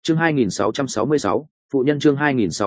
Chương 2666, phụ nhân chương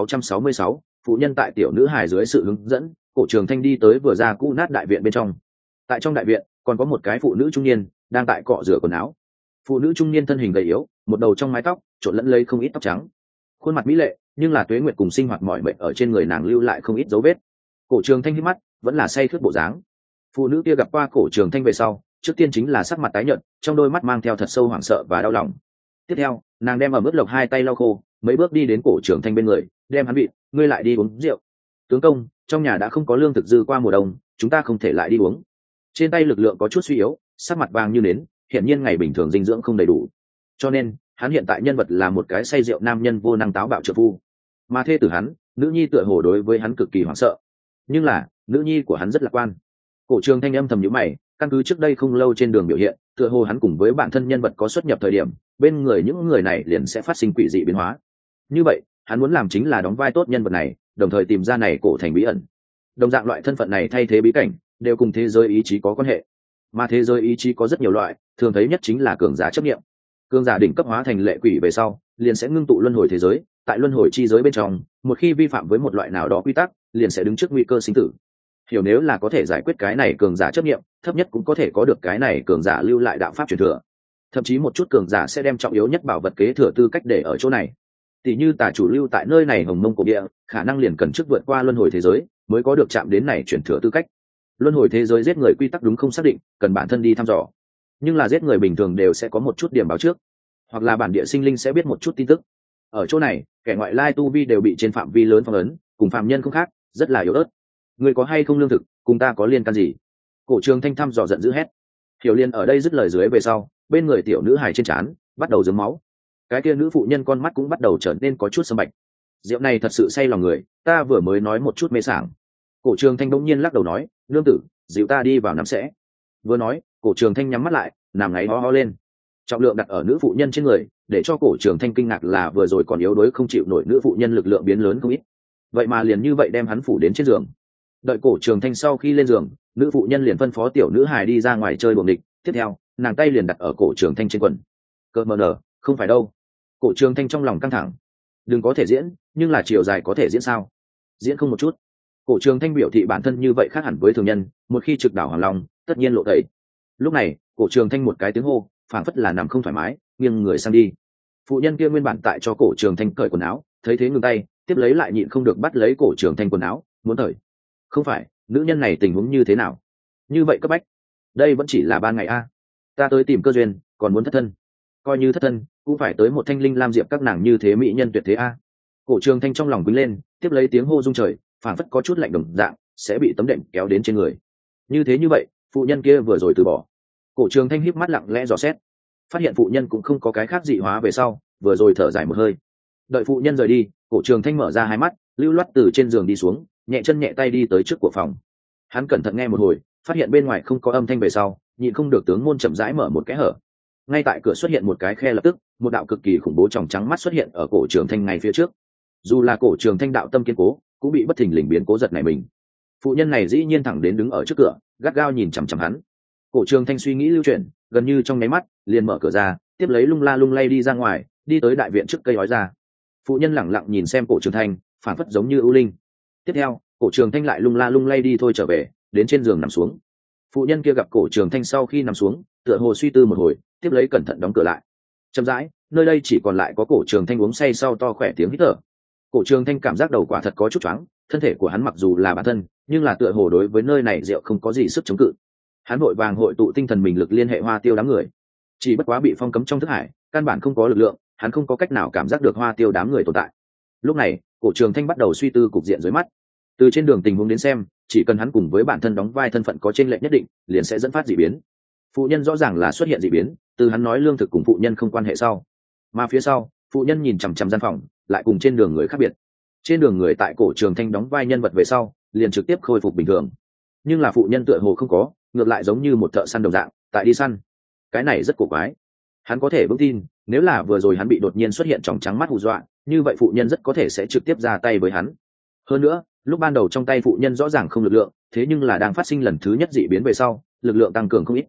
2666, phụ nhân tại tiểu nữ hài dưới sự hướng dẫn, Cổ Trường Thanh đi tới vừa ra cũ nát đại viện bên trong. Tại trong đại viện, còn có một cái phụ nữ trung niên đang tại cọ rửa quần áo. Phụ nữ trung niên thân hình gầy yếu, một đầu trong mái tóc trộn lẫn lấy không ít tóc trắng. Khuôn mặt mỹ lệ, nhưng là tuế nguyệt cùng sinh hoạt mỏi mệt ở trên người nàng lưu lại không ít dấu vết. Cổ Trường Thanh hít mắt, vẫn là say khướt bộ dáng. Phụ nữ kia gặp qua Cổ Trường Thanh về sau, trước tiên chính là sắc mặt tái nhợt, trong đôi mắt mang theo thật sâu hoảng sợ và đau lòng. Tiếp theo, nàng đem ở mức lộc hai tay lau khô, mấy bước đi đến Cổ Trường Thanh bên người, đem hắn bị, ngươi lại đi uống rượu. Tướng công, trong nhà đã không có lương thực dư qua mùa đông, chúng ta không thể lại đi uống. Trên tay lực lượng có chút suy yếu, sắc mặt vàng như nến, hiện nhiên ngày bình thường dinh dưỡng không đầy đủ, cho nên hắn hiện tại nhân vật là một cái say rượu nam nhân vô năng táo bạo trợ phu. Mà thê tử hắn, nữ nhi tựa hồ đối với hắn cực kỳ hoảng sợ, nhưng là nữ nhi của hắn rất lạc quan. Cổ Trường Thanh âm thầm nhíu mày, căn cứ trước đây không lâu trên đường biểu hiện, tựa hồ hắn cùng với bản thân nhân vật có xuất nhập thời điểm, bên người những người này liền sẽ phát sinh quỷ dị biến hóa. Như vậy, hắn muốn làm chính là đóng vai tốt nhân vật này, đồng thời tìm ra này cổ thành bí ẩn. Đồng dạng loại thân phận này thay thế bí cảnh, đều cùng thế giới ý chí có quan hệ. Mà thế giới ý chí có rất nhiều loại, thường thấy nhất chính là cường giả chấp niệm. Cường giả đỉnh cấp hóa thành lệ quỷ về sau, liền sẽ ngưng tụ luân hồi thế giới, tại luân hồi chi giới bên trong, một khi vi phạm với một loại nào đó quy tắc, liền sẽ đứng trước nguy cơ sinh tử. Hiểu nếu là có thể giải quyết cái này cường giả chấp niệm, thấp nhất cũng có thể có được cái này cường giả lưu lại đạo pháp truyền thừa. Thậm chí một chút cường giả sẽ đem trọng yếu nhất bảo vật kế thừa tư cách để ở chỗ này. Tỷ như tà chủ lưu tại nơi này Hồng Mông cổ địa, khả năng liền cần trước vượt qua luân hồi thế giới, mới có được chạm đến này truyền thừa tư cách. Luân hồi thế giới giết người quy tắc đúng không xác định, cần bản thân đi thăm dò. Nhưng là giết người bình thường đều sẽ có một chút điểm báo trước, hoặc là bản địa sinh linh sẽ biết một chút tin tức. Ở chỗ này, kẻ ngoại lai tu vi đều bị trên phạm vi lớn phong ấn, cùng phạm nhân không khác, rất là yếu ớt. Người có hay không lương thực, cùng ta có liên can gì? Cổ Trường Thanh thăm dò giận dữ hét. Hiểu Liên ở đây dứt lời dưới về sau, bên người tiểu nữ hài trên trán bắt đầu rớm máu. Cái kia nữ phụ nhân con mắt cũng bắt đầu trở nên có chút sâm bạch. Rượu này thật sự say lòng người, ta vừa mới nói một chút mê sảng. Cổ Trường Thanh bỗng nhiên lắc đầu nói, nương tử, dịu ta đi vào nắm sẽ. Vừa nói, Cổ Trường Thanh nhắm mắt lại, nằm ngáy ho ho lên. Trọng lượng đặt ở nữ phụ nhân trên người, để cho Cổ Trường Thanh kinh ngạc là vừa rồi còn yếu đuối không chịu nổi nữ phụ nhân lực lượng biến lớn không ít. Vậy mà liền như vậy đem hắn phủ đến trên giường. Đợi Cổ Trường Thanh sau khi lên giường, nữ phụ nhân liền phân phó tiểu nữ hài đi ra ngoài chơi đùa địch, tiếp theo, nàng tay liền đặt ở Cổ Trường Thanh trên quần. Cơ mờ nở, không phải đâu. Cổ Trường Thanh trong lòng căng thẳng. Đừng có thể diễn, nhưng là chiều dài có thể diễn sao? Diễn không một chút. Cổ Trường Thanh biểu thị bản thân như vậy khác hẳn với thường nhân, một khi trực đảo Hoàng Long, tất nhiên lộ tẩy. Lúc này, Cổ Trường Thanh một cái tiếng hô, phảng phất là nằm không thoải mái, nghiêng người sang đi. Phụ nhân kia nguyên bản tại cho Cổ Trường Thanh cởi quần áo, thấy thế ngừng tay, tiếp lấy lại nhịn không được bắt lấy Cổ Trường Thanh quần áo, muốn cởi. Không phải, nữ nhân này tình huống như thế nào? Như vậy cấp bách. Đây vẫn chỉ là ban ngày a. Ta tới tìm cơ duyên, còn muốn thất thân. Coi như thất thân, cũng phải tới một thanh linh lam diệp các nàng như thế mỹ nhân tuyệt thế a. Cổ Trường Thanh trong lòng quýnh lên, tiếp lấy tiếng hô rung trời, phảng phất có chút lạnh đồng dạng, sẽ bị tấm đệm kéo đến trên người. Như vậy, phụ nhân kia vừa rồi từ bỏ. Cổ Trường Thanh híp mắt lặng lẽ dò xét, phát hiện phụ nhân cũng không có cái khác dị hóa về sau, vừa rồi thở dài một hơi. Đợi phụ nhân rời đi, Cổ Trường Thanh mở ra hai mắt, lưu loát từ trên giường đi xuống, nhẹ chân nhẹ tay đi tới trước của phòng. Hắn cẩn thận nghe một hồi, phát hiện bên ngoài không có âm thanh về sau, nhịn không được tướng môn chậm rãi mở một cái hở. Ngay tại cửa xuất hiện một cái khe, lập tức một đạo cực kỳ khủng bố tròng trắng mắt xuất hiện ở Cổ Trường Thanh ngay phía trước. Dù là Cổ Trường Thanh đạo tâm kiên cố, cũng bị bất thình lình biến cố giật nảy mình. Phụ nhân này dĩ nhiên thẳng đến đứng ở trước cửa, gắt gao nhìn chằm chằm hắn. Cổ Trường Thanh suy nghĩ lưu chuyển, gần như trong nháy mắt liền mở cửa ra, tiếp lấy lung la lung lay đi ra ngoài, đi tới đại viện trước cây ói ra. Phụ nhân lẳng lặng nhìn xem Cổ Trường Thanh, phảng phất giống như ưu linh. Tiếp theo, Cổ Trường Thanh lại lung la lung lay đi thôi trở về, đến trên giường nằm xuống. Phụ nhân kia gặp Cổ Trường Thanh sau khi nằm xuống, tựa hồ suy tư một hồi, tiếp lấy cẩn thận đóng cửa lại. Chậm rãi, nơi đây chỉ còn lại có Cổ Trường Thanh uống say sau to khỏe tiếng hít thở. Cổ Trường Thanh cảm giác đầu quả thật có chút choáng, thân thể của hắn mặc dù là bản thân, nhưng là tựa hồ đối với nơi này rượu không có gì sức chống cự. Hắn vội vàng hội tụ tinh thần mình lực liên hệ Hoa Tiêu đám người, chỉ bất quá bị phong cấm trong thức hải, căn bản không có lực lượng, hắn không có cách nào cảm giác được Hoa Tiêu đám người tồn tại. Lúc này, Cổ Trường Thanh bắt đầu suy tư cục diện dưới mắt. Từ trên đường tình huống đến xem, chỉ cần hắn cùng với bản thân đóng vai thân phận có chênh lệch nhất định, liền sẽ dẫn phát dị biến. Phụ nhân rõ ràng là xuất hiện dị biến, từ hắn nói lương thực cùng phụ nhân không quan hệ sau, mà phía sau, phụ nhân nhìn chằm chằm gian phòng, lại cùng trên đường người khác biệt. Trên đường người tại Cổ Trường Thanh đóng vai nhân vật về sau, liền trực tiếp khôi phục bình thường, nhưng là phụ nhân tựa hồ không có, ngược lại giống như một thợ săn đồng dạng, tại đi săn. Cái này rất cổ quái. Hắn có thể vững tin, nếu là vừa rồi hắn bị đột nhiên xuất hiện tròng trắng mắt hù dọa, như vậy phụ nhân rất có thể sẽ trực tiếp ra tay với hắn. Hơn nữa, lúc ban đầu trong tay phụ nhân rõ ràng không lực lượng, thế nhưng là đang phát sinh lần thứ nhất dị biến về sau, lực lượng tăng cường không ít.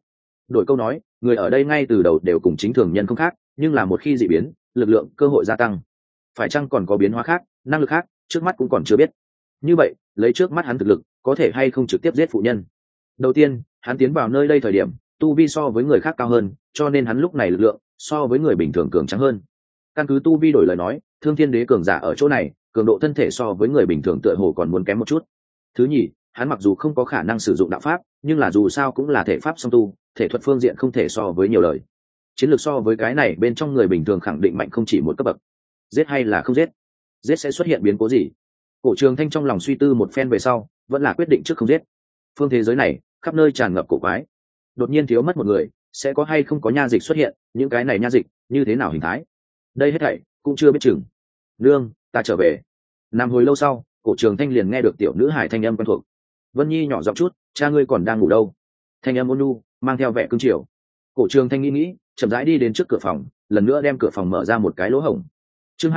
Đổi câu nói, người ở đây ngay từ đầu đều cùng chính thường nhân không khác, nhưng là một khi dị biến, lực lượng cơ hội gia tăng. Phải chăng còn có biến hóa khác, năng lực khác, trước mắt cũng còn chưa biết. Như vậy, lấy trước mắt hắn thực lực, có thể hay không trực tiếp giết phụ nhân? Đầu tiên, hắn tiến vào nơi đây thời điểm, tu vi so với người khác cao hơn, cho nên hắn lúc này lực lượng so với người bình thường cường tráng hơn. Căn cứ tu vi đổi lời nói, Thương Thiên Đế cường giả ở chỗ này, cường độ thân thể so với người bình thường tựa hồ còn muốn kém một chút. Thứ nhì, hắn mặc dù không có khả năng sử dụng đạo pháp, nhưng là dù sao cũng là thể pháp song tu, thể thuật phương diện không thể so với nhiều lời. Chiến lược so với cái này bên trong người bình thường khẳng định mạnh không chỉ một cấp bậc. Giết hay là không giết? Giết sẽ xuất hiện biến cố gì? Cổ Trường Thanh trong lòng suy tư một phen về sau, vẫn là quyết định trước không giết. Phương thế giới này, khắp nơi tràn ngập cổ quái. Đột nhiên thiếu mất một người, sẽ có hay không có nha dịch xuất hiện, những cái này nha dịch, như thế nào hình thái? Đây hết thảy cũng chưa biết chừng. Nương, ta trở về. Nằm hồi lâu sau, Cổ Trường Thanh liền nghe được tiểu nữ hài thanh âm quen thuộc. Vân Nhi nhỏ giọng chút, cha ngươi còn đang ngủ đâu? Thanh âm ôn nhu, mang theo vẻ cương triều. Cổ Trường Thanh nghĩ, chậm rãi đi đến trước cửa phòng, lần nữa đem cửa phòng mở ra một cái lỗ hổng. Chương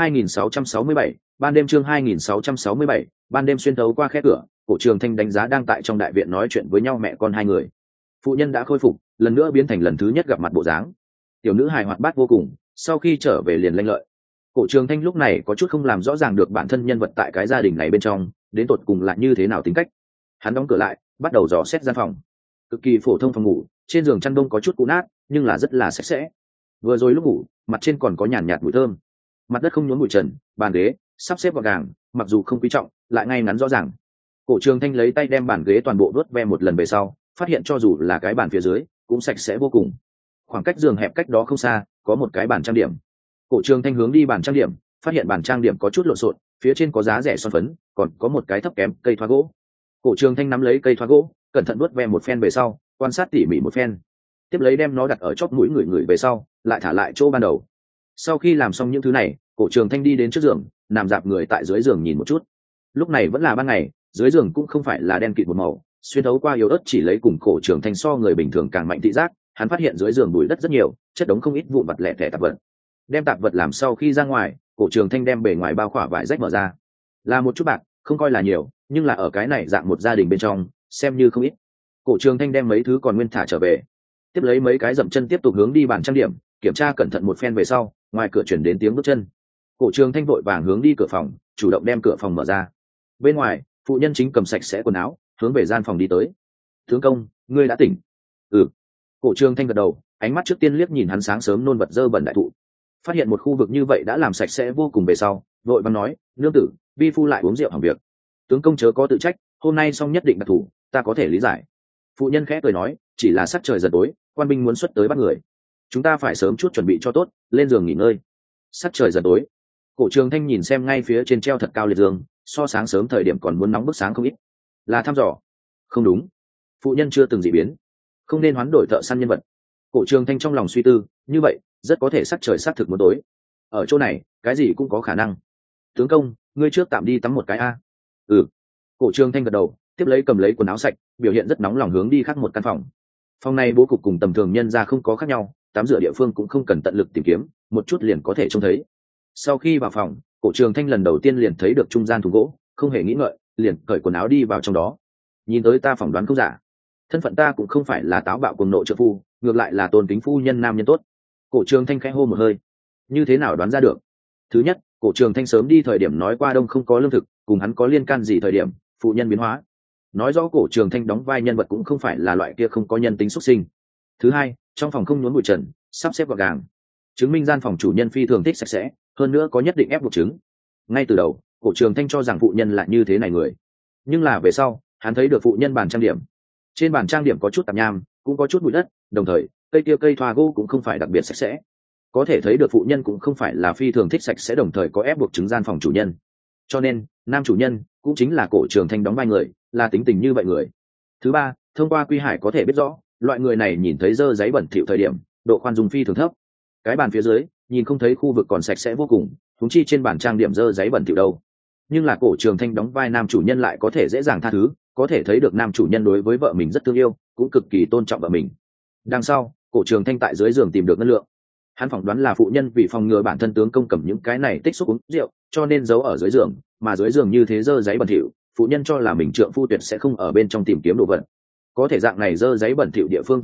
2667, ban đêm chương 2667, ban đêm xuyên thấu qua khe cửa, Cổ Trường Thanh đánh giá đang tại trong đại viện nói chuyện với nhau mẹ con hai người. Phụ nhân đã khôi phục, lần nữa biến thành lần thứ nhất gặp mặt bộ dáng. Tiểu nữ hài hoạt bát vô cùng, sau khi trở về liền lanh lợi. Cổ Trường Thanh lúc này có chút không làm rõ ràng được bản thân nhân vật tại cái gia đình này bên trong, đến tột cùng là như thế nào tính cách. Hắn đóng cửa lại, bắt đầu dò xét gian phòng. Cực kỳ phổ thông phòng ngủ, trên giường chăn đông có chút cũ nát, nhưng là rất là sạch sẽ. Vừa rồi lúc ngủ, mặt trên còn có nhàn nhạt mùi thơm. Mặt đất không nhốn bụi trần, bàn ghế sắp xếp gọn gàng, mặc dù không quý trọng, lại ngay ngắn rõ ràng. Cổ Trường Thanh lấy tay đem bàn ghế toàn bộ vớt ve một lần về sau, phát hiện cho dù là cái bàn phía dưới cũng sạch sẽ vô cùng. Khoảng cách giường hẹp cách đó không xa, có một cái bàn trang điểm. Cổ Trường Thanh hướng đi bàn trang điểm, phát hiện bàn trang điểm có chút lộn xộn, phía trên có giá rẻ son phấn, còn có một cái thấp kém cây thoa gỗ. Cổ Trường Thanh nắm lấy cây thoa gỗ, cẩn thận vuốt ve một phen về sau, quan sát tỉ mỉ một phen, tiếp lấy đem nó đặt ở chóp mũi người về sau, lại thả lại chỗ ban đầu. Sau khi làm xong những thứ này, Cổ Trường Thanh đi đến trước giường, nằm dạp người tại dưới giường nhìn một chút. Lúc này vẫn là ban ngày, dưới giường cũng không phải là đen kịt một màu, xuyên thấu qua yếu ớt chỉ lấy cùng Cổ Trường Thanh so người bình thường càng mạnh thị giác, hắn phát hiện dưới giường bụi đất rất nhiều, chất đống không ít vụn vặt lẻ tẻ tạp vật. Đem tạp vật làm sau khi ra ngoài, Cổ Trường Thanh đem bề ngoài bao khỏa vải rách mở ra, là một chút bạc, không coi là nhiều, nhưng là ở cái này dạng một gia đình bên trong, xem như không ít. Cổ Trường Thanh đem mấy thứ còn nguyên thả trở về, tiếp lấy mấy cái dậm chân tiếp tục hướng đi bàn trang điểm, kiểm tra cẩn thận một phen về sau, ngoài cửa chuyển đến tiếng bước chân. Cổ Trường Thanh vội vàng hướng đi cửa phòng, chủ động đem cửa phòng mở ra. Bên ngoài, phụ nhân chính cầm sạch sẽ quần áo, hướng về gian phòng đi tới. Tướng công, ngươi đã tỉnh? Ừ. Cổ Trường Thanh gật đầu, ánh mắt trước tiên liếc nhìn hắn sáng sớm nôn vật dơ bẩn đại thụ, phát hiện một khu vực như vậy đã làm sạch sẽ vô cùng về sau, vội vàng nói, nương tử, vi phu lại uống rượu hỏng việc. Tướng công chớ có tự trách, hôm nay xong nhất định đặc thủ, ta có thể lý giải. Phụ nhân khẽ cười nói, chỉ là sắc trời dần tối, quan binh muốn xuất tới bắt người, chúng ta phải sớm chút chuẩn bị cho tốt, lên giường nghỉ ngơi. Sắc trời dần tối. Cổ Trường Thanh nhìn xem ngay phía trên treo thật cao liệt giường, so sáng sớm thời điểm còn muốn nóng bức sáng không ít. Là thăm dò? Không đúng, phụ nhân chưa từng dị biến, không nên hoán đổi thợ săn nhân vật. Cổ Trường Thanh trong lòng suy tư, như vậy rất có thể sắc trời xác thực muốn tối. Ở chỗ này cái gì cũng có khả năng. Tướng công, ngươi trước tạm đi tắm một cái a. Ừ. Cổ Trường Thanh gật đầu, tiếp lấy cầm lấy quần áo sạch, biểu hiện rất nóng lòng hướng đi khác một căn phòng. Phòng này bố cục cùng tầm thường nhân ra không có khác nhau, tắm rửa địa phương cũng không cần tận lực tìm kiếm, một chút liền có thể trông thấy. Sau khi vào phòng, Cổ Trường Thanh lần đầu tiên liền thấy được trung gian thùng gỗ, không hề nghĩ ngợi, liền cởi quần áo đi vào trong đó. Nhìn tới ta phỏng đoán không giả, thân phận ta cũng không phải là táo bạo cuồng nộ trợ phu, ngược lại là tôn kính phu nhân nam nhân tốt. Cổ Trường Thanh khẽ hô một hơi, như thế nào đoán ra được? Thứ nhất, Cổ Trường Thanh sớm đi thời điểm nói qua đông không có lương thực, cùng hắn có liên can gì thời điểm phụ nhân biến hóa, nói rõ Cổ Trường Thanh đóng vai nhân vật cũng không phải là loại kia không có nhân tính xuất sinh. Thứ hai, trong phòng không nhốn bụi trần, sắp xếp gọn gàng, chứng minh gian phòng chủ nhân phi thường thích sạch sẽ, hơn nữa có nhất định ép buộc chứng. Ngay từ đầu, Cổ Trường Thanh cho rằng phụ nhân là như thế này người, nhưng là về sau hắn thấy được phụ nhân bàn trang điểm, trên bàn trang điểm có chút tạp nham, cũng có chút bụi đất, đồng thời cây kia cây thoa gỗ cũng không phải đặc biệt sạch sẽ, có thể thấy được phụ nhân cũng không phải là phi thường thích sạch sẽ, đồng thời có ép buộc chứng gian phòng chủ nhân, cho nên nam chủ nhân cũng chính là Cổ Trường Thanh đóng vai người, là tính tình như vậy người. Thứ ba, thông qua Quy Hải có thể biết rõ loại người này nhìn thấy dơ giấy bẩn thỉu thời điểm độ khoan dung phi thường thấp. Cái bàn phía dưới nhìn không thấy khu vực còn sạch sẽ vô cùng, huống chi trên bàn trang điểm dơ giấy bẩn thỉu đâu. Nhưng là Cổ Trường Thanh đóng vai nam chủ nhân lại có thể dễ dàng tha thứ, có thể thấy được nam chủ nhân đối với vợ mình rất thương yêu, cũng cực kỳ tôn trọng vợ mình. Đằng sau, Cổ Trường Thanh tại dưới giường tìm được ngân lượng, hắn phỏng đoán là phụ nhân vì phòng ngừa bản thân tướng công cầm những cái này tích xúc uống rượu, cho nên giấu ở dưới giường, mà dưới giường như thế dơ giấy bẩn thỉu, phụ nhân cho là mình trượng phu tuyệt sẽ không ở bên trong tìm kiếm đồ vật. Có thể dạng này dơ giấy bẩn thỉu địa phương tồn tại,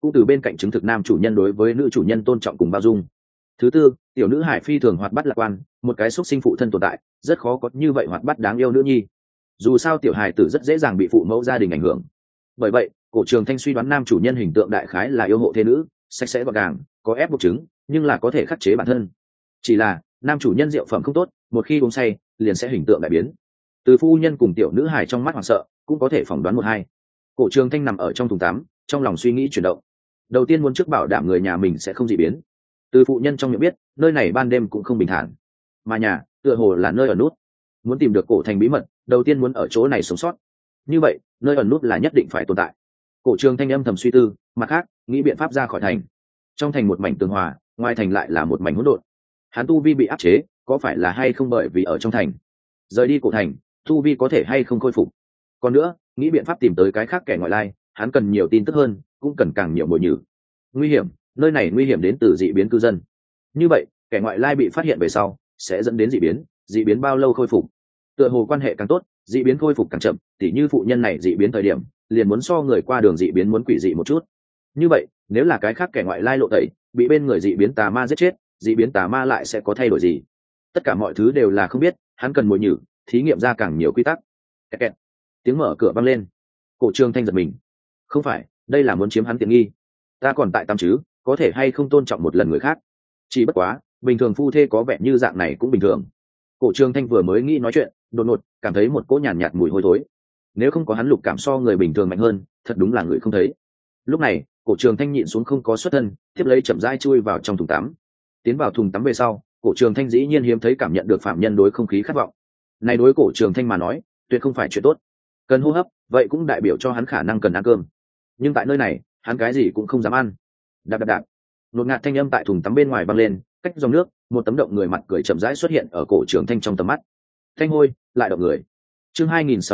cũng từ bên cạnh chứng thực nam chủ nhân đối với nữ chủ nhân tôn trọng cùng bao dung. Thứ tư, tiểu nữ hải phi thường hoạt bát lạc quan, một cái xúc sinh phụ thân tồn tại rất khó có như vậy hoạt bát đáng yêu nữ nhi. Dù sao tiểu hài tử rất dễ dàng bị phụ mẫu gia đình ảnh hưởng, bởi vậy Cổ Trường Thanh suy đoán nam chủ nhân hình tượng đại khái là yêu hộ thế nữ, sạch sẽ gọn gàng, có ép buộc chứng nhưng là có thể khắc chế bản thân. Chỉ là nam chủ nhân rượu phẩm không tốt, một khi uống say liền sẽ hình tượng đại biến. Từ phu nhân cùng tiểu nữ hài trong mắt hoảng sợ cũng có thể phỏng đoán một hai. Cổ Trường Thanh nằm ở trong thùng tắm, trong lòng suy nghĩ chuyển động. Đầu tiên muốn trước bảo đảm người nhà mình sẽ không dị biến. Từ phụ nhân trong miệng biết nơi này ban đêm cũng không bình thản, mà nhà tựa hồ là nơi ở nút. Muốn tìm được cổ thành bí mật, đầu tiên muốn ở chỗ này sống sót. Như vậy nơi ẩn nút là nhất định phải tồn tại. Cổ Trường Thanh âm thầm suy tư, mặt khác nghĩ biện pháp ra khỏi thành. Trong thành một mảnh tường hòa, ngoài thành lại là một mảnh hỗn độn. Hắn tu vi bị áp chế, có phải là hay không bởi vì ở trong thành? Rời đi cổ thành, tu vi có thể hay không khôi phục? Còn nữa, nghĩ biện pháp tìm tới cái khác kẻ ngoại lai, hắn cần nhiều tin tức hơn, cũng cần càng nhiều mồi nhử. Nguy hiểm, nơi này nguy hiểm đến từ dị biến cư dân. Như vậy, kẻ ngoại lai bị phát hiện về sau, sẽ dẫn đến dị biến, dị biến bao lâu khôi phục? Tựa hồ quan hệ càng tốt, dị biến khôi phục càng chậm, tỉ như phụ nhân này dị biến thời điểm, liền muốn so người qua đường dị biến muốn quỷ dị một chút. Như vậy, nếu là cái khác kẻ ngoại lai lộ tẩy, bị bên người dị biến tà ma giết chết, dị biến tà ma lại sẽ có thay đổi gì? Tất cả mọi thứ đều là không biết, hắn cần mồi nhử, thí nghiệm ra càng nhiều quy tắc. Kẹt kẹt. Tiếng mở cửa vang lên. Cổ Trường Thanh giật mình. Không phải, đây là muốn chiếm hắn tiện nghi. Ta còn tại tắm chứ, có thể hay không tôn trọng một lần người khác? Chỉ bất quá, bình thường phu thê có vẻ như dạng này cũng bình thường. Cổ Trường Thanh vừa mới nghĩ nói chuyện, đột ngột cảm thấy một cỗ nhàn nhạt mùi hôi thối. Nếu không có hắn lục cảm so người bình thường mạnh hơn, thật đúng là người không thấy. Lúc này, Cổ Trường Thanh nhịn xuống không có xuất thân, tiếp lấy chậm rãi chui vào trong thùng tắm. Tiến vào thùng tắm về sau, Cổ Trường Thanh dĩ nhiên hiếm thấy cảm nhận được phạm nhân đối không khí khát vọng. Này đối Cổ Trường Thanh mà nói, tuyệt không phải chuyện tốt. Cần hô hấp, vậy cũng đại biểu cho hắn khả năng cần ăn cơm. Nhưng tại nơi này, hắn cái gì cũng không dám ăn. Đạp đạp đạp. Nột ngạt thanh âm tại thùng tắm bên ngoài vang lên, cách dòng nước, một tấm động người mặt cười chậm rãi xuất hiện ở Cổ Trường Thanh trong tầm mắt. Thanh hôi, lại động người. Chương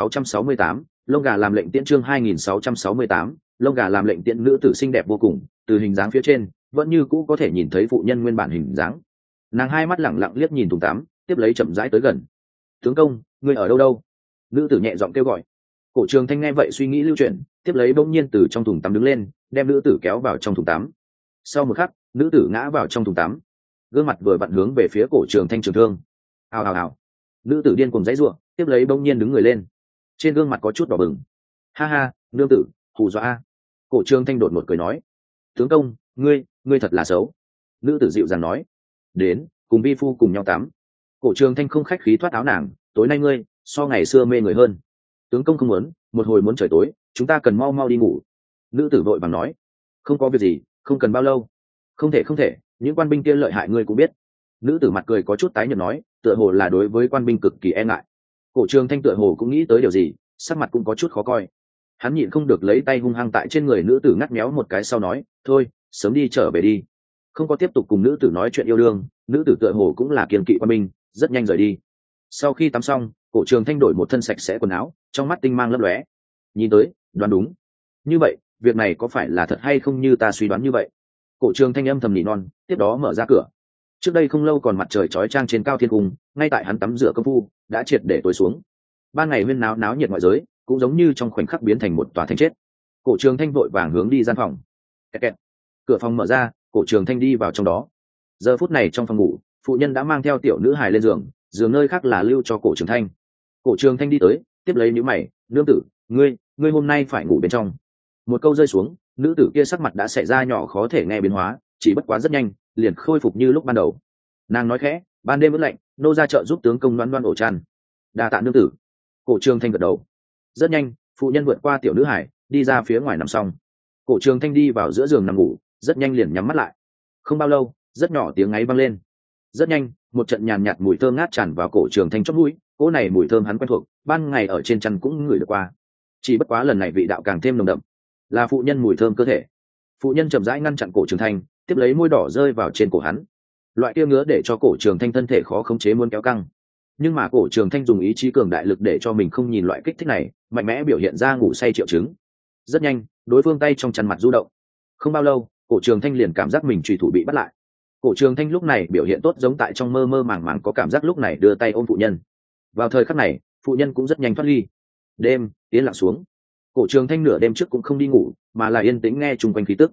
2668, lông gà làm lệnh tiễn. Chương 2668, lông gà làm lệnh tiễn. Nữ tử xinh đẹp vô cùng, từ hình dáng phía trên vẫn như cũ có thể nhìn thấy phụ nhân nguyên bản hình dáng. Nàng hai mắt lẳng lặng liếc nhìn thùng tắm, tiếp lấy chậm rãi tới gần. Tướng công, ngươi ở đâu đâu? Nữ tử nhẹ giọng kêu gọi. Cổ Trường Thanh nghe vậy suy nghĩ lưu chuyển, tiếp lấy bỗng nhiên từ trong thùng tắm đứng lên, đem nữ tử kéo vào trong thùng tắm. Sau một khắc, nữ tử ngã vào trong thùng tắm, gương mặt vừa vặn hướng về phía Cổ Trường Thanh trường thương. Hào hào hào. Nữ tử điên cuồng giãy giụa, tiếp lấy bỗng nhiên đứng người lên, trên gương mặt có chút đỏ bừng. Ha ha, nương tử, hù dọa a. Cổ Trường Thanh đột ngột cười nói. Tướng công, ngươi thật là xấu. Nữ tử dịu dàng nói. Đến, cùng vi phu cùng nhau tắm. Cổ Trường Thanh không khách khí thoát áo nàng. Tối nay ngươi so ngày xưa mê người hơn. Tướng công không muốn, một hồi muốn trời tối, chúng ta cần mau mau đi ngủ. Nữ tử vội vàng nói. Không có việc gì, không cần bao lâu. Không thể, những quan binh kia lợi hại ngươi cũng biết. Nữ tử mặt cười có chút tái nhợt nói, tựa hồ là đối với quan binh cực kỳ e ngại. Cổ Trường Thanh tựa hồ cũng nghĩ tới điều gì, sắc mặt cũng có chút khó coi. Hắn nhịn không được lấy tay hung hăng tại trên người nữ tử ngắt méo một cái sau nói, thôi, sớm đi trở về đi. Không có tiếp tục cùng nữ tử nói chuyện yêu đương, nữ tử tựa hồ cũng là kiêng kỵ quan binh, rất nhanh rời đi. Sau khi tắm xong, Cổ Trường Thanh đổi một thân sạch sẽ quần áo, trong mắt tinh mang lấp lóe. Nhìn tới, đoán đúng. Như vậy, việc này có phải là thật hay không như ta suy đoán như vậy? Cổ Trường Thanh âm thầm nỉ non, tiếp đó mở ra cửa. Trước đây không lâu còn mặt trời chói chang trên cao thiên cung, ngay tại hắn tắm rửa công phu đã triệt để tối xuống. Ban ngày huyên náo náo nhiệt ngoại giới cũng giống như trong khoảnh khắc biến thành một tòa thành chết. Cổ Trường Thanh vội vàng hướng đi gian phòng. Kẹt kẹt. Cửa phòng mở ra, Cổ Trường Thanh đi vào trong đó. Giờ phút này trong phòng ngủ, phụ nhân đã mang theo tiểu nữ hài lên giường, giường nơi khác là lưu cho Cổ Trường Thanh. Cổ Trường Thanh đi tới, tiếp lấy nhíu mày, nương tử, ngươi hôm nay phải ngủ bên trong. Một câu rơi xuống, nữ tử kia sắc mặt đã xảy ra nhỏ khó thể nghe biến hóa, chỉ bất quá rất nhanh liền khôi phục như lúc ban đầu. Nàng nói khẽ, ban đêm vẫn lạnh, nô ra chợ giúp tướng công đoan đoan ổ chăn. Đa tạ nương tử. Cổ Trường Thanh gật đầu. Rất nhanh, phụ nhân vượt qua tiểu nữ hải, đi ra phía ngoài nằm xong. Cổ Trường Thanh đi vào giữa giường nằm ngủ, rất nhanh liền nhắm mắt lại. Không bao lâu, rất nhỏ tiếng ngáy vang lên. Rất nhanh, một trận nhàn nhạt mùi thơm ngát tràn vào Cổ Trường Thanh chóp mũi, cỗ này mùi thơm hắn quen thuộc, ban ngày ở trên chăn cũng ngửi được qua. Chỉ bất quá lần này vị đạo càng thêm nồng đậm, là phụ nhân mùi thơm cơ thể. Phụ nhân chậm rãi ngăn chặn Cổ Trường Thanh, tiếp lấy môi đỏ rơi vào trên cổ hắn. Loại kia ngứa để cho Cổ Trường Thanh thân thể khó khống chế muốn kéo căng, nhưng mà Cổ Trường Thanh dùng ý chí cường đại lực để cho mình không nhìn loại kích thích này, mạnh mẽ biểu hiện ra ngủ say triệu chứng. Rất nhanh, đối phương tay trong chăn mặt du động. Không bao lâu, Cổ Trường Thanh liền cảm giác mình chủy thủ bị bắt lại. Cổ Trường Thanh lúc này biểu hiện tốt, giống tại trong mơ mơ màng màng có cảm giác lúc này đưa tay ôm phụ nhân. Vào thời khắc này, phụ nhân cũng rất nhanh thoát ly. Đêm yên lặng xuống. Cổ Trường Thanh nửa đêm trước cũng không đi ngủ, mà là yên tĩnh nghe chung quanh khí tức.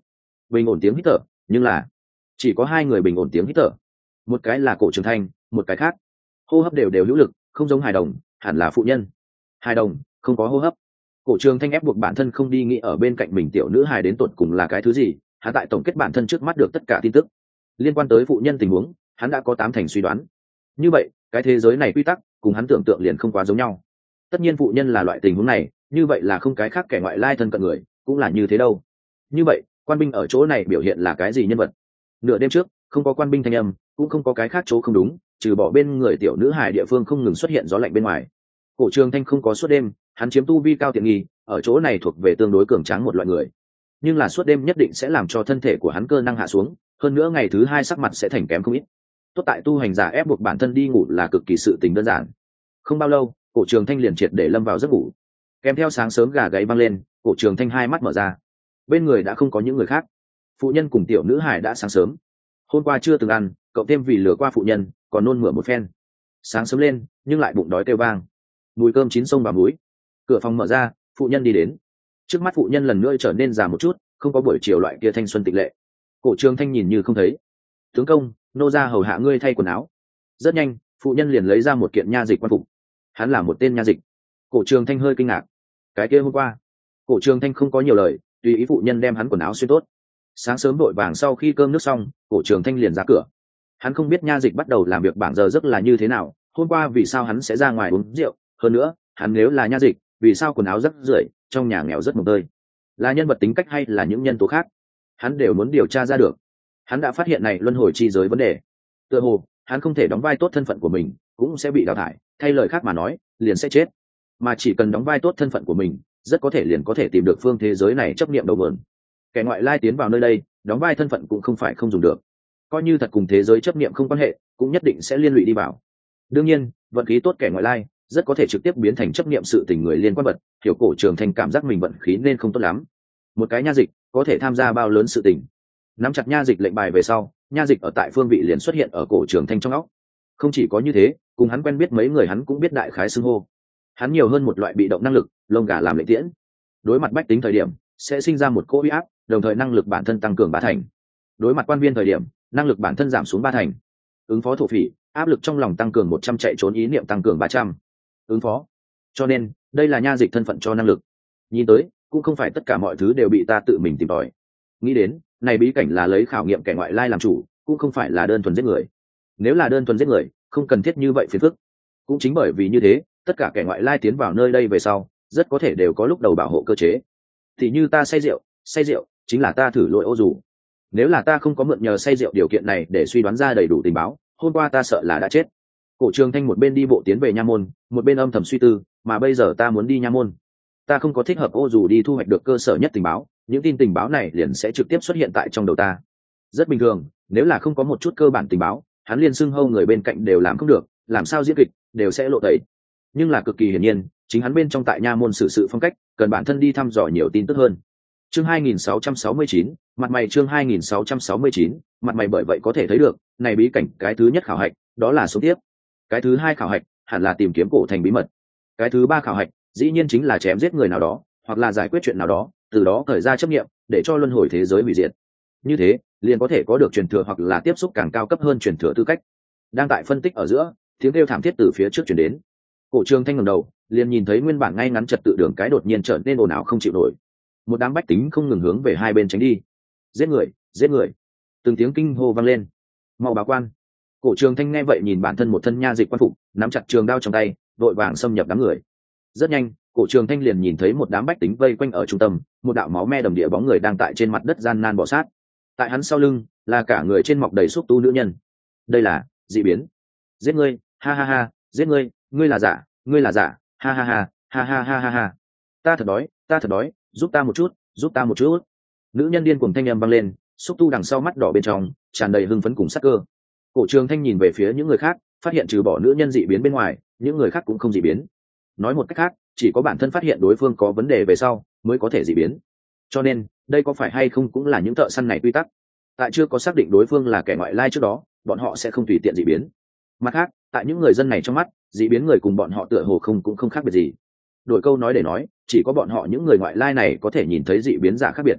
bình ổn tiếng hít thở, nhưng là chỉ có hai người bình ổn tiếng hít thở, một cái là Cổ Trường Thanh, một cái khác hô hấp đều đều hữu lực, không giống hài đồng, hẳn là phụ nhân. Hài đồng không có hô hấp. Cổ Trường Thanh ép buộc bản thân không đi nghĩ ở bên cạnh mình tiểu nữ hài đến tột cùng là cái thứ gì, hắn tại tổng kết bản thân trước mắt được tất cả tin tức liên quan tới phụ nhân tình huống, hắn đã có 8 thành suy đoán. Như vậy cái thế giới này quy tắc cùng hắn tưởng tượng liền không quá giống nhau. Tất nhiên phụ nhân là loại tình huống này, như vậy là không cái khác kẻ ngoại lai thân cận người cũng là như thế đâu. Như vậy quan binh ở chỗ này biểu hiện là cái gì nhân vật? Nửa đêm trước không có quan binh thanh âm, cũng không có cái khác chỗ không đúng, trừ bỏ bên người tiểu nữ hài địa phương không ngừng xuất hiện gió lạnh bên ngoài. Cổ Trường Thanh không có suốt đêm, hắn chiếm tu vi cao tiện nghi, ở chỗ này thuộc về tương đối cường tráng một loại người, nhưng là suốt đêm nhất định sẽ làm cho thân thể của hắn cơ năng hạ xuống, hơn nữa ngày thứ hai sắc mặt sẽ thành kém không ít. Tốt tại tu hành giả ép buộc bản thân đi ngủ là cực kỳ sự tình đơn giản. Không bao lâu Cổ Trường Thanh liền triệt để lâm vào giấc ngủ, kèm theo sáng sớm gà gáy vang lên, Cổ Trường Thanh hai mắt mở ra, bên người đã không có những người khác, phụ nhân cùng tiểu nữ hải đã sáng sớm, hôm qua chưa từng ăn, cậu thêm vì lừa qua phụ nhân còn nôn mửa một phen, sáng sớm lên nhưng lại bụng đói kêu vang, mùi cơm chín sông vào mũi. Cửa phòng mở ra, phụ nhân đi đến, trước mắt phụ nhân lần nữa trở nên già một chút, không có buổi chiều loại kia thanh xuân tịch lệ. Cổ Trường Thanh nhìn như không thấy. Tướng công, nô ra hầu hạ ngươi thay quần áo. Rất nhanh phụ nhân liền lấy ra một kiện nha dịch quan phục, hắn là một tên nha dịch. Cổ Trường Thanh hơi kinh ngạc, cái kia hôm qua. Cổ Trường Thanh không có nhiều lời, tùy ý phụ nhân đem hắn quần áo xuyên tốt. Sáng sớm vội vàng sau khi cơm nước xong, Cổ Trường Thanh liền ra cửa. Hắn không biết nha dịch bắt đầu làm việc bảng giờ giấc là như thế nào, hôm qua vì sao hắn sẽ ra ngoài uống rượu, hơn nữa hắn nếu là nha dịch vì sao quần áo rách rưởi, trong nhà nghèo rất mồng tơi, là nhân vật tính cách hay là những nhân tố khác, hắn đều muốn điều tra ra được. Hắn đã phát hiện này luân hồi chi giới vấn đề, tựa hồ hắn không thể đóng vai tốt thân phận của mình cũng sẽ bị đào thải, thay lời khác mà nói liền sẽ chết, mà chỉ cần đóng vai tốt thân phận của mình rất có thể liền có thể tìm được phương thế giới này chấp niệm đầu nguồn. Kẻ ngoại lai tiến vào nơi đây đóng vai thân phận cũng không phải không dùng được, coi như thật cùng thế giới chấp niệm không quan hệ cũng nhất định sẽ liên lụy đi vào. Đương nhiên vận khí tốt kẻ ngoại lai rất có thể trực tiếp biến thành chấp niệm sự tình người liên quan vật, hiểu Cổ Trường Thanh cảm giác mình vận khí nên không tốt lắm. Một cái nha dịch có thể tham gia bao lớn sự tình. Nắm chặt nha dịch lệnh bài về sau, nha dịch ở tại phương vị liền xuất hiện ở Cổ Trường Thanh trong óc. Không chỉ có như thế, cùng hắn quen biết mấy người hắn cũng biết đại khái xưng hô. Hắn nhiều hơn một loại bị động năng lực, lông gà làm lệnh tiễn. Đối mặt bách tính thời điểm sẽ sinh ra một cỗ uy áp, đồng thời năng lực bản thân tăng cường 3 thành. Đối mặt quan viên thời điểm năng lực bản thân giảm xuống 3 thành. Ứng phó thổ phỉ, áp lực trong lòng tăng cường 100, chạy trốn ý niệm tăng cường 300. Ứng phó. Cho nên đây là nha dịch thân phận cho năng lực. Nhìn tới cũng không phải tất cả mọi thứ đều bị ta tự mình tìm tòi. Nghĩ đến này bí cảnh là lấy khảo nghiệm kẻ ngoại lai làm chủ, cũng không phải là đơn thuần giết người. Nếu là đơn thuần giết người không cần thiết như vậy phiền phức. Cũng chính bởi vì như thế, tất cả kẻ ngoại lai tiến vào nơi đây về sau rất có thể đều có lúc đầu bảo hộ cơ chế. Thì như ta say rượu chính là ta thử lỗi ô dù. Nếu là ta không có mượn nhờ say rượu điều kiện này để suy đoán ra đầy đủ tình báo, hôm qua ta sợ là đã chết. Cổ Trường Thanh một bên đi bộ tiến về nha môn, một bên âm thầm suy tư, mà bây giờ ta muốn đi nha môn, ta không có thích hợp ô dù đi thu hoạch được cơ sở nhất tình báo, những tin tình báo này liền sẽ trực tiếp xuất hiện tại trong đầu ta. Rất bình thường, nếu là không có một chút cơ bản tình báo, hắn liền xưng hâu người bên cạnh đều làm không được, làm sao diễn kịch đều sẽ lộ tẩy. Nhưng là cực kỳ hiển nhiên, chính hắn bên trong tại nha môn xử sự phong cách, cần bản thân đi thăm dò nhiều tin tức hơn. Chương 2669, mặt mày. Chương 2669, mặt mày. Bởi vậy có thể thấy được, này bí cảnh cái thứ nhất khảo hạch đó là sống tiếp, cái thứ hai khảo hạch hẳn là tìm kiếm cổ thành bí mật, cái thứ ba khảo hạch dĩ nhiên chính là chém giết người nào đó hoặc là giải quyết chuyện nào đó, từ đó khởi ra chấp nghiệm để cho luân hồi thế giới hủy diệt. Như thế liền có thể có được truyền thừa hoặc là tiếp xúc càng cao cấp hơn truyền thừa tư cách. Đang tại phân tích ở giữa, tiếng kêu thảm thiết từ phía trước truyền đến. Cổ Trường Thanh ngẩng đầu liền nhìn thấy nguyên bản ngay ngắn trật tự đường cái đột nhiên trở nên ồn ào không chịu nổi, một đám bách tính không ngừng hướng về hai bên tránh đi. Giết người, giết người, từng tiếng kinh hô vang lên. Mau báo quan. Cổ Trường Thanh nghe vậy nhìn bản thân một thân nha dịch quan phục, nắm chặt trường đao trong tay vội vàng xâm nhập đám người. Rất nhanh Cổ Trường Thanh liền nhìn thấy một đám bách tính vây quanh ở trung tâm, một đạo máu me đầm địa bóng người đang tại trên mặt đất gian nan bò sát. Tại hắn sau lưng là cả người trên mọc đầy xúc tu nữ nhân. Đây là dị biến. Giết ngươi, ha ha ha, giết ngươi, ngươi là giả, ngươi là giả, ha ha ha, ha ha ha ha ha. Ta thật đói, giúp ta một chút, giúp ta một chút. Nữ nhân điên cuồng thanh âm vang lên, xúc tu đằng sau mắt đỏ bên trong tràn đầy hưng phấn cùng sắc cơ. Cổ Trường Thanh nhìn về phía những người khác, phát hiện trừ bỏ nữ nhân dị biến bên ngoài, những người khác cũng không dị biến. Nói một cách khác, chỉ có bản thân phát hiện đối phương có vấn đề về sau mới có thể dị biến. Cho nên đây có phải hay không cũng là những thợ săn này quy tắc. Tại chưa có xác định đối phương là kẻ ngoại lai trước đó, bọn họ sẽ không tùy tiện dị biến. Mặt khác, tại những người dân này trong mắt, dị biến người cùng bọn họ tựa hồ cũng không khác biệt gì. Đổi câu nói để nói, chỉ có bọn họ những người ngoại lai này có thể nhìn thấy dị biến giả khác biệt.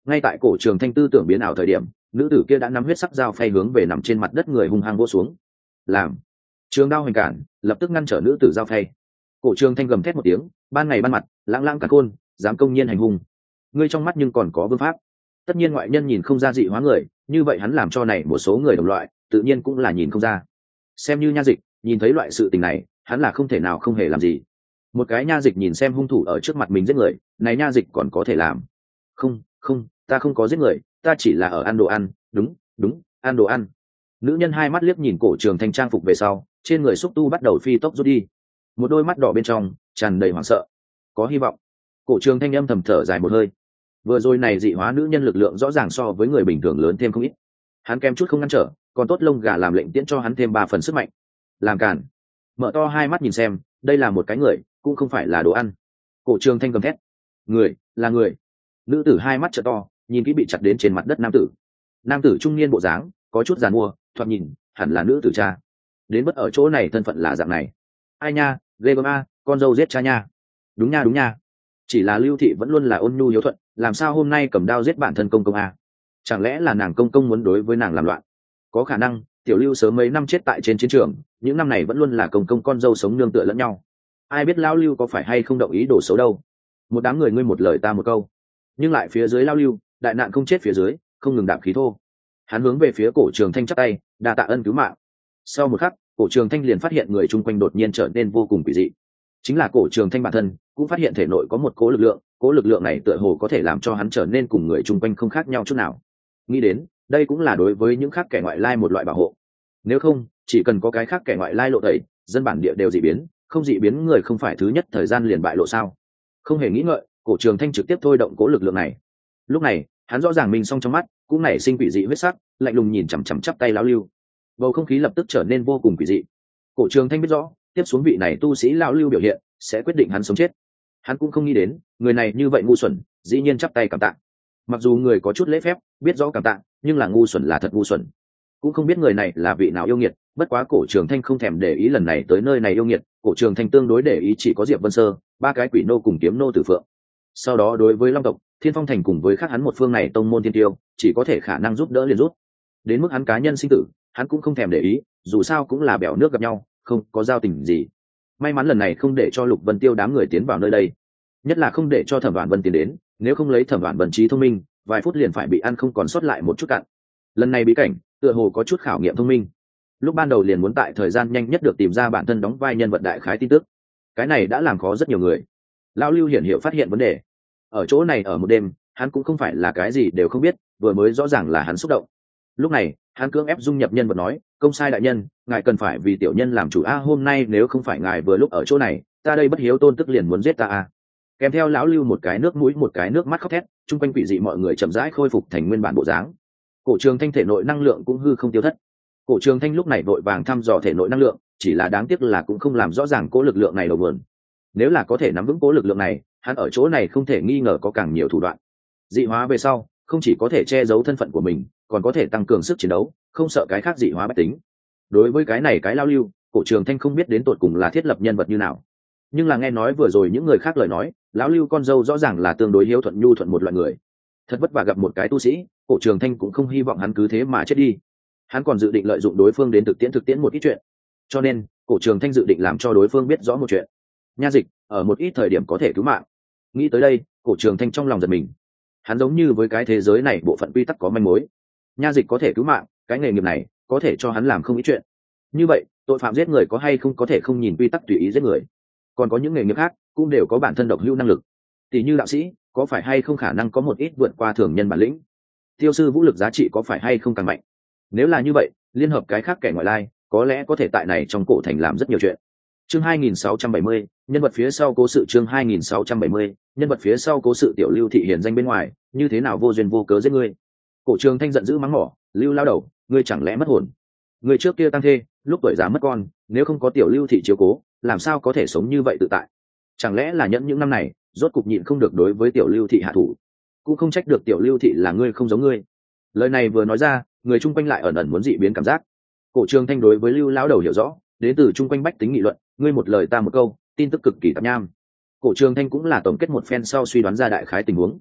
Ngay tại cổ trường thanh tư tưởng biến ảo thời điểm, nữ tử kia đã nắm huyết sắc dao phay hướng về nằm trên mặt đất người hung hăng vỗ xuống. Làm trường đao hoành cản, lập tức ngăn trở nữ tử dao phay. Cổ trường thanh gầm thét một tiếng, ban ngày ban mặt, lãng lãng cả khôn, dám công nhiên hành hung. Ngươi trong mắt nhưng còn có vương pháp. Tất nhiên ngoại nhân nhìn không ra dị hóa người, như vậy hắn làm cho này một số người đồng loại, tự nhiên cũng là nhìn không ra. Xem như nha dịch, nhìn thấy loại sự tình này, hắn là không thể nào không hề làm gì. Một cái nha dịch nhìn xem hung thủ ở trước mặt mình giết người, này nha dịch còn có thể làm? Không, không, ta không có giết người, ta chỉ là ở ăn đồ ăn, đúng, đúng, ăn đồ ăn. Nữ nhân hai mắt liếc nhìn cổ trường thanh trang phục về sau, trên người xúc tu bắt đầu phi tốc rút đi. Một đôi mắt đỏ bên trong tràn đầy hoảng sợ. Có hy vọng. Cổ trường thanh âm thầm thở dài một hơi. Vừa rồi này dị hóa nữ nhân lực lượng rõ ràng so với người bình thường lớn thêm không ít. Hắn kém chút không ngăn trở, còn tốt lông gà làm lệnh tiễn cho hắn thêm 3 phần sức mạnh. Làm cản. Mở to hai mắt nhìn xem, đây là một cái người, cũng không phải là đồ ăn. Cổ trường thanh gầm thét. Người, là người. Nữ tử hai mắt trợ to, nhìn kỹ bị chặt đến trên mặt đất nam tử. Nam tử trung niên bộ dáng, có chút giàn mua, thoạt nhìn hẳn là nữ tử cha. Đến bất ở chỗ này thân phận là dạng này. Ai nha, ghê gớm a, con dâu giết cha nha. Đúng nha đúng nha. Chỉ là Lưu thị vẫn luôn là ôn nhu hiếu thuận, làm sao hôm nay cầm đao giết bản thân công công a? Chẳng lẽ là nàng công công muốn đối với nàng làm loạn? Có khả năng, tiểu Lưu sớm mấy năm chết tại trên chiến trường, những năm này vẫn luôn là công công con dâu sống nương tựa lẫn nhau. Ai biết lão Lưu có phải hay không động ý đồ xấu đâu. Một đám người ngươi một lời ta một câu, nhưng lại phía dưới lão Lưu, đại nạn không chết phía dưới, không ngừng đạp khí thô. Hắn hướng về phía cổ trường thanh chắp tay, đa tạ ân cứu mạng. Sau một khắc, cổ trường thanh liền phát hiện người chung quanh đột nhiên trở nên vô cùng quỷ dị. Chính là cổ trường thanh bản thân cũng phát hiện thể nội có một cố lực lượng này tựa hồ có thể làm cho hắn trở nên cùng người chung quanh không khác nhau chút nào. Nghĩ đến đây cũng là đối với những khác kẻ ngoại lai một loại bảo hộ. Nếu không, chỉ cần có cái khác kẻ ngoại lai lộ tẩy, dân bản địa đều dị biến, không dị biến người không phải thứ nhất thời gian liền bại lộ sao? Không hề nghĩ ngợi, cổ trường thanh trực tiếp thôi động cố lực lượng này. Lúc này hắn rõ ràng mình song trong mắt cũng nảy sinh quỷ dị huyết sắc, lạnh lùng nhìn chằm chằm chắp tay lão Lưu. Bầu không khí lập tức trở nên vô cùng quỷ dị. Cổ trường thanh biết rõ, tiếp xuống vị này tu sĩ lão Lưu biểu hiện sẽ quyết định hắn sống chết. Hắn cũng không nghĩ đến người này như vậy ngu xuẩn, dĩ nhiên chắp tay cảm tạ. Mặc dù người có chút lễ phép, biết rõ cảm tạ, nhưng là ngu xuẩn là thật ngu xuẩn. Cũng không biết người này là vị nào yêu nghiệt, bất quá cổ trường thanh không thèm để ý lần này tới nơi này yêu nghiệt, cổ trường thanh tương đối để ý chỉ có Diệp Vân Sơ, 3 cái quỷ nô cùng kiếm nô Tử Phượng. Sau đó đối với Long tộc, Thiên Phong thành cùng với khác hắn một phương này tông môn thiên tiêu, chỉ có thể khả năng giúp đỡ liền rút. Đến mức hắn cá nhân sinh tử, hắn cũng không thèm để ý, dù sao cũng là bèo nước gặp nhau, không có giao tình gì. May mắn lần này không để cho Lục Vân Tiêu đám người tiến vào nơi đây, nhất là không để cho Thẩm Vạn Vân tiến đến, nếu không lấy Thẩm Vạn Vân trí thông minh, vài phút liền phải bị ăn không còn sót lại một chút cạn. Lần này bí cảnh, tựa hồ có chút khảo nghiệm thông minh. Lúc ban đầu liền muốn tại thời gian nhanh nhất được tìm ra bản thân đóng vai nhân vật đại khái tin tức. Cái này đã làm khó rất nhiều người. Lão Lưu hiển hiểu phát hiện vấn đề. Ở chỗ này ở một đêm, hắn cũng không phải là cái gì đều không biết, vừa mới rõ ràng là hắn xúc động. Lúc này, hắn cưỡng ép dung nhập nhân vật nói, công sai đại nhân, ngài cần phải vì tiểu nhân làm chủ a, hôm nay nếu không phải ngài vừa lúc ở chỗ này, ta đây bất hiếu tôn tức liền muốn giết ta a. Kèm theo lão Lưu một cái nước mũi một cái nước mắt khóc thét, chung quanh quỷ dị mọi người chậm rãi khôi phục thành nguyên bản bộ dáng. Cổ trường thanh thể nội năng lượng cũng hư không tiêu thất. Cổ trường thanh lúc này vội vàng thăm dò thể nội năng lượng, chỉ là đáng tiếc là cũng không làm rõ ràng cố lực lượng này đầu nguồn. Nếu là có thể nắm vững cố lực lượng này, hắn ở chỗ này không thể nghi ngờ có càng nhiều thủ đoạn. Dị hóa về sau, không chỉ có thể che giấu thân phận của mình, còn có thể tăng cường sức chiến đấu, không sợ cái khác dị hóa bách tính. Đối với cái này cái lao Lưu, cổ trường thanh không biết đến tột cùng là thiết lập nhân vật như nào, nhưng là nghe nói vừa rồi những người khác lời nói, lão Lưu con dâu rõ ràng là tương đối hiếu thuận nhu thuận một loại người. Thật vất vả gặp một cái tu sĩ, cổ trường thanh cũng không hy vọng hắn cứ thế mà chết đi. Hắn còn dự định lợi dụng đối phương đến thực tiễn một ít chuyện, cho nên cổ trường thanh dự định làm cho đối phương biết rõ một chuyện. Nha dịch ở một ít thời điểm có thể cứu mạng. Nghĩ tới đây, cổ trường thanh trong lòng giật mình. Hắn giống như với cái thế giới này bộ phận quy tắc có manh mối. Nha dịch có thể cứu mạng, cái nghề nghiệp này có thể cho hắn làm không ít chuyện. Như vậy tội phạm giết người có hay không có thể không nhìn quy tắc tùy ý giết người. Còn có những nghề nghiệp khác cũng đều có bản thân độc hữu năng lực. Tỷ như đạo sĩ, có phải hay không khả năng có một ít vượt qua thường nhân bản lĩnh. Tiêu sư vũ lực giá trị có phải hay không càng mạnh. Nếu là như vậy, liên hợp cái khác kẻ ngoại lai, có lẽ có thể tại này trong cổ thành làm rất nhiều chuyện. Chương 2670, nhân vật phía sau cố sự. Chương 2670, nhân vật phía sau cố sự. Tiểu Lưu thị hiển danh bên ngoài, như thế nào vô duyên vô cớ giết ngươi. Cổ trường thanh giận dữ mắng mỏ, Lưu lao đầu, ngươi chẳng lẽ mất hồn? Ngươi trước kia tăng thê, lúc tuổi già mất con, nếu không có Tiểu Lưu thị chiếu cố, làm sao có thể sống như vậy tự tại? Chẳng lẽ là nhẫn những năm này, rốt cục nhịn không được đối với Tiểu Lưu thị hạ thủ? Cũng không trách được Tiểu Lưu thị là ngươi không giống ngươi. Lời này vừa nói ra, người chung quanh lại ẩn ẩn muốn dị biến cảm giác. Cổ trường thanh đối với Lưu lão đầu hiểu rõ, đến từ chung quanh bách tính nghị luận, ngươi một lời ta một câu, tin tức cực kỳ tạp nham. Cổ trường thanh cũng là tổng kết một phen sau suy đoán ra đại khái tình huống.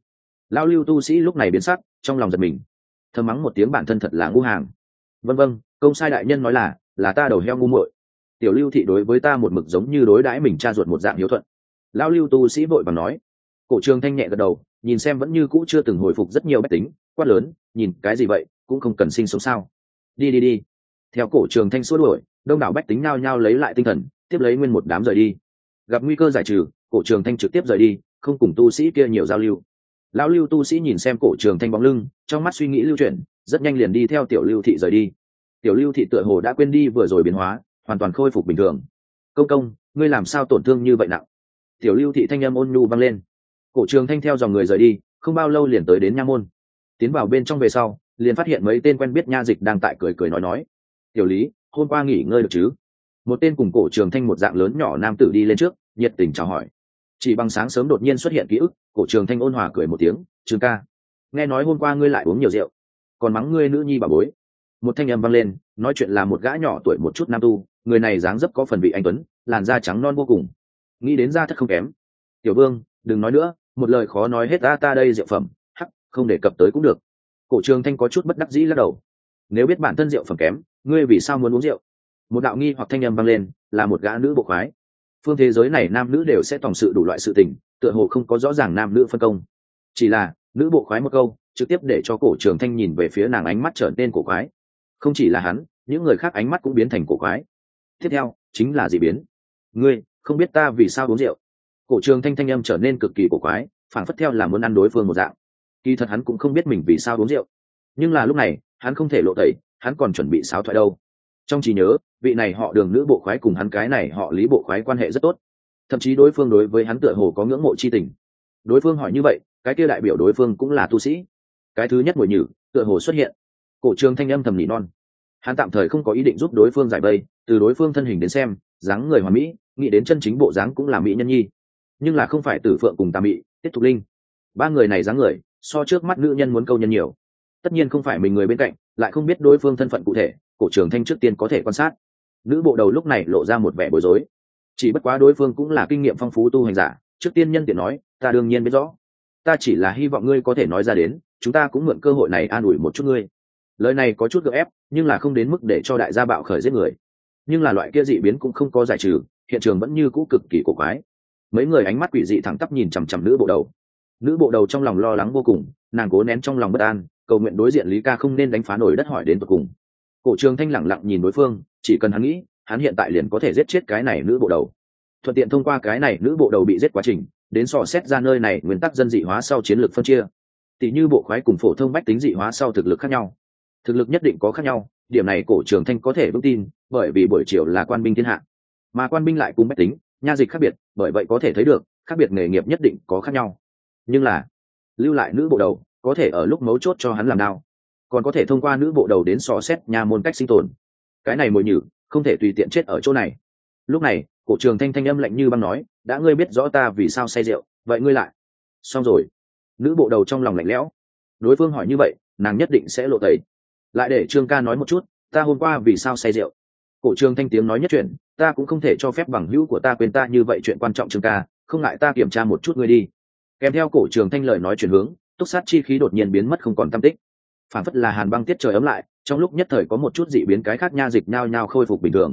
Lão Lưu tu sĩ lúc này biến sắc, trong lòng giật mình, thầm mắng một tiếng bản thân thật là ngu hàng. Vâng, công sai đại nhân nói là ta đầu heo ngu muội. Tiểu Lưu thị đối với ta một mực giống như đối đãi mình cha ruột một dạng hiếu thuận. Lão Lưu tu sĩ vội vàng nói. Cổ Trường Thanh nhẹ gật đầu, nhìn xem vẫn như cũ chưa từng hồi phục rất nhiều bách tính, quát lớn, nhìn cái gì vậy, cũng không cần sinh sống sao? Đi. Theo Cổ Trường Thanh xua đuổi, đông đảo bách tính nhao nhao lấy lại tinh thần, tiếp lấy nguyên một đám rời đi. Gặp nguy cơ giải trừ, Cổ Trường Thanh trực tiếp rời đi, không cùng tu sĩ kia nhiều giao lưu. Lão Lưu tu sĩ nhìn xem Cổ Trường Thanh bóng lưng, trong mắt suy nghĩ lưu chuyển, rất nhanh liền đi theo Tiểu Lưu thị rời đi. Tiểu Lưu thị tựa hồ đã quên đi vừa rồi biến hóa, hoàn toàn khôi phục bình thường. Công, ngươi làm sao tổn thương như vậy nặng? Tiểu Lưu thị thanh âm ôn nhu vang lên. Cổ Trường Thanh theo dòng người rời đi, không bao lâu liền tới đến nha môn. Tiến vào bên trong về sau, liền phát hiện mấy tên quen biết nha dịch đang tại cười nói. Tiểu Lý, hôm qua nghỉ ngơi được chứ? Một tên cùng Cổ Trường Thanh một dạng lớn nhỏ nam tử đi lên trước, nhiệt tình chào hỏi. Chỉ bằng sáng sớm đột nhiên xuất hiện ký ức, Cổ Trường Thanh ôn hòa cười một tiếng, "Trường ca, nghe nói hôm qua ngươi lại uống nhiều rượu, còn mắng ngươi nữ nhi bà bối." Một thanh âm vang lên, nói chuyện là một gã nhỏ tuổi một chút nam tu, người này dáng dấp có phần vị anh tuấn, làn da trắng non vô cùng, nghĩ đến da thất không kém. "Tiểu Vương, đừng nói nữa, một lời khó nói hết, ta đây rượu phẩm, hắc, không đề cập tới cũng được." Cổ Trường Thanh có chút bất đắc dĩ lắc đầu. "Nếu biết bản thân rượu phẩm kém, ngươi vì sao muốn uống rượu?" Một đạo nghi hoặc thanh âm vang lên, là một gã nữ bộ khoái. Phương thế giới này nam nữ đều sẽ tòng sự đủ loại sự tình, tựa hồ không có rõ ràng nam nữ phân công. Chỉ là nữ bộ khoái một câu, trực tiếp để cho Cổ Trường Thanh nhìn về phía nàng ánh mắt trở nên cổ quái. Không chỉ là hắn, những người khác ánh mắt cũng biến thành cổ quái. Tiếp theo chính là dị biến. "Ngươi không biết ta vì sao uống rượu?" Cổ Trường Thanh thanh âm trở nên cực kỳ cổ quái, phảng phất theo là muốn ăn đối phương một dạng. Kỳ thật hắn cũng không biết mình vì sao uống rượu, nhưng là lúc này hắn không thể lộ tẩy, hắn còn chuẩn bị sáo thoại đâu. Trong trí nhớ, vị này họ Đường nữ bộ khoái cùng hắn cái này họ Lý bộ khoái quan hệ rất tốt, thậm chí đối phương đối với hắn tựa hồ có ngưỡng mộ chi tình. Đối phương hỏi như vậy, cái kia đại biểu đối phương cũng là tu sĩ. Cái thứ nhất mùi nhử tựa hồ xuất hiện. Cổ Trường Thanh âm thầm nỉ non. Hắn tạm thời không có ý định giúp đối phương giải vây, từ đối phương thân hình đến xem, dáng người hoàn mỹ, nghĩ đến chân chính bộ dáng cũng là mỹ nhân nhi, nhưng là không phải Tử Phượng cùng Tà Mị, Tiết Thục Linh. Ba người này dáng người so trước mắt nữ nhân muốn câu nhân nhiều. Tất nhiên không phải mình người bên cạnh, lại không biết đối phương thân phận cụ thể, Cổ Trường Thanh trước tiên có thể quan sát. Nữ bộ đầu lúc này lộ ra một vẻ bối rối, chỉ bất quá đối phương cũng là kinh nghiệm phong phú tu hành giả, trước tiên nhân tiện nói, "Ta đương nhiên biết rõ, ta chỉ là hy vọng ngươi có thể nói ra đến, chúng ta cũng mượn cơ hội này an ủi một chút ngươi." Lời này có chút gượng ép, nhưng là không đến mức để cho đại gia bạo khởi giết người. Nhưng là loại kia dị biến cũng không có giải trừ, hiện trường vẫn như cũ cực kỳ cổ quái. Mấy người ánh mắt quỷ dị thẳng tắp nhìn chằm chằm nữ bộ đầu. Nữ bộ đầu trong lòng lo lắng vô cùng, nàng cố nén trong lòng bất an, cầu nguyện đối diện Lý Ca không nên đánh phá nổi đất hỏi đến tận cùng. Cổ Trường Thanh lẳng lặng nhìn đối phương, chỉ cần hắn nghĩ, hắn hiện tại liền có thể giết chết cái này nữ bộ đầu. Thuận tiện thông qua cái này nữ bộ đầu bị giết quá trình, đến dò xét ra nơi này nguyên tắc dân dị hóa sau chiến lược phân chia. Tỷ như bộ khoái cùng phổ thông bách tính dị hóa sau thực lực khác nhau. Thực lực nhất định có khác nhau, điểm này Cổ Trường Thanh có thể vững tin, bởi vì buổi chiều là quan binh thiên hạ, mà quan binh lại cùng bách tính, nha dịch khác biệt, bởi vậy có thể thấy được, khác biệt nghề nghiệp nhất định có khác nhau. Nhưng là lưu lại nữ bộ đầu, có thể ở lúc mấu chốt cho hắn làm đao, còn có thể thông qua nữ bộ đầu đến dò xét nha môn cách sinh tồn. Cái này mồi nhử không thể tùy tiện chết ở chỗ này. Lúc này Cổ Trường Thanh thanh âm lạnh như băng nói, "Đã ngươi biết rõ ta vì sao say rượu, vậy ngươi lại." Xong rồi. Nữ bộ đầu trong lòng lạnh lẽo, đối phương hỏi như vậy, nàng nhất định sẽ lộ tẩy. Lại để Trương ca nói một chút, ta hôm qua vì sao say rượu. Cổ Trường Thanh tiếng nói nhất chuyện, ta cũng không thể cho phép bằng hữu của ta quên ta như vậy chuyện quan trọng. Trương ca, không ngại ta kiểm tra một chút ngươi đi. Kèm theo Cổ Trường Thanh lời nói chuyển hướng, túc sát chi khí đột nhiên biến mất không còn tăm tích, phản phất là hàn băng tiết trời ấm lại, trong lúc nhất thời có một chút dị biến, cái khác nha dịch nhao nhao khôi phục bình thường.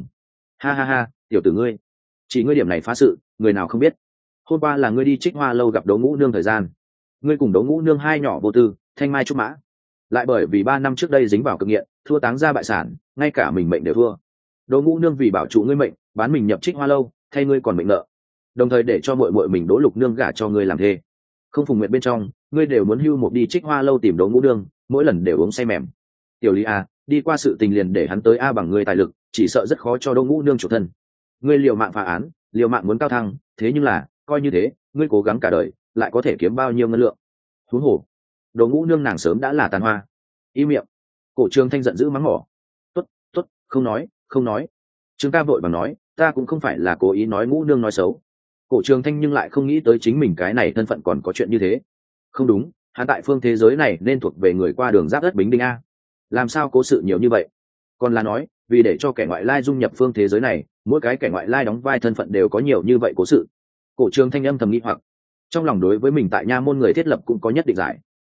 Ha, tiểu tử ngươi, chỉ ngươi điểm này phá sự, người nào không biết. Hôm qua là ngươi đi Trích Hoa lâu gặp Đấu Ngũ nương thời gian, ngươi cùng Đấu Ngũ nương hai nhỏ vô tư, thanh mai trúc mã, lại bởi vì 3 năm trước đây dính vào cực nghiện, thua táng ra bại sản, ngay cả mình mệnh đều thua. Đấu Ngũ nương vì bảo trụ ngươi mệnh, bán mình nhập Trích Hoa lâu, thay ngươi còn mệnh nợ, đồng thời để cho muội muội mình Đỗ Lục nương gả cho ngươi làm thê. Không phùng nguyện bên trong, ngươi đều muốn hưu một đi Trích Hoa lâu tìm Đấu Ngũ nương, mỗi lần đều uống say mềm. Tiểu Lý à, đi qua sự tình liền để hắn tới a, bằng ngươi tài lực, chỉ sợ rất khó cho Đấu Ngũ nương chủ thân. Ngươi liều mạng phá án, liều mạng muốn cao thăng, thế nhưng là, coi như thế, ngươi cố gắng cả đời, lại có thể kiếm bao nhiêu ngân lượng? Huống hồ, Đấu Ngũ nương nàng sớm đã là tàn hoa. Im miệng. Cổ Trường Thanh giận dữ mắng mỏ. Tốt, không nói. Trương ca vội vàng nói, ta cũng không phải là cố ý nói Ngũ nương nói xấu. Cổ Trường Thanh nhưng lại không nghĩ tới chính mình cái này thân phận còn có chuyện như thế. Không đúng, hắn tại phương thế giới này nên thuộc về người qua đường giáp đất Bính Đinh a. Làm sao cố sự nhiều như vậy? Còn là nói, vì để cho kẻ ngoại lai dung nhập phương thế giới này, mỗi cái kẻ ngoại lai đóng vai thân phận đều có nhiều như vậy cố sự. Cổ Trường Thanh âm thầm nghĩ hoặc, trong lòng đối với mình tại nha môn người thiết lập cũng có nhất định giải.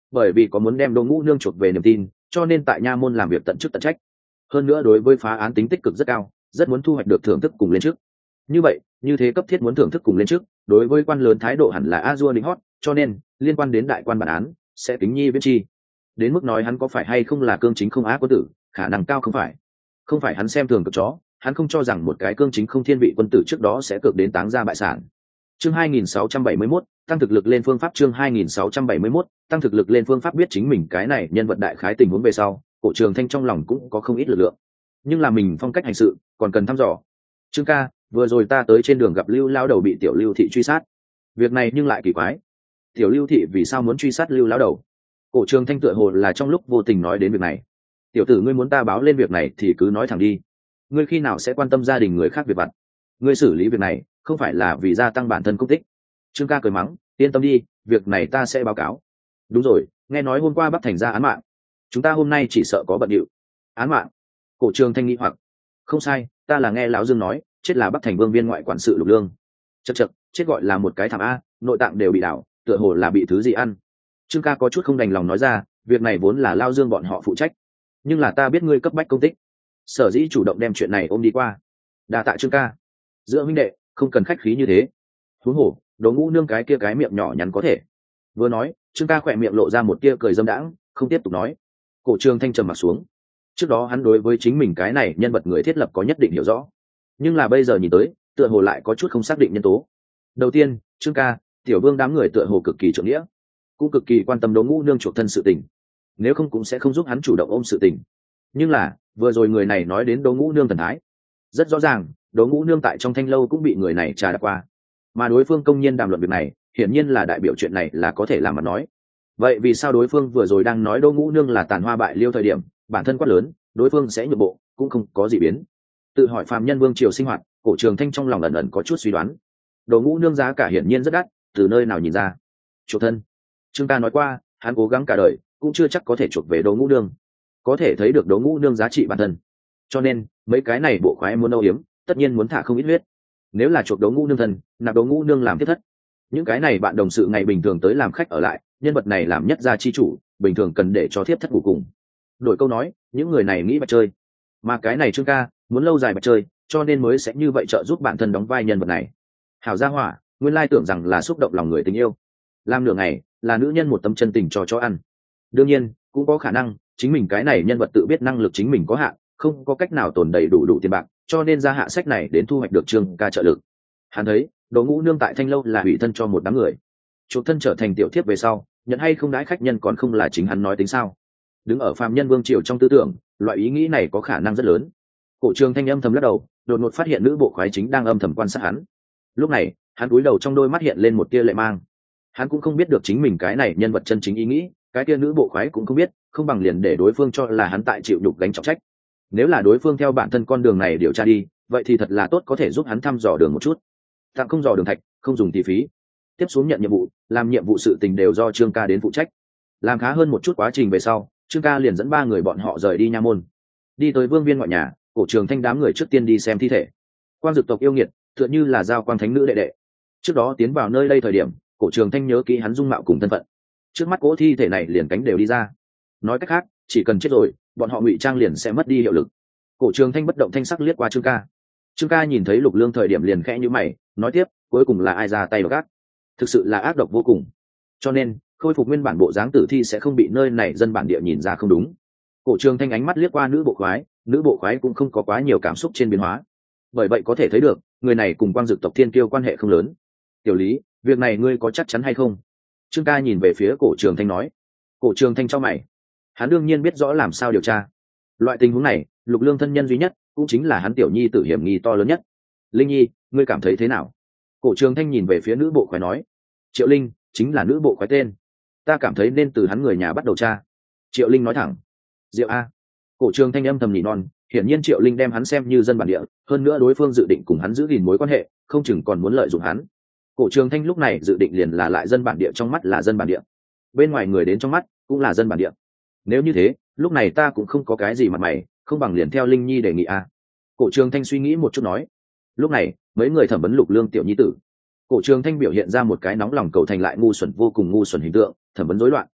bởi vì có muốn đem Đỗ Ngũ Nương chuộc về niềm tin, cho nên tại nha môn làm việc tận chức tận trách. Hơn nữa đối với phá án tính tích cực rất cao, rất muốn thu hoạch được thưởng thức cùng lên trước. Như vậy, như thế cấp thiết muốn thưởng thức cùng lên trước, đối với quan lớn thái độ hẳn là a dua đính hót, cho nên liên quan đến đại quan bản án sẽ kính nhi viết chi. Đến mức nói hắn có phải hay không là cương chính không á quân tử, khả năng cao không phải. Không phải hắn xem thường cực chó, hắn không cho rằng một cái cương chính không thiên vị quân tử trước đó sẽ cực đến táng ra bại sản. Chương 2671, tăng thực lực lên phương pháp. Chương 2671, tăng thực lực lên phương pháp. Biết chính mình cái này nhân vật đại khái tình huống về sau, Cổ Trường Thanh trong lòng cũng có không ít lực lượng, nhưng là mình phong cách hành sự còn cần thăm dò. Trương ca, vừa rồi ta tới trên đường gặp Lưu lão đầu bị tiểu Lưu thị truy sát, việc này nhưng lại kỳ quái. Tiểu Lưu thị vì sao muốn truy sát Lưu lão đầu? Cổ Trường Thanh tựa hồ là trong lúc vô tình nói đến việc này. Tiểu tử, ngươi muốn ta báo lên việc này thì cứ nói thẳng đi, ngươi khi nào sẽ quan tâm gia đình người khác việc vặt? Ngươi xử lý việc này không phải là vì gia tăng bản thân công tích. Trương ca cười mắng, yên tâm đi, việc này ta sẽ báo cáo. Đúng rồi, nghe nói hôm qua Bắc Thành ra án mạng, chúng ta hôm nay chỉ sợ có bận điệu. Án mạng? Cổ Trường Thanh nghi hoặc. Không sai, ta là nghe lão Dương nói, chết là Bắc Thành vương viên ngoại quản sự Lục Lương. Chậc chậc, chết gọi là một cái thảm a, nội tạng đều bị đảo, tựa hồ là bị thứ gì ăn. Trương ca có chút không đành lòng nói ra, việc này vốn là Lao Dương bọn họ phụ trách, nhưng là ta biết ngươi cấp bách công tích, sở dĩ chủ động đem chuyện này ôm đi qua. Đa tạ Trương ca. Giữa huynh đệ không cần khách khí như thế. Huống hồ, Đỗ Ngũ Nương cái kia cái miệng nhỏ nhắn có thể. Vừa nói, Trương ca khỏe miệng lộ ra một tia cười dâm đãng, không tiếp tục nói. Cổ Trường Thanh trầm mặt xuống. Trước đó hắn đối với chính mình cái này nhân vật người thiết lập có nhất định hiểu rõ, nhưng là bây giờ nhìn tới, tựa hồ lại có chút không xác định nhân tố. Đầu tiên, Trương ca, tiểu vương đám người tựa hồ cực kỳ trượng nghĩa, cũng cực kỳ quan tâm Đỗ Ngũ Nương chuộc thân sự tình, nếu không cũng sẽ không giúp hắn chủ động ôm sự tình. Nhưng là vừa rồi người này nói đến Đỗ Ngũ Nương thần thái, rất rõ ràng Đỗ Ngũ Nương tại trong thanh lâu cũng bị người này trà đạp qua, mà đối phương công nhiên đàm luận việc này, hiển nhiên là đại biểu chuyện này là có thể làm mà nói. Vậy vì sao đối phương vừa rồi đang nói Đỗ Ngũ Nương là tàn hoa bại liêu thời điểm, bản thân quát lớn, đối phương sẽ nhượng bộ, cũng không có gì biến? Tự hỏi phàm nhân vương triều sinh hoạt, Cổ Trường Thanh trong lòng ẩn ẩn có chút suy đoán. Đỗ Ngũ Nương giá cả hiển nhiên rất đắt, từ nơi nào nhìn ra? Chuộc thân. Trương ca nói qua, hắn cố gắng cả đời cũng chưa chắc có thể chuộc về Đỗ Ngũ Nương, có thể thấy được Đỗ Ngũ Nương giá trị bản thân. Cho nên mấy cái này bộ khoái muốn âu yếm, tất nhiên muốn thả không ít huyết. Nếu là chuộc Đỗ Ngũ Nương thân, nạp Đỗ Ngũ Nương làm thiết thất, những cái này bạn đồng sự ngày bình thường tới làm khách ở lại, nhân vật này làm nhất gia chi chủ, bình thường cần để cho thiết thất ngủ cùng. Đổi câu nói, những người này nghĩ bạch chơi, mà cái này Trương ca muốn lâu dài bạch chơi, cho nên mới sẽ như vậy trợ giúp bản thân đóng vai nhân vật này. Hảo gia hỏa, nguyên lai tưởng rằng là xúc động lòng người tình yêu, làm nửa ngày là nữ nhân một tấm chân tình cho ăn. Đương nhiên cũng có khả năng chính mình cái này nhân vật tự biết năng lực chính mình có hạn, không có cách nào tồn đầy đủ tiền bạc, cho nên ra hạ sách này đến thu hoạch được Trương ca trợ lực. Hắn thấy Đỗ Ngũ Nương tại thanh lâu là hủy thân cho một đám người, chuộc thân trở thành tiểu thiếp về sau, nhận hay không đãi khách nhân còn không là chính hắn nói tính sao? Đứng ở phàm nhân vương triều trong tư tưởng, loại ý nghĩ này có khả năng rất lớn. Cổ Trường Thanh âm thầm lắc đầu, đột ngột phát hiện nữ bộ khoái chính đang âm thầm quan sát hắn. Lúc này hắn cúi đầu, trong đôi mắt hiện lên một tia lệ mang. Hắn cũng không biết được chính mình cái này nhân vật chân chính ý nghĩ, cái tia nữ bộ khoái cũng không biết, không bằng liền để đối phương cho là hắn tại chịu nhục gánh trọng trách. Nếu là đối phương theo bản thân con đường này điều tra đi, vậy thì thật là tốt, có thể giúp hắn thăm dò đường một chút. Tặng không dò đường thạch, không dùng tỷ phí. Tiếp xuống nhận nhiệm vụ, làm nhiệm vụ sự tình đều do Trương ca đến phụ trách. Làm khá hơn một chút quá trình về sau, Trương ca liền dẫn 3 người bọn họ rời đi nha môn, đi tới vương viên ngoại nhà. Cổ Trường Thanh đám người trước tiên đi xem thi thể. Quang Dực tộc yêu nghiệt, tựa như là giao quang thánh nữ đệ đệ. Trước đó tiến vào nơi đây thời điểm, Cổ Trường Thanh nhớ kỹ hắn dung mạo cùng thân phận. Trước mắt cỗ thi thể này liền cánh đều đi ra. Nói cách khác, chỉ cần chết rồi, bọn họ ngụy trang liền sẽ mất đi hiệu lực. Cổ Trường Thanh bất động thanh sắc liếc qua Trương ca. Trương ca nhìn thấy Lục Lương thời điểm liền khẽ nhíu mày, nói tiếp, cuối cùng là ai ra tay gác? Thực sự là ác độc vô cùng. Cho nên, khôi phục nguyên bản bộ dáng tử thi sẽ không bị nơi này dân bản địa nhìn ra không đúng. Cổ Trường Thanh ánh mắt liếc qua nữ bộ khoái, nữ bộ khoái cũng không có quá nhiều cảm xúc trên biến hóa. Bởi vậy có thể thấy được, người này cùng Quang Dực tộc Thiên Kiêu quan hệ không lớn. Tiểu Lý, việc này ngươi có chắc chắn hay không? Trương ca nhìn về phía Cổ Trường Thanh nói. Cổ Trường Thanh chau mày. Hắn đương nhiên biết rõ làm sao điều tra. Loại tình huống này, Lục Lương thân nhân duy nhất, cũng chính là hắn tiểu nhi tử hiểm nghi to lớn nhất. Linh Nhi, ngươi cảm thấy thế nào? Cổ Trường Thanh nhìn về phía nữ bộ khoái nói. Triệu Linh chính là nữ bộ khoái tên, ta cảm thấy nên từ hắn người nhà bắt đầu tra. Triệu Linh nói thẳng. Diệu a. Cổ Trường Thanh âm thầm nỉ non, hiển nhiên Triệu Linh đem hắn xem như dân bản địa, hơn nữa đối phương dự định cùng hắn giữ gìn mối quan hệ, không chừng còn muốn lợi dụng hắn. Cổ Trường Thanh lúc này dự định liền là lại dân bản địa, trong mắt là dân bản địa, bên ngoài người đến trong mắt cũng là dân bản địa. Nếu như thế, lúc này ta cũng không có cái gì mặt mày, không bằng liền theo Linh Nhi đề nghị a. Cổ Trường Thanh suy nghĩ một chút nói. Lúc này mấy người thẩm vấn Lục Lương tiểu nhi tử. Cổ Trường Thanh biểu hiện ra một cái nóng lòng cầu thành lại ngu xuẩn vô cùng ngu xuẩn hình tượng, thẩm vấn rối loạn.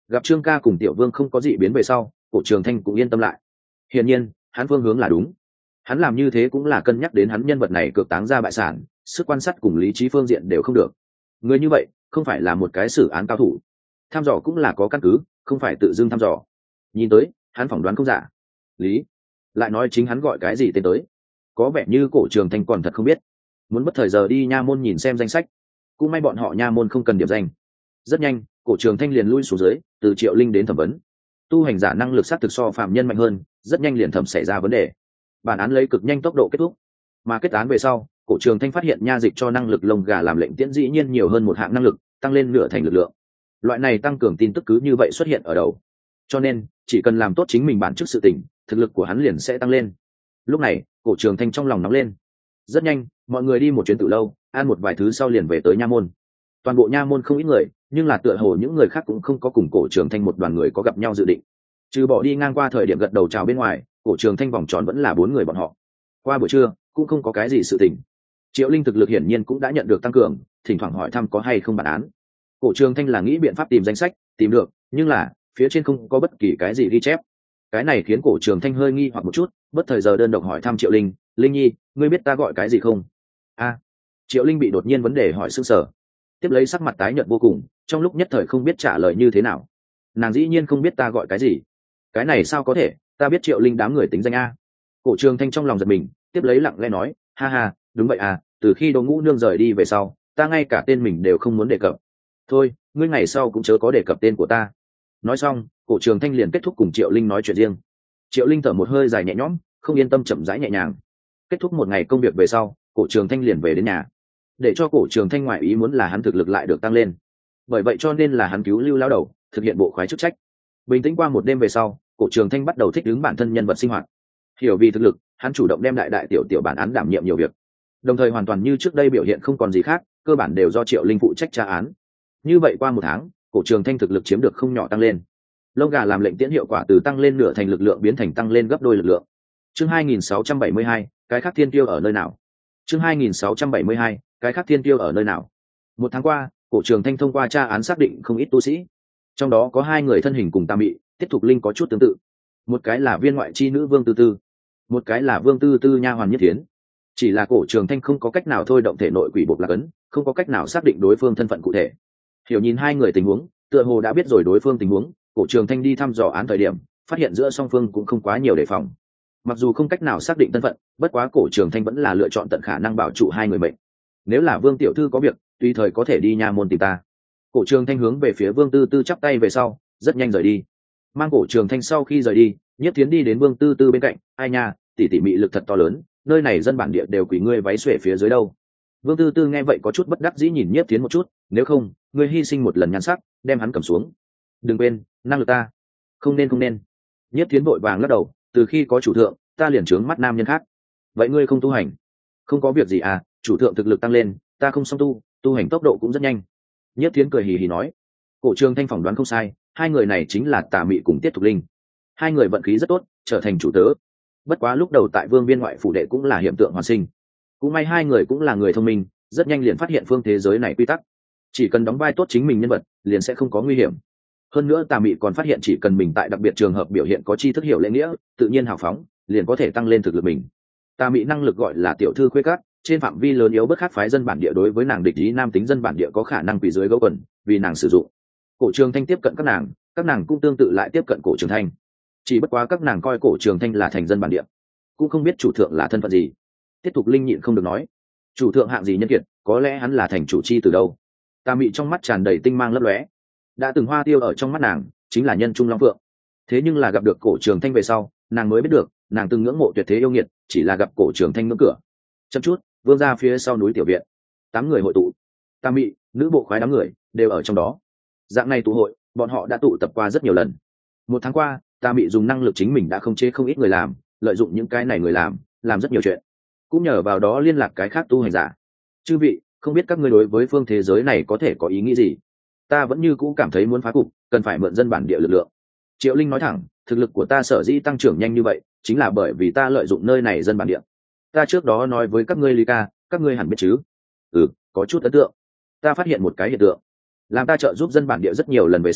Gặp Trương Ca cùng Tiểu Vương không có dị biến về sau, Cổ Trường Thanh cũng yên tâm lại. Hiển nhiên, hắn phương hướng là đúng. Hắn làm như thế cũng là cân nhắc đến hắn nhân vật này cược táng ra bại sản, sức quan sát cùng lý trí phương diện đều không được. Người như vậy, không phải là một cái xử án cao thủ. Tham dò cũng là có căn cứ, không phải tự dưng thăm dò. Nhìn tới, hắn phỏng đoán không giả. Lý, lại nói chính hắn gọi cái gì tên tới? Có vẻ như Cổ Trường Thanh còn thật không biết. Muốn mất thời giờ đi nha môn nhìn xem danh sách. Cũng may bọn họ nha môn không cần điểm danh. Rất nhanh, Cổ Trường Thanh liền lui xuống dưới, từ Triệu Linh đến thẩm vấn. Tu hành giả năng lực sát thực so phạm nhân mạnh hơn, rất nhanh liền thẩm xảy ra vấn đề. Bản án lấy cực nhanh tốc độ kết thúc. Mà kết án về sau, Cổ Trường Thanh phát hiện nha dịch cho năng lực lông gà làm lệnh tiễn dĩ nhiên nhiều hơn một hạng năng lực, tăng lên nửa thành lực lượng. Loại này tăng cường tin tức cứ như vậy xuất hiện ở đầu. Cho nên, chỉ cần làm tốt chính mình bản chức sự tình, thực lực của hắn liền sẽ tăng lên. Lúc này, Cổ Trường Thanh trong lòng nóng lên. Rất nhanh, mọi người đi một chuyến tự lâu, ăn một vài thứ sau liền về tới nha môn. Toàn bộ nha môn không ít người, nhưng là tựa hồ những người khác cũng không có cùng Cổ Trường Thanh một đoàn người có gặp nhau dự định. Trừ bỏ đi ngang qua thời điểm gật đầu chào bên ngoài, Cổ Trường Thanh vòng tròn vẫn là 4 người bọn họ. Qua buổi trưa, cũng không có cái gì sự tình. Triệu Linh thực lực hiển nhiên cũng đã nhận được tăng cường, thỉnh thoảng hỏi thăm có hay không bản án. Cổ Trường Thanh là nghĩ biện pháp tìm danh sách, tìm được, nhưng là phía trên không có bất kỳ cái gì ghi chép. Cái này khiến Cổ Trường Thanh hơi nghi hoặc một chút, bất thời giờ đơn độc hỏi thăm Triệu Linh, "Linh nhi, ngươi biết ta gọi cái gì không?" A. Triệu Linh bị đột nhiên vấn đề hỏi sững sờ. Tiếp lấy sắc mặt tái nhợt vô cùng, trong lúc nhất thời không biết trả lời như thế nào. Nàng dĩ nhiên không biết ta gọi cái gì. Cái này sao có thể, ta biết Triệu Linh đám người tính danh a. Cổ Trường Thanh trong lòng giật mình, tiếp lấy lặng lẽ nói, "Ha ha, đúng vậy à, từ khi Đỗ Ngũ Nương rời đi về sau, ta ngay cả tên mình đều không muốn đề cập. Thôi, ngươi ngày sau cũng chớ có đề cập tên của ta." Nói xong, Cổ Trường Thanh liền kết thúc cùng Triệu Linh nói chuyện riêng. Triệu Linh thở một hơi dài nhẹ nhõm, không yên tâm chậm rãi nhẹ nhàng. Kết thúc một ngày công việc về sau, Cổ Trường Thanh liền về đến nhà. Để cho Cổ Trường Thanh ngoại ý muốn là hắn thực lực lại được tăng lên. Bởi vậy cho nên là hắn cứu Lưu lão đầu, thực hiện bộ khoái chức trách. Bình tĩnh qua một đêm về sau, Cổ Trường Thanh bắt đầu thích ứng bản thân nhân vật sinh hoạt. Hiểu vì thực lực, hắn chủ động đem đại đại tiểu tiểu bản án đảm nhiệm nhiều việc. Đồng thời hoàn toàn như trước đây biểu hiện không còn gì khác, cơ bản đều do Triệu Linh phụ trách tra án. Như vậy qua một tháng, Cổ Trường Thanh thực lực chiếm được không nhỏ tăng lên. Lông gà làm lệnh tiễn hiệu quả từ tăng lên nửa thành lực lượng biến thành tăng lên gấp đôi lực lượng. Chương 2672, cái khác thiên tiêu ở nơi nào? Chương 2672, cái khác thiên tiêu ở nơi nào? Một tháng qua, Cổ Trường Thanh thông qua tra án xác định không ít tu sĩ. Trong đó có 2 người thân hình cùng Tam Mị, Tiết Thục Linh có chút tương tự. Một cái là viên ngoại chi nữ Vương Tư Tư, một cái là Vương Tư Tư nha hoàn Nhất Thiến. Chỉ là Cổ Trường Thanh không có cách nào thôi động thể nội quỷ bộ lạc ấn, không có cách nào xác định đối phương thân phận cụ thể. Hiểu nhìn 2 người tình huống, tựa hồ đã biết rồi đối phương tình huống, Cổ Trường Thanh đi thăm dò án thời điểm, phát hiện giữa song phương cũng không quá nhiều đề phòng. Mặc dù không cách nào xác định thân phận, bất quá Cổ Trường Thanh vẫn là lựa chọn tận khả năng bảo trụ 2 người mệnh. Nếu là Vương tiểu thư có việc, tùy thời có thể đi nha môn tìm ta. Cổ Trường Thanh hướng về phía Vương Tư Tư chắp tay về sau, rất nhanh rời đi. Mang Cổ Trường Thanh sau khi rời đi, Nhất Thiến đi đến Vương Tư Tư bên cạnh, "Ai nha, tỷ tỷ mị lực thật to lớn, nơi này dân bản địa đều quỳ ngươi váy xuể phía dưới đâu." Vương Tư Tư nghe vậy có chút bất đắc dĩ nhìn Nhất Thiến một chút, "Nếu không, ngươi hy sinh một lần nhan sắc, đem hắn cầm xuống. Đừng quên, năng lực ta." Không nên." Nhất Thiến vội vàng lắc đầu, "Từ khi có chủ thượng, ta liền trướng mắt nam nhân khác." "Vậy ngươi không tu hành?" "Không có việc gì à, chủ thượng thực lực tăng lên, ta không song tu hành tốc độ cũng rất nhanh." Nhất Thiến cười hì hì nói. Cổ Trường Thanh phỏng đoán không sai, 2 người này chính là Tà Mị cùng Tiết Thục Linh. 2 người vận khí rất tốt, trở thành chủ tớ. Bất quá lúc đầu tại Vương viên ngoại phủ đệ cũng là hiện tượng hoàn sinh. Cũng may 2 người cũng là người thông minh, rất nhanh liền phát hiện phương thế giới này quy tắc. Chỉ cần đóng vai tốt chính mình nhân vật, liền sẽ không có nguy hiểm. Hơn nữa Tà Mị còn phát hiện chỉ cần mình tại đặc biệt trường hợp biểu hiện có tri thức hiểu lễ nghĩa, tự nhiên hào phóng, liền có thể tăng lên thực lực mình. Tà Mị năng lực gọi là tiểu thư khuê cát, trên phạm vi lớn yếu bất khác phái dân bản địa đối với nàng địch ý nam tính dân bản địa có khả năng quỳ dưới gấu quần, vì nàng sử dụng. Cổ Trường Thanh tiếp cận các nàng cũng tương tự lại tiếp cận Cổ Trường Thanh. Chỉ bất quá các nàng coi Cổ Trường Thanh là thành dân bản địa, cũng không biết chủ thượng là thân phận gì. Tiết Thục Linh nhịn không được nói, "Chủ thượng hạng gì nhân kiệt, có lẽ hắn là thành chủ chi từ đâu?" Tà Mị trong mắt tràn đầy tinh mang lấp lóe. Đã từng hoa tiêu ở trong mắt nàng, chính là nhân trung long phượng. Thế nhưng là gặp được Cổ Trường Thanh về sau, nàng mới biết được, nàng từng ngưỡng mộ tuyệt thế yêu nghiệt, chỉ là gặp Cổ Trường Thanh ngưỡng cửa. Chậm chút, vương ra phía sau núi tiểu viện, 8 người hội tụ. Tà Mị, nữ bộ khoái đám người đều ở trong đó. Dạng này tụ hội, bọn họ đã tụ tập qua rất nhiều lần. Một tháng qua, Tà Mị dùng năng lực chính mình đã khống chế không ít người làm, lợi dụng những cái này người làm rất nhiều chuyện. Cũng nhờ vào đó liên lạc cái khác tu hành giả. "Chư vị, không biết các ngươi đối với phương thế giới này có thể có ý nghĩ gì? Ta vẫn như cũ cảm thấy muốn phá cục, cần phải mượn dân bản địa lực lượng." Triệu Linh nói thẳng, "Thực lực của ta sở dĩ tăng trưởng nhanh như vậy, chính là bởi vì ta lợi dụng nơi này dân bản địa. Ta trước đó nói với các ngươi Lý ca, các ngươi hẳn biết chứ?" "Ừ, có chút ấn tượng. Ta phát hiện một cái hiện tượng. Làm ta trợ giúp dân bản địa rất nhiều lần về sau,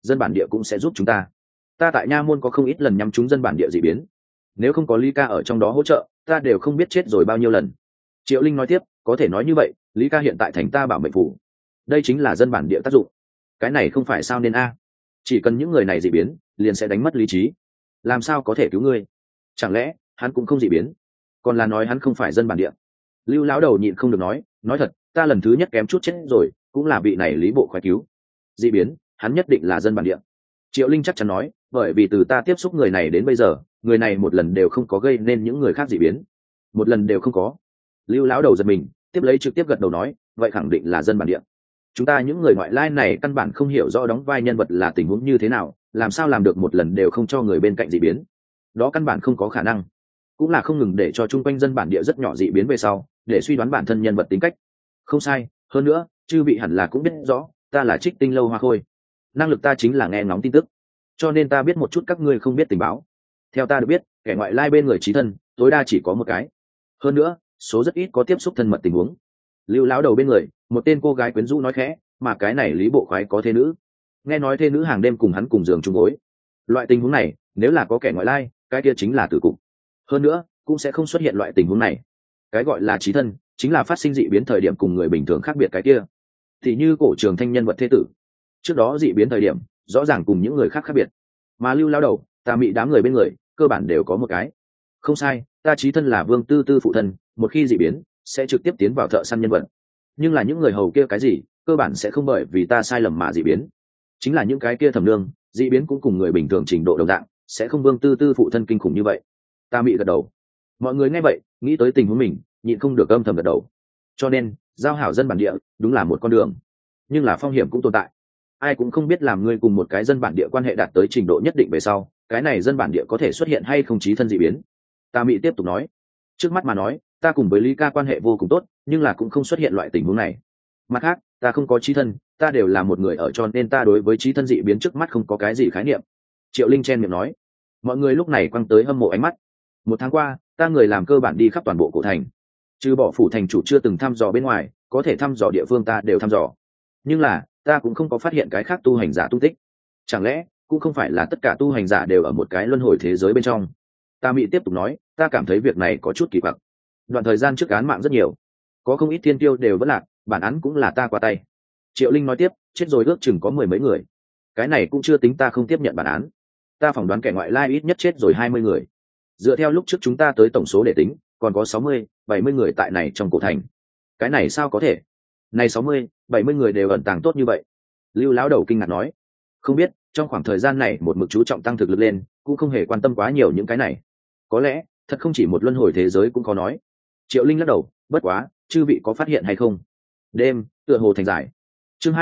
dân bản địa cũng sẽ giúp chúng ta tại nha môn có không ít lần nhắm trúng dân bản địa dị biến, nếu không có Lý ca ở trong đó hỗ trợ ta đều không biết chết rồi bao nhiêu lần. Triệu Linh nói tiếp, có thể nói như vậy Lý ca hiện tại thành ta bảo mệnh phủ, đây chính là dân bản địa tác dụng. Cái này không phải sao nên chỉ cần những người này dị biến liền sẽ đánh mất lý trí, làm sao có thể cứu ngươi? Chẳng lẽ hắn cũng không dị biến, còn là nói hắn không phải dân bản địa? Lưu lão đầu nhịn không được nói thật, ta lần thứ nhất kém chút chết rồi cũng là vị này Lý bộ khoái cứu. Dị biến hắn nhất định là dân bản địa. Triệu Linh chắc chắn nói, bởi vì từ ta tiếp xúc người này đến bây giờ, người này một lần đều không có gây nên những người khác dị biến, một lần đều không có. Lưu lão đầu giật mình, tiếp lấy trực tiếp gật đầu nói, vậy khẳng định là dân bản địa. Chúng ta những người ngoại lai này căn bản không hiểu rõ đóng vai nhân vật là tình huống như thế nào, làm sao làm được một lần đều không cho người bên cạnh dị biến, đó căn bản không có khả năng. Cũng là không ngừng để cho chung quanh dân bản địa rất nhỏ dị biến về sau, để suy đoán bản thân nhân vật tính cách. Không sai, hơn nữa chư vị hẳn là cũng biết rõ ta là Trích Tinh lâu Hoa Khôi, năng lực ta chính là nghe ngóng tin tức, cho nên ta biết một chút các ngươi không biết tình báo. Theo ta được biết, kẻ ngoại lai bên người chí thân tối đa chỉ có một cái, hơn nữa số rất ít có tiếp xúc thân mật tình huống. Lưu lão đầu bên người một tên cô gái quyến rũ nói khẽ, mà cái này Lý bộ khoái có thê nữ, nghe nói thê nữ hàng đêm cùng hắn cùng giường chung gối. Loại tình huống này nếu là có kẻ ngoại lai, cái kia chính là tử cục, hơn nữa cũng sẽ không xuất hiện loại tình huống này. Cái gọi là chí thân chính là phát sinh dị biến thời điểm cùng người bình thường khác biệt cái kia, thì như Cổ Trường Thanh nhân vật thế tử, trước đó dị biến thời điểm rõ ràng cùng những người khác khác biệt, mà Lưu lão đầu ta mị đám người bên người cơ bản đều có một cái. Không sai, ta chí thân là Vương Tư Tư phụ thân, một khi dị biến sẽ trực tiếp tiến vào thợ săn nhân vật, nhưng là những người hầu kia cái gì cơ bản sẽ không bởi vì ta sai lầm mà dị biến, chính là những cái kia thẩm nương dị biến cũng cùng người bình thường trình độ đồng dạng, sẽ không Vương Tư Tư phụ thân kinh khủng như vậy. Ta mị gật đầu. Mọi người nghe vậy nghĩ tới tình huống mình, nhịn không được âm thầm gật đầu. Cho nên giao hảo dân bản địa đúng là một con đường, nhưng là phong hiểm cũng tồn tại. Ai cũng không biết làm ngươi cùng một cái dân bản địa quan hệ đạt tới trình độ nhất định về sau, cái này dân bản địa có thể xuất hiện hay không chí thân dị biến. Ta mị tiếp tục nói, trước mắt mà nói ta cùng với Lý ca quan hệ vô cùng tốt, nhưng là cũng không xuất hiện loại tình huống này. Mặt khác ta không có chí thân, ta đều là một người ở, cho nên ta đối với chí thân dị biến trước mắt không có cái gì khái niệm. Triệu Linh chen miệng nói. Mọi người lúc này quăng tới hâm mộ ánh mắt. Một tháng qua ta người làm cơ bản đi khắp toàn bộ cổ thành, trừ bỏ phủ thành chủ chưa từng thăm dò bên ngoài, có thể thăm dò địa phương ta đều thăm dò, nhưng là ta cũng không có phát hiện cái khác tu hành giả tung tích. Chẳng lẽ cũng không phải là tất cả tu hành giả đều ở một cái luân hồi thế giới bên trong? Ta Mị tiếp tục nói, ta cảm thấy việc này có chút kỳ quặc. Đoạn thời gian trước án mạng rất nhiều, có không ít thiên tiêu đều vẫn lạc, bản án cũng là ta qua tay. Triệu Linh nói tiếp, chết rồi ước chừng có 10 mấy người, cái này cũng chưa tính ta không tiếp nhận bản án. Ta phỏng đoán kẻ ngoại lai ít nhất chết rồi 20 người, dựa theo lúc trước chúng ta tới tổng số để tính còn có 60-70 người tại này trong cổ thành. Cái này sao có thể? Này 60-70 người đều ẩn tàng tốt như vậy? Lưu lão đầu kinh ngạc nói. Không biết, trong khoảng thời gian này một mực chú trọng tăng thực lực lên, cũng không hề quan tâm quá nhiều những cái này. Có lẽ thật không chỉ một luân hồi thế giới cũng có nói. Triệu Linh lắc đầu, bất quá chư vị có phát hiện hay không? Đêm tựa hồ thành giải. Chương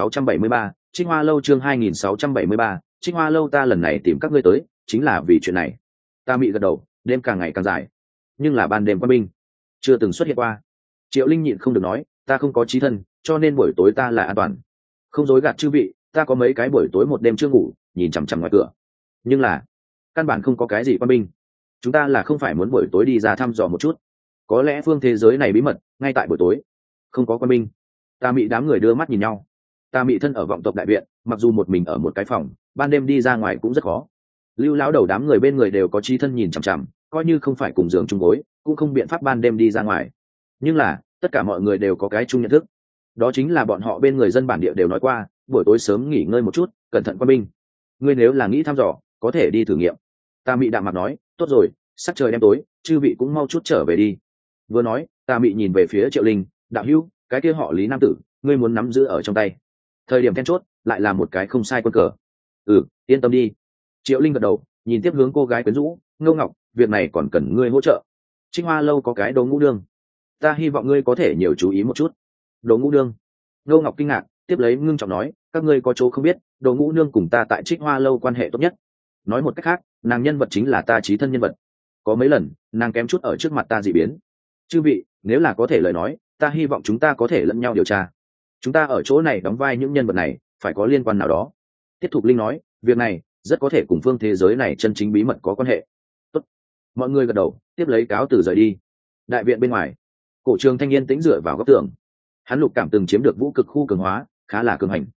2673, Trích Hoa lâu. Chương 2673, Trích Hoa lâu. Ta lần này tìm các ngươi tới chính là vì chuyện này. Ta Mị gật đầu, đêm càng ngày càng dài, nhưng là ban đêm quân binh chưa từng xuất hiện qua. Triệu Linh nhịn không được nói, ta không có chí thân, cho nên buổi tối ta là an toàn. Không dối gạt chư vị, ta có mấy cái buổi tối một đêm chưa ngủ, nhìn chằm chằm ngoài cửa, nhưng là căn bản không có cái gì quân binh. Chúng ta là không phải muốn buổi tối đi ra thăm dò một chút? Có lẽ phương thế giới này bí mật ngay tại buổi tối không có quân binh. Ta Mị đám người đưa mắt nhìn nhau. Ta Mị thân ở vọng tộc đại viện, mặc dù một mình ở một cái phòng, ban đêm đi ra ngoài cũng rất khó. Lưu lão đầu đám người bên người đều có chí thân nhìn chằm chằm, coi như không phải cùng giường chung gối cũng không biện pháp ban đêm đi ra ngoài. Nhưng là tất cả mọi người đều có cái chung nhận thức, đó chính là bọn họ bên người dân bản địa đều nói qua, buổi tối sớm nghỉ ngơi một chút, cẩn thận quân binh. Ngươi nếu là nghĩ thăm dò có thể đi thử nghiệm. Ta Mị đạm mặt nói, tốt rồi, sắc trời đêm tối, chư vị cũng mau chút trở về đi. Vừa nói Ta Mị nhìn về phía Triệu Linh, đạo hữu, cái kia họ Lý nam tử ngươi muốn nắm giữ ở trong tay, thời điểm then chốt lại là một cái không sai quân cờ. Yên tâm đi. Triệu Linh gật đầu, nhìn tiếp hướng cô gái quyến rũ, Ngô Ngọc, việc này còn cần ngươi hỗ trợ. Trích Hoa lâu có cái Đồ Ngũ Đương, ta hy vọng ngươi có thể nhiều chú ý một chút. Đồ Ngũ Đương? Ngô Ngọc kinh ngạc, tiếp lấy ngưng trọng nói, các ngươi có chỗ không biết, Đồ Ngũ Nương cùng ta tại Trích Hoa lâu quan hệ tốt nhất. Nói một cách khác, nàng nhân vật chính là ta chí thân nhân vật. Có mấy lần nàng kém chút ở trước mặt ta dị biến. Chư vị, nếu là có thể lời nói, ta hy vọng chúng ta có thể lẫn nhau điều tra. Chúng ta ở chỗ này đóng vai những nhân vật này phải có liên quan nào đó. Tiết Thục Linh nói, việc này rất có thể cùng phương thế giới này chân chính bí mật có quan hệ. Tốt. Mọi người gật đầu, tiếp lấy cáo từ rời đi. Đại viện bên ngoài, Cổ Trường Thanh yên tĩnh dựa vào góc tường. Hắn lục cảm từng chiếm được vũ cực khu cường hóa, khá là cường hành.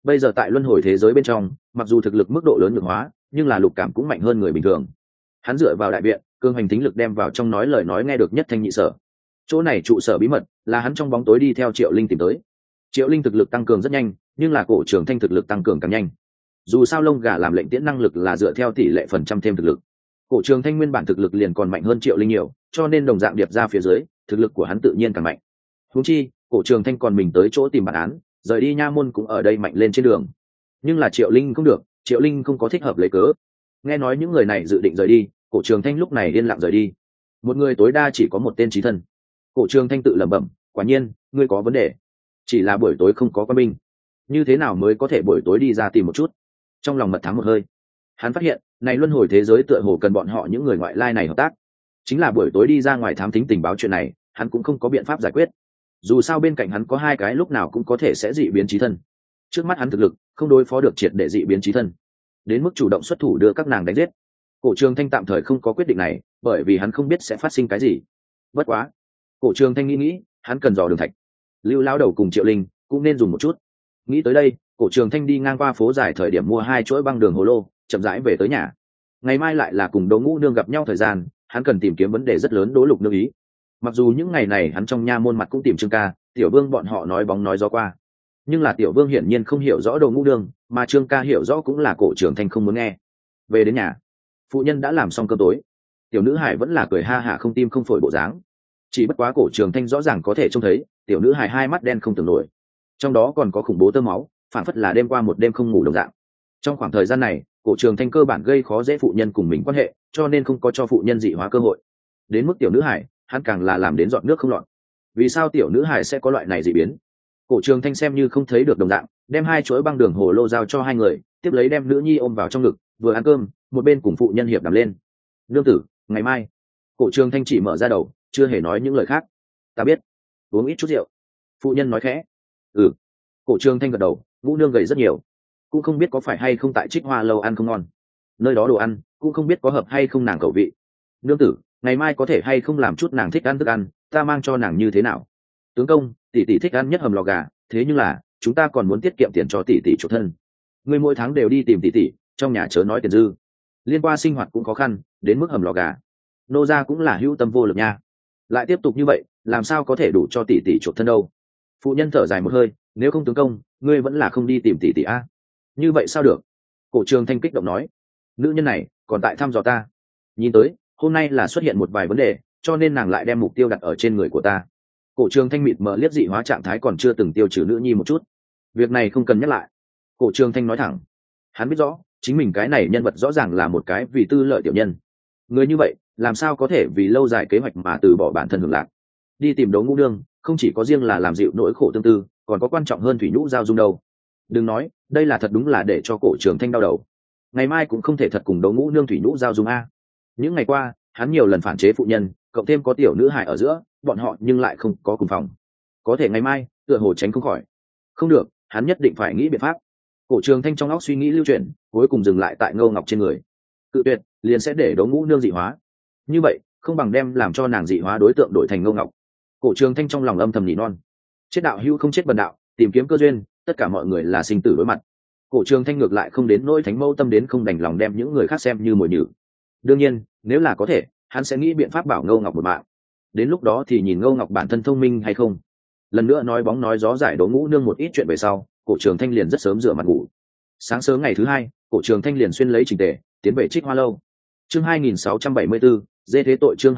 bây giờ tại luân hồi thế giới bên trong, mặc dù thực lực mức độ lớn nhược hóa, nhưng là lục cảm cũng mạnh hơn người bình thường. Hắn dựa vào đại viện cương hành tính lực đem vào trong nói lời nói nghe được nhất thanh nhị sở. Chỗ này trụ sở bí mật là hắn trong bóng tối đi theo Triệu Linh tìm tới. Triệu Linh thực lực tăng cường rất nhanh, nhưng là Cổ Trường Thanh thực lực tăng cường càng nhanh. Dù sao lông gà làm lệnh tiễn năng lực là dựa theo tỷ lệ phần trăm thêm thực lực. Cổ Trường Thanh nguyên bản thực lực liền còn mạnh hơn Triệu Linh nhiều, cho nên đồng dạng điệp ra phía dưới, thực lực của hắn tự nhiên càng mạnh. Huống chi, Cổ Trường Thanh còn mình tới chỗ tìm bản án, rời đi nha môn cũng ở đây mạnh lên trên đường. Nhưng là Triệu Linh không được, Triệu Linh không có thích hợp lấy cớ. Nghe nói những người này dự định rời đi, Cổ Trường Thanh lúc này yên lặng rời đi. Một người tối đa chỉ có một tên chí thân. Cổ Trường Thanh tự lẩm bẩm, quả nhiên, ngươi có vấn đề. Chỉ là buổi tối không có quân binh, như thế nào mới có thể buổi tối đi ra tìm một chút? Trong lòng mật thắng một hơi, hắn phát hiện, này luân hồi thế giới tựa hồ cần bọn họ những người ngoại lai này hợp tác. Chính là buổi tối đi ra ngoài thám thính tình báo chuyện này, hắn cũng không có biện pháp giải quyết. Dù sao bên cạnh hắn có hai cái lúc nào cũng có thể sẽ dị biến chí thân. Trước mắt hắn thực lực không đối phó được triệt để dị biến chí thân, đến mức chủ động xuất thủ đưa các nàng đánh giết. Cổ Trường Thanh tạm thời không có quyết định này, bởi vì hắn không biết sẽ phát sinh cái gì. Bất quá, Cổ Trường Thanh nghĩ, hắn cần dò đường thạch. Lưu lão đầu cùng Triệu Linh cũng nên dùng một chút. Nghĩ tới đây, Cổ Trường Thanh đi ngang qua phố dài thời điểm mua hai chuỗi băng đường hồ lô, chậm rãi về tới nhà. Ngày mai lại là cùng Đỗ Ngũ Nương gặp nhau thời gian, hắn cần tìm kiếm vấn đề rất lớn Đỗ Lục nương ý. Mặc dù những ngày này hắn trong nha môn mặt cũng tìm Trương Ca, Tiểu Vương bọn họ nói bóng nói gió qua, nhưng là Tiểu Vương hiển nhiên không hiểu rõ Đỗ Ngũ Nương, mà Trương Ca hiểu rõ cũng là Cổ Trường Thanh không muốn nghe. Về đến nhà, phụ nhân đã làm xong cơm tối, tiểu nữ hải vẫn là cười ha hả không tim không phổi bộ dáng. Chỉ bất quá Cổ Trường Thanh rõ ràng có thể trông thấy tiểu nữ hải hai mắt đen không tưởng nổi, trong đó còn có khủng bố tơ máu, phản phất là đêm qua một đêm không ngủ đồng dạng. Trong khoảng thời gian này, Cổ Trường Thanh cơ bản gây khó dễ phụ nhân cùng mình quan hệ, cho nên không có cho phụ nhân dị hóa cơ hội. Đến mức tiểu nữ hải, hắn càng là làm đến dọn nước không lọt. Vì sao tiểu nữ hải sẽ có loại này dị biến? Cổ Trường Thanh xem như không thấy được đồng dạng, đem hai chuỗi băng đường hồ lô giao cho hai người, tiếp lấy đem nữ nhi ôm vào trong ngực, vừa ăn cơm, một bên cùng phụ nhân hiệp đàm lên. Nương tử, ngày mai. Cổ Trường Thanh chỉ mở ra đầu, chưa hề nói những lời khác. Ta biết. Uống ít chút rượu. Phụ nhân nói khẽ. Ừ. Cổ Trường Thanh gật đầu, Ngũ Nương gầy rất nhiều, cũng không biết có phải hay không tại Trích Hoa lâu ăn không ngon, nơi đó đồ ăn cũng không biết có hợp hay không nàng khẩu vị. Nương tử, ngày mai có thể hay không làm chút nàng thích ăn thức ăn, ta mang cho nàng như thế nào? Tướng công, tỷ tỷ thích ăn nhất hầm lò gà, thế nhưng là chúng ta còn muốn tiết kiệm tiền cho tỷ tỷ chủ thân. Ngươi mỗi tháng đều đi tìm tỷ tỷ, trong nhà chớ nói tiền dư. Liên qua sinh hoạt cũng khó khăn, đến mức hầm lò gà, nô gia cũng là hữu tâm vô lực nha. Lại tiếp tục như vậy, làm sao có thể đủ cho tỷ tỷ chuộc thân đâu? Phụ nhân thở dài một hơi, nếu không tướng công, ngươi vẫn là không đi tìm tỷ tỷ a. Như vậy sao được? Cổ Trường Thanh kích động nói, nữ nhân này còn tại thăm dò ta. Nhìn tới, hôm nay là xuất hiện một vài vấn đề, cho nên nàng lại đem mục tiêu đặt ở trên người của ta. Cổ Trường Thanh mịt mờ liếc dị hóa trạng thái còn chưa từng tiêu trừ nữ nhi một chút. Việc này không cần nhắc lại. Cổ Trường Thanh nói thẳng, hắn biết rõ, chính mình cái này nhân vật rõ ràng là một cái vì tư lợi tiểu nhân. Người như vậy, làm sao có thể vì lâu dài kế hoạch mà từ bỏ bản thân hưởng lạc? Đi tìm Đỗ Ngũ Nương, không chỉ có riêng là làm dịu nỗi khổ tương tư, còn có quan trọng hơn thủy nhũ giao dung đâu. Đừng nói, đây là thật đúng là để cho Cổ Trường Thanh đau đầu. Ngày mai cũng không thể thật cùng Đỗ Ngũ Nương thủy nhũ giao dung a. Những ngày qua, hắn nhiều lần phản chế phụ nhân, cộng thêm có tiểu nữ hài ở giữa, bọn họ nhưng lại không có cùng phòng. Có thể ngày mai, tựa hồ tránh không khỏi. Không được, hắn nhất định phải nghĩ biện pháp. Cổ Trường Thanh trong óc suy nghĩ lưu chuyển, cuối cùng dừng lại tại Ngô Ngọc trên người. Cự tuyệt, liền sẽ để Đỗ Ngũ Nương dị hóa. Như vậy, không bằng đem làm cho nàng dị hóa đối tượng đổi thành Ngô Ngọc. Cổ Trường Thanh trong lòng âm thầm nỉ non. Chết đạo hữu không chết bần đạo, tìm kiếm cơ duyên, tất cả mọi người là sinh tử đối mặt. Cổ Trường Thanh ngược lại không đến nỗi thánh mâu tâm đến không đành lòng đem những người khác xem như mồi nhử. Đương nhiên, nếu là có thể, hắn sẽ nghĩ biện pháp bảo Ngô Ngọc một mạng. Đến lúc đó thì nhìn Ngô Ngọc bản thân thông minh hay không. Lần nữa nói bóng nói gió giải Đỗ Ngũ Nương một ít chuyện về sau, Cổ Trường Thanh liền rất sớm rửa mặt ngủ. Sáng sớm ngày thứ hai, Cổ Trường Thanh liền xuyên lấy chỉnh tề, tiến về Trích Hoa lâu. Chương 2674, dê thế tội. Chương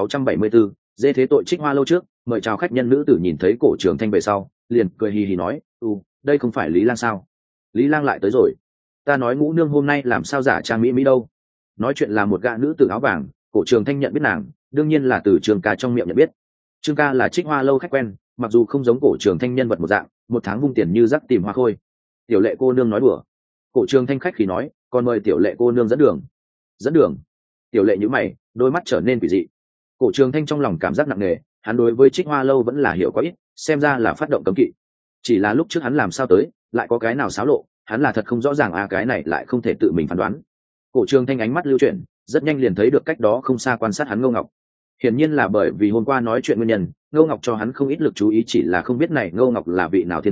2674, dê thế tội. Trích Hoa lâu trước, mời chào khách nhân nữ tử nhìn thấy Cổ Trường Thanh về sau, liền cười hì hì nói, đây không phải Lý Lang sao? Lý Lang lại tới rồi. Ta nói Ngũ Nương hôm nay làm sao giả trang mỹ mỹ đâu? Nói chuyện là một gã nữ tử áo vàng, Cổ Trường Thanh nhận biết nàng, đương nhiên là từ Trương Ca trong miệng nhận biết. Trương Ca là Trích Hoa lâu khách quen, mặc dù không giống Cổ Trường Thanh nhân vật một dạng, một tháng vung tiền như rắc tìm hoa khôi. Tiểu Lệ cô nương nói đùa. Cổ Trường Thanh khách khí nói, còn mời Tiểu Lệ cô nương dẫn đường. Dẫn đường? Tiểu Lệ nhíu mày, đôi mắt trở nên quỷ dị. Cổ Trường Thanh trong lòng cảm giác nặng nề, hắn đối với Trích Hoa lâu vẫn là hiểu quá ít, xem ra là phát động cấm kỵ. Chỉ là lúc trước hắn làm sao tới, lại có cái nào xáo lộ, hắn là thật không rõ ràng cái này lại không thể tự mình phán đoán. Cổ Trường Thanh ánh mắt lưu chuyển, rất nhanh liền thấy được cách đó không xa quan sát hắn Ngô Ngọc. Hiển nhiên là bởi vì hôm qua nói chuyện nguyên nhân, Ngô Ngọc cho hắn không ít lực chú ý, chỉ là không biết này Ngô Ngọc là vị nào thiên tiêu,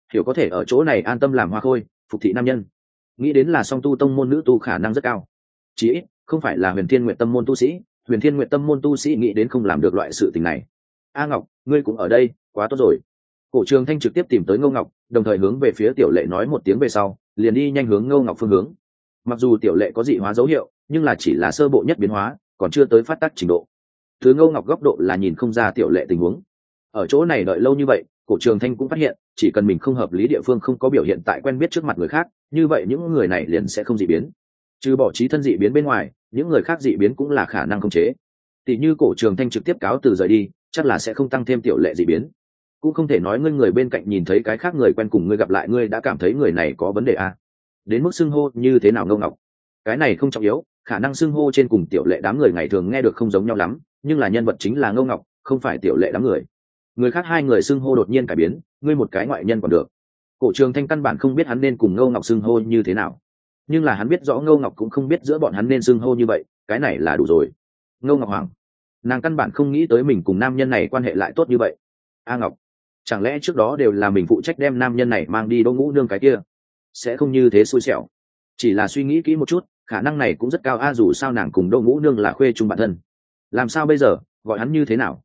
hiểu có thể ở chỗ này an tâm làm hoa khôi phục thị nam nhân, nghĩ đến là song tu tông môn nữ tu khả năng rất cao, chí ít không phải là huyền thiên nguyện tâm môn tu sĩ. Huyền thiên nguyện tâm môn tu sĩ nghĩ đến không làm được loại sự tình này. A Ngọc, ngươi cũng ở đây, quá tốt rồi. Cổ Trường Thanh trực tiếp tìm tới Ngô Ngọc, đồng thời hướng về phía Tiểu Lệ nói một tiếng về sau, liền đi nhanh hướng Ngô Ngọc phương hướng. Mặc dù Tiểu Lệ có dị hóa dấu hiệu, nhưng là chỉ là sơ bộ nhất biến hóa, còn chưa tới phát tác trình độ. Từ Ngô Ngọc góc độ là nhìn không ra Tiểu Lệ tình huống. Ở chỗ này đợi lâu như vậy, Cổ Trường Thanh cũng phát hiện, chỉ cần mình không hợp lý địa phương không có biểu hiện tại quen biết trước mặt người khác, như vậy những người này liền sẽ không dị biến. Trừ bỏ trí thân dị biến bên ngoài, những người khác dị biến cũng là khả năng khống chế. Tỷ như Cổ Trường Thanh trực tiếp cáo từ rời đi, chắc là sẽ không tăng thêm Tiểu Lệ dị biến. Cũng không thể nói ngươi người bên cạnh nhìn thấy cái khác người quen cùng ngươi gặp lại ngươi đã cảm thấy người này có vấn đề à. Đến mức xưng hô như thế nào Ngô Ngọc, cái này không trọng yếu, khả năng xưng hô trên cùng Tiểu Lệ đám người ngày thường nghe được không giống nhau lắm, nhưng là nhân vật chính là Ngô Ngọc, không phải Tiểu Lệ đám người. Người khác hai người xưng hô đột nhiên cải biến, ngươi một cái ngoại nhân còn được. Cổ Trường Thanh căn bản không biết hắn nên cùng Ngô Ngọc xưng hô như thế nào, nhưng là hắn biết rõ Ngô Ngọc cũng không biết giữa bọn hắn nên xưng hô như vậy, cái này là đủ rồi. Ngô Ngọc Hoàng, nàng căn bản không nghĩ tới mình cùng nam nhân này quan hệ lại tốt như vậy. A Ngọc, chẳng lẽ trước đó đều là mình phụ trách đem nam nhân này mang đi Đỗ Ngũ Nương cái kia, sẽ không như thế xui xẻo. Chỉ là suy nghĩ kỹ một chút, khả năng này cũng rất cao a, dù sao nàng cùng Đỗ Ngũ Nương là khuê chung bạn thân. Làm sao bây giờ, gọi hắn như thế nào?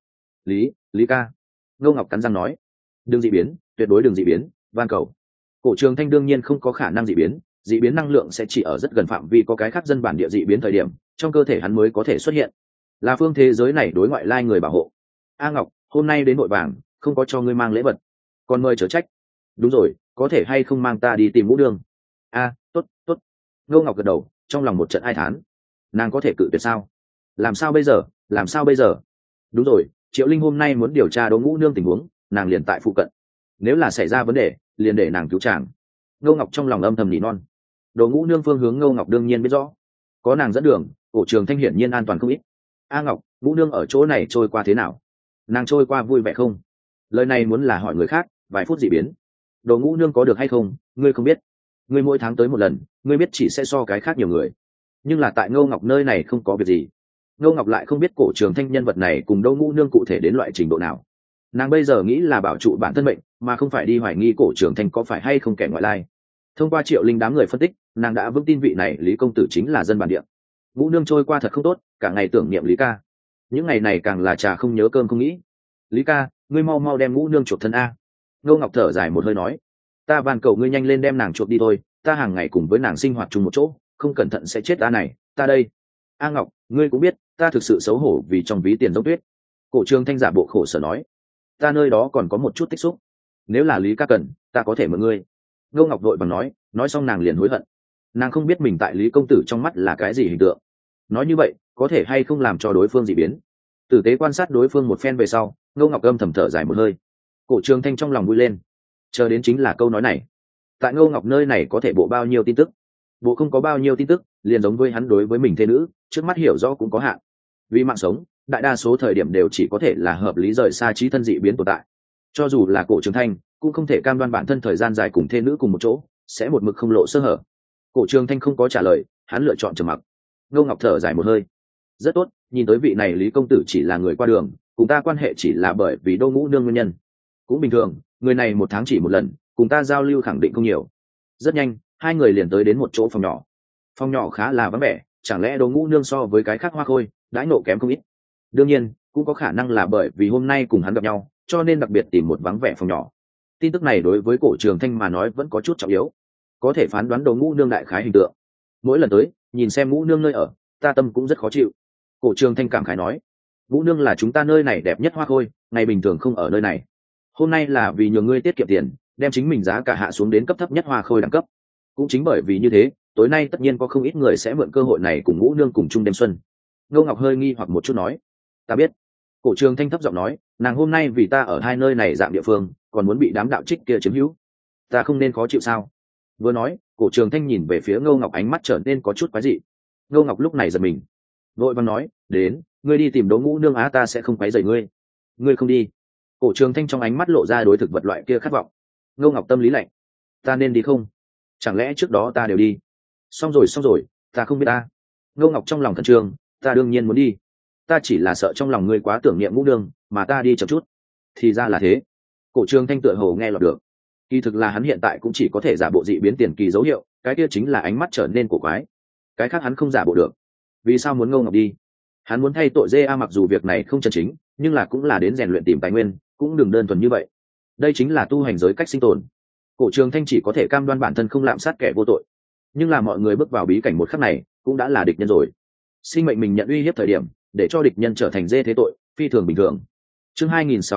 Lý ca. Ngô Ngọc cắn răng nói, đừng dị biến, tuyệt đối đừng dị biến, van cầu. Cổ Trường Thanh đương nhiên không có khả năng dị biến, dị biến năng lượng sẽ chỉ ở rất gần phạm vi có cái khác dân bản địa dị biến thời điểm trong cơ thể hắn mới có thể xuất hiện, là phương thế giới này đối ngoại lai người bảo hộ. A Ngọc, hôm nay đến nội vàng không có cho ngươi mang lễ vật, còn mời chớ trách. Đúng rồi, có thể hay không mang ta đi tìm Ngũ Đường? Tốt. Ngô Ngọc gật đầu, trong lòng một trận ai thán. Nàng có thể cự tuyệt sao? Làm sao bây giờ? Đúng rồi, Triệu Linh hôm nay muốn điều tra Đỗ Ngũ Nương tình huống, nàng liền tại phụ cận, nếu là xảy ra vấn đề liền để nàng cứu chàng. Ngô Ngọc trong lòng âm thầm nỉ non. Đỗ Ngũ Nương phương hướng Ngô Ngọc đương nhiên biết rõ, có nàng dẫn đường, Cổ Trường Thanh hiển nhiên an toàn không ít. A Ngọc, Ngũ Nương ở chỗ này trôi qua thế nào? Nàng trôi qua vui vẻ không? Lời này muốn là hỏi người khác, vài phút dị biến. Đỗ Ngũ Nương có được hay không, ngươi không biết. Ngươi mỗi tháng tới một lần, ngươi biết chỉ sẽ so cái khác nhiều người. Nhưng là tại Ngô Ngọc nơi này không có việc gì. Ngô Ngọc lại không biết Cổ Trường Thanh nhân vật này cùng Đỗ Ngũ Nương cụ thể đến loại trình độ nào. Nàng bây giờ nghĩ là bảo trụ bản thân mệnh, mà không phải đi hoài nghi Cổ Trường Thanh có phải hay không kẻ ngoại lai. Thông qua Triệu Linh đám người phân tích, nàng đã vững tin vị này Lý công tử chính là dân bản địa. Ngũ Nương trôi qua thật không tốt, cả ngày tưởng niệm Lý ca. Những ngày này càng là trà không nhớ cơm không nghĩ. Lý ca, ngươi mau đem Ngũ Nương chuộc thân a. Ngô Ngọc thở dài một hơi nói, ta van cầu ngươi nhanh lên đem nàng chuộc đi thôi, ta hàng ngày cùng với nàng sinh hoạt chung một chỗ, không cẩn thận sẽ chết ta này, ta đây. A Ngọc, ngươi cũng biết, ta thực sự xấu hổ vì trong ví tiền giống tuyết. Cổ Trường Thanh giả bộ khổ sở nói, ta nơi đó còn có một chút tích xúc, nếu là Lý ca cần, ta có thể mượn ngươi. Ngô Ngọc vội bằng nói xong nàng liền hối hận. Nàng không biết mình tại Lý công tử trong mắt là cái gì hình tượng. Nói như vậy, có thể hay không làm cho đối phương dị biến. Tử tế quan sát đối phương một phen về sau, Ngô Ngọc âm thầm thở dài một hơi. Cổ Trường Thanh trong lòng vui lên. Chờ đến chính là câu nói này. Tại Ngô Ngọc nơi này có thể bộ bao nhiêu tin tức? Bộ không có bao nhiêu tin tức, liền giống với hắn đối với mình thê nữ, trước mắt hiểu rõ cũng có hạn. Vì mạng sống, đại đa số thời điểm đều chỉ có thể là hợp lý rời xa trí thân dị biến tồn tại. Cho dù là Cổ Trường Thanh, cũng không thể cam đoan bản thân thời gian dài cùng thê nữ cùng một chỗ sẽ một mực không lộ sơ hở. Cổ Trường Thanh không có trả lời, hắn lựa chọn trầm mặc. Ngô Ngọc thở dài một hơi. Rất tốt, nhìn tới vị này Lý công tử chỉ là người qua đường, cùng ta quan hệ chỉ là bởi vì Đỗ Ngũ Nương nguyên nhân. Cũng bình thường, người này một tháng chỉ một lần, cùng ta giao lưu khẳng định không nhiều. Rất nhanh, hai người liền tới đến một chỗ phòng nhỏ. Phòng nhỏ khá là vắng vẻ, chẳng lẽ Đỗ Ngũ Nương so với cái khác hoa khôi đãi nộ kém không ít. Đương nhiên, cũng có khả năng là bởi vì hôm nay cùng hắn gặp nhau, cho nên đặc biệt tìm một vắng vẻ phòng nhỏ. Tin tức này đối với Cổ Trường Thanh mà nói vẫn có chút trọng yếu, có thể phán đoán Đỗ Ngũ Nương đại khái hình tượng. Mỗi lần tới, nhìn xem Ngũ Nương nơi ở, ta tâm cũng rất khó chịu. Cổ Trường Thanh cảm khái nói, Ngũ Nương là chúng ta nơi này đẹp nhất hoa khôi, ngày bình thường không ở nơi này. Hôm nay là vì nhờ ngươi tiết kiệm tiền, đem chính mình giá cả hạ xuống đến cấp thấp nhất hoa khôi đẳng cấp. Cũng chính bởi vì như thế, tối nay tất nhiên có không ít người sẽ mượn cơ hội này cùng Ngũ Nương cùng chung đêm xuân. Ngô Ngọc hơi nghi hoặc một chút nói, ta biết. Cổ Trường Thanh thấp giọng nói, nàng hôm nay vì ta ở hai nơi này dạng địa phương, còn muốn bị đám đạo trích kia chiếm hữu, ta không nên khó chịu sao? Vừa nói, Cổ Trường Thanh nhìn về phía Ngô Ngọc, ánh mắt trở nên có chút quái dị. Ngô Ngọc lúc này giật mình, vội vàng nói, đến, ngươi đi tìm Đỗ Ngũ Nương á, ta sẽ không quấy rầy ngươi. Ngươi không đi? Cổ Trường Thanh trong ánh mắt lộ ra đối thực vật loại kia khát vọng. Ngô Ngọc tâm lý lạnh, ta nên đi không? Chẳng lẽ trước đó ta đều đi? Xong rồi, ta không biết ta. Ngô Ngọc trong lòng khẩn trương, ta đương nhiên muốn đi, ta chỉ là sợ trong lòng ngươi quá tưởng niệm Ngũ Nương, mà ta đi chậm chút. Thì ra là thế. Cổ Trường Thanh tựa hồ nghe lọt được. Kỳ thực là hắn hiện tại cũng chỉ có thể giả bộ dị biến tiền kỳ dấu hiệu, cái kia chính là ánh mắt trở nên cổ quái. Cái khác hắn không giả bộ được. Vì sao muốn Ngô Ngọc đi? Hắn muốn thay tội GA, mặc dù việc này không chân chính, nhưng là cũng là đến rèn luyện tìm tài nguyên, cũng đừng đơn thuần như vậy. Đây chính là tu hành giới cách sinh tồn. Cổ Trường Thanh chỉ có thể cam đoan bản thân không lạm sát kẻ vô tội, nhưng là mọi người bước vào bí cảnh một khắc này cũng đã là địch nhân rồi. Sinh mệnh mình nhận uy hiếp thời điểm, để cho địch nhân trở thành dê thế tội, phi thường bình thường. Chương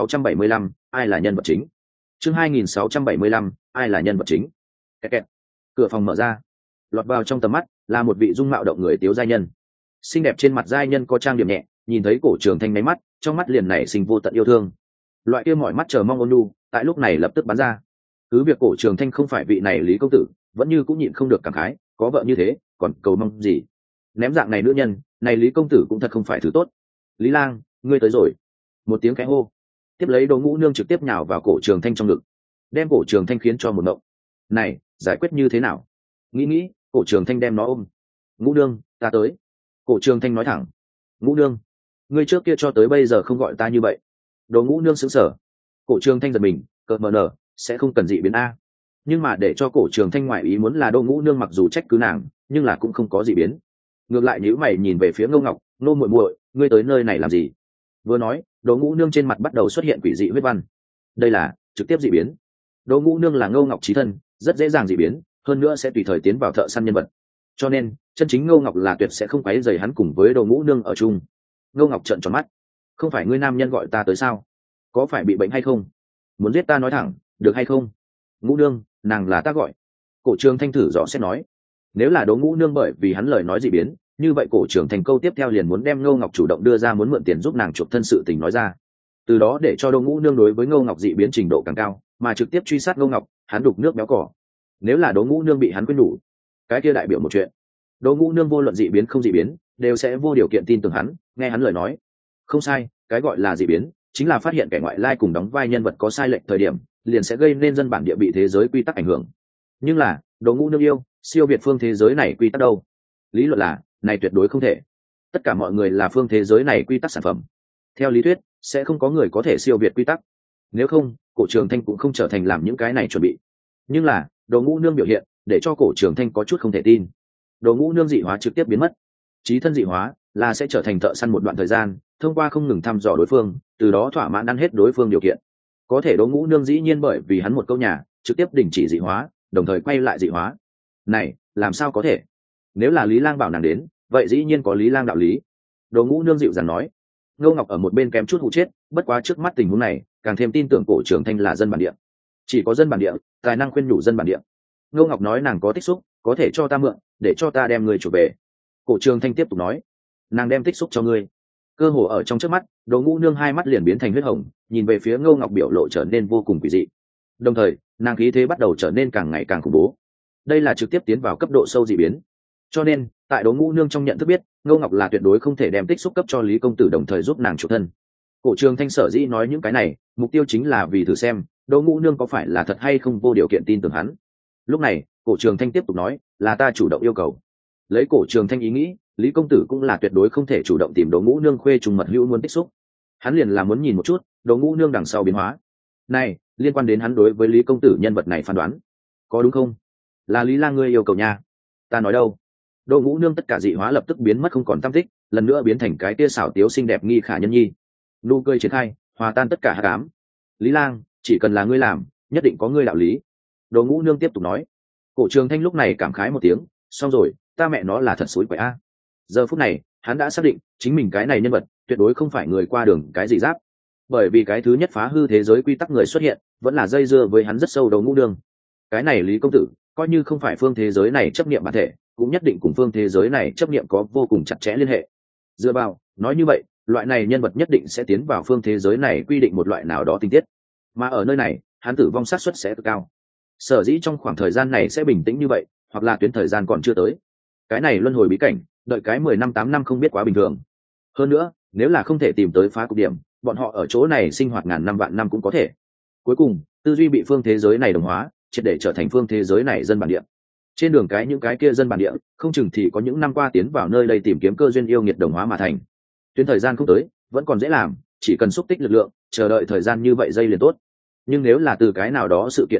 2675, ai là nhân vật chính? Chương 2675, ai là nhân vật chính? Kẹt kẹt. Cửa phòng mở ra, lọt vào trong tầm mắt là một vị dung mạo động người tiếu giai nhân. Xinh đẹp trên mặt giai nhân có trang điểm nhẹ, nhìn thấy Cổ Trường Thanh máy mắt, trong mắt liền nảy sinh vô tận yêu thương. Loại kia mỏi mắt chờ mong ôn nhu, tại lúc này lập tức bắn ra. Cứ việc Cổ Trường Thanh không phải vị này Lý công tử, vẫn như cũng nhịn không được cảm khái, có vợ như thế, còn cầu mong gì? Ném dạng này nữ nhân, này Lý công tử cũng thật không phải thứ tốt. Lý Lang, ngươi tới rồi. Một tiếng khẽ hô, tiếp lấy Đỗ Ngũ Nương trực tiếp nhào vào Cổ Trường Thanh trong ngực, đem Cổ Trường Thanh khiến cho một ngộng. Này, giải quyết như thế nào? Nghĩ, Cổ Trường Thanh đem nó ôm. Ngũ Nương, ta tới. Cổ Trường Thanh nói thẳng. Ngũ Nương, ngươi trước kia cho tới bây giờ không gọi ta như vậy. Đỗ Ngũ Nương sững sờ. Cổ Trường Thanh giật mình, cợt mờ nở, sẽ không cần dị biến a. Nhưng mà để cho Cổ Trường Thanh ngoại ý muốn là Đỗ Ngũ Nương mặc dù trách cứ nàng, nhưng là cũng không có dị biến. Ngược lại nhíu mày nhìn về phía Ngô Ngọc, "Nô muội muội, ngươi tới nơi này làm gì?" Vừa nói, Đỗ Ngũ Nương trên mặt bắt đầu xuất hiện quỷ dị huyết văn. Đây là trực tiếp dị biến. Đỗ Ngũ Nương là Ngô Ngọc chí thân, rất dễ dàng dị biến, hơn nữa sẽ tùy thời tiến vào thợ săn nhân vật. Cho nên, chân chính Ngô Ngọc là tuyệt sẽ không quấy rầy hắn cùng với Đỗ Ngũ Nương ở chung. Ngô Ngọc trợn tròn mắt, "Không phải ngươi nam nhân gọi ta tới sao? Có phải bị bệnh hay không? Muốn giết ta nói thẳng, được hay không?" "Ngũ Nương, nàng là ta gọi." Cổ Trường Thanh thử rõ sẽ nói. Nếu là Đỗ Ngũ Nương bởi vì hắn lời nói dị biến, như vậy Cổ Trường Thanh câu tiếp theo liền muốn đem Ngô Ngọc chủ động đưa ra muốn mượn tiền giúp nàng chuộc thân sự tình nói ra. Từ đó để cho Đỗ Ngũ Nương đối với Ngô Ngọc dị biến trình độ càng cao, mà trực tiếp truy sát Ngô Ngọc, hắn đục nước béo cỏ. Nếu là Đỗ Ngũ Nương bị hắn quên đủ, cái kia đại biểu một chuyện. Đỗ Ngũ Nương vô luận dị biến không dị biến, đều sẽ vô điều kiện tin tưởng hắn, nghe hắn lời nói. Không sai, cái gọi là dị biến, chính là phát hiện kẻ ngoại lai cùng đóng vai nhân vật có sai lệch thời điểm, liền sẽ gây nên dân bản địa bị thế giới quy tắc ảnh hưởng. Nhưng là, Đỗ Ngũ Nương yêu, siêu việt phương thế giới này quy tắc đâu? Lý luận là, này tuyệt đối không thể. Tất cả mọi người là phương thế giới này quy tắc sản phẩm. Theo lý thuyết, sẽ không có người có thể siêu việt quy tắc. Nếu không, Cổ Trường Thanh cũng không trở thành làm những cái này chuẩn bị. Nhưng là, Đỗ Ngũ Nương biểu hiện, để cho Cổ Trường Thanh có chút không thể tin. Đỗ Ngũ Nương dị hóa trực tiếp biến mất. Chí thân dị hóa là sẽ trở thành thợ săn một đoạn thời gian, thông qua không ngừng thăm dò đối phương, từ đó thỏa mãn ăn hết đối phương điều kiện. Có thể Đỗ Ngũ Nương dĩ nhiên bởi vì hắn một câu nhà, trực tiếp đình chỉ dị hóa, đồng thời quay lại dị hóa. Này, làm sao có thể? Nếu là Lý Lang bảo nàng đến, vậy dĩ nhiên có Lý Lang đạo lý. Đỗ Ngũ Nương dịu dàng nói. Ngô Ngọc ở một bên kém chút hụ chết, bất quá trước mắt tình huống này, càng thêm tin tưởng Cổ Trường Thanh là dân bản địa. Chỉ có dân bản địa, tài năng khuyên nhủ dân bản địa. Ngô Ngọc nói nàng có tích xúc, có thể cho ta mượn, để cho ta đem người chủ về. Cổ Trường Thanh tiếp tục nói, nàng đem tích xúc cho ngươi. Cơ hồ ở trong trước mắt, Đỗ Ngũ Nương hai mắt liền biến thành huyết hồng, nhìn về phía Ngô Ngọc biểu lộ trở nên vô cùng quỷ dị. Đồng thời, nàng khí thế bắt đầu trở nên càng ngày càng khủng bố. Đây là trực tiếp tiến vào cấp độ sâu dị biến. Cho nên, tại Đỗ Ngũ Nương trong nhận thức biết, Ngô Ngọc là tuyệt đối không thể đem tích xúc cấp cho Lý công tử đồng thời giúp nàng chủ thân. Cổ Trường Thanh sở dĩ nói những cái này, mục tiêu chính là vì thử xem, Đỗ Ngũ Nương có phải là thật hay không vô điều kiện tin tưởng hắn. Lúc này, Cổ Trường Thanh tiếp tục nói, là ta chủ động yêu cầu. Lấy Cổ Trường Thanh ý nghĩ, Lý công tử cũng là tuyệt đối không thể chủ động tìm Đỗ Ngũ Nương khuê trùng mật hữu muốn tích xúc. Hắn liền là muốn nhìn một chút, Đỗ Ngũ Nương đằng sau biến hóa. Này, liên quan đến hắn đối với Lý công tử nhân vật này phán đoán, có đúng không? Là Lý Lang ngươi yêu cầu nha. Ta nói đâu? Đỗ Ngũ Nương tất cả dị hóa lập tức biến mất không còn tăm tích, lần nữa biến thành cái tia xảo tiếu xinh đẹp nghi khả nhân nhi. Nụ cười triển khai, hòa tan tất cả hắc ám. Lý Lang, chỉ cần là ngươi làm, nhất định có ngươi đạo lý. Đỗ Ngũ Nương tiếp tục nói. Cổ Trường Thanh lúc này cảm khái một tiếng, xong rồi, ta mẹ nó là thật xối quậy a. Giờ phút này, hắn đã xác định, chính mình cái này nhân vật, tuyệt đối không phải người qua đường cái gì giáp. Bởi vì cái thứ nhất phá hư thế giới quy tắc người xuất hiện, vẫn là dây dưa với hắn rất sâu. Đỗ Ngũ Nương. Cái này Lý công tử, coi như không phải phương thế giới này chấp niệm bản thể, cũng nhất định cùng phương thế giới này chấp niệm có vô cùng chặt chẽ liên hệ. Dựa vào, nói như vậy, loại này nhân vật nhất định sẽ tiến vào phương thế giới này quy định một loại nào đó tình tiết, mà ở nơi này, hắn tử vong xác suất sẽ cực cao. Sở dĩ trong khoảng thời gian này sẽ bình tĩnh như vậy, hoặc là tuyến thời gian còn chưa tới. Cái này luân hồi bí cảnh, đợi cái 10 năm 8 năm không biết quá bình thường. Hơn nữa, nếu là không thể tìm tới phá cục điểm, bọn họ ở chỗ này sinh hoạt ngàn năm vạn năm cũng có thể. Cuối cùng, tư duy bị phương thế giới này đồng hóa, triệt để trở thành phương thế giới này dân bản địa. Trên đường cái những cái kia dân bản địa, không chừng thì có những năm qua tiến vào nơi đây tìm kiếm cơ duyên yêu nghiệt đồng hóa mà thành. Tuyến thời gian không tới, vẫn còn dễ làm, chỉ cần xúc tích lực lượng, chờ đợi thời gian như vậy dây liền tốt. Nhưng nếu là từ cái nào đó sự kiện phát động,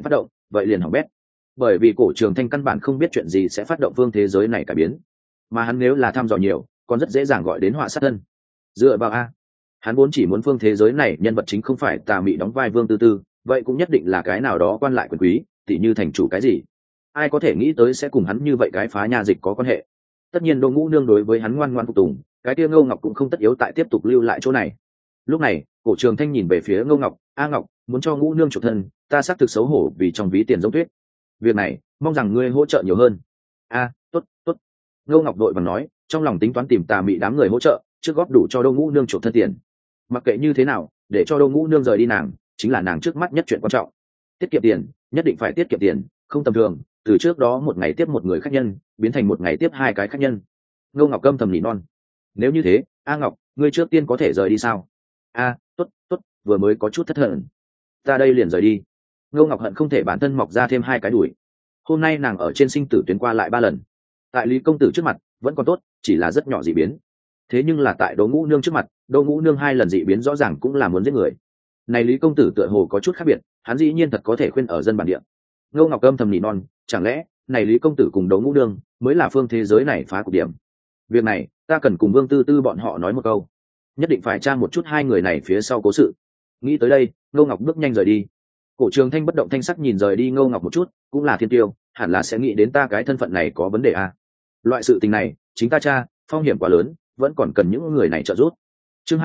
vậy liền hỏng bét. Bởi vì cổ trường thanh căn bản không biết chuyện gì sẽ phát động phương thế giới này cải biến, mà hắn nếu là thăm dò nhiều còn rất dễ dàng gọi đến họa sát thân. Dựa vào a, hắn vốn chỉ muốn phương thế giới này nhân vật chính không phải Tà Mị đóng vai Vương Tư Tư, vậy cũng nhất định là cái nào đó quan lại quyền quý, tỉ như thành chủ cái gì. Ai có thể nghĩ tới sẽ cùng hắn như vậy cái phá nhà dịch có quan hệ. Tất nhiên Đỗ Ngũ Nương đối với hắn ngoan ngoãn phục tùng, cái kia Ngô Ngọc cũng không tất yếu tại tiếp tục lưu lại chỗ này. Lúc này cổ trường thanh nhìn về phía Ngô Ngọc. A Ngọc, muốn cho Ngũ Nương chuộc thân, ta xác thực xấu hổ vì trong ví tiền giống tuyết, việc này mong rằng ngươi hỗ trợ nhiều hơn. A, tốt tốt. Ngô Ngọc đội vàng nói, trong lòng tính toán tìm Tà Mị đám người hỗ trợ, trước góp đủ cho Đỗ Ngũ Nương chuộc thân tiền. Mặc kệ như thế nào, để cho Đỗ Ngũ Nương rời đi nàng chính là nàng trước mắt nhất chuyện quan trọng. Tiết kiệm tiền, nhất định phải tiết kiệm tiền, không tầm thường. Từ trước đó một ngày tiếp một người khách nhân biến thành một ngày tiếp hai cái khách nhân. Ngô Ngọc câm thầm nỉ non. Nếu như thế, A Ngọc, ngươi trước tiên có thể rời đi sao? A, tốt tốt, vừa mới có chút thất thần, ta đây liền rời đi. Ngô Ngọc hận không thể bản thân mọc ra thêm hai cái đùi. Hôm nay nàng ở trên sinh tử tuyến qua lại 3 lần, tại Lý công tử trước mặt vẫn còn tốt, chỉ là rất nhỏ dị biến. Thế nhưng là tại Đỗ Ngũ Nương trước mặt, Đỗ Ngũ Nương 2 lần dị biến rõ ràng cũng là muốn giết người. Này Lý công tử tựa hồ có chút khác biệt, hắn dĩ nhiên thật có thể khuyên ở dân bản địa. Ngô Ngọc âm thầm nỉ non, chẳng lẽ này Lý công tử cùng Đỗ Ngũ Nương mới là phương thế giới này phá cục điểm. Việc này ta cần cùng Vương Tư Tư bọn họ nói một câu, nhất định phải tra một chút hai người này phía sau cố sự. Nghĩ tới đây, Ngô Ngọc bước nhanh rời đi. Cổ Trường Thanh bất động thanh sắc nhìn rời đi Ngô Ngọc một chút, cũng là thiên tiêu, hẳn là sẽ nghĩ đến ta cái thân phận này có vấn đề à. Loại sự tình này chính ta tra, phong hiểm quá lớn, vẫn còn cần những người này trợ giúp. Chương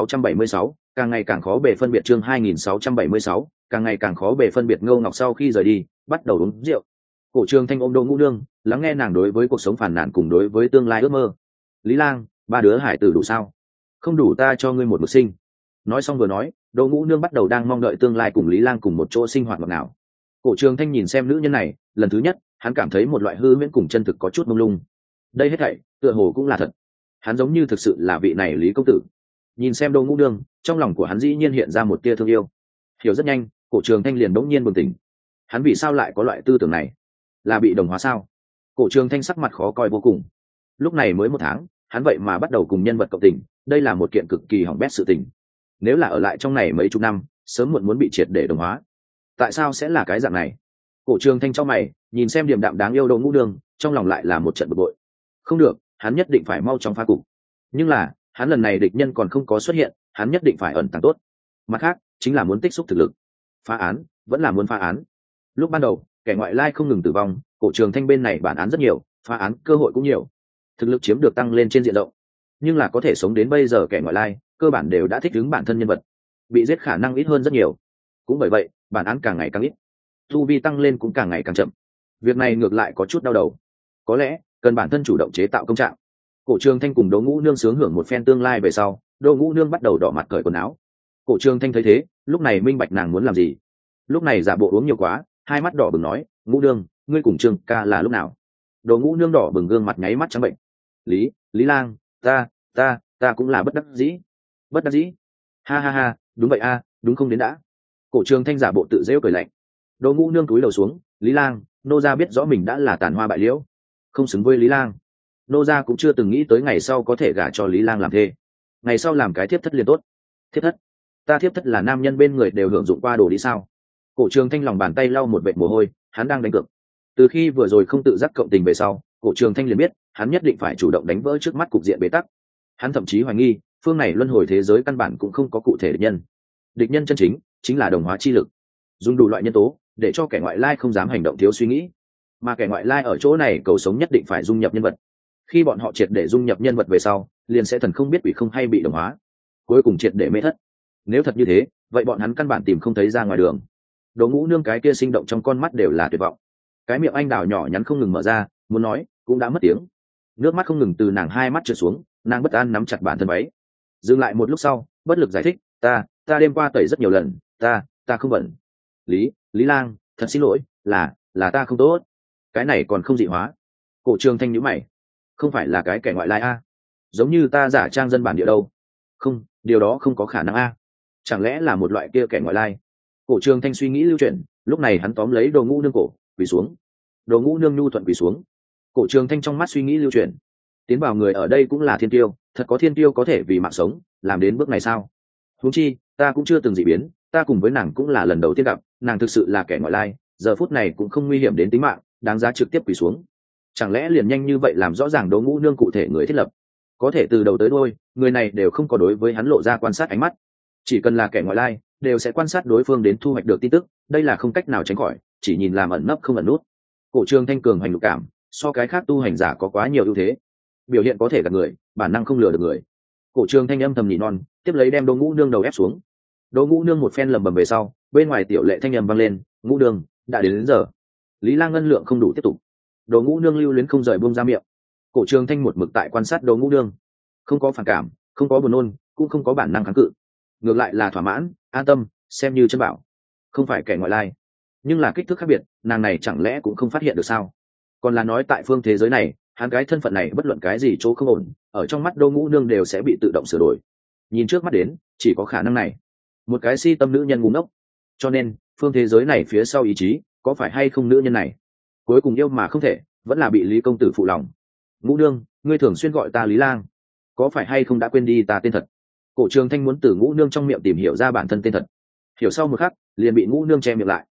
2676, càng ngày càng khó bề phân biệt. Chương 2676, càng ngày càng khó bề phân biệt. Ngô Ngọc sau khi rời đi bắt đầu uống rượu. Cổ Trường Thanh ôm Đỗ Ngũ Nương, lắng nghe nàng đối với cuộc sống phàn nàn cùng đối với tương lai ước mơ. Lý Lang, 3 đứa hải tử đủ sao? Không đủ ta cho ngươi một mực sinh. Nói xong vừa nói, Đỗ Ngũ Nương bắt đầu đang mong đợi tương lai cùng Lý Lang cùng một chỗ sinh hoạt ngọt ngào. Cổ Trường Thanh nhìn xem nữ nhân này, lần thứ nhất hắn cảm thấy một loại hư huyễn cùng chân thực có chút mông lung. Đây hết thảy tựa hồ cũng là thật, hắn giống như thực sự là vị này Lý công tử. Nhìn xem Đỗ Ngũ Nương, trong lòng của hắn dĩ nhiên hiện ra một tia thương yêu. Hiểu rất nhanh, Cổ Trường Thanh liền bỗng nhiên bừng tỉnh. Hắn vì sao lại có loại tư tưởng này? Là bị đồng hóa sao? Cổ Trường Thanh sắc mặt khó coi vô cùng. Lúc này mới 1 tháng, hắn vậy mà bắt đầu cùng nhân vật cộng tình, đây là một kiện cực kỳ hỏng bét sự tình. Nếu là ở lại trong này mấy chục năm, sớm muộn muốn bị triệt để đồng hóa. Tại sao sẽ là cái dạng này? Cổ Trường Thanh trong mày, nhìn xem điềm đạm đáng yêu Đỗ Ngũ Nương, trong lòng lại là một trận bực bội. Không được, hắn nhất định phải mau chóng phá cục. Nhưng là, hắn lần này địch nhân còn không có xuất hiện, hắn nhất định phải ẩn tàng tốt. Mặt khác, chính là muốn tích xúc thực lực. Phá án, vẫn là muốn phá án. Lúc ban đầu, kẻ ngoại lai không ngừng tử vong, Cổ Trường Thanh bên này bản án rất nhiều, phá án cơ hội cũng nhiều. Thực lực chiếm được tăng lên trên diện rộng. Nhưng là có thể sống đến bây giờ kẻ ngoại lai, cơ bản đều đã thích ứng bản thân nhân vật, bị giết khả năng ít hơn rất nhiều. Cũng bởi vậy, bản án càng ngày càng ít, tu vi tăng lên cũng càng ngày càng chậm. Việc này ngược lại có chút đau đầu. Có lẽ cần bản thân chủ động chế tạo công trạng. Cổ Trường Thanh cùng Đỗ Ngũ Nương sướng hưởng một phen tương lai về sau, Đỗ Ngũ Nương bắt đầu đỏ mặt cởi quần áo. Cổ Trường Thanh thấy thế, lúc này minh bạch nàng muốn làm gì. Lúc này giả bộ uống nhiều quá, hai mắt đỏ bừng nói, Ngũ Nương, ngươi cùng Trường ca là lúc nào? Đỗ Ngũ Nương đỏ bừng gương mặt nháy mắt trắng bệnh. Lý Lang, ta cũng là bất đắc dĩ. Bất đắc dĩ? Ha ha ha, đúng vậy a, đúng không đến đã. Cổ Trường Thanh giả bộ tự giễu cười lạnh. Đỗ Ngũ Nương cúi đầu xuống, Lý Lang, nô gia biết rõ mình đã là tàn hoa bại liễu, không xứng với Lý Lang. Nô gia cũng chưa từng nghĩ tới ngày sau có thể gả cho Lý Lang làm thê. Ngày sau làm cái thiếp thất liền tốt. Thiếp thất? Ta thiếp thất là nam nhân bên người đều hưởng dụng qua đồ đi sao? Cổ Trường Thanh lòng bàn tay lau một vệt mồ hôi, hắn đang đánh cược. Từ khi vừa rồi không tự giác cộng tình về sau, Cổ Trường Thanh liền biết, hắn nhất định phải chủ động đánh vỡ trước mắt cục diện bế tắc. Hắn thậm chí hoài nghi, phương này luân hồi thế giới căn bản cũng không có cụ thể địch nhân. Địch nhân chân chính là đồng hóa chi lực, dùng đủ loại nhân tố để cho kẻ ngoại lai không dám hành động thiếu suy nghĩ. Mà kẻ ngoại lai ở chỗ này cầu sống nhất định phải dung nhập nhân vật. Khi bọn họ triệt để dung nhập nhân vật về sau, liền sẽ thần không biết quỷ không hay bị đồng hóa, cuối cùng triệt để mê thất. Nếu thật như thế, vậy bọn hắn căn bản tìm không thấy ra ngoài đường. Đỗ Ngũ Nương cái kia sinh động trong con mắt đều là tuyệt vọng. Cái miệng anh đào nhỏ nhắn không ngừng mở ra, muốn nói cũng đã mất tiếng. Nước mắt không ngừng từ nàng hai mắt trượt xuống, nàng bất an nắm chặt bản thân váy. Dừng lại một lúc sau, bất lực giải thích, ta đêm qua tẩy rất nhiều lần, ta không bận. Lý Lang, thật xin lỗi, là ta không tốt. Cái này còn không dị hóa. Cổ Trường Thanh nhíu mày, không phải là cái kẻ ngoại lai a? Giống như ta giả trang dân bản địa đâu? Không, điều đó không có khả năng a. Chẳng lẽ là một loại kia kẻ ngoại lai? Cổ Trường Thanh suy nghĩ lưu chuyển, lúc này hắn tóm lấy Đồ Ngũ Nương cổ, quỳ xuống. Đồ Ngũ Nương nhu thuận quỳ xuống. Cổ Trường Thanh trong mắt suy nghĩ lưu chuyển, tiến vào người ở đây cũng là thiên tiêu, thật có thiên tiêu có thể vì mạng sống làm đến bước này sao? Huống chi ta cũng chưa từng dị biến, ta cùng với nàng cũng là lần đầu tiên gặp, nàng thực sự là kẻ ngoại lai, giờ phút này cũng không nguy hiểm đến tính mạng, đáng giá trực tiếp quỳ xuống. Chẳng lẽ liền nhanh như vậy làm rõ ràng Đỗ Ngũ Nương cụ thể người thiết lập? Có thể từ đầu tới đuôi người này đều không có đối với hắn lộ ra quan sát ánh mắt. Chỉ cần là kẻ ngoại lai đều sẽ quan sát đối phương đến thu hoạch được tin tức, đây là không cách nào tránh khỏi, chỉ nhìn làm ẩn nấp không ẩn nút. Cổ Trường Thanh cường hành lục cảm, so cái khác tu hành giả có quá nhiều ưu thế, biểu hiện có thể gạt người, bản năng không lừa được người. Cổ Trường Thanh âm thầm nhỉ non, tiếp lấy đem Đỗ Ngũ Nương đầu ép xuống. Đỗ Ngũ Nương một phen lầm bầm về sau, bên ngoài tiểu lệ thanh âm vang lên, "Ngũ Nương, đã đến giờ." Lý Lang ngân lượng không đủ tiếp tục. Đỗ Ngũ Nương lưu luyến không rời buông ra miệng. Cổ Trường Thanh một mực tại quan sát Đỗ Ngũ Nương, không có phản cảm, không có buồn nôn, cũng không có bản năng kháng cự, ngược lại là thỏa mãn, an tâm, xem như chân bảo. Không phải kẻ ngoại lai, nhưng là kích thước khác biệt, nàng này chẳng lẽ cũng không phát hiện được sao? Còn là nói tại phương thế giới này, hắn cái thân phận này bất luận cái gì chỗ không ổn, ở trong mắt Đỗ Ngũ Nương đều sẽ bị tự động sửa đổi. Nhìn trước mắt đến, chỉ có khả năng này. Một cái si tâm nữ nhân ngu ngốc. Cho nên, phương thế giới này phía sau ý chí, có phải hay không nữ nhân này? Cuối cùng yêu mà không thể, vẫn là bị Lý công tử phụ lòng. Ngũ Nương, ngươi thường xuyên gọi ta Lý Lang, có phải hay không đã quên đi ta tên thật? Cổ Trường Thanh muốn từ Ngũ Nương trong miệng tìm hiểu ra bản thân tên thật. Hiểu sau một khắc, liền bị Ngũ Nương che miệng lại.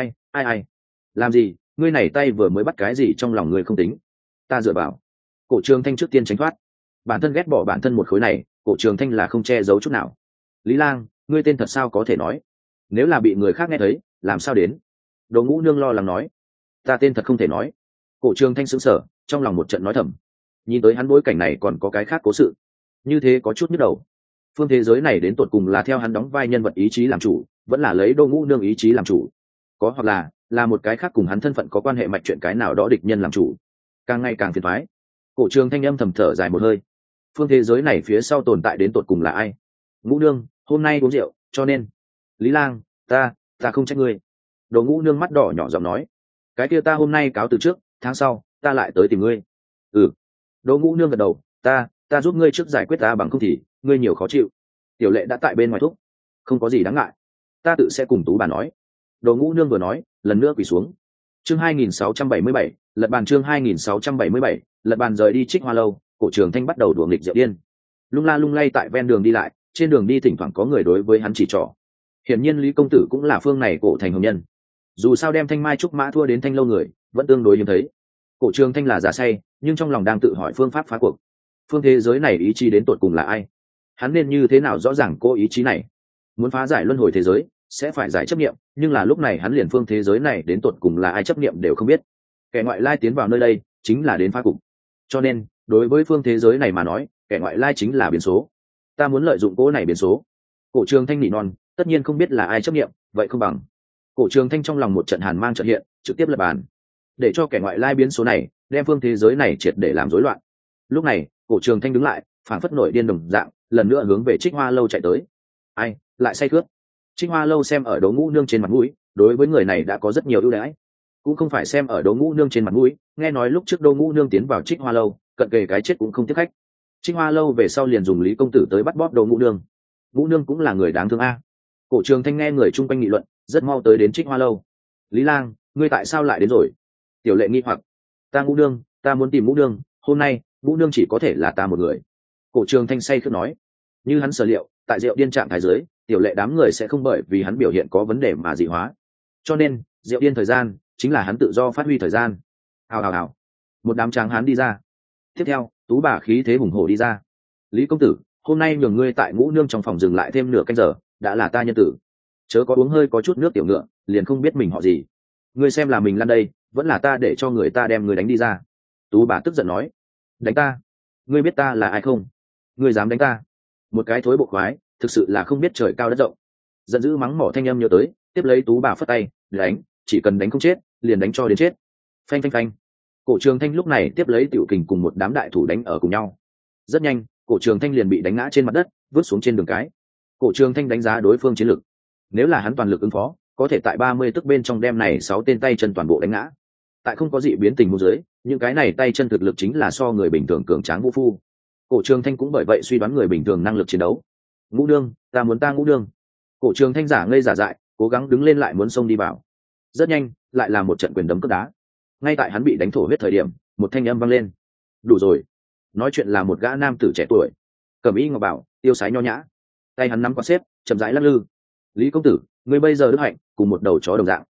Ai, làm gì? Ngươi này tay vừa mới bắt cái gì trong lòng ngươi không tính? Ta dựa vào. Cổ Trường Thanh trước tiên tránh thoát. Bản thân ghét bỏ bản thân một khối này, Cổ Trường Thanh là không che giấu chút nào. Lý Lang, ngươi tên thật sao có thể nói? Nếu là bị người khác nghe thấy, làm sao đến? Đỗ Ngũ Nương lo lắng nói. Ta tên thật không thể nói. Cổ Trường Thanh sững sờ, trong lòng một trận nói thầm. Nhìn tới hắn bối cảnh này còn có cái khác cố sự, như thế có chút nhức đầu. Phương thế giới này đến tột cùng là theo hắn đóng vai nhân vật ý chí làm chủ, vẫn là lấy Đỗ Ngũ Nương ý chí làm chủ, có hoặc là một cái khác cùng hắn thân phận có quan hệ mạch chuyện cái nào đó địch nhân làm chủ, càng ngày càng phiền toái. Cổ Trường Thanh âm thầm thở dài một hơi. Phương thế giới này phía sau tồn tại đến tột cùng là ai? Ngũ Nương, hôm nay uống rượu, cho nên Lý Lang, ta không trách ngươi. Đỗ Ngũ Nương mắt đỏ nhỏ giọng nói. Cái kia ta hôm nay cáo từ trước, tháng sau ta lại tới tìm ngươi. Ừ. Đỗ Ngũ Nương gật đầu. Ta giúp ngươi trước giải quyết ta, bằng không thì ngươi nhiều khó chịu. Tiểu lệ đã tại bên ngoài thúc, không có gì đáng ngại, ta tự sẽ cùng Tú bà nói. Đỗ Ngũ Nương vừa nói, lần nữa quỳ xuống. Chương 2677, lật bàn. Chương 2677, lật bàn. Rời đi Trích Hoa lâu, Cổ Trường Thanh bắt đầu đùa nghịch rượu điên, lung la lung lay tại ven đường đi lại. Trên đường đi thỉnh thoảng có người đối với hắn chỉ trỏ. Hiển nhiên Lý công tử cũng là phương này cổ thành hồng nhân, dù sao đem Thanh Mai trúc mã thua đến Thanh lâu người vẫn tương đối hiếm thấy. Cổ Trường Thanh là giả say, nhưng trong lòng đang tự hỏi phương pháp phá cuộc. Phương thế giới này ý chí đến tột cùng là ai? Hắn nên như thế nào rõ ràng cô ý chí này? Muốn phá giải luân hồi thế giới, sẽ phải giải chấp niệm, nhưng là lúc này hắn liền phương thế giới này đến tột cùng là ai chấp niệm đều không biết. Kẻ ngoại lai tiến vào nơi đây, chính là đến phá cục. Cho nên, đối với phương thế giới này mà nói, kẻ ngoại lai chính là biến số. Ta muốn lợi dụng cỗ này biến số. Cổ Trường Thanh nỉ non, tất nhiên không biết là ai chấp niệm, vậy không bằng. Cổ Trường Thanh trong lòng một trận hàn mang chợt hiện, trực tiếp lập bàn, để cho kẻ ngoại lai biến số này đem phương thế giới này triệt để làm rối loạn. Lúc này, Cổ Trường Thanh đứng lại, phảng phất nổi điên đồng dạng, lần nữa hướng về Trích Hoa lâu chạy tới. Ai, lại say cướp. Trích Hoa lâu xem ở Đỗ Ngũ Nương trên mặt mũi, đối với người này đã có rất nhiều ưu đãi. Cũng không phải xem ở Đỗ Ngũ Nương trên mặt mũi, nghe nói lúc trước Đỗ Ngũ Nương tiến vào Trích Hoa lâu, cận kề cái chết cũng không tiếc khách. Trích Hoa lâu về sau liền dùng Lý công tử tới bắt bóp Đỗ Ngũ Nương. Ngũ Nương cũng là người đáng thương a. Cổ Trường Thanh nghe người chung quanh nghị luận, rất mau tới đến Trích Hoa lâu. Lý Lang, ngươi tại sao lại đến rồi? Tiểu lệ nghi hoặc. Ta Ngũ Nương, ta muốn tìm Ngũ Nương, hôm nay Ngũ Nương chỉ có thể là ta một người. Cổ Trường Thanh say khướt nói. Như hắn sở liệu, tại rượu điên trạng thái dưới, tiểu lệ đám người sẽ không bởi vì hắn biểu hiện có vấn đề mà dị hóa. Cho nên, rượu điên thời gian chính là hắn tự do phát huy thời gian. Hào. Một đám tráng hán đi ra. Tiếp theo, Tú bà khí thế hùng hổ đi ra. Lý công tử, hôm nay nhường ngươi tại Ngũ Nương trong phòng dừng lại thêm nửa canh giờ, đã là ta nhân tử. Chớ có uống hơi có chút nước tiểu ngựa, liền không biết mình họ gì. Ngươi xem là mình lăn đây, vẫn là ta để cho người ta đem người đánh đi ra. Tú bà tức giận nói. Đánh ta? Ngươi biết ta là ai không? Ngươi dám đánh ta? Một cái thối bộ khoái, thực sự là không biết trời cao đất rộng. Giận dữ mắng mỏ thanh âm nhớ tới, tiếp lấy Tú bà phất tay, đánh, chỉ cần đánh không chết, liền đánh cho đến chết. Phanh. Cổ Trường Thanh lúc này tiếp lấy Tiểu Kình cùng một đám đại thủ đánh ở cùng nhau. Rất nhanh, Cổ Trường Thanh liền bị đánh ngã trên mặt đất, vứt xuống trên đường cái. Cổ Trường Thanh đánh giá đối phương chiến lực, nếu là hắn toàn lực ứng phó, có thể tại 30 tức bên trong đem này 6 tên tay chân toàn bộ đánh ngã. Tại không có dị biến tình huống dưới, những cái này tay chân thực lực chính là so người bình thường cường tráng vũ phu. Cổ Trường Thanh cũng bởi vậy suy đoán người bình thường năng lực chiến đấu. Ngũ Nương, ta muốn ta Ngũ Nương. Cổ Trường Thanh giả ngây giả dại, cố gắng đứng lên lại muốn xông đi vào. Rất nhanh, lại là một trận quyền đấm cước đá. Ngay tại hắn bị đánh thổ huyết thời điểm, một thanh âm vang lên. Đủ rồi. Nói chuyện là một gã nam tử trẻ tuổi, cẩm y ngọc bảo, tiêu sái nho nhã. Tay hắn nắm quạt xếp, chậm rãi lắc lư. Lý công tử, ngươi bây giờ đức hạnh cùng một đầu chó đồng dạng.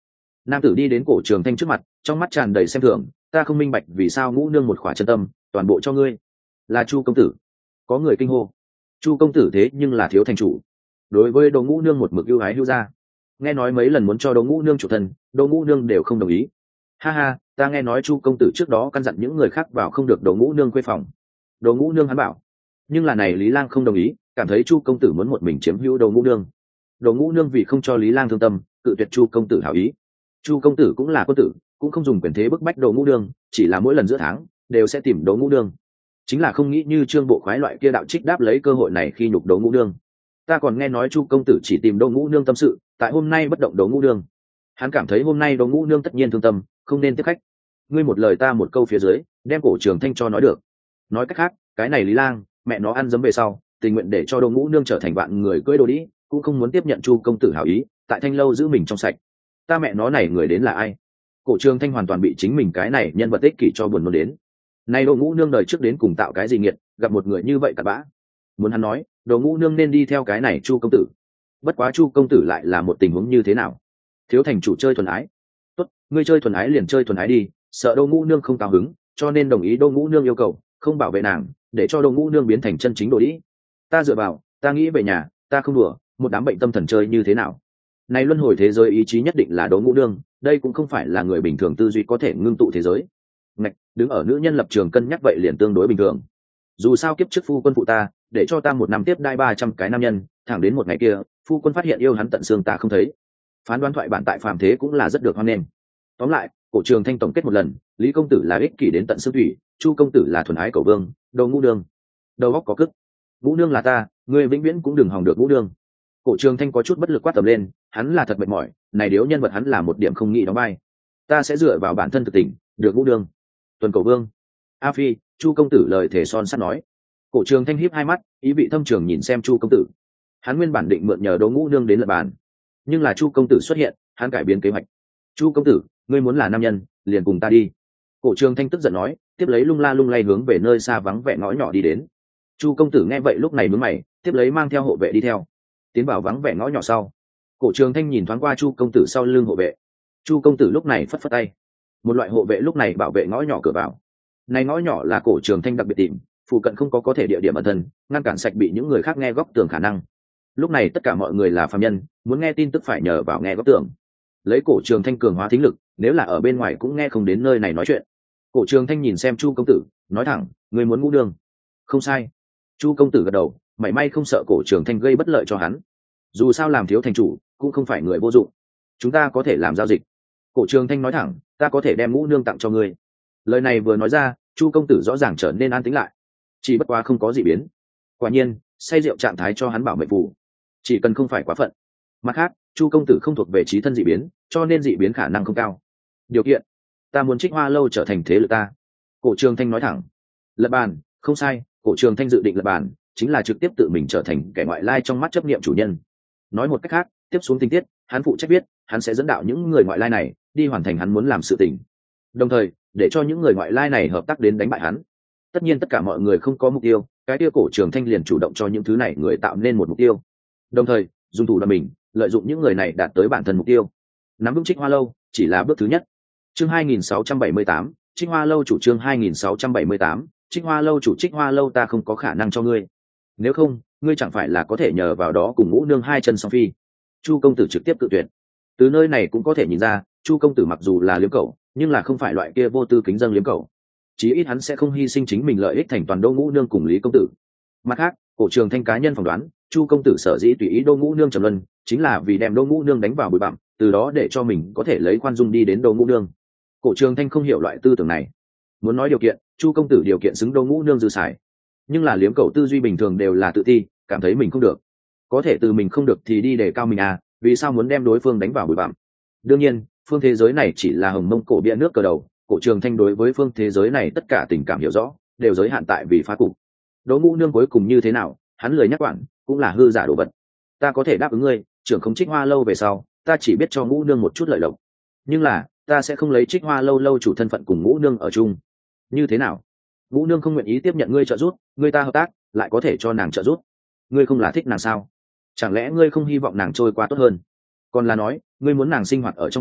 Nam tử đi đến cổ trường thanh trước mặt, trong mắt tràn đầy xem thường. Ta không minh bạch vì sao ngũ nương một khỏa chân tâm toàn bộ cho ngươi. Là Chu công tử. Có người kinh hô. Chu công tử thế nhưng là thiếu thành chủ, đối với Đỗ Ngũ Nương một mực ưu ái hữu gia. Nghe nói mấy lần muốn cho Đỗ Ngũ Nương chủ thân, Đỗ Ngũ Nương đều không đồng ý. Ha ha, ta nghe nói Chu công tử trước đó căn dặn những người khác vào không được Đỗ Ngũ Nương khuê phòng. Đỗ Ngũ Nương hắn bảo, nhưng là này Lý Lang không đồng ý, cảm thấy Chu công tử muốn một mình chiếm hữu Đỗ Ngũ Nương. Đỗ Ngũ Nương vì không cho Lý Lang thương tâm, cự tuyệt Chu công tử hảo ý. Chu công tử cũng là quân tử, cũng không dùng quyền thế bức bách Đỗ Ngũ Nương, chỉ là mỗi lần giữa tháng đều sẽ tìm Đỗ Ngũ Nương. Chính là không nghĩ như Trương Bộ Khoái loại kia đạo trích đáp lấy cơ hội này khi nhục Đỗ Ngũ Nương. Ta còn nghe nói Chu công tử chỉ tìm Đỗ Ngũ Nương tâm sự, tại hôm nay bất động Đỗ Ngũ Nương. Hắn cảm thấy hôm nay Đỗ Ngũ Nương tất nhiên thương tâm, không nên tiếp khách. Ngươi một lời ta một câu phía dưới, đem cổ trường thanh cho nói được. Nói cách khác, cái này Lý Lang, mẹ nó ăn dấm về sau, tình nguyện để cho Đỗ Ngũ Nương trở thành vạn người cưỡi đồ đĩ, cũng không muốn tiếp nhận Chu công tử hảo ý, tại Thanh lâu giữ mình trong sạch. Ta mẹ nó này người đến là ai? Cổ trường thanh hoàn toàn bị chính mình cái này nhân vật ích kỷ cho buồn nôn đến. Này Đỗ Ngũ Nương đời trước đến cùng tạo cái gì nghiệt, gặp một người như vậy cặn bã. Muốn hắn nói, Đỗ Ngũ Nương nên đi theo cái này Chu công tử. Bất quá Chu công tử lại là một tình huống như thế nào? Thiếu thành chủ chơi thuần ái. Tốt, ngươi chơi thuần ái liền chơi thuần ái đi, sợ Đỗ Ngũ Nương không cao hứng, cho nên đồng ý Đỗ Ngũ Nương yêu cầu, không bảo vệ nàng, để cho Đỗ Ngũ Nương biến thành chân chính đồ đĩ. Ta dựa vào, ta nghĩ về nhà, ta không đùa, một đám bệnh tâm thần chơi như thế nào? Này luân hồi thế giới ý chí nhất định là Đỗ Ngũ Nương, đây cũng không phải là người bình thường tư duy có thể ngưng tụ thế giới. Ngạch, đứng ở nữ nhân lập trường cân nhắc vậy liền tương đối bình thường. Dù sao kiếp trước phu quân phụ ta, để cho ta một năm tiếp đai 300 cái nam nhân, thẳng đến một ngày kia, phu quân phát hiện yêu hắn tận xương ta không thấy. Phán đoán thoại bản tại phàm thế cũng là rất được hoan nghênh. Tóm lại, cổ trường thanh tổng kết một lần, Lý công tử là ích kỷ đến tận xương thủy, Chu công tử là thuần ái cầu vương, Đỗ Ngũ Nương đầu óc có cức. Ngũ Nương là ta, ngươi vĩnh viễn cũng đừng hòng được Ngũ Nương. Cổ trường thanh có chút bất lực quát tầm lên, hắn là thật mệt mỏi, này điếu nhân vật hắn là một điểm không nghĩ đóng vai. Ta sẽ dựa vào bản thân thực tình, được Ngũ Nương. Tuần cầu vương. A Phi, Chu công tử lời thể son sắt nói. Cổ trường thanh híp hai mắt, ý vị thâm trường nhìn xem Chu công tử. Hắn nguyên bản định mượn nhờ Đỗ Ngũ Nương đến lập bàn, nhưng là Chu công tử xuất hiện, hắn cải biến kế hoạch. Chu công tử, ngươi muốn là nam nhân, liền cùng ta đi. Cổ trường thanh tức giận nói, tiếp lấy lung la lung lay hướng về nơi xa vắng vẻ ngõ nhỏ đi đến. Chu công tử nghe vậy lúc này mướn mày, tiếp lấy mang theo hộ vệ đi theo, tiến vào vắng vẻ ngõ nhỏ sau. Cổ trường thanh nhìn thoáng qua Chu công tử sau lưng hộ vệ. Chu công tử lúc này phất phất tay, một loại hộ vệ lúc này bảo vệ ngõ nhỏ cửa vào. Này ngõ nhỏ là cổ trường thanh đặc biệt tìm, phụ cận không có thể địa điểm ẩn thân, ngăn cản sạch bị những người khác nghe góc tường khả năng. Lúc này tất cả mọi người là phàm nhân, muốn nghe tin tức phải nhờ vào nghe góc tường. Lấy cổ trường thanh cường hóa thính lực, nếu là ở bên ngoài cũng nghe không đến nơi này nói chuyện. Cổ trường thanh nhìn xem Chu công tử, nói thẳng, người muốn Ngũ Nương. Không sai. Chu công tử gật đầu, mảy may không sợ cổ trường thanh gây bất lợi cho hắn. Dù sao làm thiếu thành chủ cũng không phải người vô dụng, chúng ta có thể làm giao dịch. Cổ trường thanh nói thẳng, ta có thể đem Ngũ Nương tặng cho ngươi. Lời này vừa nói ra, Chu công tử rõ ràng trở nên an tĩnh lại, chỉ bất quá không có gì biến. Quả nhiên, say rượu trạng thái cho hắn bảo mệnh phù, chỉ cần không phải quá phận. Mặt khác, Chu công tử không thuộc về trí thân dị biến, cho nên dị biến khả năng không cao. Điều kiện, ta muốn Trích Hoa lâu trở thành thế lực ta. Cổ trường thanh nói thẳng. Lập bàn, không sai, cổ trường thanh dự định lập bàn, chính là trực tiếp tự mình trở thành kẻ ngoại lai trong mắt chấp niệm chủ nhân. Nói một cách khác, tiếp xuống tình tiết, hắn phụ trách viết, hắn sẽ dẫn đạo những người ngoại lai này đi hoàn thành hắn muốn làm sự tình, đồng thời để cho những người ngoại lai này hợp tác đến đánh bại hắn. Tất nhiên tất cả mọi người không có mục tiêu, cái kia cổ trường thanh liền chủ động cho những thứ này người tạo nên một mục tiêu, đồng thời dùng thủ đoạn mình lợi dụng những người này đạt tới bản thân mục tiêu. Nắm vững Trích Hoa lâu chỉ là bước thứ nhất. Chương 2678, Trích Hoa lâu chủ. Chương 2678, Trích Hoa lâu chủ. Trích Hoa lâu ta không có khả năng cho ngươi, nếu không ngươi chẳng phải là có thể nhờ vào đó cùng Ngũ Nương hai chân song phi. Chu công tử trực tiếp cự tuyệt. Từ nơi này cũng có thể nhìn ra, Chu công tử mặc dù là liếm cẩu, nhưng là không phải loại kia vô tư kính dâng liếm cẩu. Chí ít hắn sẽ không hy sinh chính mình lợi ích thành toàn Đỗ Ngũ Nương cùng Lý công tử. Mặt khác, cổ trường thanh cá nhân phỏng đoán, Chu công tử sở dĩ tùy ý Đỗ Ngũ Nương trầm luân, chính là vì đem Đỗ Ngũ Nương đánh vào bụi bặm, từ đó để cho mình có thể lấy khoan dung đi đến Đỗ Ngũ Nương. Cổ trường thanh không hiểu loại tư tưởng này. Muốn nói điều kiện, Chu công tử điều kiện xứng Đỗ Ngũ Nương dư xài, nhưng là liếm cẩu tư duy bình thường đều là tự ti, cảm thấy mình không được, có thể từ mình không được thì đi để cao mình à, vì sao muốn đem đối phương đánh vào bụi bặm? Đương nhiên, phương thế giới này chỉ là hồng mông cổ bia nước cờ đầu, cổ trường thanh đối với phương thế giới này tất cả tình cảm hiểu rõ đều giới hạn tại vì phá cục. Đỗ Ngũ Nương cuối cùng như thế nào, hắn lười nhắc quản, cũng là hư giả đồ vật. Ta có thể đáp ứng ngươi, trưởng không Trích Hoa lâu về sau, ta chỉ biết cho Ngũ Nương một chút lợi lộc, nhưng là ta sẽ không lấy Trích Hoa lâu lâu chủ thân phận cùng Ngũ Nương ở chung. Như thế nào? Ngũ Nương không nguyện ý tiếp nhận ngươi trợ giúp, ngươi ta hợp tác lại có thể cho nàng trợ giúp, ngươi không là thích nàng sao? Chẳng lẽ ngươi không hy vọng nàng trôi qua tốt hơn? Còn là nói ngươi muốn nàng sinh hoạt ở trong bùn,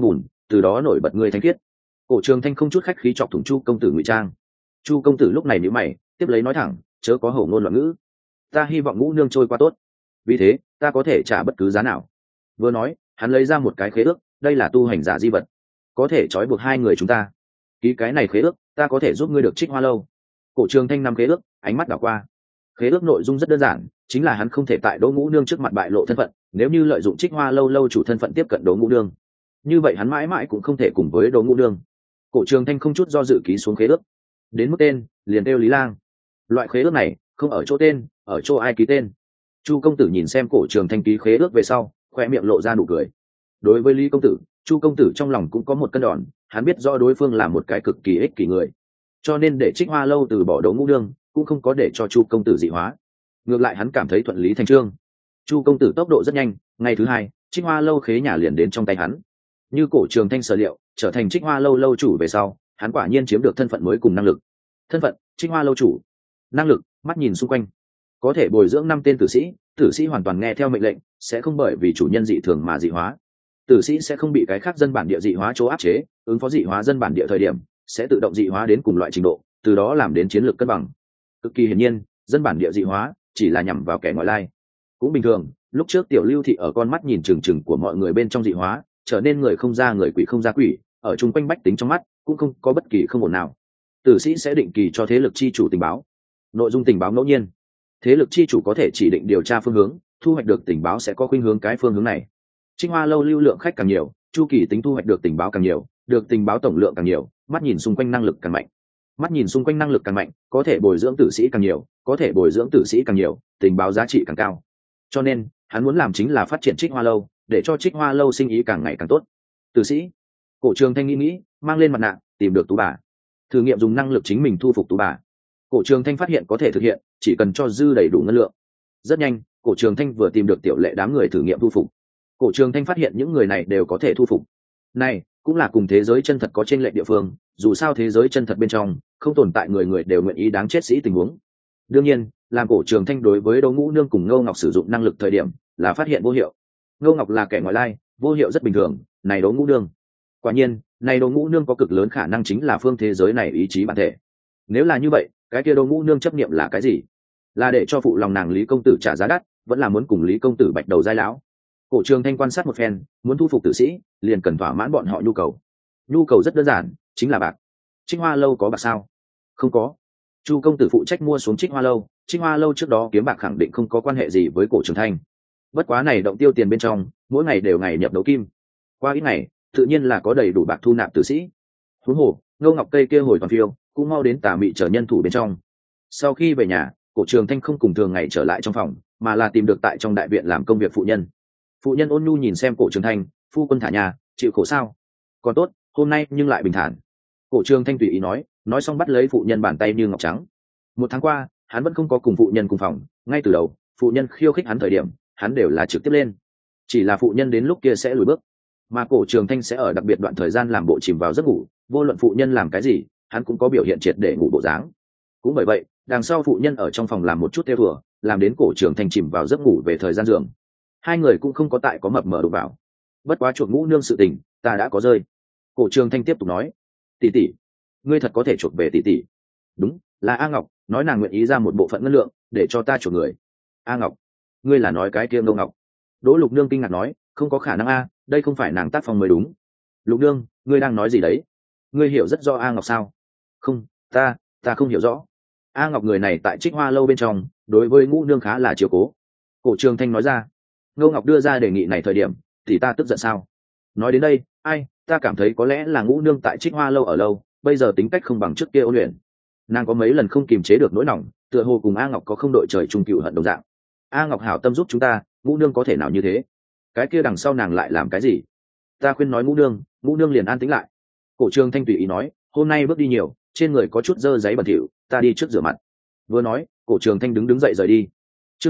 từ đó nổi bật ngươi thanh khiết. Cổ Trường Thanh không chút khách khí chọc thủng Chu công tử ngụy trang. Chu công tử lúc này nhíu mày, tiếp lấy nói thẳng, chớ có hổ ngôn loạn ngữ. Ta hy vọng ngũ nương trôi qua tốt, vì thế ta có thể trả bất cứ giá nào. Vừa nói, hắn lấy ra một cái khế ước, đây là tu hành giả di vật, có thể trói buộc hai người chúng ta. Ký cái này khế ước, ta có thể giúp ngươi được Trích Hoa lâu. Cổ Trường Thanh nắm khế ước, ánh mắt đảo qua. Khế ước nội dung rất đơn giản, chính là hắn không thể tại Đỗ Ngũ Nương trước mặt bại lộ thân phận, nếu như lợi dụng Trích Hoa lâu lâu chủ thân phận tiếp cận Đỗ Ngũ Nương, như vậy hắn mãi mãi cũng không thể cùng với Đỗ Ngũ Nương. Cổ Trường Thanh không chút do dự ký xuống khế ước. Đến mức tên, liền kêu Lý Lang. Loại khế ước này không ở chỗ tên, ở chỗ ai ký tên. Chu công tử nhìn xem Cổ Trường Thanh ký khế ước về sau, khoe miệng lộ ra nụ cười. Đối với Lý công tử, Chu công tử trong lòng cũng có một cân đòn, hắn biết rõ đối phương là một cái cực kỳ ích kỷ người, cho nên để Trích Hoa lâu từ bỏ Đỗ Ngũ Nương cũng không có để cho Chu công tử dị hóa, ngược lại hắn cảm thấy thuận lý thành trương. Chu công tử tốc độ rất nhanh, ngày thứ hai Trích Hoa lâu khế nhà liền đến trong tay hắn. Như Cổ Trường Thanh sở liệu, trở thành Trích Hoa lâu lâu chủ về sau, hắn quả nhiên chiếm được thân phận mới cùng năng lực. Thân phận Trích Hoa lâu chủ, năng lực mắt nhìn xung quanh, có thể bồi dưỡng 5 tên tử sĩ hoàn toàn nghe theo mệnh lệnh, sẽ không bởi vì chủ nhân dị thường mà dị hóa. Tử sĩ sẽ không bị cái khác dân bản địa dị hóa chỗ áp chế, ứng phó dị hóa dân bản địa thời điểm sẽ tự động dị hóa đến cùng loại trình độ, từ đó làm đến chiến lược cân bằng. Cực kỳ hiển nhiên, dân bản địa dị hóa chỉ là nhằm vào kẻ ngoại lai. Cũng bình thường, lúc trước Tiểu Lưu thị ở con mắt nhìn trừng trừng của mọi người bên trong dị hóa, trở nên người không ra người, quỷ không ra quỷ, ở chung quanh bách tính trong mắt cũng không có bất kỳ không ổn nào. Tử sĩ sẽ định kỳ cho thế lực chi chủ tình báo, nội dung tình báo ngẫu nhiên, thế lực chi chủ có thể chỉ định điều tra phương hướng, thu hoạch được tình báo sẽ có khuynh hướng cái phương hướng này. Trích Hoa lâu lưu lượng khách càng nhiều, chu kỳ tính thu hoạch được tình báo càng nhiều, được tình báo tổng lượng càng nhiều, mắt nhìn xung quanh năng lực càng mạnh. Mắt nhìn xung quanh năng lực càng mạnh, có thể bồi dưỡng tử sĩ càng nhiều, có thể bồi dưỡng tử sĩ càng nhiều, tình báo giá trị càng cao. Cho nên hắn muốn làm chính là phát triển Trích Hoa lâu, để cho Trích Hoa lâu sinh ý càng ngày càng tốt. Tử sĩ. Cổ Trường Thanh nghĩ, mang lên mặt nạ, tìm được Tú bà, thử nghiệm dùng năng lực chính mình thu phục Tú bà. Cổ Trường Thanh phát hiện có thể thực hiện, chỉ cần cho dư đầy đủ ngân lượng. Rất nhanh, Cổ Trường Thanh vừa tìm được Tiểu Lệ đám người thử nghiệm thu phục. Cổ Trường Thanh phát hiện những người này đều có thể thu phục. Này cũng là cùng thế giới chân thật có chênh lệch địa phương, dù sao thế giới chân thật bên trong không tồn tại người người đều nguyện ý đáng chết sĩ tình huống. Đương nhiên, làm Cổ Trường Thanh đối với Đỗ Ngũ Nương cùng Ngô Ngọc sử dụng năng lực thời điểm, là phát hiện vô hiệu. Ngô Ngọc là kẻ ngoại lai, vô hiệu rất bình thường, này Đỗ Ngũ Nương, quả nhiên, này Đỗ Ngũ Nương có cực lớn khả năng chính là phương thế giới này ý chí bản thể. Nếu là như vậy, cái kia Đỗ Ngũ Nương chấp niệm là cái gì? Là để cho phụ lòng nàng Lý công tử trả giá đắt, vẫn là muốn cùng Lý công tử bạch đầu giai lão? Cổ Trường Thanh quan sát một phen, muốn thu phục tử sĩ, liền cần thỏa mãn bọn họ nhu cầu. Nhu cầu rất đơn giản, chính là bạc. Trích Hoa lâu có bạc sao? Không có. Chu công tử phụ trách mua xuống Trích Hoa lâu, Trích Hoa lâu trước đó kiếm bạc khẳng định không có quan hệ gì với Cổ Trường Thanh. Bất quá này động tiêu tiền bên trong, mỗi ngày đều ngày nhập đấu kim. Qua ít ngày, tự nhiên là có đầy đủ bạc thu nạp tử sĩ. Huống hồ, Ngô Ngọc Tây kia hồi toàn phiêu, cũng mau đến Tà Mị trở nhân thủ bên trong. Sau khi về nhà, Cổ Trường Thanh không cùng thường ngày trở lại trong phòng, mà là tìm được tại trong đại viện làm công việc phụ nhân. Phụ nhân ôn nhu nhìn xem Cổ Trường Thanh, phu quân thả nhà, chịu khổ sao? Còn tốt, hôm nay nhưng lại bình thản. Cổ Trường Thanh tùy ý nói xong bắt lấy phụ nhân bàn tay như ngọc trắng. 1 tháng qua, hắn vẫn không có cùng phụ nhân cùng phòng, ngay từ đầu, phụ nhân khiêu khích hắn thời điểm, hắn đều là trực tiếp lên. Chỉ là phụ nhân đến lúc kia sẽ lùi bước, mà Cổ Trường Thanh sẽ ở đặc biệt đoạn thời gian làm bộ chìm vào giấc ngủ, vô luận phụ nhân làm cái gì, hắn cũng có biểu hiện triệt để ngủ bộ dáng. Cũng bởi vậy, đằng sau phụ nhân ở trong phòng làm một chút theo thừa, làm đến Cổ Trường Thanh chìm vào giấc ngủ về thời gian giường. Hai người cũng không có tại có mập mờ đụng vào. Bất quá chuộc Ngũ Nương sự tình, ta đã có rơi. Cổ Trường Thanh tiếp tục nói, tỷ tỷ, ngươi thật có thể chuộc về tỷ tỷ? Đúng, là A Ngọc, nói nàng nguyện ý ra một bộ phận ngân lượng để cho ta chuộc người. A Ngọc? Ngươi là nói cái kia Ngô Ngọc? Đỗ Lục Nương kinh ngạc nói, không có khả năng a, đây không phải nàng tác phong mới đúng. Lục Nương, ngươi đang nói gì đấy? Ngươi hiểu rất rõ A Ngọc sao? Không, ta không hiểu rõ. A Ngọc người này tại Trích Hoa lâu bên trong, đối với Ngũ Nương khá là chiếu cố. Cổ Trường Thanh nói ra. Ngô Ngọc đưa ra đề nghị này thời điểm, thì ta tức giận sao? Nói đến đây, ta cảm thấy có lẽ là Ngũ Nương tại Trích Hoa lâu ở lâu, bây giờ tính cách không bằng trước kia ôn luyện. Nàng có mấy lần không kiềm chế được nỗi lòng, tựa hồ cùng A Ngọc có không đội trời chung cựu hận đồng dạng. A Ngọc hảo tâm giúp chúng ta, Ngũ Nương có thể nào như thế? Cái kia đằng sau nàng lại làm cái gì? Ta khuyên nói Ngũ Nương liền an tĩnh lại. Cổ Trường Thanh tùy ý nói, hôm nay bước đi nhiều, trên người có chút dơ giấy bẩn thỉu, ta đi trước rửa mặt. Vừa nói, Cổ Trường Thanh đứng dậy rời đi. Chương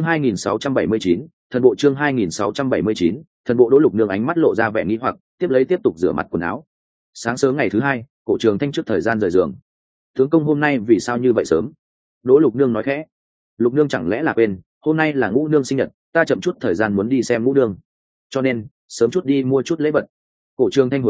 2679, thần bộ chương 2679, thần bộ. Đỗ Lục Nương ánh mắt lộ ra vẻ nghi hoặc, tiếp tục rửa mặt quần áo. Sáng sớm ngày thứ hai, Cổ Trường Thanh trước thời gian rời giường. Tướng công hôm nay vì sao như vậy sớm? Đỗ Lục Nương nói khẽ. Lục Nương chẳng lẽ là quên, hôm nay là Ngũ Nương sinh nhật, ta chậm chút thời gian muốn đi xem Ngũ Nương, cho nên sớm chút đi mua chút lễ vật. Cổ Trường Thanh hồi đáp,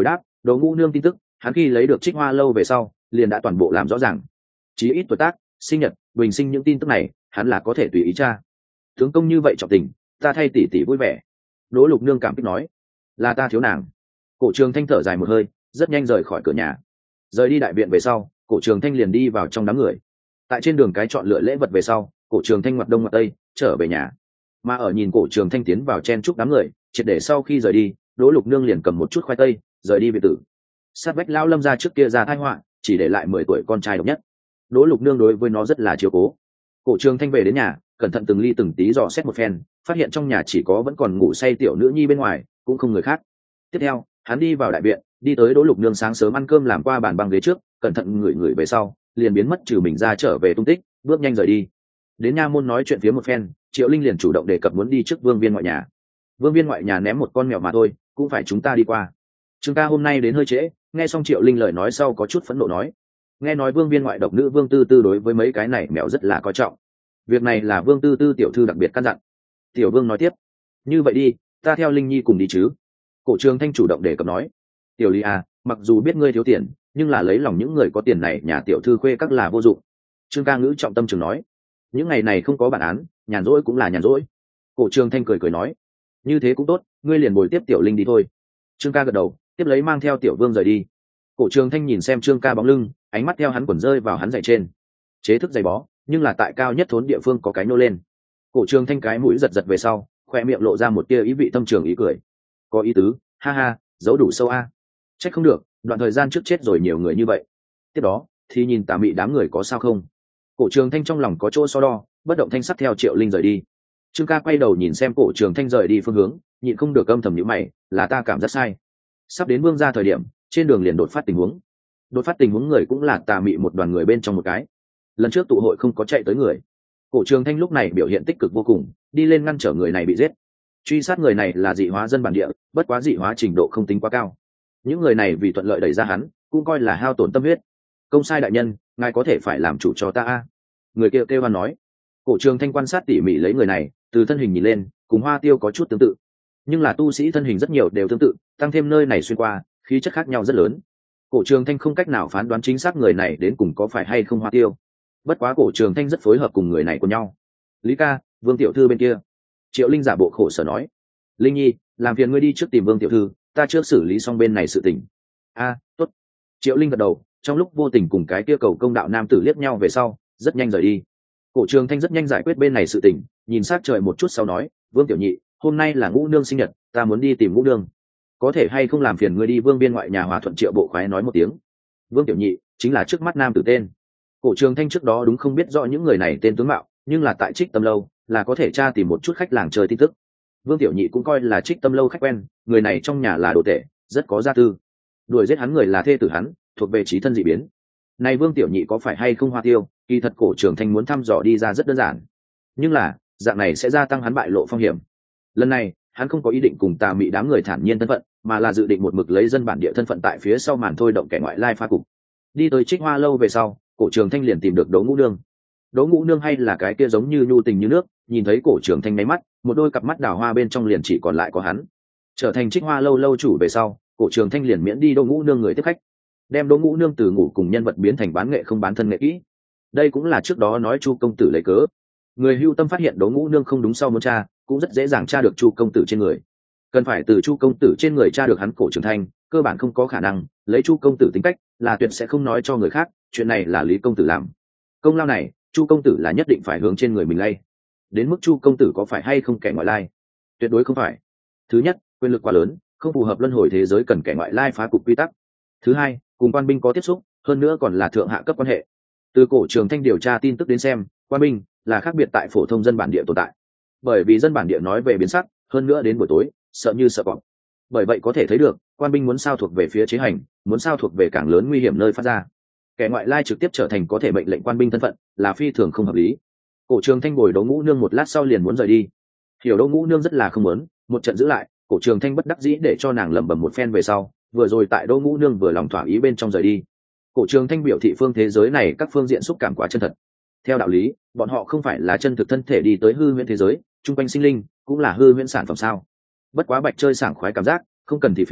Đỗ Ngũ Nương tin tức, hắn khi lấy được Trích Hoa lâu về sau, liền đã toàn bộ làm rõ ràng. Chí ít tuổi tác, sinh nhật, bình sinh những tin tức này, hắn là có thể tùy ý tra. Tướng công như vậy trọng tình, ta thay tỷ tỷ vui vẻ. Đỗ Lục Nương cảm kích nói, là ta thiếu nàng. Cổ Trường Thanh thở dài một hơi, rất nhanh rời khỏi cửa nhà. Rời đi đại viện về sau, Cổ Trường Thanh liền đi vào trong đám người. Tại trên đường cái chọn lựa lễ vật về sau, Cổ Trường Thanh ngoặt đông ngoặt tây, trở về nhà. Mà ở nhìn Cổ Trường Thanh tiến vào chen chúc đám người, triệt để sau khi rời đi, Đỗ Lục Nương liền cầm một chút khoai tây, rời đi biệt tử. Sát vách lão Lâm gia trước kia ra tai họa, chỉ để lại 10 tuổi con trai độc nhất. Đỗ Lục Nương đối với nó rất là chiếu cố. Cổ Trường Thanh về đến nhà, cẩn thận từng ly từng tí dò xét một phen, phát hiện trong nhà chỉ có vẫn còn ngủ say tiểu nữ nhi bên ngoài, cũng không người khác. Tiếp theo, hắn đi vào đại viện, đi tới Đỗ Lục Nương sáng sớm ăn cơm làm qua bàn băng ghế trước, cẩn thận ngửi ngửi về sau, liền biến mất trừ mình ra trở về tung tích, bước nhanh rời đi. Đến nha môn nói chuyện phía một phen, Triệu Linh liền chủ động đề cập muốn đi trước Vương Viên ngoại nhà. Vương Viên ngoại nhà ném một con mèo mà thôi, cũng phải chúng ta đi qua. Trương ca hôm nay đến hơi trễ, nghe xong Triệu Linh lời nói sau có chút phẫn nộ nói, nghe nói Vương Viên ngoại độc nữ Vương Tư Tư đối với mấy cái này mèo rất là coi trọng. Việc này là Vương Tư Tư tiểu thư đặc biệt căn dặn. Tiểu Vương nói tiếp, như vậy đi, ta theo Linh Nhi cùng đi chứ. Cổ Trường Thanh chủ động đề cập nói, tiểu Lý à, mặc dù biết ngươi thiếu tiền, nhưng là lấy lòng những người có tiền này nhà tiểu thư khuê các là vô dụng. Trương ca ngữ trọng tâm trường nói, những ngày này không có bản án, nhàn rỗi cũng là nhàn rỗi. Cổ Trường Thanh cười cười nói, như thế cũng tốt, ngươi liền bồi tiếp tiểu Linh đi thôi. Trương ca gật đầu, tiếp lấy mang theo tiểu Vương rời đi. Cổ Trường Thanh nhìn xem Trương ca bóng lưng, ánh mắt theo hắn quần rơi vào hắn giày trên, chế thức giày bó, nhưng là tại cao nhất thốn địa phương có cái nô lên. Cổ Trường Thanh cái mũi giật giật về sau, khoe miệng lộ ra một tia ý vị thâm trường ý cười, có ý tứ, ha ha, giấu đủ sâu a. Trách không được, đoạn thời gian trước chết rồi nhiều người như vậy. Tiếp đó thì nhìn Tà Mị đám người có sao không. Cổ Trường Thanh trong lòng có chỗ so đo, bất động thanh sắc theo Triệu Linh rời đi. Trương ca quay đầu nhìn xem Cổ Trường Thanh rời đi phương hướng, nhịn không được âm thầm nhíu mày, là ta cảm giác sai. Sắp đến Vương gia thời điểm, trên đường liền đột phát tình huống. Đột phát tình huống người cũng là Tà Mị một đoàn người bên trong một cái. Lần trước tụ hội không có chạy tới người. Cổ Trường Thanh lúc này biểu hiện tích cực vô cùng, đi lên ngăn trở người này bị giết. Truy sát người này là dị hóa dân bản địa, bất quá dị hóa trình độ không tính quá cao. Những người này vì thuận lợi đẩy ra hắn, cũng coi là hao tổn tâm huyết. Công sai đại nhân, ngài có thể phải làm chủ cho ta a. Người kia kêu hoan nói. Cổ Trường Thanh quan sát tỉ mỉ lấy người này, từ thân hình nhìn lên, cùng Hoa Tiêu có chút tương tự, nhưng là tu sĩ thân hình rất nhiều đều tương tự, tăng thêm nơi này xuyên qua, khí chất khác nhau rất lớn. Cổ Trường Thanh không cách nào phán đoán chính xác người này đến cùng có phải hay không Hoa Tiêu. Bất quá Cổ Trường Thanh rất phối hợp cùng người này của nhau. Lý ca, Vương tiểu thư bên kia. Triệu Linh giả bộ khổ sở nói, Linh Nhi, làm phiền ngươi đi trước tìm Vương tiểu thư, ta trước xử lý xong bên này sự tình. Tốt. Triệu Linh gật đầu, trong lúc vô tình cùng cái kia cầu công đạo nam tử liếc nhau về sau, rất nhanh rời đi. Cổ Trường Thanh rất nhanh giải quyết bên này sự tình, nhìn sát trời một chút sau nói, Vương tiểu nhị, hôm nay là Ngũ nương sinh nhật, ta muốn đi tìm Ngũ nương, có thể hay không làm phiền ngươi đi Vương Viên ngoại nhà Hòa Thuận Triệu bộ khoái nói một tiếng. Vương tiểu nhị chính là trước mắt nam tử tên. Cổ Trường Thanh trước đó đúng không biết rõ những người này tên tướng mạo, nhưng là tại Trích Tâm lâu là có thể tra tìm một chút khách làng chơi tin tức. Vương tiểu nhị cũng coi là Trích Tâm lâu khách quen, người này trong nhà là đồ tể, rất có gia tư. Đuổi giết hắn người là thê tử hắn, thuộc về chí thân dị biến. Này Vương tiểu nhị có phải hay không Hoa Tiêu, kỳ thật Cổ Trường Thanh muốn thăm dò đi ra rất đơn giản, nhưng là dạng này sẽ gia tăng hắn bại lộ phong hiểm. Lần này hắn không có ý định cùng Tà Mị đám người thản nhiên thân phận, mà là dự định một mực lấy dân bản địa thân phận tại phía sau màn thôi động kẻ ngoại lai phá cục. Đi tới Trích Hoa lâu về sau, Cổ Trường Thanh liền tìm được Đỗ Ngũ Nương. Đỗ Ngũ Nương hay là cái kia giống như nhu tình như nước, nhìn thấy Cổ Trường Thanh nháy mắt, một đôi cặp mắt đào hoa bên trong liền chỉ còn lại có hắn. Trở thành Trích Hoa lâu lâu chủ về sau, Cổ Trường Thanh liền miễn đi Đỗ Ngũ Nương người tiếp khách, đem Đỗ Ngũ Nương từ ngủ cùng nhân vật biến thành bán nghệ không bán thân nghệ kỹ. Đây cũng là trước đó nói Chu công tử lấy cớ. Người hưu tâm phát hiện Đỗ Ngũ Nương không đúng sau muốn tra, cũng rất dễ dàng tra được Chu công tử trên người. Cần phải từ Chu công tử trên người tra được hắn Cổ Trường Thanh, cơ bản không có khả năng. Lấy Chu công tử tính cách, là tuyệt sẽ không nói cho người khác, chuyện này là Lý công tử làm. Công lao này, Chu công tử là nhất định phải hướng trên người mình lay. Đến mức Chu công tử có phải hay không kẻ ngoại lai? Tuyệt đối không phải. Thứ nhất, quyền lực quá lớn, không phù hợp luân hồi thế giới cần kẻ ngoại lai phá cục quy tắc. Thứ hai, cùng quan binh có tiếp xúc, hơn nữa còn là thượng hạ cấp quan hệ. Từ Cổ Trường Thanh điều tra tin tức đến xem, quan binh là khác biệt tại phổ thông dân bản địa tồn tại. Bởi vì dân bản địa nói về biến sắc, hơn nữa đến buổi tối sợ như sợ cọp. Bởi vậy có thể thấy được, quan binh muốn sao thuộc về phía chế hành, muốn sao thuộc về càng lớn nguy hiểm nơi phát ra. Kẻ ngoại lai trực tiếp trở thành có thể mệnh lệnh quan binh thân phận, là phi thường không hợp lý. Cổ Trường Thanh bồi Đỗ Ngũ Nương một lát sau liền muốn rời đi. Hiểu Đỗ Ngũ Nương rất là không muốn, một trận giữ lại, Cổ Trường Thanh bất đắc dĩ để cho nàng lẩm bẩm một phen về sau, vừa rồi tại Đỗ Ngũ Nương vừa lòng thỏa ý bên trong rời đi. Cổ Trường Thanh biểu thị phương thế giới này các phương diện xúc cảm quá chân thật. Theo đạo lý, bọn họ không phải là chân thực thân thể đi tới hư huyễn thế giới, trung quanh sinh linh cũng là hư huyễn sản phẩm sao? Bất quá bạch chơi sảng khoái cảm giác, không cần thị phí,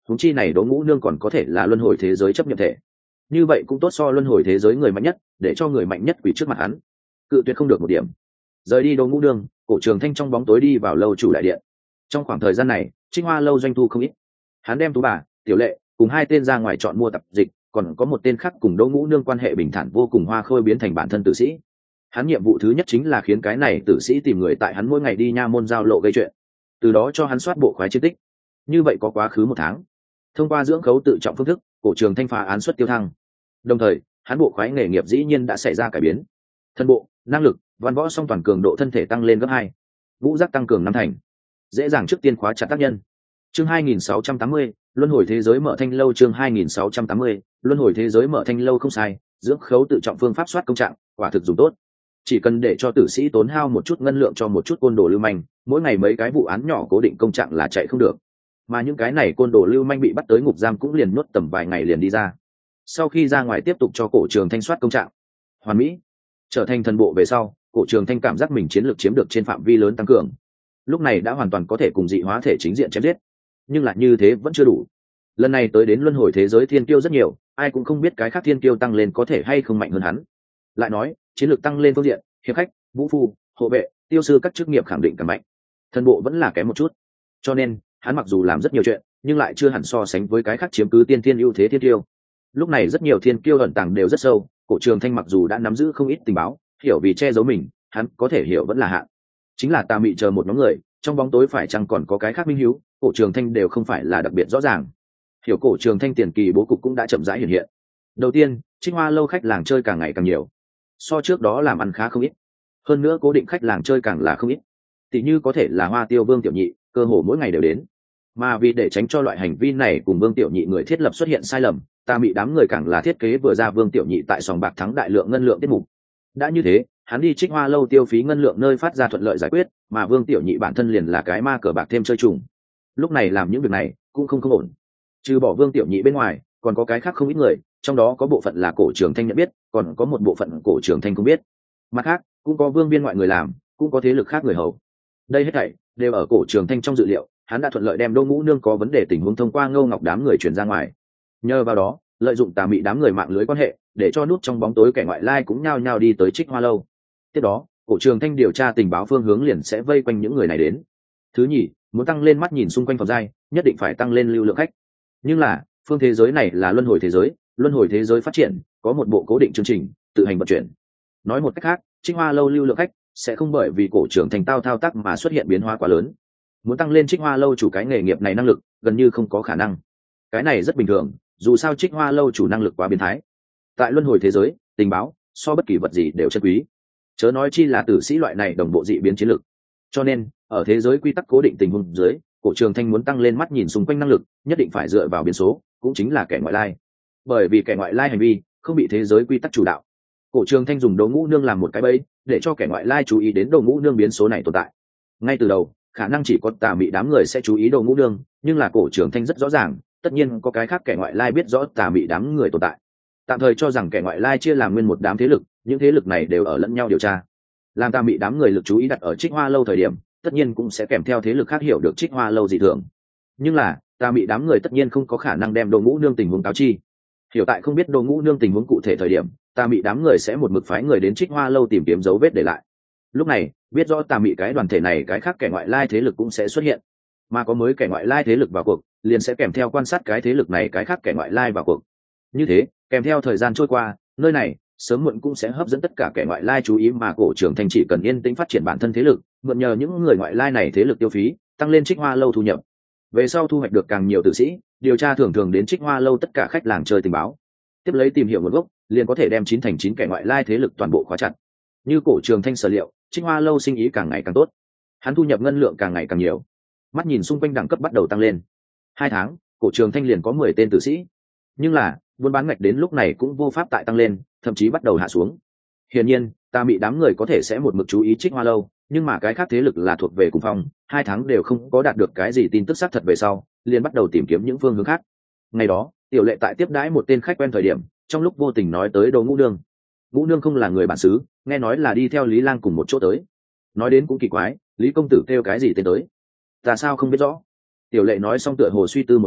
huống chi này Đỗ Ngũ Nương còn có thể là luân hồi thế giới chấp nhận thể, như vậy cũng tốt so luân hồi thế giới người mạnh nhất để cho người mạnh nhất quỳ trước mặt hắn, cự tuyệt không được một điểm. Rời đi Đỗ Ngũ Nương, Cổ Trường Thanh trong bóng tối đi vào lâu chủ đại điện. Trong khoảng thời gian này Trích Hoa lâu doanh thu không ít, hắn đem Tú Bà, Tiểu Lệ cùng hai tên ra ngoài chọn mua tập dịch, còn có một tên khác cùng Đỗ Ngũ Nương quan hệ bình thản vô cùng Hoa Khôi biến thành bản thân tử sĩ. Hắn nhiệm vụ thứ nhất chính là khiến cái này tử sĩ tìm người tại hắn mỗi ngày đi nha môn giao lộ gây chuyện, từ đó cho hắn soát bộ khoái chiến tích. Như vậy có quá khứ một tháng, thông qua dưỡng khấu tự trọng phương thức, Cổ Trường Thanh phá án suất tiêu thăng. Đồng thời hắn bộ khoái nghề nghiệp dĩ nhiên đã xảy ra cải biến, thân bộ, năng lực, văn võ song toàn cường độ thân thể tăng lên gấp 2, vũ giác tăng cường 5 thành, dễ dàng trước tiên khóa chặt tác nhân. Chương 2680, luân hồi thế giới mở thanh lâu. Chương 2680, luân hồi thế giới mở thanh lâu. Không sai, dưỡng khấu tự trọng phương pháp soát công trạng quả thực dùng tốt. Chỉ cần để cho tử sĩ tốn hao một chút ngân lượng cho một chút côn đồ lưu manh, mỗi ngày mấy cái vụ án nhỏ cố định công trạng là chạy không được, mà những cái này côn đồ lưu manh bị bắt tới ngục giam cũng liền nuốt tầm vài ngày liền đi ra. Sau khi ra ngoài tiếp tục cho Cổ Trường Thanh soát công trạng hoàn mỹ. Trở thành thần bộ về sau, Cổ Trường Thanh cảm giác mình chiến lược chiếm được trên phạm vi lớn tăng cường, lúc này đã hoàn toàn có thể cùng dị hóa thể chính diện chém giết. Nhưng lại như thế vẫn chưa đủ. Lần này tới đến luân hồi thế giới thiên kiêu rất nhiều, ai cũng không biết cái khác thiên kiêu tăng lên có thể hay không mạnh hơn hắn. Lại nói chiến lược tăng lên phương diện, hiệp khách, vũ phu, hộ vệ, tiêu sư các chức nghiệp khẳng định càng mạnh, thần bộ vẫn là kém một chút. Cho nên hắn mặc dù làm rất nhiều chuyện, nhưng lại chưa hẳn so sánh với cái khác chiếm cứ tiên thiên ưu thế thiên kiêu. Lúc này rất nhiều thiên kiêu ẩn tàng đều rất sâu, Cổ Trường Thanh mặc dù đã nắm giữ không ít tình báo, hiểu vì che giấu mình, hắn có thể hiểu vẫn là hạn. Chính là Tà Mị chờ một nhóm người, trong bóng tối phải chăng còn có cái khác minh hiếu, Cổ Trường Thanh đều không phải là đặc biệt rõ ràng. Hiểu Cổ Trường Thanh tiền kỳ bố cục cũng đã chậm rãi hiện hiện. Đầu tiên, Trích Hoa lâu khách làng chơi càng ngày càng nhiều, so trước đó làm ăn khá không ít. Hơn nữa cố định khách làng chơi càng là không ít. Tỷ như có thể là Hoa Tiêu Vương Tiểu Nhị, cơ hồ mỗi ngày đều đến. Mà vì để tránh cho loại hành vi này cùng Vương Tiểu Nhị người thiết lập xuất hiện sai lầm, Tà Mị đám người càng là thiết kế vừa ra Vương Tiểu Nhị tại sòng bạc thắng đại lượng ngân lượng tiết mục. Đã như thế, hắn đi Trích Hoa lâu tiêu phí ngân lượng nơi phát ra thuận lợi giải quyết, mà Vương Tiểu Nhị bản thân liền là cái ma cờ bạc thêm chơi trùng. Lúc này làm những việc này cũng không ổn. Trừ bỏ Vương Tiểu Nhị bên ngoài, còn có cái khác không ít người, trong đó có bộ phận là Cổ Trường Thanh nhận biết, còn có một bộ phận Cổ Trường Thanh không biết. Mặt khác, cũng có vương biên ngoại người làm, cũng có thế lực khác người hầu. Đây hết thảy đều ở Cổ Trường Thanh trong dự liệu, hắn đã thuận lợi đem Đỗ Ngũ Nương có vấn đề tình huống thông qua Ngô Ngọc đám người truyền ra ngoài. Nhờ vào đó, lợi dụng Tà Mị đám người mạng lưới quan hệ, để cho nút trong bóng tối kẻ ngoại lai cũng nhao nhao đi tới Trích Hoa lâu. Tiếp đó, Cổ Trường Thanh điều tra tình báo phương hướng liền sẽ vây quanh những người này đến. Thứ nhì, muốn tăng lên mắt nhìn xung quanh phòng giai, nhất định phải tăng lên lưu lượng khách. Nhưng là, phương thế giới này là luân hồi thế giới phát triển, có một bộ cố định chương trình, tự hành vận chuyển. Nói một cách khác, Trích Hoa lâu lưu lượng khách sẽ không bởi vì Cổ Trường Thanh thao tác mà xuất hiện biến hóa quá lớn. Muốn tăng lên Trích Hoa lâu chủ cái nghề nghiệp này năng lực, gần như không có khả năng. Cái này rất bình thường, dù sao Trích Hoa lâu chủ năng lực quá biến thái. Tại luân hồi thế giới, tình báo so bất kỳ vật gì đều chân quý, chớ nói chi là tử sĩ loại này đồng bộ dị biến chiến lược. Cho nên ở thế giới quy tắc cố định tình huống dưới, Cổ Trường Thanh muốn tăng lên mắt nhìn xung quanh năng lực, nhất định phải dựa vào biến số, cũng chính là kẻ ngoại lai. Bởi vì kẻ ngoại lai hành vi không bị thế giới quy tắc chủ đạo, Cổ Trường Thanh dùng Đỗ Ngũ Nương làm một cái bẫy, để cho kẻ ngoại lai chú ý đến Đỗ Ngũ Nương biến số này tồn tại. Ngay từ đầu, khả năng chỉ có Tà Mị đám người sẽ chú ý Đỗ Ngũ Nương, nhưng là Cổ Trường Thanh rất rõ ràng, tất nhiên có cái khác kẻ ngoại lai biết rõ Tà Mị đám người tồn tại. Tạm thời cho rằng kẻ ngoại lai chia làm nguyên một đám thế lực, những thế lực này đều ở lẫn nhau điều tra. Làm Tà Mị đám người lực chú ý đặt ở Trích Hoa lâu thời điểm, tất nhiên cũng sẽ kèm theo thế lực khác hiểu được Trích Hoa lâu dị thường. Nhưng là, Tà Mị đám người tất nhiên không có khả năng đem Đỗ Ngũ Nương tình huống cáo chi. Hiểu tại không biết Đỗ Ngũ Nương tình huống cụ thể thời điểm, Tà Mị đám người sẽ một mực phái người đến Trích Hoa lâu tìm kiếm dấu vết để lại. Lúc này, biết rõ Tà Mị cái đoàn thể này cái khác kẻ ngoại lai thế lực cũng sẽ xuất hiện, mà có mới kẻ ngoại lai thế lực vào cuộc, liền sẽ kèm theo quan sát cái thế lực này cái khác kẻ ngoại lai vào cuộc. Như thế, kèm theo thời gian trôi qua, nơi này sớm muộn cũng sẽ hấp dẫn tất cả kẻ ngoại lai chú ý, mà Cổ Trường Thanh chỉ cần yên tĩnh phát triển bản thân thế lực, mượn nhờ những người ngoại lai này thế lực tiêu phí, tăng lên Trích Hoa lâu thu nhập. Về sau thu hoạch được càng nhiều tử sĩ, điều tra thường thường đến Trích Hoa lâu tất cả khách làng chơi tình báo, tiếp lấy tìm hiểu nguồn gốc, liền có thể đem 9 thành 9 kẻ ngoại lai thế lực toàn bộ khóa chặt. Như Cổ Trường Thanh sở liệu, Trích Hoa lâu sinh ý càng ngày càng tốt, hắn thu nhập ngân lượng càng ngày càng nhiều. Mắt nhìn xung quanh đẳng cấp bắt đầu tăng lên. 2 tháng, Cổ Trường Thanh liền có 10 tên tử sĩ. Nhưng là, buôn bán ngạch đến lúc này cũng vô pháp tại tăng lên, thậm chí bắt đầu hạ xuống. Hiển nhiên, Tà Mị đám người có thể sẽ một mực chú ý Trích Hoa lâu, nhưng mà cái khác thế lực là thuộc về cùng phong, 2 tháng đều không có đạt được cái gì tin tức xác thật về sau, liền bắt đầu tìm kiếm những phương hướng khác. Ngày đó, Tiểu Lệ tại tiếp đãi một tên khách quen thời điểm, trong lúc vô tình nói tới Đỗ Ngũ Nương. Ngũ Nương không là người bản xứ, nghe nói là đi theo Lý Lang cùng một chỗ tới. Nói đến cũng kỳ quái, Lý công tử kêu cái gì tên tới? Ta sao không biết rõ? Tiểu Lệ nói xong tựa hồ suy tư một phen,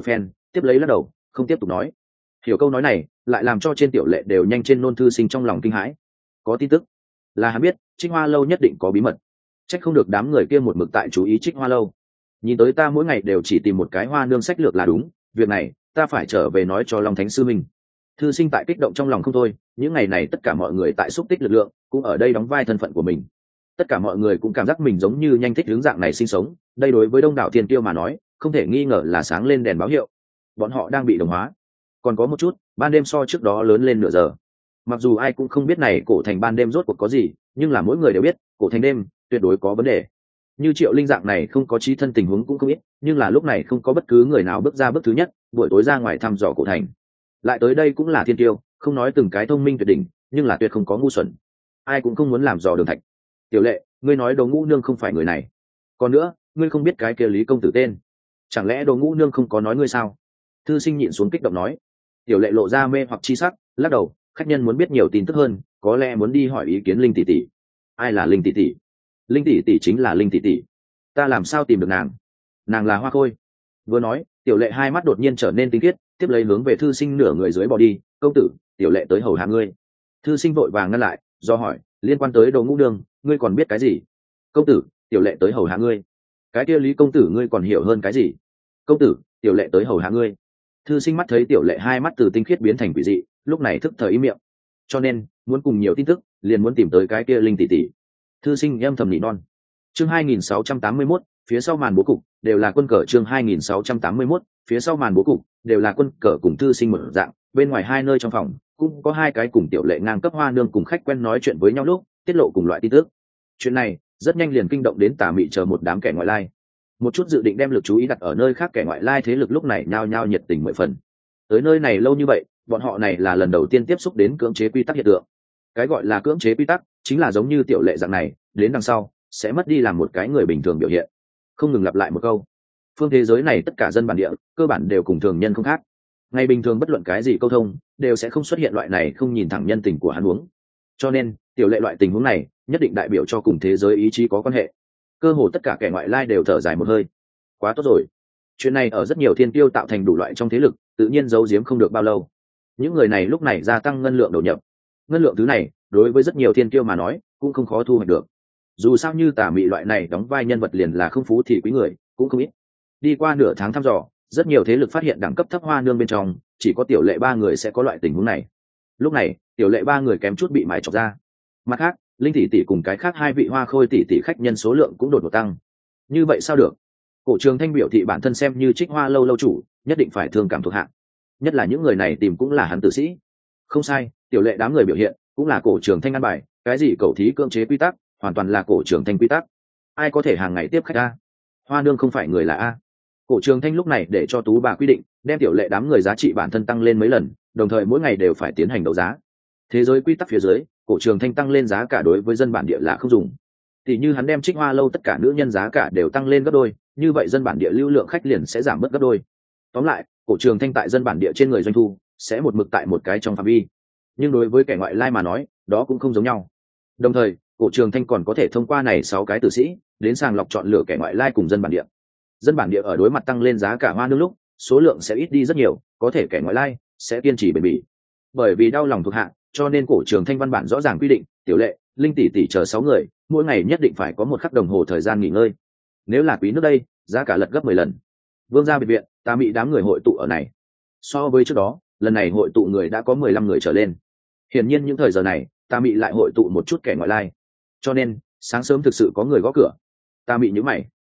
tiếp lấy lắc đầu không tiếp tục nói. Hiểu câu nói này lại làm cho trên tiểu lệ đều nhanh trên nôn thư sinh trong lòng kinh hãi. Có tin tức là hắn biết Trích Hoa lâu nhất định có bí mật, trách không được đám người kia một mực tại chú ý Trích Hoa lâu. Nhìn tới ta mỗi ngày đều chỉ tìm một cái hoa nương sách lược là đúng, việc này ta phải trở về nói cho Long Thánh sư minh. Thư sinh tại kích động trong lòng không thôi, những ngày này tất cả mọi người tại xúc tích lực lượng cũng ở đây đóng vai thân phận của mình. Tất cả mọi người cũng cảm giác mình giống như nhanh thích hướng dạng này sinh sống, đây đối với đông đảo thiên tiêu mà nói không thể nghi ngờ là sáng lên đèn báo hiệu. Bọn họ đang bị đồng hóa. Còn có một chút, ban đêm so trước đó lớn lên nửa giờ. Mặc dù ai cũng không biết này cổ thành ban đêm rốt cuộc có gì, nhưng là mỗi người đều biết cổ thành đêm tuyệt đối có vấn đề. Như Triệu Linh dạng này không có chí thân tình huống cũng không biết, nhưng là lúc này không có bất cứ người nào bước ra bước thứ nhất buổi tối ra ngoài thăm dò cổ thành. Lại tới đây cũng là thiên tiêu, không nói từng cái thông minh tuyệt đỉnh, nhưng là tuyệt không có ngu xuẩn. Ai cũng không muốn làm dò đường thạch. Tiểu Lệ, ngươi nói Đồ Ngũ Nương không phải người này. Còn nữa, ngươi không biết cái kia Lý công tử tên, chẳng lẽ Đồ Ngũ Nương không có nói ngươi sao? Thư sinh nhịn xuống kích động nói. Tiểu Lệ lộ ra mê hoặc chi sắc, lắc đầu, khách nhân muốn biết nhiều tin tức hơn, có lẽ muốn đi hỏi ý kiến Linh tỷ tỷ. Ai là Linh tỷ tỷ? Linh tỷ tỷ chính là Linh tỷ tỷ. Ta làm sao tìm được nàng? Nàng là Hoa Khôi. Vừa nói, Tiểu Lệ hai mắt đột nhiên trở nên tinh khiết, tiếp lấy hướng về thư sinh nửa người dưới bỏ đi. Công tử, Tiểu Lệ tới hầu hạ ngươi. Thư sinh vội vàng ngăn lại, do hỏi, liên quan tới Đồ Ngũ Nương, ngươi còn biết cái gì? Công tử, Tiểu Lệ tới hầu hạ ngươi. Cái kia Lý công tử ngươi còn hiểu hơn cái gì? Công tử, Tiểu Lệ tới hầu hạ ngươi. Thư sinh mắt thấy Tiểu Lệ hai mắt từ tinh khiết biến thành quỷ dị, lúc này thức thời im miệng. Cho nên muốn cùng nhiều tin tức liền muốn tìm tới cái kia Linh tỷ tỷ. Thư sinh âm thầm nỉ non. Chương 2681, phía sau màn bố cục đều là quân cờ. Chương 2681, phía sau màn bố cục đều là quân cờ. Cùng thư sinh một dạng, bên ngoài hai nơi trong phòng cũng có hai cái cùng Tiểu Lệ ngang cấp hoa nương cùng khách quen nói chuyện với nhau lúc tiết lộ cùng loại tin tức. Chuyện này rất nhanh liền kinh động đến Tà Mị chờ một đám kẻ ngoại lai. Một chút dự định đem lực chú ý đặt ở nơi khác kẻ ngoại lai thế lực lúc này nhao nhao nhiệt tình mười phần. Tới nơi này lâu như vậy, bọn họ này là lần đầu tiên tiếp xúc đến cưỡng chế quy tắc hiện tượng. Cái gọi là cưỡng chế quy tắc chính là giống như Tiểu Lệ dạng này, đến đằng sau sẽ mất đi làm một cái người bình thường biểu hiện. Không ngừng lặp lại một câu, phương thế giới này tất cả dân bản địa cơ bản đều cùng thường nhân không khác. Ngày bình thường bất luận cái gì câu thông đều sẽ không xuất hiện loại này không nhìn thẳng nhân tình của hắn huống. Cho nên Tiểu Lệ loại tình huống này nhất định đại biểu cho cùng thế giới ý chí có quan hệ. Cơ hồ tất cả kẻ ngoại lai đều thở dài một hơi. Quá tốt rồi. Chuyện này ở rất nhiều thiên tiêu tạo thành đủ loại trong thế lực, tự nhiên giấu giếm không được bao lâu. Những người này lúc này gia tăng ngân lượng đầu nhập. Ngân lượng thứ này đối với rất nhiều thiên tiêu mà nói cũng không khó thu hoạch được. Dù sao như Tà Mị loại này đóng vai nhân vật liền là không phú thì quý người cũng không ít. Đi qua nửa tháng thăm dò, rất nhiều thế lực phát hiện đẳng cấp thấp hoa nương bên trong chỉ có Tiểu Lệ ba người sẽ có loại tình huống này. Lúc này Tiểu Lệ ba người kém chút bị mài chọc ra. Mặt khác, Linh tỷ tỷ cùng cái khác hai vị Hoa Khôi tỷ tỷ khách nhân số lượng cũng đột ngột tăng. Như vậy sao được? Cổ Trường Thanh biểu thị bản thân xem như Trích Hoa lâu lâu chủ, nhất định phải thương cảm thuộc hạ. Nhất là những người này tìm cũng là hắn tử sĩ. Không sai, Tiểu Lệ đám người biểu hiện cũng là Cổ Trường Thanh ăn bài, cái gì cầu thí cưỡng chế quy tắc, hoàn toàn là Cổ Trường Thanh quy tắc. Ai có thể hàng ngày tiếp khách a? Hoa nương không phải người là a. Cổ Trường Thanh lúc này để cho Tú bà quy định, đem Tiểu Lệ đám người giá trị bản thân tăng lên mấy lần, đồng thời mỗi ngày đều phải tiến hành đấu giá. Thế giới quy tắc phía dưới, Cổ Trường Thanh tăng lên giá cả đối với dân bản địa là không dùng. Tỷ như hắn đem Trích Hoa lâu tất cả nữ nhân giá cả đều tăng lên gấp đôi, như vậy dân bản địa lưu lượng khách liền sẽ giảm bớt gấp đôi. Tóm lại, Cổ Trường Thanh tại dân bản địa trên người doanh thu sẽ một mực tại một cái trong phạm vi. Nhưng đối với kẻ ngoại lai mà nói, đó cũng không giống nhau. Đồng thời, Cổ Trường Thanh còn có thể thông qua này 6 cái tử sĩ đến sàng lọc chọn lựa kẻ ngoại lai cùng dân bản địa. Dân bản địa ở đối mặt tăng lên giá cả hoa nương lúc, số lượng sẽ ít đi rất nhiều, có thể kẻ ngoại lai sẽ kiên trì bền bỉ. Bởi vì đau lòng thuộc hạ, cho nên Cổ Trường Thanh văn bản rõ ràng quy định, Tiểu Lệ, Linh tỷ tỷ chờ 6 người, mỗi ngày nhất định phải có 1 khắc đồng hồ thời gian nghỉ ngơi. Nếu là quý nước đây, giá cả lật gấp 10 lần. Vương gia biệt viện, Tà Mị đám người hội tụ ở này. So với trước đó, lần này hội tụ người đã có 15 người trở lên. Hiển nhiên những thời giờ này, Tà Mị lại hội tụ một chút kẻ ngoại lai. Cho nên, sáng sớm thực sự có người gõ cửa. Tà Mị nhíu mày.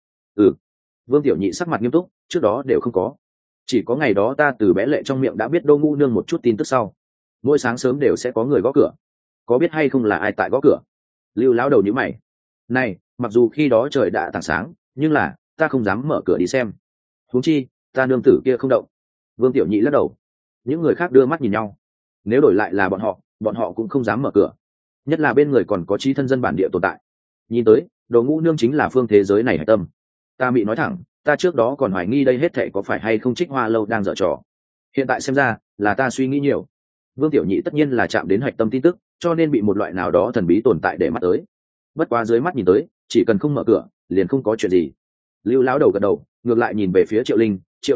Vương Tiểu Nhị sắc mặt nghiêm túc, trước đó đều không có. Chỉ có ngày đó ta từ bé Lệ trong miệng đã biết Đô Ngũ Nương một chút tin tức sau. Mỗi sáng sớm đều sẽ có người gõ cửa. Có biết hay không là ai tại gõ cửa? Lưu lão đầu nhíu mày. Này, mặc dù khi đó trời đã tảng sáng, nhưng là ta không dám mở cửa đi xem. Huống chi, ta nương tử kia không động. Vương Tiểu Nhị lắc đầu. Những người khác đưa mắt nhìn nhau. Nếu đổi lại là bọn họ cũng không dám mở cửa. Nhất là bên người còn có chí thân dân bản địa tồn tại. Nhìn tới, Đồ Ngũ Nương chính là phương thế giới này hải tâm. Ta Mị nói thẳng, ta trước đó còn hoài nghi đây hết thảy có phải hay không Trích Hoa lâu đang dở trò. Hiện tại xem ra, là ta suy nghĩ nhiều. Vương Tiểu Nhị tất nhiên là chạm đến hạch tâm tin tức, cho nên bị một loại nào đó thần bí tồn tại để mắt tới. Bất quá dưới mắt nhìn tới, chỉ cần không mở cửa, liền không có chuyện gì. Lưu lão đầu gật đầu, ngược lại nhìn về phía Triệu Linh,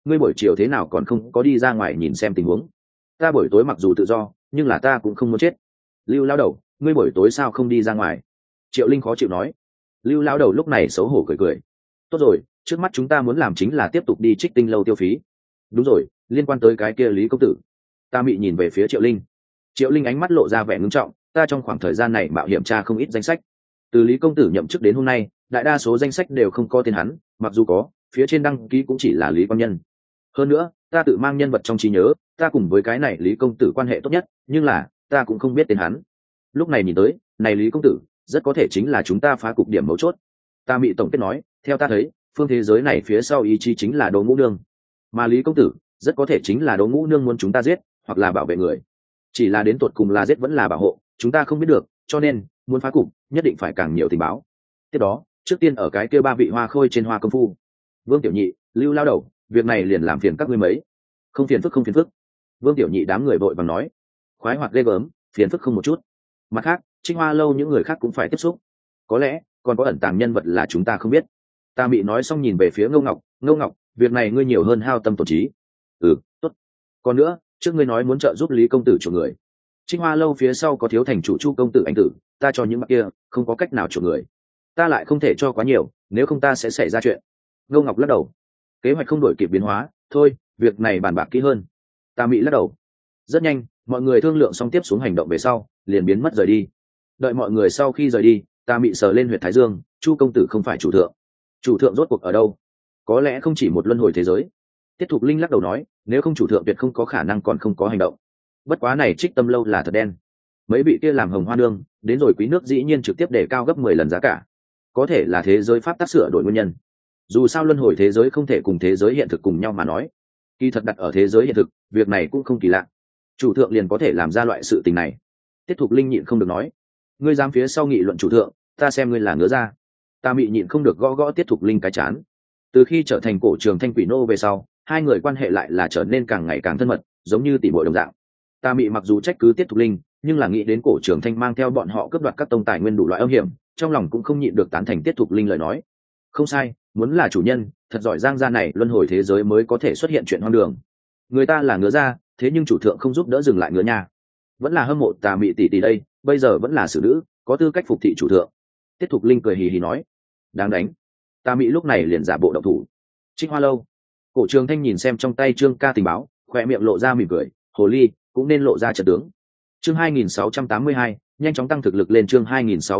ngươi buổi chiều thế nào còn không có đi ra ngoài nhìn xem tình huống? Ta buổi tối mặc dù tự do nhưng là ta cũng không muốn chết. Lưu lao đầu, ngươi buổi tối sao không đi ra ngoài? Triệu Linh khó chịu nói. Lưu lao đầu lúc này xấu hổ cười cười. Tốt rồi, trước mắt chúng ta muốn làm chính là tiếp tục đi Trích Tinh lâu tiêu phí. Đúng rồi, liên quan tới cái kia Lý công tử. Ta mị nhìn về phía Triệu Linh. Triệu Linh ánh mắt lộ ra vẻ ngưng trọng. Ta trong khoảng thời gian này mạo hiểm tra không ít danh sách. Từ Lý công tử nhậm chức đến hôm nay, đại đa số danh sách đều không có tên hắn, mặc dù có, phía trên đăng ký cũng chỉ là Lý Quang Nhân. Hơn nữa, ta tự mang nhân vật trong trí nhớ, ta cùng với cái này Lý công tử quan hệ tốt nhất, nhưng là ta cũng không biết tên hắn. Lúc này nhìn tới, này Lý công tử rất có thể chính là chúng ta phá cục điểm mấu chốt. Ta mị tổng kết nói, theo ta thấy, phương thế giới này phía sau ý chí chính là Đỗ Ngũ Nương, mà Lý công tử rất có thể chính là Đỗ Ngũ Nương muốn chúng ta giết, hoặc là bảo vệ người. Chỉ là đến tột cùng là giết vẫn là bảo hộ, chúng ta không biết được, cho nên muốn phá cục nhất định phải càng nhiều tình báo. Tiếp đó, trước tiên ở cái kia 3 vị hoa khôi trên hoa công phu. Vương Tiểu Nhị, Lưu lao đầu, việc này liền làm phiền các ngươi mấy. Không phiền phức, không phiền phức. Vương Tiểu Nhị đám người vội vàng nói. Khoái hoạt ghê gớm, phiền phức không một chút. Mặt khác, Trinh Hoa lâu những người khác cũng phải tiếp xúc. Có lẽ còn có ẩn tàng nhân vật là chúng ta không biết. Ta bị nói xong nhìn về phía Ngô Ngọc. Ngô Ngọc, việc này ngươi nhiều hơn hao tâm tổn trí. Tốt. Còn nữa, trước ngươi nói muốn trợ giúp Lý công tử chuộc người. Trinh Hoa lâu phía sau có thiếu thành chủ Chu công tử anh tử, ta cho những bạc kia không có cách nào chuộc người. Ta lại không thể cho quá nhiều, nếu không ta sẽ xảy ra chuyện. Ngô Ngọc lắc đầu. Kế hoạch không đổi kịp biến hóa, thôi, việc này bàn bạc kỹ hơn. Ta Mị lắc đầu. Rất nhanh, mọi người thương lượng xong tiếp xuống hành động về sau, liền biến mất rời đi. Đợi mọi người sau khi rời đi, Ta Mị sờ lên huyệt thái dương, Chu công tử không phải chủ thượng. Chủ thượng rốt cuộc ở đâu? Có lẽ không chỉ một luân hồi thế giới. Tiết Thục Linh lắc đầu nói, nếu không chủ thượng tuyệt không có khả năng còn không có hành động. Bất quá này Trích Tâm lâu là thật đen. Mấy vị kia làm hồng hoa nương, đến rồi quý nước dĩ nhiên trực tiếp để cao gấp 10 lần giá cả. Có thể là thế giới pháp tác sửa đổi nguyên nhân. Dù sao luân hồi thế giới không thể cùng thế giới hiện thực cùng nhau mà nói. Kỳ thật đặt ở thế giới hiện thực, việc này cũng không kỳ lạ. Chủ thượng liền có thể làm ra loại sự tình này. Tiết Thục Linh nhịn không được nói, ngươi dám phía sau nghị luận chủ thượng, ta xem ngươi là ngứa ra. Ta Mị nhịn không được gõ gõ Tiết Thục Linh cái chán. Từ khi trở thành cổ trường thanh quỷ nô về sau, hai người quan hệ lại là trở nên càng ngày càng thân mật, giống như tỷ muội đồng dạng. Ta Mị mặc dù trách cứ Tiết Thục Linh, nhưng là nghĩ đến cổ trường thanh mang theo bọn họ cướp đoạt các tông tài nguyên đủ loại âm hiểm, trong lòng cũng không nhịn được tán thành Tiết Thục Linh lời nói. Không sai, muốn là chủ nhân, thật giỏi giang gia này luân hồi thế giới mới có thể xuất hiện chuyện hoang đường. Người ta là ngứa ra, thế nhưng chủ thượng không giúp đỡ dừng lại ngứa nha. Vẫn là hâm mộ Ta Mị tỷ tỷ đây, bây giờ vẫn là xử nữ, có tư cách phục thị chủ thượng. Tiết Thục Linh cười hì hì nói, đáng đánh. Ta Mị lúc này liền giả bộ động thủ. Trích Hoa lâu, cổ trường thanh nhìn xem trong tay Trương Ca tình báo, khoe miệng lộ ra mỉm cười, hồ ly cũng nên lộ ra trận tướng. Chương 2682, nhanh chóng tăng thực lực lên. Chương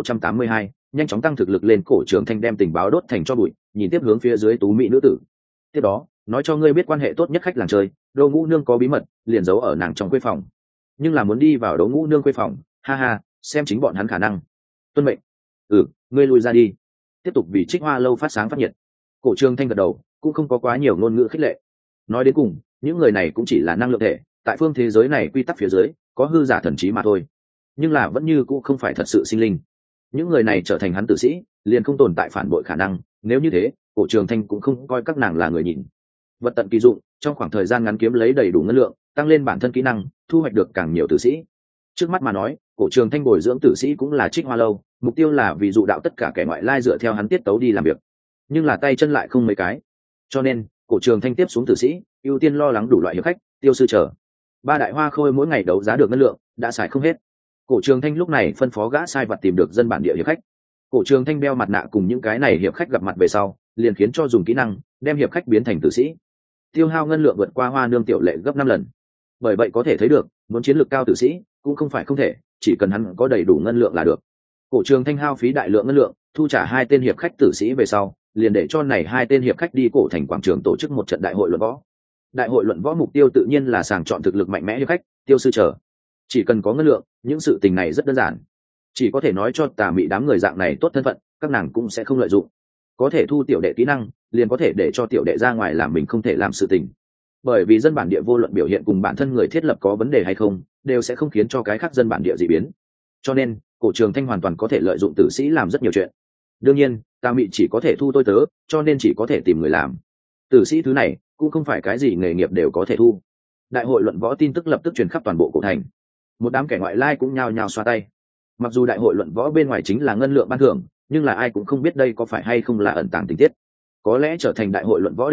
2682, nhanh chóng tăng thực lực lên. Cổ trường thanh đem tình báo đốt thành cho bụi, nhìn tiếp hướng phía dưới tú mỹ nữ tử. Tiếp đó, nói cho ngươi biết quan hệ tốt nhất khách làng chơi, Đỗ Ngũ Nương có bí mật, liền giấu ở nàng trong khuê phòng. Nhưng là muốn đi vào Đỗ Ngũ Nương khuê phòng, ha ha, xem chính bọn hắn khả năng. Tuân mệnh. Ngươi lui ra đi. Tiếp tục vì Trích Hoa lâu phát sáng phát nhiệt. Cổ trường thanh gật đầu, cũng không có quá nhiều ngôn ngữ khích lệ. Nói đến cùng, những người này cũng chỉ là năng lượng thể, tại phương thế giới này quy tắc phía dưới, có hư giả thần trí mà thôi. Nhưng là vẫn như cũng không phải thật sự sinh linh. Những người này trở thành hắn tử sĩ, liền không tồn tại phản bội khả năng, nếu như thế, cổ trường thanh cũng không coi các nàng là người nhìn. Vật tận kỳ dụng, trong khoảng thời gian ngắn kiếm lấy đầy đủ ngân lượng, tăng lên bản thân kỹ năng, thu hoạch được càng nhiều tử sĩ. Trước mắt mà nói, cổ trường thanh bồi dưỡng tử sĩ cũng là Trích Hoa lâu, mục tiêu là vì dụ đạo tất cả kẻ ngoại lai dựa theo hắn tiết tấu đi làm việc. Nhưng là tay chân lại không mấy cái, cho nên cổ trường thanh tiếp xuống tử sĩ ưu tiên lo lắng đủ loại hiệp khách, tiêu sư trở. 3 đại hoa khôi mỗi ngày đấu giá được ngân lượng đã xài không hết. Cổ trường thanh lúc này phân phó gã sai vật tìm được dân bản địa hiệp khách. Cổ trường thanh đeo mặt nạ cùng những cái này hiệp khách gặp mặt về sau, liền khiến cho dùng kỹ năng đem hiệp khách biến thành tử sĩ, tiêu hao ngân lượng vượt qua Hoa Nương tiểu lệ gấp 5 lần. Bởi vậy có thể thấy được, muốn chiến lược cao tử sĩ cũng không phải không thể, chỉ cần hắn có đầy đủ ngân lượng là được. Cổ trường thanh hao phí đại lượng ngân lượng, thu trả 2 tên hiệp khách tử sĩ về sau, liền để cho này 2 tên hiệp khách đi cổ thành quảng trường tổ chức một trận đại hội luận võ. Đại hội luận võ mục tiêu tự nhiên là sàng chọn thực lực mạnh mẽ hiệp khách, tiêu sư trở. Chỉ cần có ngân lượng, những sự tình này rất đơn giản. Chỉ có thể nói cho Tà Mị đám người dạng này tốt thân phận, các nàng cũng sẽ không lợi dụng. Có thể thu tiểu đệ kỹ năng, liền có thể để cho tiểu đệ ra ngoài làm mình không thể làm sự tình. Bởi vì dân bản địa vô luận biểu hiện cùng bản thân người thiết lập có vấn đề hay không, đều sẽ không khiến cho cái khác dân bản địa dị biến. Cho nên, cổ trường thanh hoàn toàn có thể lợi dụng tử sĩ làm rất nhiều chuyện. Đương nhiên, Tà Mị chỉ có thể thu tôi tớ, cho nên chỉ có thể tìm người làm. Tử sĩ thứ này cũng không phải cái gì nghề nghiệp đều có thể thu. Đại hội luận võ tin tức lập tức truyền khắp toàn bộ cổ thành. Một đám kẻ ngoại lai cũng nhao nhao xoa tay. Mặc dù đại hội luận võ bên ngoài chính là ngân lượng ban thưởng, nhưng là ai cũng không biết đây có phải hay không là ẩn tàng tình tiết. Có lẽ trở thành đại hội luận võ đệ nhất,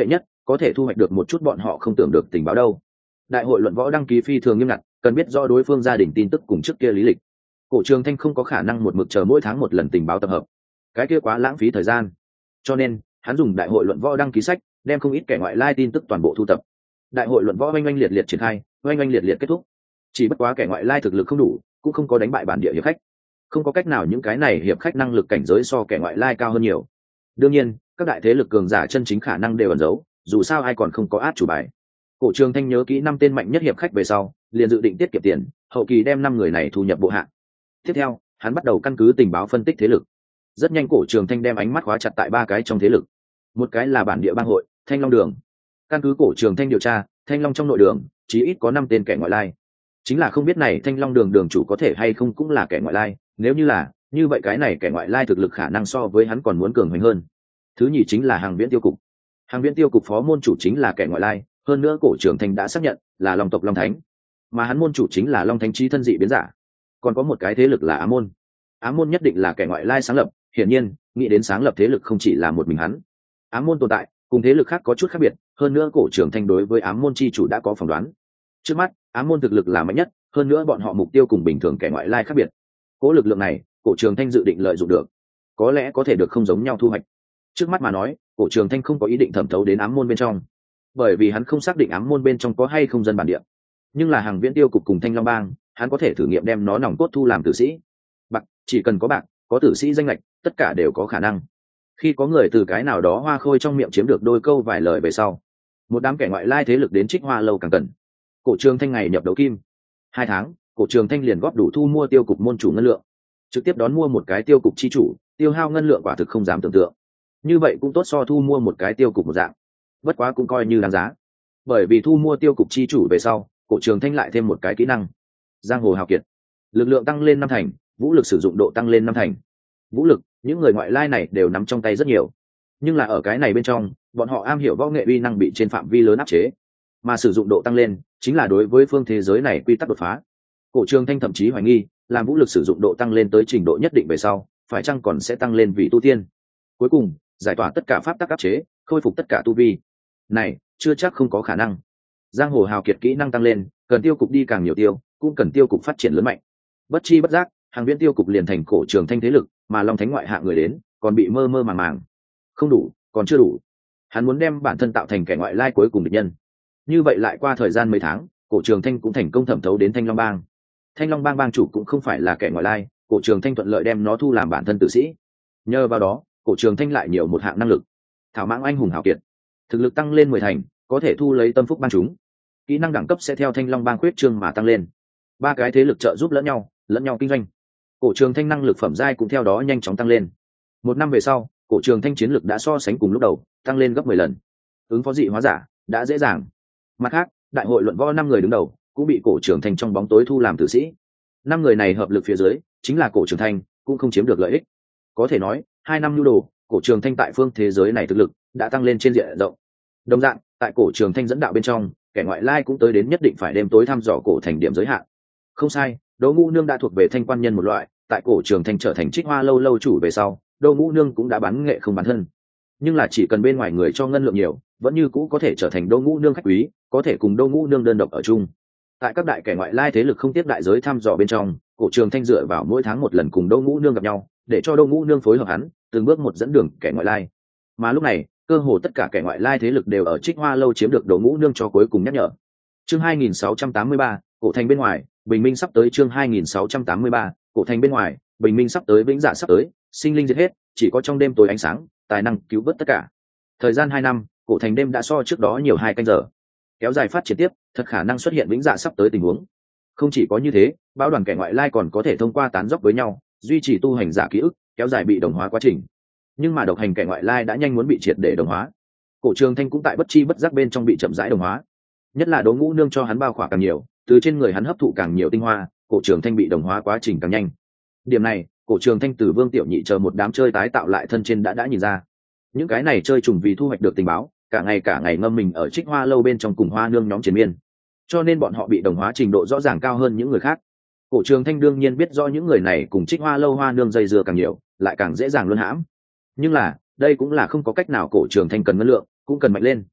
có thể thu hoạch được một chút bọn họ không tưởng được tình báo đâu. Đại hội luận võ đăng ký phi thường nghiêm ngặt, cần biết rõ đối phương gia đình tin tức cùng trước kia lý lịch. Cổ Trường Thanh không có khả năng một mực chờ mỗi tháng một lần tình báo tập hợp, cái kia quá lãng phí thời gian. Cho nên hắn dùng đại hội luận võ đăng ký sách, đem không ít kẻ ngoại lai tin tức toàn bộ thu tập. Đại hội luận võ oanh oanh liệt liệt triển khai, oanh oanh liệt liệt kết thúc. Chỉ bất quá kẻ ngoại lai thực lực không đủ, cũng không có đánh bại bản địa hiệp khách, không có cách nào những cái này hiệp khách năng lực cảnh giới so kẻ ngoại lai cao hơn nhiều. Đương nhiên các đại thế lực cường giả chân chính khả năng đều ẩn giấu, dù sao ai còn không có át chủ bài. Cổ Trường Thanh nhớ kỹ 5 tên mạnh nhất hiệp khách về sau, liền dự định tiết kiệm tiền, hậu kỳ đem 5 người này thu nhập bộ hạ. Tiếp theo hắn bắt đầu căn cứ tình báo phân tích thế lực. Rất nhanh Cổ Trường Thanh đem ánh mắt khóa chặt tại 3 cái trong thế lực. Một cái là bản địa bang hội Thanh Long Đường. Căn cứ Cổ Trường Thanh điều tra, Thanh Long trong nội đường chí ít có 5 tên kẻ ngoại lai. Chính là không biết này Thanh Long Đường đường chủ có thể hay không cũng là kẻ ngoại lai, nếu như là, như vậy cái này kẻ ngoại lai thực lực khả năng so với hắn còn muốn cường hoành hơn. Thứ nhì chính là Hàng Viễn Tiêu cục. Hàng Viễn Tiêu cục phó môn chủ chính là kẻ ngoại lai, hơn nữa Cổ Trường Thanh đã xác nhận là Long tộc Long Thánh, mà hắn môn chủ chính là Long Thánh chí thân dị biến giả. Còn có một cái thế lực là Ám môn. Ám môn nhất định là kẻ ngoại lai sáng lập, hiển nhiên nghĩ đến sáng lập thế lực không chỉ là một mình hắn. Ám môn tồn tại cùng thế lực khác có chút khác biệt, hơn nữa Cổ Trường Thanh đối với Ám môn chi chủ đã có phỏng đoán. Trước mắt Ám môn thực lực là mạnh nhất, hơn nữa bọn họ mục tiêu cùng bình thường kẻ ngoại lai khác biệt. Cố lực lượng này Cổ Trường Thanh dự định lợi dụng được, có lẽ có thể được không giống nhau thu hoạch. Trước mắt mà nói, Cổ Trường Thanh không có ý định thẩm thấu đến Ám môn bên trong, bởi vì hắn không xác định Ám môn bên trong có hay không dân bản địa. Nhưng là Hàng Viễn Tiêu cục cùng Thanh Long bang, hắn có thể thử nghiệm đem nó nòng cốt thu làm tử sĩ. Bạc, chỉ cần có bạc, có tử sĩ danh lệch, tất cả đều có khả năng. Khi có người từ cái nào đó hoa khôi trong miệng chiếm được đôi câu vài lời về sau, một đám kẻ ngoại lai thế lực đến Trích Hoa lâu càng cần. Cổ Trường Thanh ngày nhập đấu kim 2 tháng, Cổ Trường Thanh liền góp đủ thu mua tiêu cục môn chủ ngân lượng, trực tiếp đón mua một cái tiêu cục chi chủ, tiêu hao ngân lượng quả thực không dám tưởng tượng. Như vậy cũng tốt so thu mua một cái tiêu cục một dạng, bất quá cũng coi như đáng giá. Bởi vì thu mua tiêu cục chi chủ về sau, Cổ Trường Thanh lại thêm một cái kỹ năng, giang hồ hào kiệt, lực lượng tăng lên 5 thành, vũ lực sử dụng độ tăng lên 5 thành. Vũ lực, những người ngoại lai này đều nắm trong tay rất nhiều, nhưng là ở cái này bên trong, bọn họ am hiểu võ nghệ uy năng bị trên phạm vi lớn áp chế, mà sử dụng độ tăng lên chính là đối với phương thế giới này quy tắc đột phá. Cổ Trường Thanh thậm chí hoài nghi, làm vũ lực sử dụng độ tăng lên tới trình độ nhất định về sau, phải chăng còn sẽ tăng lên vị tu tiên. Cuối cùng, giải tỏa tất cả pháp tắc áp chế, khôi phục tất cả tu vi. Này, chưa chắc không có khả năng. Giang hồ hào kiệt kỹ năng tăng lên, cần tiêu cục đi càng nhiều tiêu, cũng cần tiêu cục phát triển lớn mạnh. Bất chi bất giác, Hàng Viễn Tiêu cục liền thành Cổ Trường Thanh thế lực, mà Long Thánh ngoại hạng người đến, còn bị mơ mơ màng màng. Không đủ, còn chưa đủ. Hắn muốn đem bản thân tạo thành kẻ ngoại lai cuối cùng địch nhân. Như vậy lại qua thời gian mấy tháng, Cổ Trường Thanh cũng thành công thẩm thấu đến Thanh Long bang. Thanh Long bang bang chủ cũng không phải là kẻ ngoại lai, Cổ Trường Thanh thuận lợi đem nó thu làm bản thân tử sĩ. Nhờ vào đó, Cổ Trường Thanh lại nhiều một hạng năng lực, thảo mãng anh hùng hảo kiệt, thực lực tăng lên 10 thành, có thể thu lấy tâm phúc ban chúng. Kỹ năng đẳng cấp sẽ theo Thanh Long bang khuyết trương mà tăng lên. 3 cái thế lực trợ giúp lẫn nhau kinh doanh. Cổ Trường Thanh năng lực phẩm giai cũng theo đó nhanh chóng tăng lên. 1 năm về sau, Cổ Trường Thanh chiến lực đã so sánh cùng lúc đầu, tăng lên gấp 10 lần. Ứng phó dị hóa giả đã dễ dàng. Mặt khác, đại hội luận võ 5 người đứng đầu cũng bị Cổ Trường Thanh trong bóng tối thu làm tử sĩ. 5 người này hợp lực phía dưới, chính là Cổ Trường Thanh cũng không chiếm được lợi ích. Có thể nói, 2 năm nhu đồ, Cổ Trường Thanh tại phương thế giới này thực lực đã tăng lên trên diện rộng. Đồng dạng, tại Cổ Trường Thanh dẫn đạo bên trong, kẻ ngoại lai cũng tới đến nhất định phải đêm tối thăm dò cổ thành điểm giới hạn. Không sai, Đỗ Ngũ Nương đã thuộc về Thanh quan nhân một loại, tại Cổ Trường Thanh trở thành Trích Hoa lâu lâu chủ về sau, Đỗ Ngũ Nương cũng đã bán nghệ không bán thân. Nhưng là chỉ cần bên ngoài người cho ngân lượng nhiều, vẫn như cũ có thể trở thành Đỗ Ngũ Nương khách quý, có thể cùng Đỗ Ngũ Nương đơn độc ở chung. Tại các đại kẻ ngoại lai thế lực không tiếp đại giới thăm dò bên trong, Cổ Trường Thanh dựa vào mỗi tháng một lần cùng Đỗ Ngũ Nương gặp nhau, để cho Đỗ Ngũ Nương phối hợp hắn, từng bước một dẫn đường kẻ ngoại lai. Mà lúc này, cơ hồ tất cả kẻ ngoại lai thế lực đều ở Trích Hoa lâu chiếm được Đỗ Ngũ Nương cho cuối cùng nhắc nhở. Chương 2683, cổ thành bên ngoài, bình minh sắp tới. Chương 2683, cổ thành bên ngoài, bình minh sắp tới, vĩnh dạ sắp tới, sinh linh diệt hết, chỉ có trong đêm tối ánh sáng, tài năng cứu vớt tất cả. Thời gian 2 năm, cổ thành đêm đã so trước đó nhiều 2 canh giờ. Kéo dài phát triển tiếp, thật khả năng xuất hiện vĩnh dạ sắp tới tình huống. Không chỉ có như thế, bão đoàn kẻ ngoại lai còn có thể thông qua tán dốc với nhau, duy trì tu hành giả ký ức, kéo dài bị đồng hóa quá trình. Nhưng mà độc hành kẻ ngoại lai đã nhanh muốn bị triệt để đồng hóa. Cổ Trường Thanh cũng tại bất chi bất giác bên trong bị chậm rãi đồng hóa. Nhất là Đỗ Ngũ Nương cho hắn bao khỏa càng nhiều, từ trên người hắn hấp thụ càng nhiều tinh hoa, Cổ Trường Thanh bị đồng hóa quá trình càng nhanh. Điểm này, Cổ Trường Thanh từ Vương Tiểu Nhị chờ một đám chơi tái tạo lại thân trên đã nhìn ra. Những cái này chơi trùng vì thu hoạch được tình báo, cả ngày ngâm mình ở Trích Hoa lâu bên trong cùng Hoa Nương nhóm chiến miên, cho nên bọn họ bị đồng hóa trình độ rõ ràng cao hơn những người khác. Cổ Trường Thanh đương nhiên biết rõ những người này cùng Trích Hoa lâu Hoa Nương dây dưa càng nhiều, lại càng dễ dàng luân hãm. Nhưng là, đây cũng là không có cách nào. Cổ Trường Thanh cần ngân lượng, cũng cần mạnh lên.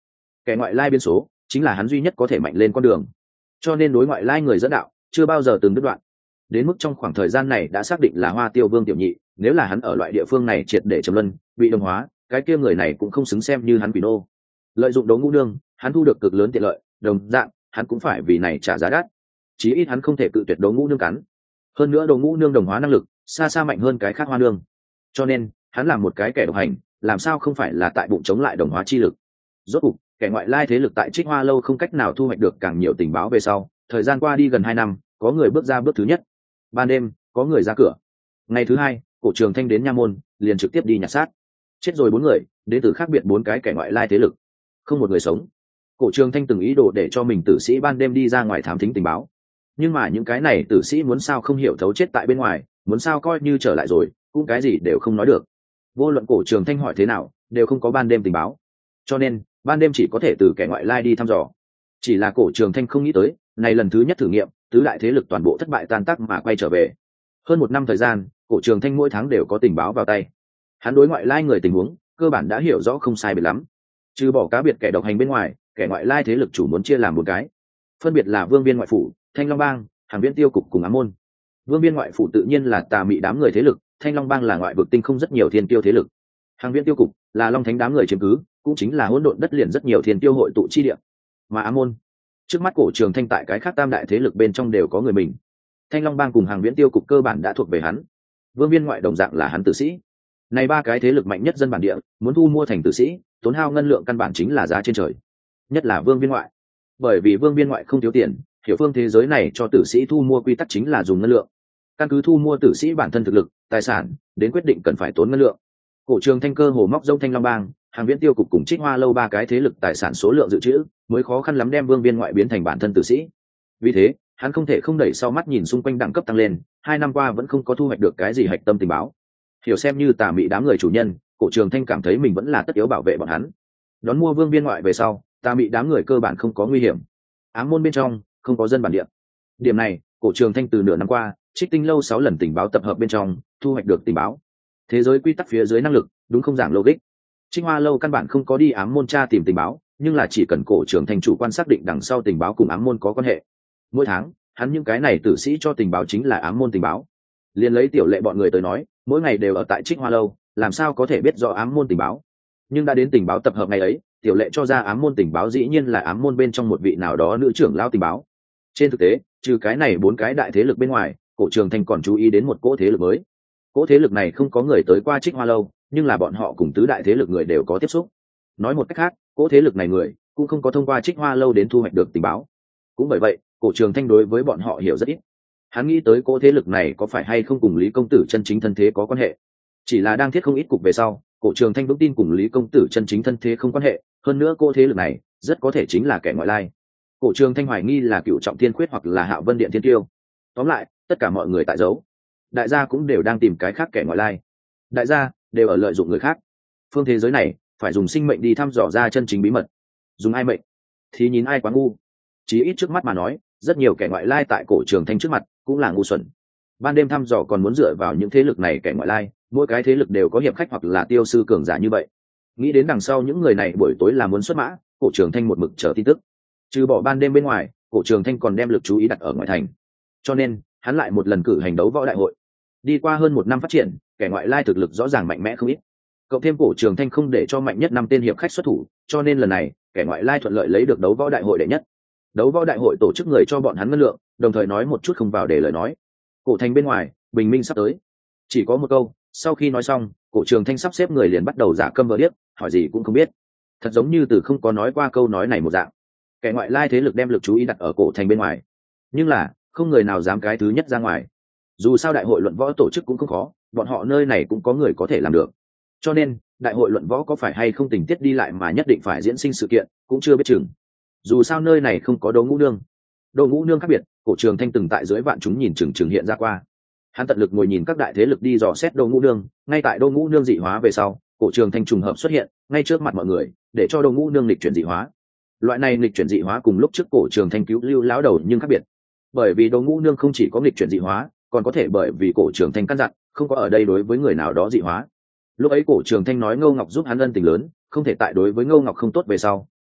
kẻ ngoại lai biên số chính là hắn duy nhất có thể mạnh lên con đường, cho nên đối ngoại lai người dẫn đạo chưa bao giờ từng đứt đoạn. Đến mức trong khoảng thời gian này đã xác định là Hoa Tiêu Vương tiểu nhị, nếu là hắn ở loại địa phương này triệt để trầm luân bị đồng hóa, cái kia người này cũng không xứng xem như hắn quỷ nô. Lợi dụng Đấu Ngũ Nương, hắn thu được cực lớn tiện lợi, đồng dạng hắn cũng phải vì này trả giá đắt. Chí ít hắn không thể cự tuyệt Đấu Ngũ Nương cắn. Hơn nữa Đấu Ngũ Nương đồng hóa năng lực xa xa mạnh hơn cái khác hoa nương, cho nên hắn làm một cái kẻ độc hành, làm sao không phải là tại bụng chống lại đồng hóa chi lực. Rốt cục kẻ ngoại lai thế lực tại Trích Hoa lâu không cách nào thu hoạch được càng nhiều tình báo về sau, thời gian qua đi gần 2 năm, có người bước ra bước thứ nhất. Ban đêm có người ra cửa. Ngày thứ hai, Cổ Trường Thanh đến nha môn, liền trực tiếp đi nhặt xác. Chết rồi 4 người, đến từ khác biệt 4 cái kẻ ngoại lai thế lực, không một người sống. Cổ Trường Thanh từng ý đồ để cho mình tử sĩ ban đêm đi ra ngoài thám thính tình báo, nhưng mà những cái này tử sĩ muốn sao không hiểu thấu chết tại bên ngoài, muốn sao coi như trở lại rồi cũng cái gì đều không nói được. Vô luận Cổ Trường Thanh hỏi thế nào đều không có ban đêm tình báo, cho nên ban đêm chỉ có thể từ kẻ ngoại lai đi thăm dò. Chỉ là Cổ Trường Thanh không nghĩ tới, này lần thứ nhất thử nghiệm, tứ đại thế lực toàn bộ thất bại tan tác mà quay trở về. Hơn 1 năm thời gian, Cổ Trường Thanh mỗi tháng đều có tình báo vào tay. Hắn đối ngoại lai người tình huống cơ bản đã hiểu rõ không sai biệt lắm. Trừ bỏ cá biệt kẻ độc hành bên ngoài, kẻ ngoại lai thế lực chủ muốn chia làm 4 cái, phân biệt là Vương Biên ngoại phủ, Thanh Long bang, Hàng Viễn tiêu cục cùng Ám môn. Vương Biên ngoại phủ tự nhiên là tà mị đám người thế lực, Thanh Long bang là ngoại vực tinh không rất nhiều thiên tiêu thế lực. Hàng Viễn tiêu cục là Long Thánh đám người chiếm cứ, cũng chính là hỗn độn đất liền rất nhiều thiên tiêu hội tụ chi địa. Mà Ám môn, trước mắt Cổ Trường Thanh tại cái khác tam đại thế lực bên trong đều có người mình. Thanh Long bang cùng Hàng Viễn tiêu cục cơ bản đã thuộc về hắn. Vương Biên ngoại đồng dạng là hắn tử sĩ. Này 3 cái thế lực mạnh nhất dân bản địa, muốn thu mua thành tử sĩ, tốn hao ngân lượng căn bản chính là giá trên trời. Nhất là Vương Biên ngoại, bởi vì Vương Biên ngoại không thiếu tiền, hiểu phương thế giới này cho tử sĩ thu mua quy tắc chính là dùng ngân lượng. Căn cứ thu mua tử sĩ bản thân thực lực, tài sản, đến quyết định cần phải tốn ngân lượng. Cổ Trường Thanh cơ hồ móc rông Thanh Long bang, Hàng Viễn tiêu cục cùng Trích Hoa lâu 3 cái thế lực tài sản số lượng dự trữ, mới khó khăn lắm đem Vương Biên ngoại biến thành bản thân tử sĩ. Vì thế, hắn không thể không đẩy sau mắt nhìn xung quanh đẳng cấp tăng lên, 2 năm qua vẫn không có thu hoạch được cái gì hạch tâm tình báo. Hiểu xem như tà mị đám người chủ nhân, Cổ Trường Thanh cảm thấy mình vẫn là tất yếu bảo vệ bọn hắn. Đón mua Vương Biên ngoại về sau, tà mị đám người cơ bản không có nguy hiểm. Ám môn bên trong không có dân bản địa. Điểm này, Cổ Trường Thanh từ nửa năm qua, Trích Tinh lâu 6 lần tình báo tập hợp bên trong, thu hoạch được tình báo. Thế giới quy tắc phía dưới năng lực, đúng không giảng logic. Trích Hoa lâu căn bản không có đi ám môn tra tìm tình báo, nhưng là chỉ cần Cổ Trường Thanh chủ quan xác định đằng sau tình báo cùng ám môn có quan hệ. Mỗi tháng, hắn những cái này tử sĩ cho tình báo chính là ám môn tình báo. Liên lấy tiểu lệ bọn người tới nói, mỗi ngày đều ở tại Trích Hoa lâu, làm sao có thể biết rõ ám môn tình báo. Nhưng đã đến tình báo tập hợp ngày ấy, tiểu lệ cho ra ám môn tình báo dĩ nhiên là ám môn bên trong một vị nào đó nữ trưởng lão tình báo. Trên thực tế, trừ cái này 4 cái đại thế lực bên ngoài, Cổ Trường Thanh còn chú ý đến một cỗ thế lực mới. Cỗ thế lực này không có người tới qua Trích Hoa lâu, nhưng là bọn họ cùng tứ đại thế lực người đều có tiếp xúc. Nói một cách khác, cỗ thế lực này người cũng không có thông qua Trích Hoa lâu đến thu hoạch được tình báo. Cũng bởi vậy, Cổ Trường Thanh đối với bọn họ hiểu rất ít. Hắn nghĩ tới cỗ thế lực này có phải hay không cùng Lý công tử chân chính thân thế có quan hệ. Chỉ là đang thiết không ít cục về sau, Cổ Trường Thanh vững tin cùng Lý công tử chân chính thân thế không quan hệ, hơn nữa cỗ thế lực này rất có thể chính là kẻ ngoại lai. Cổ Trường Thanh hoài nghi là Cựu Trọng Thiên Khuyết hoặc là Hạo Vân Điện Thiên Tiêu. Tóm lại, tất cả mọi người tại giấu. Đại gia cũng đều đang tìm cái khác kẻ ngoại lai. Đại gia đều ở lợi dụng người khác. Phương thế giới này phải dùng sinh mệnh đi thăm dò ra chân chính bí mật. Dùng ai mệnh thì nhìn ai quá ngu. Chí ít trước mắt mà nói, rất nhiều kẻ ngoại lai tại Cổ Trường Thanh trước mặt cũng là ngu xuẩn. Ban đêm thăm dò còn muốn dựa vào những thế lực này kẻ ngoại lai, mỗi cái thế lực đều có hiệp khách hoặc là tiêu sư cường giả như vậy. Nghĩ đến đằng sau những người này buổi tối là muốn xuất mã, Cổ Trường Thanh một mực chờ tin tức. Trừ bỏ ban đêm bên ngoài, Cổ Trường Thanh còn đem lực chú ý đặt ở ngoại thành, cho nên hắn lại một lần cử hành đấu võ đại hội. Đi qua hơn 1 năm phát triển, kẻ ngoại lai thực lực rõ ràng mạnh mẽ không ít. Cộng thêm Cổ Trường Thanh không để cho mạnh nhất 5 tên hiệp khách xuất thủ, cho nên lần này kẻ ngoại lai thuận lợi lấy được đấu võ đại hội đệ nhất. Đấu võ đại hội tổ chức người cho bọn hắn ngân lượng, đồng thời nói một chút không vào để lời nói. Cổ thành bên ngoài, bình minh sắp tới. Chỉ có một câu, sau khi nói xong, Cổ Trường Thanh sắp xếp người liền bắt đầu giả câm vờ điếc, hỏi gì cũng không biết. Thật giống như từ không có nói qua câu nói này một dạng. Kẻ ngoại lai thế lực đem lực chú ý đặt ở cổ thành bên ngoài, nhưng là không người nào dám cái thứ nhất ra ngoài. Dù sao đại hội luận võ tổ chức cũng không khó, bọn họ nơi này cũng có người có thể làm được. Cho nên đại hội luận võ có phải hay không tình tiết đi lại mà nhất định phải diễn sinh sự kiện cũng chưa biết chừng. Dù sao nơi này không có Đỗ Ngũ Nương. Đỗ Ngũ Nương khác biệt, Cổ Trường Thanh từng tại dưới vạn chúng nhìn chừng hiện ra qua. Hắn tận lực ngồi nhìn các đại thế lực đi dò xét Đỗ Ngũ Nương, ngay tại Đỗ Ngũ Nương dị hóa về sau, Cổ Trường Thanh trùng hợp xuất hiện ngay trước mặt mọi người, để cho Đỗ Ngũ Nương lịch chuyển dị hóa. Loại này lịch chuyển dị hóa cùng lúc trước Cổ Trường Thanh cứu Lưu lão đầu nhưng khác biệt, bởi vì Đỗ Ngũ Nương không chỉ có lịch chuyển dị hóa, còn có thể bởi vì Cổ Trường Thanh căn dặn, không có ở đây đối với người nào đó dị hóa. Lúc ấy Cổ Trường Thanh nói Ngô Ngọc giúp hắn ân tình lớn, không thể tại đối với Ngô Ngọc không tốt về sau,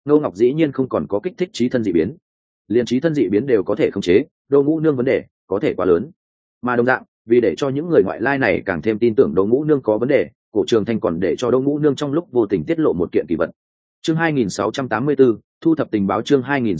Ngô Ngọc dĩ nhiên không còn có kích thích trí thân dị biến, liền trí thân dị biến đều có thể khống chế, Đỗ Ngũ Nương vấn đề có thể quá lớn. Mà đồng dạng, vì để cho những người ngoại lai này càng thêm tin tưởng Đỗ Ngũ Nương có vấn đề, Cổ Trường Thanh còn để cho Đỗ Ngũ Nương trong lúc vô tình tiết lộ một kiện kỳ vật. Chương 2684, thu thập tình báo. Chương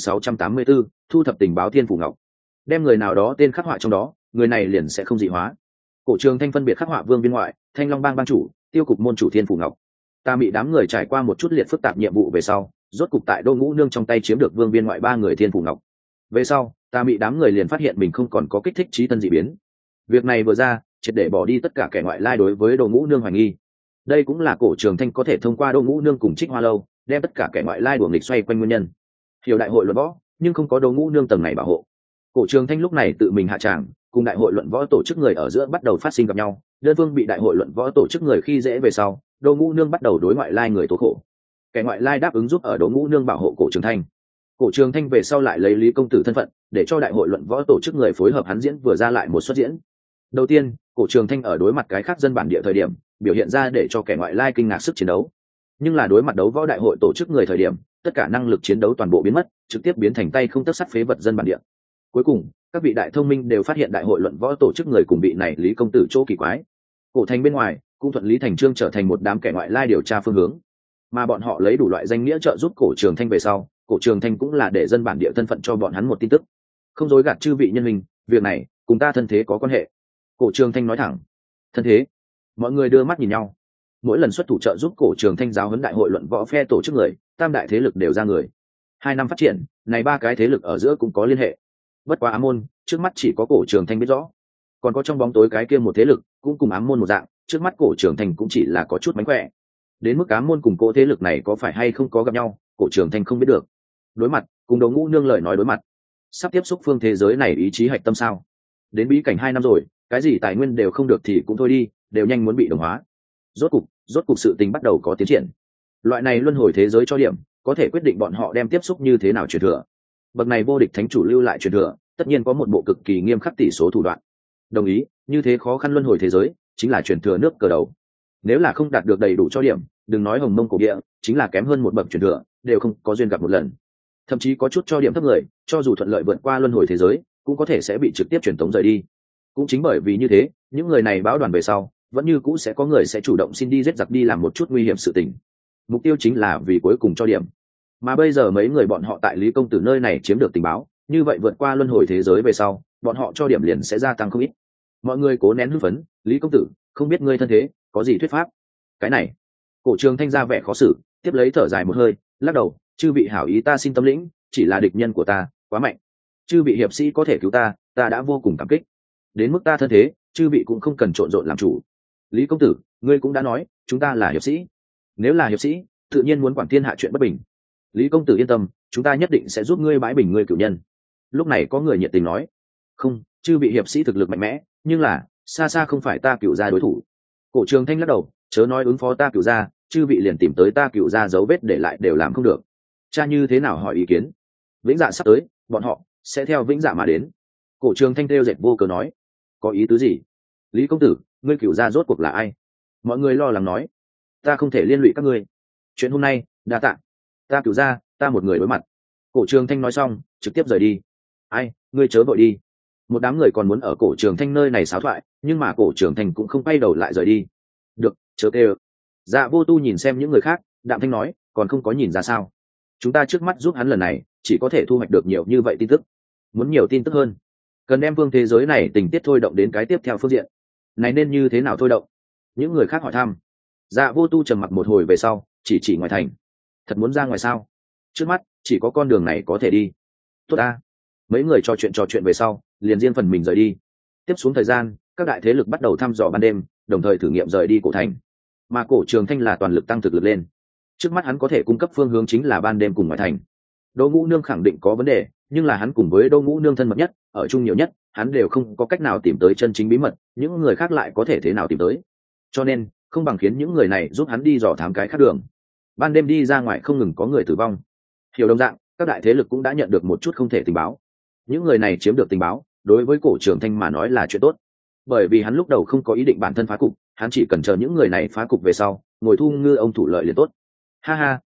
2684, thu thập tình báo Thiên Phủ Ngọc. Đem người nào đó tên khắc họa trong đó, người này liền sẽ không dị hóa. Cổ Trường Thanh phân biệt khắc họa Vương Viên Ngoại, Thanh Long Bang bang chủ, Tiêu cục môn chủ Thiên Phủ Ngọc. Ta bị đám người trải qua một chút liệt phức tạp nhiệm vụ về sau, rốt cục tại Đỗ Ngũ Nương trong tay chiếm được Vương Viên Ngoại 3 người Thiên Phủ Ngọc. Về sau, ta bị đám người liền phát hiện mình không còn có kích thích trí thân dị biến. Việc này vừa ra, triệt để bỏ đi tất cả kẻ ngoại lai đối với Đỗ Ngũ Nương hoài nghi. Đây cũng là Cổ Trường Thanh có thể thông qua Đỗ Ngũ Nương cùng Trích Hoa Lâu, đem tất cả kẻ ngoại lai đuổi nghịch xoay quanh nguyên nhân. Hiểu đại hội luận võ, nhưng không có Đỗ Ngũ Nương tầng này bảo hộ. Cổ Trường Thanh lúc này tự mình hạ tràng, cùng đại hội luận võ tổ chức người ở giữa bắt đầu phát sinh gặp nhau. Đơn phương bị đại hội luận võ tổ chức người khi dễ về sau, Đỗ Ngũ Nương bắt đầu đối ngoại lai người tố khổ. Kẻ ngoại lai đáp ứng giúp ở Đỗ Ngũ Nương bảo hộ Cổ Trường Thanh. Cổ Trường Thanh về sau lại lấy Lý công tử thân phận, để cho đại hội luận võ tổ chức người phối hợp hắn diễn vừa ra lại một suất diễn. Đầu tiên, Cổ Trường Thanh ở đối mặt cái khác dân bản địa thời điểm, biểu hiện ra để cho kẻ ngoại lai kinh ngạc sức chiến đấu. Nhưng là đối mặt đấu võ đại hội tổ chức người thời điểm, tất cả năng lực chiến đấu toàn bộ biến mất, trực tiếp biến thành tay không tấc sắt phế vật dân bản địa. Cuối cùng, các vị đại thông minh đều phát hiện đại hội luận võ tổ chức người cùng vị này Lý công tử chỗ kỳ quái. Cổ thành bên ngoài, cũng thuận lý thành trương trở thành một đám kẻ ngoại lai điều tra phương hướng. Mà bọn họ lấy đủ loại danh nghĩa trợ giúp Cổ Trường Thanh về sau, Cổ Trường Thanh cũng là để dân bản địa thân phận cho bọn hắn một tin tức. Không dối gạt chư vị nhân minh, việc này cùng ta thân thế có quan hệ. Cổ Trường Thanh nói thẳng. Thân thế? Mọi người đưa mắt nhìn nhau. Mỗi lần xuất thủ trợ giúp Cổ Trường Thanh giáo huấn đại hội luận võ phe tổ chức người, tam đại thế lực đều ra người. 2 năm phát triển, này 3 cái thế lực ở giữa cũng có liên hệ. Bất quá ám môn, trước mắt chỉ có Cổ Trường Thanh biết rõ. Còn có trong bóng tối cái kia một thế lực, cũng cùng ám môn một dạng, trước mắt Cổ Trường Thanh cũng chỉ là có chút mánh khỏe. Đến mức ám môn cùng cỗ thế lực này có phải hay không có gặp nhau, Cổ Trường Thanh không biết được. Đối mặt, cùng Đỗ Ngũ Nương lời nói đối mặt. Sắp tiếp xúc phương thế giới này ý chí hạch tâm sao? Đến bí cảnh 2 năm rồi, cái gì tài nguyên đều không được thì cũng thôi đi, đều nhanh muốn bị đồng hóa. Rốt cục sự tình bắt đầu có tiến triển. Loại này luân hồi thế giới cho điểm, có thể quyết định bọn họ đem tiếp xúc như thế nào truyền thừa. Bậc này vô địch thánh chủ lưu lại truyền thừa, tất nhiên có một bộ cực kỳ nghiêm khắc tỷ số thủ đoạn. Đồng ý, như thế khó khăn luân hồi thế giới, chính là truyền thừa nước cờ đầu. Nếu là không đạt được đầy đủ cho điểm, đừng nói Hồng Mông cổ địa, chính là kém hơn một bậc truyền thừa, đều không có duyên gặp một lần. Thậm chí có chút cho điểm thấp người, cho dù thuận lợi vượt qua luân hồi thế giới, cũng có thể sẽ bị trực tiếp truyền tống rời đi. Cũng chính bởi vì như thế, những người này báo đoàn về sau, vẫn như cũ sẽ có người sẽ chủ động xin đi giết giặc đi làm một chút nguy hiểm sự tình. Mục tiêu chính là vì cuối cùng cho điểm. Mà bây giờ mấy người bọn họ tại Lý công tử nơi này chiếm được tình báo, như vậy vượt qua luân hồi thế giới về sau, bọn họ cho điểm liền sẽ gia tăng không ít. Mọi người cố nén hưng phấn, Lý công tử, không biết ngươi thân thế, có gì thuyết pháp? Cái này, Cổ Trường Thanh ra vẻ khó xử, tiếp lấy thở dài một hơi, lắc đầu, chư vị hảo ý ta xin tâm lĩnh, chỉ là địch nhân của ta quá mạnh. Chư vị hiệp sĩ có thể cứu ta, ta đã vô cùng cảm kích. Đến mức ta thân thế, chư vị cũng không cần trộn rộn làm chủ. Lý công tử, ngươi cũng đã nói, chúng ta là hiệp sĩ. Nếu là hiệp sĩ, tự nhiên muốn quản thiên hạ chuyện bất bình. Lý công tử yên tâm, chúng ta nhất định sẽ giúp ngươi bãi bình ngươi cửu nhân. Lúc này có người nhiệt tình nói, không, chư vị hiệp sĩ thực lực mạnh mẽ, nhưng là xa xa không phải ta cửu gia đối thủ. Cổ Trường Thanh lắc đầu, chớ nói ứng phó ta cửu gia, chư vị liền tìm tới ta cửu gia dấu vết để lại đều làm không được. Cha như thế nào hỏi ý kiến. Vĩnh Dạ sắp tới, bọn họ sẽ theo Vĩnh Dạ mà đến. Cổ Trường Thanh theo dệt vô cớ nói, có ý tứ gì? Lý công tử, ngươi cửu gia rốt cuộc là ai? Mọi người lo lắng nói, ta không thể liên lụy các ngươi. Chuyện hôm nay, đa tạ. Ta cửu gia, ta một người đối mặt. Cổ Trường Thanh nói xong, trực tiếp rời đi. Ai, ngươi chớ vội đi. Một đám người còn muốn ở Cổ Trường Thanh nơi này xáo thoại, nhưng mà Cổ Trường Thanh cũng không quay đầu lại rời đi. Được, chớ kêu. Dạ Vô Tu nhìn xem những người khác, đạm thanh nói, còn không có nhìn ra sao? Chúng ta trước mắt giúp hắn lần này, chỉ có thể thu hoạch được nhiều như vậy tin tức. Muốn nhiều tin tức hơn, cần đem phương thế giới này tình tiết thôi động đến cái tiếp theo phương diện. Này nên như thế nào thôi động? Những người khác hỏi thăm. Dạ Vô Tu trầm mặc một hồi về sau, chỉ ngoài thành. Thật muốn ra ngoài sao? Trước mắt chỉ có con đường này có thể đi. Tốt ta. Mấy người trò chuyện về sau, liền riêng phần mình rời đi. Tiếp xuống thời gian, các đại thế lực bắt đầu thăm dò ban đêm, đồng thời thử nghiệm rời đi cổ thành. Mà Cổ Trường Thanh là toàn lực tăng thực lực lên. Trước mắt hắn có thể cung cấp phương hướng chính là ban đêm cùng ngoại thành. Đỗ Ngũ Nương khẳng định có vấn đề, nhưng là hắn cùng với Đỗ Ngũ Nương thân mật nhất, ở chung nhiều nhất, hắn đều không có cách nào tìm tới chân chính bí mật, những người khác lại có thể thế nào tìm tới. Cho nên, không bằng khiến những người này giúp hắn đi dò thám cái khác đường. Ban đêm đi ra ngoài không ngừng có người tử vong. Hiểu đồng dạng, các đại thế lực cũng đã nhận được một chút không thể tình báo. Những người này chiếm được tình báo, đối với Cổ Trường Thanh mà nói là chuyện tốt. Bởi vì hắn lúc đầu không có ý định bản thân phá cục, hắn chỉ cần chờ những người này phá cục về sau, ngồi thu ngư ông thủ lợi liền tốt. Ha ha,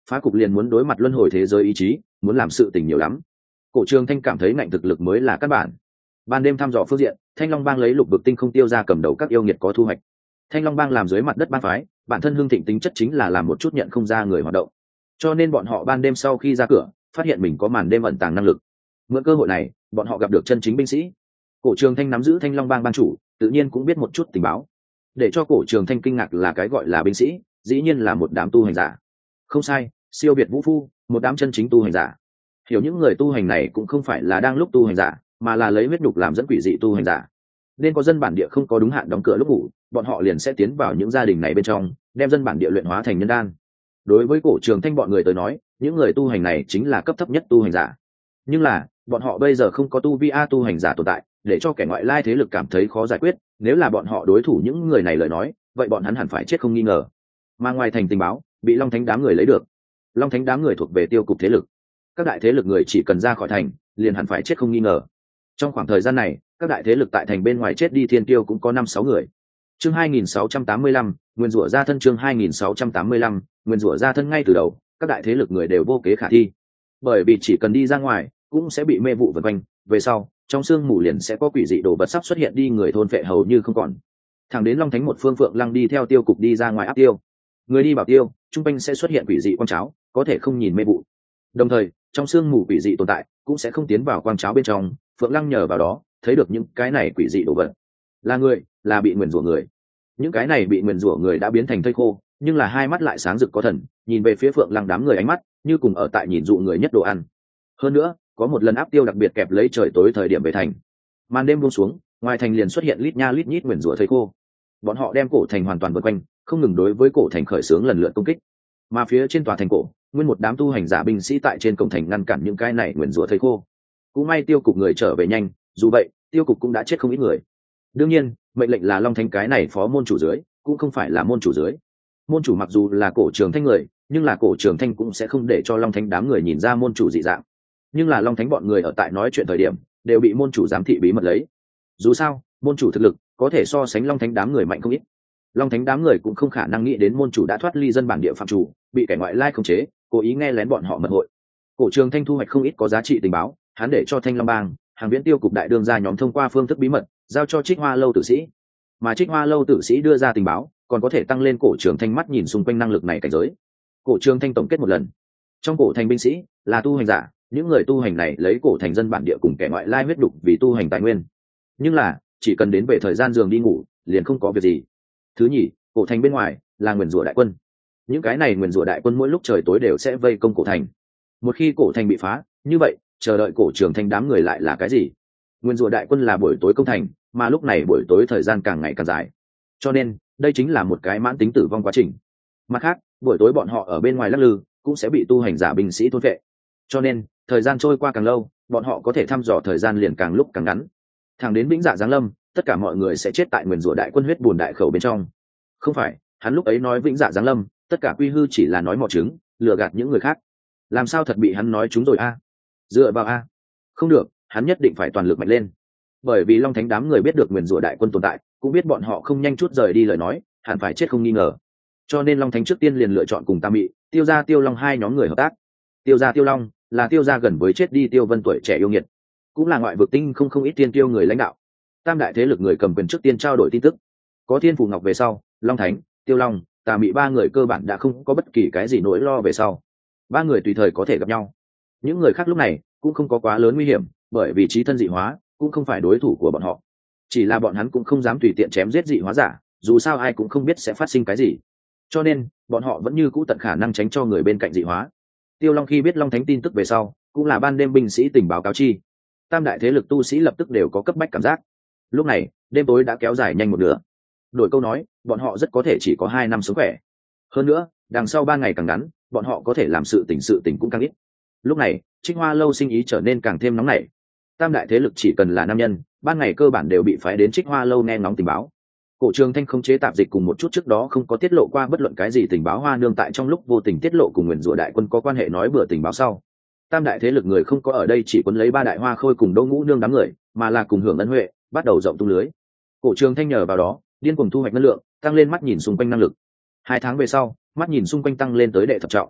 phá cục liền muốn đối mặt luân hồi thế giới ý chí, muốn làm sự tình nhiều lắm. Cổ Trường Thanh cảm thấy ngạnh thực lực mới là căn bản. Ban đêm thăm dò phương diện, Thanh Long Bang lấy Lục Vực Tinh Không Tiêu ra cầm đầu các yêu nghiệt có thu hoạch. Thanh Long Bang làm dưới mặt đất bang phái, bản thân hương thịnh tính chất chính là làm một chút nhận không ra người hoạt động, cho nên bọn họ ban đêm sau khi ra cửa, phát hiện mình có màn đêm ẩn tàng năng lực. Mượn cơ hội này, bọn họ gặp được chân chính binh sĩ. Cổ Trường Thanh nắm giữ Thanh Long Bang bang chủ, tự nhiên cũng biết một chút tình báo. Để cho Cổ Trường Thanh kinh ngạc là cái gọi là binh sĩ, dĩ nhiên là một đám tu hành giả. Không sai, siêu việt vũ phu, một đám chân chính tu hành giả. Hiểu những người tu hành này cũng không phải là đang lúc tu hành giả, mà là lấy huyết nhục làm dẫn quỷ dị tu hành giả. Nên có dân bản địa không có đúng hạn đóng cửa lúc ngủ, bọn họ liền sẽ tiến vào những gia đình này bên trong, đem dân bản địa luyện hóa thành nhân đan. Đối với Cổ Trường Thanh bọn người tới nói, những người tu hành này chính là cấp thấp nhất tu hành giả. Nhưng là, bọn họ bây giờ không có tu vi a tu hành giả tồn tại, để cho kẻ ngoại lai thế lực cảm thấy khó giải quyết, nếu là bọn họ đối thủ những người này lời nói, vậy bọn hắn hẳn phải chết không nghi ngờ. Mà ngoài thành tình báo, bị Long Thánh đám người lấy được. Long Thánh đám người thuộc về tiêu cục thế lực. Các đại thế lực người chỉ cần ra khỏi thành, liền hẳn phải chết không nghi ngờ. Trong khoảng thời gian này, các đại thế lực tại thành bên ngoài chết đi thiên tiêu cũng có 5-6 người. Chương 2685, nguyên rủa ra thân. Chương 2685, nguyên rủa ra thân. Ngay từ đầu, các đại thế lực người đều vô kế khả thi, bởi vì chỉ cần đi ra ngoài cũng sẽ bị mê vụ vần quanh, về sau trong sương mù liền sẽ có quỷ dị đồ vật sắp xuất hiện đi người thôn phệ hầu như không còn. Thẳng đến Long Thánh một phương Phượng Lăng đi theo tiêu cục đi ra ngoài áp tiêu, người đi bảo tiêu trung quanh sẽ xuất hiện quỷ dị quang cháo, có thể không nhìn mê vụ, đồng thời trong sương mù quỷ dị tồn tại cũng sẽ không tiến vào quang cháo bên trong. Phượng Lăng nhờ vào đó thấy được những cái này quỷ dị đồ vật, là người, là bị nguyền rủa người. Những cái này bị nguyền rủa người đã biến thành thây khô, nhưng là hai mắt lại sáng rực có thần, nhìn về phía Phượng Lăng đám người ánh mắt như cùng ở tại nhìn dụ người nhất đồ ăn. Hơn nữa, có một lần áp tiêu đặc biệt kẹp lấy trời tối thời điểm về thành. Màn đêm buông xuống, ngoài thành liền xuất hiện lít nha lít nhít nguyền rủa thây khô. Bọn họ đem cổ thành hoàn toàn vây quanh, không ngừng đối với cổ thành khởi xướng lần lượt công kích. Mà phía trên tòa thành cổ, nguyên một đám tu hành giả binh sĩ tại trên cổng thành ngăn cản những cái này nguyền rủa thây khô. Cũng may tiêu cục người trở về nhanh, dù vậy, tiêu cục cũng đã chết không ít người. Đương nhiên, mệnh lệnh là Long Thánh cái này phó môn chủ dưới, cũng không phải là môn chủ dưới. Môn chủ mặc dù là Cổ Trường Thanh người, nhưng là Cổ Trường Thanh cũng sẽ không để cho Long Thánh đám người nhìn ra môn chủ dị dạng. Nhưng là Long Thánh bọn người ở tại nói chuyện thời điểm, đều bị môn chủ giám thị bí mật lấy. Dù sao, môn chủ thực lực có thể so sánh Long Thánh đám người mạnh không ít. Long Thánh đám người cũng không khả năng nghĩ đến môn chủ đã thoát ly dân bản địa phạm chủ, bị kẻ ngoại lai khống chế, cố ý nghe lén bọn họ mật hội. Cổ Trường Thanh thu hoạch không ít có giá trị tình báo, hắn để cho Thanh Long Bang, Hàng Viễn Tiêu cục đại đương gia nhóm thông qua phương thức bí mật, giao cho Trích Hoa lâu tử sĩ. Mà Trích Hoa lâu tử sĩ đưa ra tình báo, còn có thể tăng lên Cổ Trường Thanh mắt nhìn xung quanh năng lực này cảnh giới. Cổ Trường Thanh tổng kết một lần, trong cổ thành binh sĩ là tu hành giả, những người tu hành này lấy cổ thành dân bản địa cùng kẻ ngoại lai huyết đục vì tu hành tài nguyên, nhưng là chỉ cần đến về thời gian giường đi ngủ liền không có việc gì. Thứ nhì, cổ thành bên ngoài là nguyền rủa đại quân, những cái này nguyền rủa đại quân mỗi lúc trời tối đều sẽ vây công cổ thành. Một khi cổ thành bị phá, như vậy chờ đợi Cổ Trường Thanh đám người lại là cái gì? Nguyên rủa đại quân là buổi tối công thành, mà lúc này buổi tối thời gian càng ngày càng dài, cho nên đây chính là một cái mãn tính tử vong quá trình. Mặt khác, buổi tối bọn họ ở bên ngoài lắc lư cũng sẽ bị tu hành giả binh sĩ thôn vệ, cho nên thời gian trôi qua càng lâu, bọn họ có thể thăm dò thời gian liền càng lúc càng ngắn. Thẳng đến vĩnh dạ giáng lâm, tất cả mọi người sẽ chết tại nguyên rủa đại quân huyết bùn đại khẩu bên trong. Không phải, hắn lúc ấy nói vĩnh dạ giáng lâm, tất cả quy hư chỉ là nói mò trứng, lừa gạt những người khác. Làm sao thật bị hắn nói chúng rồi a? Dựa vào a? Không được, hắn nhất định phải toàn lực mạnh lên. Bởi vì Long Thánh đám người biết được nguyền rủa đại quân tồn tại, cũng biết bọn họ không nhanh chút rời đi lời nói, hẳn phải chết không nghi ngờ. Cho nên Long Thánh trước tiên liền lựa chọn cùng Tam Mị, Tiêu Gia, Tiêu Long hai nhóm người hợp tác. Tiêu Gia, Tiêu Long là Tiêu Gia gần với chết đi Tiêu Vân tuổi trẻ yêu nghiệt, cũng là ngoại vực tinh không ít tiên tiêu người lãnh đạo. Tam đại thế lực người cầm quyền trước tiên trao đổi tin tức. Có Thiên Phù Ngọc về sau, Long Thánh, Tiêu Long, Tà Mị ba người cơ bản đã không có bất kỳ cái gì nỗi lo về sau. Ba người tùy thời có thể gặp nhau. Những người khác lúc này cũng không có quá lớn nguy hiểm, bởi vì trí thân dị hóa cũng không phải đối thủ của bọn họ. Chỉ là bọn hắn cũng không dám tùy tiện chém giết dị hóa giả, dù sao ai cũng không biết sẽ phát sinh cái gì, cho nên bọn họ vẫn như cũ tận khả năng tránh cho người bên cạnh dị hóa. Tiêu Long khi biết Long Thánh tin tức về sau, cũng là ban đêm binh sĩ tình báo cáo chi. Tam đại thế lực tu sĩ lập tức đều có cấp bách cảm giác. Lúc này đêm tối đã kéo dài nhanh một nửa, đổi câu nói bọn họ rất có thể chỉ có 2 năm sống khỏe. Hơn nữa đằng sau 3 ngày càng ngắn, bọn họ có thể làm sự tình cũng càng ít. Lúc này Trích Hoa lâu sinh ý trở nên càng thêm nóng nảy. Tam đại thế lực chỉ cần là nam nhân, ban ngày cơ bản đều bị phái đến Trích Hoa lâu nghe ngóng tình báo. Cổ Trường Thanh không chế tạp dịch cùng một chút trước đó không có tiết lộ qua bất luận cái gì tình báo Hoa Nương tại trong lúc vô tình tiết lộ cùng Nguyên Rủa đại quân có quan hệ nói bừa tình báo sau, tam đại thế lực người không có ở đây chỉ quấn lấy 3 đại hoa khôi cùng Đỗ Ngũ Nương đám người, mà là cùng hưởng ân huệ, bắt đầu rộng tung lưới. Cổ Trường Thanh nhờ vào đó điên cuồng thu hoạch năng lượng, tăng lên mắt nhìn xung quanh năng lực. 2 tháng về sau, mắt nhìn xung quanh tăng lên tới đệ thập trọng.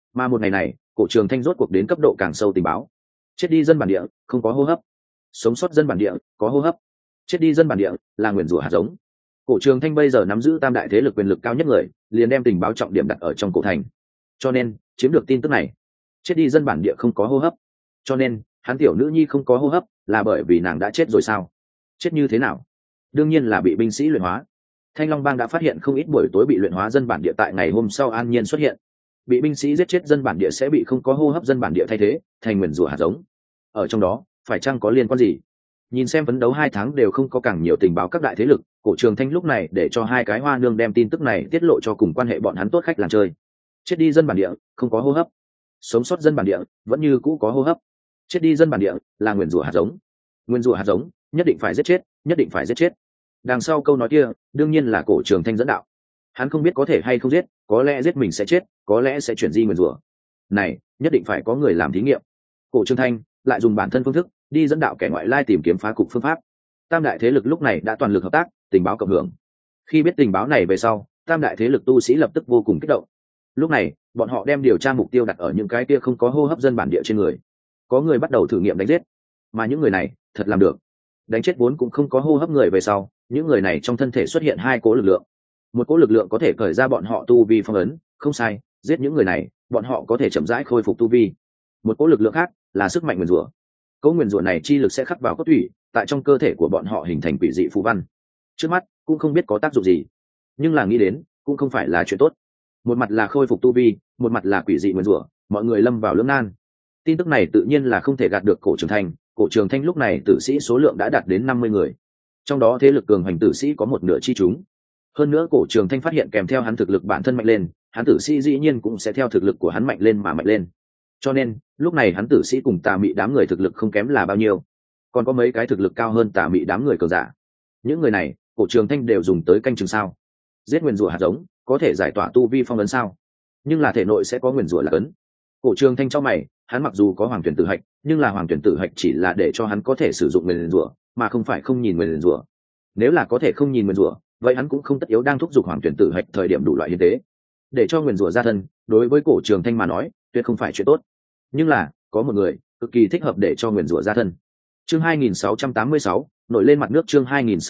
Mà một ngày này cổ trường thanh rốt cuộc đến cấp độ càng sâu tình báo. Chết đi dân bản địa không có hô hấp, sống sót dân bản địa có hô hấp. Chết đi dân bản địa là nguyền rủa hạt giống. Cổ trường thanh bây giờ nắm giữ tam đại thế lực quyền lực cao nhất người, liền đem tình báo trọng điểm đặt ở trong cổ thành, cho nên chiếm được tin tức này. Chết đi dân bản địa không có hô hấp, cho nên hắn tiểu nữ nhi không có hô hấp là bởi vì nàng đã chết rồi sao? Chết như thế nào? Đương nhiên là bị binh sĩ luyện hóa. Thanh Long Bang đã phát hiện không ít buổi tối bị luyện hóa dân bản địa tại ngày hôm sau an nhiên xuất hiện. Bị binh sĩ giết chết dân bản địa sẽ bị không có hô hấp dân bản địa thay thế thành nguyền rủa hạt giống. Ở trong đó phải chăng có liên quan gì? Nhìn xem phấn đấu 2 tháng đều không có càng nhiều tình báo các đại thế lực, cổ trường thanh lúc này để cho hai cái hoa nương đem tin tức này tiết lộ cho cùng quan hệ bọn hắn tốt khách làm chơi. Chết đi dân bản địa không có hô hấp, sống sót dân bản địa vẫn như cũ có hô hấp. Chết đi dân bản địa là nguyền rủa hạt giống. Nguyền rủa hạt giống nhất định phải giết chết, nhất định phải giết chết. Đằng sau câu nói kia đương nhiên là cổ trường thanh dẫn đạo. Hắn không biết có thể hay không giết, có lẽ giết mình sẽ chết, có lẽ sẽ chuyển di nguyền rủa. Này nhất định phải có người làm thí nghiệm. Cổ trường thanh lại dùng bản thân phương thức đi dẫn đạo kẻ ngoại lai tìm kiếm phá cục phương pháp. Tam đại thế lực lúc này đã toàn lực hợp tác, tình báo cộng hưởng. Khi biết tình báo này về sau, tam đại thế lực tu sĩ lập tức vô cùng kích động. Lúc này bọn họ đem điều tra mục tiêu đặt ở những cái kia không có hô hấp dân bản địa trên người. Có người bắt đầu thử nghiệm đánh giết, mà những người này thật làm được. Đánh chết vốn cũng không có hô hấp người về sau, những người này trong thân thể xuất hiện 2 cỗ lực lượng. Một cỗ lực lượng có thể cởi ra bọn họ tu vi phong ấn, không sai, giết những người này bọn họ có thể chậm rãi khôi phục tu vi. Một cỗ lực lượng khác là sức mạnh nguyền rủa. Cỗ nguyền rủa này chi lực sẽ khắc vào cốt thủy, tại trong cơ thể của bọn họ hình thành quỷ dị phù văn. Trước mắt cũng không biết có tác dụng gì, nhưng là nghĩ đến cũng không phải là chuyện tốt. Một mặt là khôi phục tu vi, một mặt là quỷ dị nguyền rủa, mọi người lâm vào lưỡng nan. Tin tức này tự nhiên là không thể gạt được cổ trường thanh. Cổ trường thanh lúc này tử sĩ số lượng đã đạt đến 50 người, trong đó thế lực cường hành tử sĩ có một nửa chi chúng. Hơn nữa cổ trường thanh phát hiện kèm theo hắn thực lực bản thân mạnh lên, hắn tử sĩ dĩ nhiên cũng sẽ theo thực lực của hắn mạnh lên mà mạnh lên. Cho nên lúc này hắn tử sĩ cùng tà mị đám người thực lực không kém là bao nhiêu, còn có mấy cái thực lực cao hơn tà mị đám người cường giả. Những người này cổ trường thanh đều dùng tới canh chừng sao? Giết nguyền rủa hạt giống có thể giải tỏa tu vi phong ấn sao? Nhưng là thể nội sẽ có nguyền rủa là ấn. Cổ trường thanh cho mày, hắn mặc dù có hoàng tuyển tử hạch, nhưng là hoàng tuyển tử hạch chỉ là để cho hắn có thể sử dụng nguyền rủa, mà không phải không nhìn nguyền rủa. Nếu là có thể không nhìn nguyền rủa, vậy hắn cũng không tất yếu đang thúc giục hoàng tuyển tử hạch thời điểm đủ loại hiến tế để cho nguyền rủa ra thân. Đối với cổ trường thanh mà nói tuyệt không phải chuyện tốt, nhưng là có một người cực kỳ thích hợp để cho nguyền rủa ra thân. Chương 2686, nổi lên mặt nước. Chương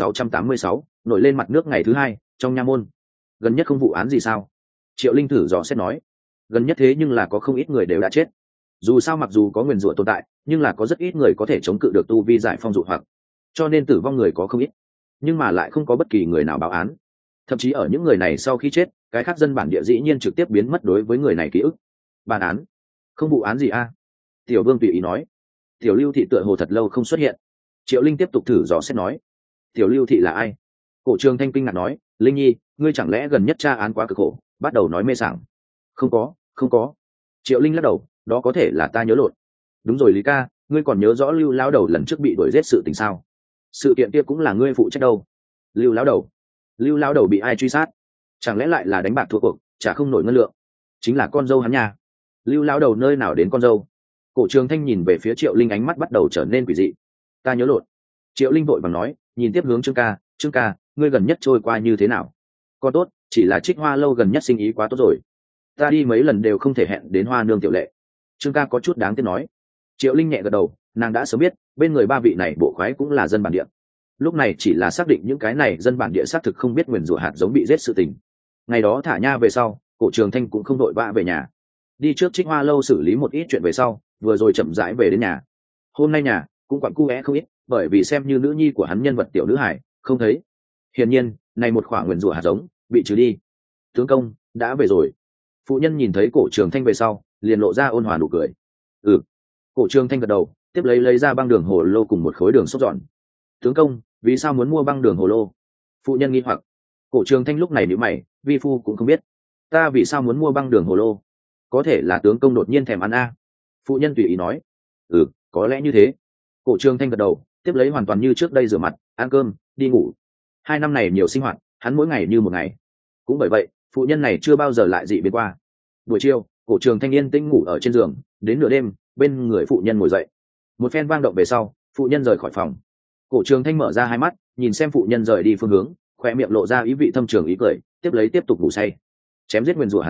2686, nổi lên mặt nước. Ngày thứ 2 trong nha môn. Gần nhất không vụ án gì sao? Triệu Linh thử dò xét nói. Gần nhất thế nhưng là có không ít người đều đã chết. Dù sao mặc dù có nguyền rủa tồn tại, nhưng là có rất ít người có thể chống cự được tu vi giải phong dụ hoặc, cho nên tử vong người có không ít, nhưng mà lại không có bất kỳ người nào báo án. Thậm chí ở những người này sau khi chết, cái khác dân bản địa dĩ nhiên trực tiếp biến mất đối với người này ký ức. Bản án? Không vụ án gì a? Tiểu Vương tùy ý nói. Tiểu Lưu thị tựa hồ thật lâu không xuất hiện. Triệu Linh tiếp tục thử dò xét nói. Tiểu Lưu thị là ai? Cổ Trường Thanh kinh ngạc nói. Linh nhi, ngươi chẳng lẽ gần nhất tra án quá cực khổ? Bắt đầu nói mê sảng. Không có, không có. Triệu Linh lắc đầu. Đó có thể là ta nhớ lộn. Đúng rồi Lý ca, ngươi còn nhớ rõ Lưu lão đầu lần trước bị đuổi giết sự tình sao? Sự kiện kia cũng là ngươi phụ trách đâu? Lưu lão đầu? Lưu lão đầu bị ai truy sát? Chẳng lẽ lại là đánh bạc thua cuộc, chả không nổi ngân lượng? Chính là con dâu hắn nhà. Lưu lão đầu nơi nào đến con dâu? Cổ Trường Thanh nhìn về phía Triệu Linh, ánh mắt bắt đầu trở nên quỷ dị. Ta nhớ lộn. Triệu Linh vội vàng nói, nhìn tiếp hướng Trương ca. Trương ca, ngươi gần nhất trôi qua như thế nào? Con tốt, chỉ là Trích Hoa lâu gần nhất sinh ý quá tốt rồi, ta đi mấy lần đều không thể hẹn đến Hoa nương tiểu lệ. Trương ca có chút đáng tiếc nói. Triệu Linh nhẹ gật đầu, nàng đã sớm biết bên người 3 vị này bộ khoái cũng là dân bản địa, lúc này chỉ là xác định những cái này dân bản địa xác thực không biết nguyền rủa hạt giống bị giết sự tình. Ngày đó thả nha về sau, Cổ Trường Thanh cũng không đội vã về nhà, đi trước Trích Hoa lâu xử lý một ít chuyện về sau, vừa rồi chậm rãi về đến nhà. Hôm nay nhà cũng quặn cu é không ít, bởi vì xem như nữ nhi của hắn nhân vật tiểu nữ hải không thấy. Hiển nhiên này một khoảng nguyền rủa hạt giống bị trừ đi. Tướng công đã về rồi. Phụ nhân nhìn thấy Cổ Trường Thanh về sau liền lộ ra ôn hòa nụ cười. Cổ Trường Thanh gật đầu, tiếp lấy ra băng đường hồ lô cùng một khối đường xúc giòn. Tướng công, vì sao muốn mua băng đường hồ lô? Phụ nhân nghi hoặc. Cổ Trường Thanh lúc này nhíu mày, vi phu cũng không biết. Ta vì sao muốn mua băng đường hồ lô? Có thể là tướng công đột nhiên thèm ăn a. Phụ nhân tùy ý nói. Có lẽ như thế. Cổ Trường Thanh gật đầu, tiếp lấy hoàn toàn như trước đây rửa mặt, ăn cơm, đi ngủ. 2 năm này nhiều sinh hoạt, hắn mỗi ngày như một ngày. Cũng bởi vậy, phụ nhân này chưa bao giờ lại dị biến qua. Buổi chiều, Cổ Trường Thanh yên tĩnh ngủ ở trên giường, đến nửa đêm, bên người phụ nhân ngồi dậy. Một phen vang động về sau, phụ nhân rời khỏi phòng. Cổ Trường Thanh mở ra hai mắt, nhìn xem phụ nhân rời đi phương hướng, khóe miệng lộ ra ý vị thâm trường ý cười, tiếp lấy tiếp tục ngủ say. Chém giết nguyên rủa hạt giống,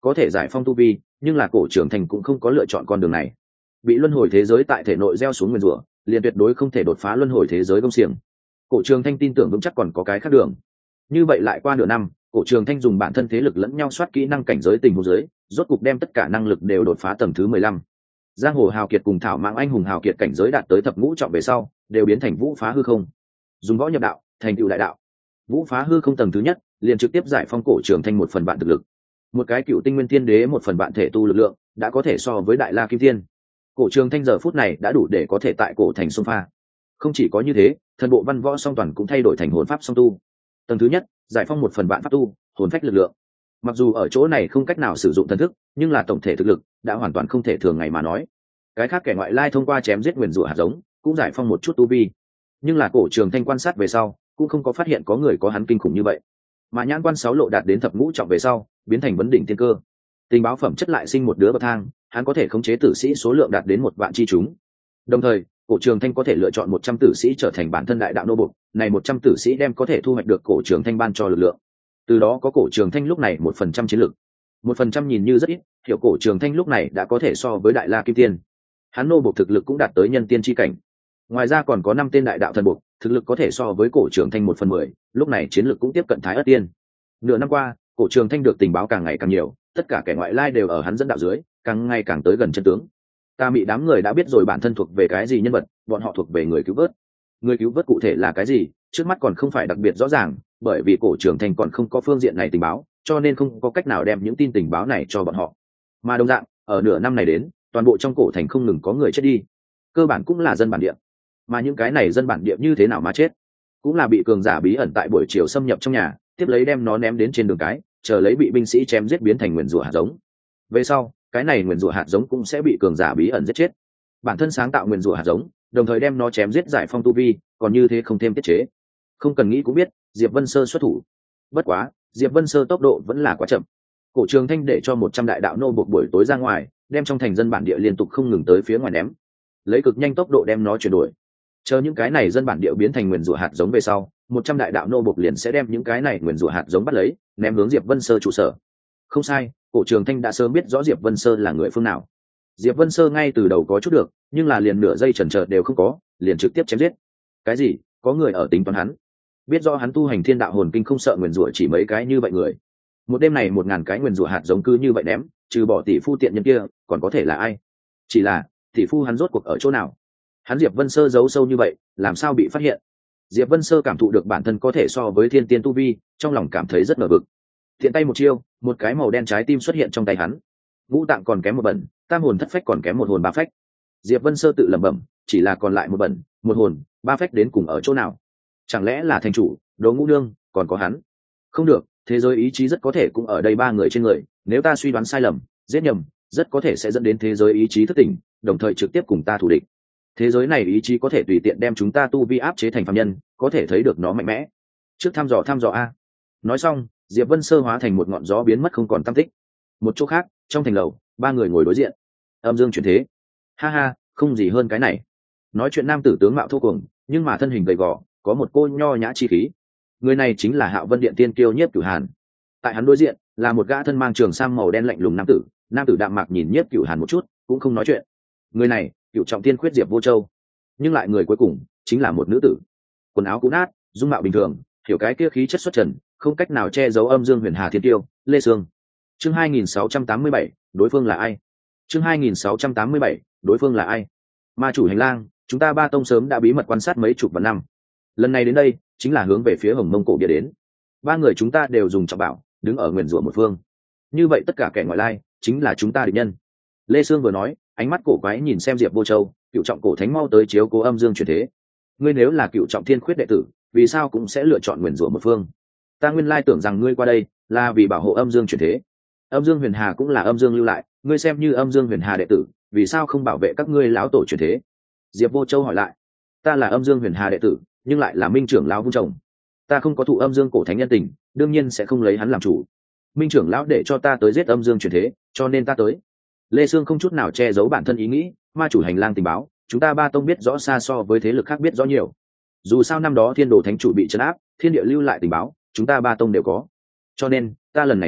có thể giải phong tu vi, nhưng là cổ trường thanh cũng không có lựa chọn con đường này. Bị luân hồi thế giới tại thể nội gieo xuống nguyên rủa, liền tuyệt đối không thể đột phá luân hồi thế giới công xiềng. Cổ trường thanh tin tưởng vững chắc còn có cái khác đường. Như vậy lại qua nửa năm, cổ trường thanh dùng bản thân thế lực lẫn nhau soát kỹ năng cảnh giới tình huống dưới, rốt cục đem tất cả năng lực đều đột phá tầng thứ 15. Giang hồ hào kiệt cùng thảo mạng anh hùng hào kiệt cảnh giới đạt tới thập ngũ trọng về sau, đều biến thành vũ phá hư không. Dùng võ nhập đạo, thành tựu đại đạo. Vũ phá hư không tầng thứ nhất, liền trực tiếp giải phong cổ trường thanh một phần bạn thực lực. Một cái cựu tinh nguyên thiên đế một phần bạn thể tu lực lượng, đã có thể so với đại la kim thiên. Cổ trường thanh giờ phút này đã đủ để có thể tại cổ thành xung pha. Không chỉ có như thế, thần bộ văn võ song toàn cũng thay đổi thành hồn pháp song tu. Tầng thứ nhất, giải phong một phần bạn pháp tu, hồn phách lực lượng. Mặc dù ở chỗ này không cách nào sử dụng thần thức, nhưng là tổng thể thực lực đã hoàn toàn không thể thường ngày mà nói. Cái khác kẻ ngoại lai thông qua chém giết nguyền rủa hạt giống, cũng giải phong một chút tu vi. Nhưng là cổ trường thanh quan sát về sau, cũng không có phát hiện có người có hắn kinh khủng như vậy. Mà nhãn quan 6 lộ đạt đến thập ngũ trọng về sau, biến thành vấn đỉnh tiên cơ. Tình báo phẩm chất lại sinh một đứa bậc thang, hắn có thể khống chế tử sĩ số lượng đạt đến 1 vạn chi chúng. Đồng thời, cổ trường thanh có thể lựa chọn 100 tử sĩ trở thành bản thân đại đạo nô bộc, này 100 tử sĩ đem có thể thu hoạch được cổ trường thanh ban cho lực lượng. Từ đó có cổ trường thanh lúc này 1% chiến lực. 1% nhìn như rất ít, hiểu cổ trường thanh lúc này đã có thể so với đại la kim tiên. Hắn nô bộc thực lực cũng đạt tới nhân tiên chi cảnh. Ngoài ra còn có 5 tên đại đạo thần bộc, thực lực có thể so với cổ trường thanh 1/10, lúc này chiến lực cũng tiếp cận thái ất tiên. Nửa năm qua, cổ trường thanh được tình báo càng ngày càng nhiều, tất cả kẻ ngoại lai đều ở hắn dẫn đạo dưới, càng ngày càng tới gần chân tướng. Ta bị đám người đã biết rồi bản thân thuộc về cái gì nhân vật, bọn họ thuộc về người cứu vớt. Người cứu vớt cụ thể là cái gì, trước mắt còn không phải đặc biệt rõ ràng, bởi vì cổ trường thanh còn không có phương diện này tình báo, cho nên không có cách nào đem những tin tình báo này cho bọn họ. Mà đồng dạng, ở nửa năm này đến, toàn bộ trong cổ thành không ngừng có người chết đi, cơ bản cũng là dân bản địa. Mà những cái này dân bản địa như thế nào mà chết, cũng là bị cường giả bí ẩn tại buổi chiều xâm nhập trong nhà, tiếp lấy đem nó ném đến trên đường cái, chờ lấy bị binh sĩ chém giết biến thành nguyền rủa hạt giống. Về sau, cái này nguyền rủa hạt giống cũng sẽ bị cường giả bí ẩn giết chết. Bản thân sáng tạo nguyền rủa hạt giống, đồng thời đem nó chém giết giải phong tu vi, còn như thế không thêm tiết chế. Không cần nghĩ cũng biết, Diệp Vân Sơ xuất thủ. Bất quá, Diệp Vân Sơ tốc độ vẫn là quá chậm. Cổ Trường Thanh để cho 100 đại đạo nô buộc buổi tối ra ngoài, đem trong thành dân bản địa liên tục không ngừng tới phía ngoài ném, lấy cực nhanh tốc độ đem nó chuyển đổi. Chờ những cái này dân bản địa biến thành nguyền rủa hạt giống về sau, 100 đại đạo nô buộc liền sẽ đem những cái này nguyền rủa hạt giống bắt lấy, ném hướng Diệp Vân Sơ trụ sở. Không sai, Cổ Trường Thanh đã sớm biết rõ Diệp Vân Sơ là người phương nào. Diệp Vân Sơ ngay từ đầu có chút được, nhưng là liền nửa giây chần chờ đều không có, liền trực tiếp chém giết. Cái gì? Có người ở tính toán hắn? Biết rõ hắn tu hành thiên đạo hồn kinh không sợ nguyền rủa chỉ mấy cái như vậy người. Một đêm này 1000 cái nguyền rủa hạt giống cứ như vậy ném, trừ bỏ tỷ phu tiện nhân kia, còn có thể là ai? Chỉ là, tỷ phu hắn rốt cuộc ở chỗ nào? Hắn Diệp Vân Sơ giấu sâu như vậy, làm sao bị phát hiện? Diệp Vân Sơ cảm thụ được bản thân có thể so với thiên tiên tu vi, trong lòng cảm thấy rất ngờ vực. Thiện tay một chiêu, một cái màu đen trái tim xuất hiện trong tay hắn. Ngũ tạng còn kém một bẩn, tam hồn thất phách còn kém một hồn ba phách. Diệp Vân Sơ tự lẩm bẩm, chỉ là còn lại một bẩn, một hồn, ba phách đến cùng ở chỗ nào? Chẳng lẽ là thành chủ, Đỗ Ngũ Nương, còn có hắn? Không được, thế giới ý chí rất có thể cũng ở đây ba người trên người, nếu ta suy đoán sai lầm, giết nhầm, rất có thể sẽ dẫn đến thế giới ý chí thất tỉnh, đồng thời trực tiếp cùng ta thù địch. Thế giới này ý chí có thể tùy tiện đem chúng ta tu vi áp chế thành phàm nhân, có thể thấy được nó mạnh mẽ. Trước thăm dò a. Nói xong, Diệp Vân Sơ hóa thành một ngọn gió biến mất không còn tăm tích. Một chỗ khác, trong thành lầu, ba người ngồi đối diện. Âm dương chuyển thế. Ha ha, không gì hơn cái này. Nói chuyện nam tử tướng mạo thô cuồng, nhưng mà thân hình gầy gò, có một cô nho nhã chi khí. Người này chính là Hạo Vân Điện tiên kiêu Nhiếp Cửu Hàn. Tại hắn đối diện, là một gã thân mang trường sam màu đen lạnh lùng nam tử. Nam tử đạm mạc nhìn Nhiếp Cửu Hàn một chút, cũng không nói chuyện. Người này, Cửu Trọng Tiên Khuyết Diệp Vô Châu. Nhưng lại người cuối cùng chính là một nữ tử, quần áo cũ nát, dung mạo bình thường, hiểu cái kia khí chất xuất trần, không cách nào che giấu âm dương huyền hà thiên tiêu, Lê Sương. Chương 2687, đối phương là ai? Chương 2687, đối phương là ai? Ma chủ hành lang, chúng ta ba tông sớm đã bí mật quan sát mấy chục vạn năm. Lần này đến đây, chính là hướng về phía Hồng Mông cổ bia đến. Ba người chúng ta đều dùng trọng bảo, đứng ở nguyền rủa một phương. Như vậy tất cả kẻ ngoại lai, chính là chúng ta địch nhân. Lê Sương vừa nói, ánh mắt cổ quái nhìn xem Diệp Vô Châu, Cựu Trọng cổ thánh mau tới chiếu cố âm dương chuyển thế. Ngươi nếu là Cựu Trọng Thiên Khuyết đệ tử, vì sao cũng sẽ lựa chọn nguyền rủa một phương? Ta nguyên lai tưởng rằng ngươi qua đây là vì bảo hộ âm dương chuyển thế. Âm dương huyền hà cũng là âm dương lưu lại, ngươi xem như âm dương huyền hà đệ tử, vì sao không bảo vệ các ngươi lão tổ chuyển thế? Diệp Vô Châu hỏi lại. Ta là âm dương huyền hà đệ tử, nhưng lại là minh trưởng lão vung chồng. Ta không có thụ âm dương cổ thánh nhân tình, đương nhiên sẽ không lấy hắn làm chủ. Minh trưởng lão để cho ta tới giết âm dương chuyển thế, cho nên ta tới. Lê Sương không chút nào che giấu bản thân ý nghĩ, ma chủ hành lang tình báo, chúng ta ba tông biết rõ xa so với thế lực khác biết rõ nhiều. Dù sao năm đó Thiên Đồ Thánh chủ bị trấn áp, thiên địa lưu lại tình báo, chúng ta ba tông đều có. Cho nên, ta lần này tới,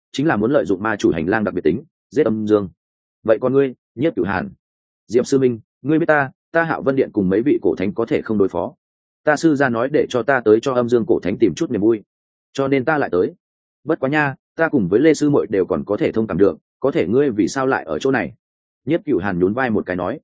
chính là muốn lợi dụng ma chủ hành lang đặc biệt tính giết âm dương. Vậy còn ngươi, Nhiếp Cửu Hàn? Diệp sư minh, ngươi biết ta Hạo Vân Điện cùng mấy vị cổ thánh có thể không đối phó. Ta sư gia nói để cho ta tới cho âm dương cổ thánh tìm chút niềm vui, cho nên ta lại tới. Bất quá nha, ta cùng với Lê sư muội đều còn có thể thông cảm được, có thể ngươi vì sao lại ở chỗ này? Nhiếp Cửu Hàn nhún vai một cái nói,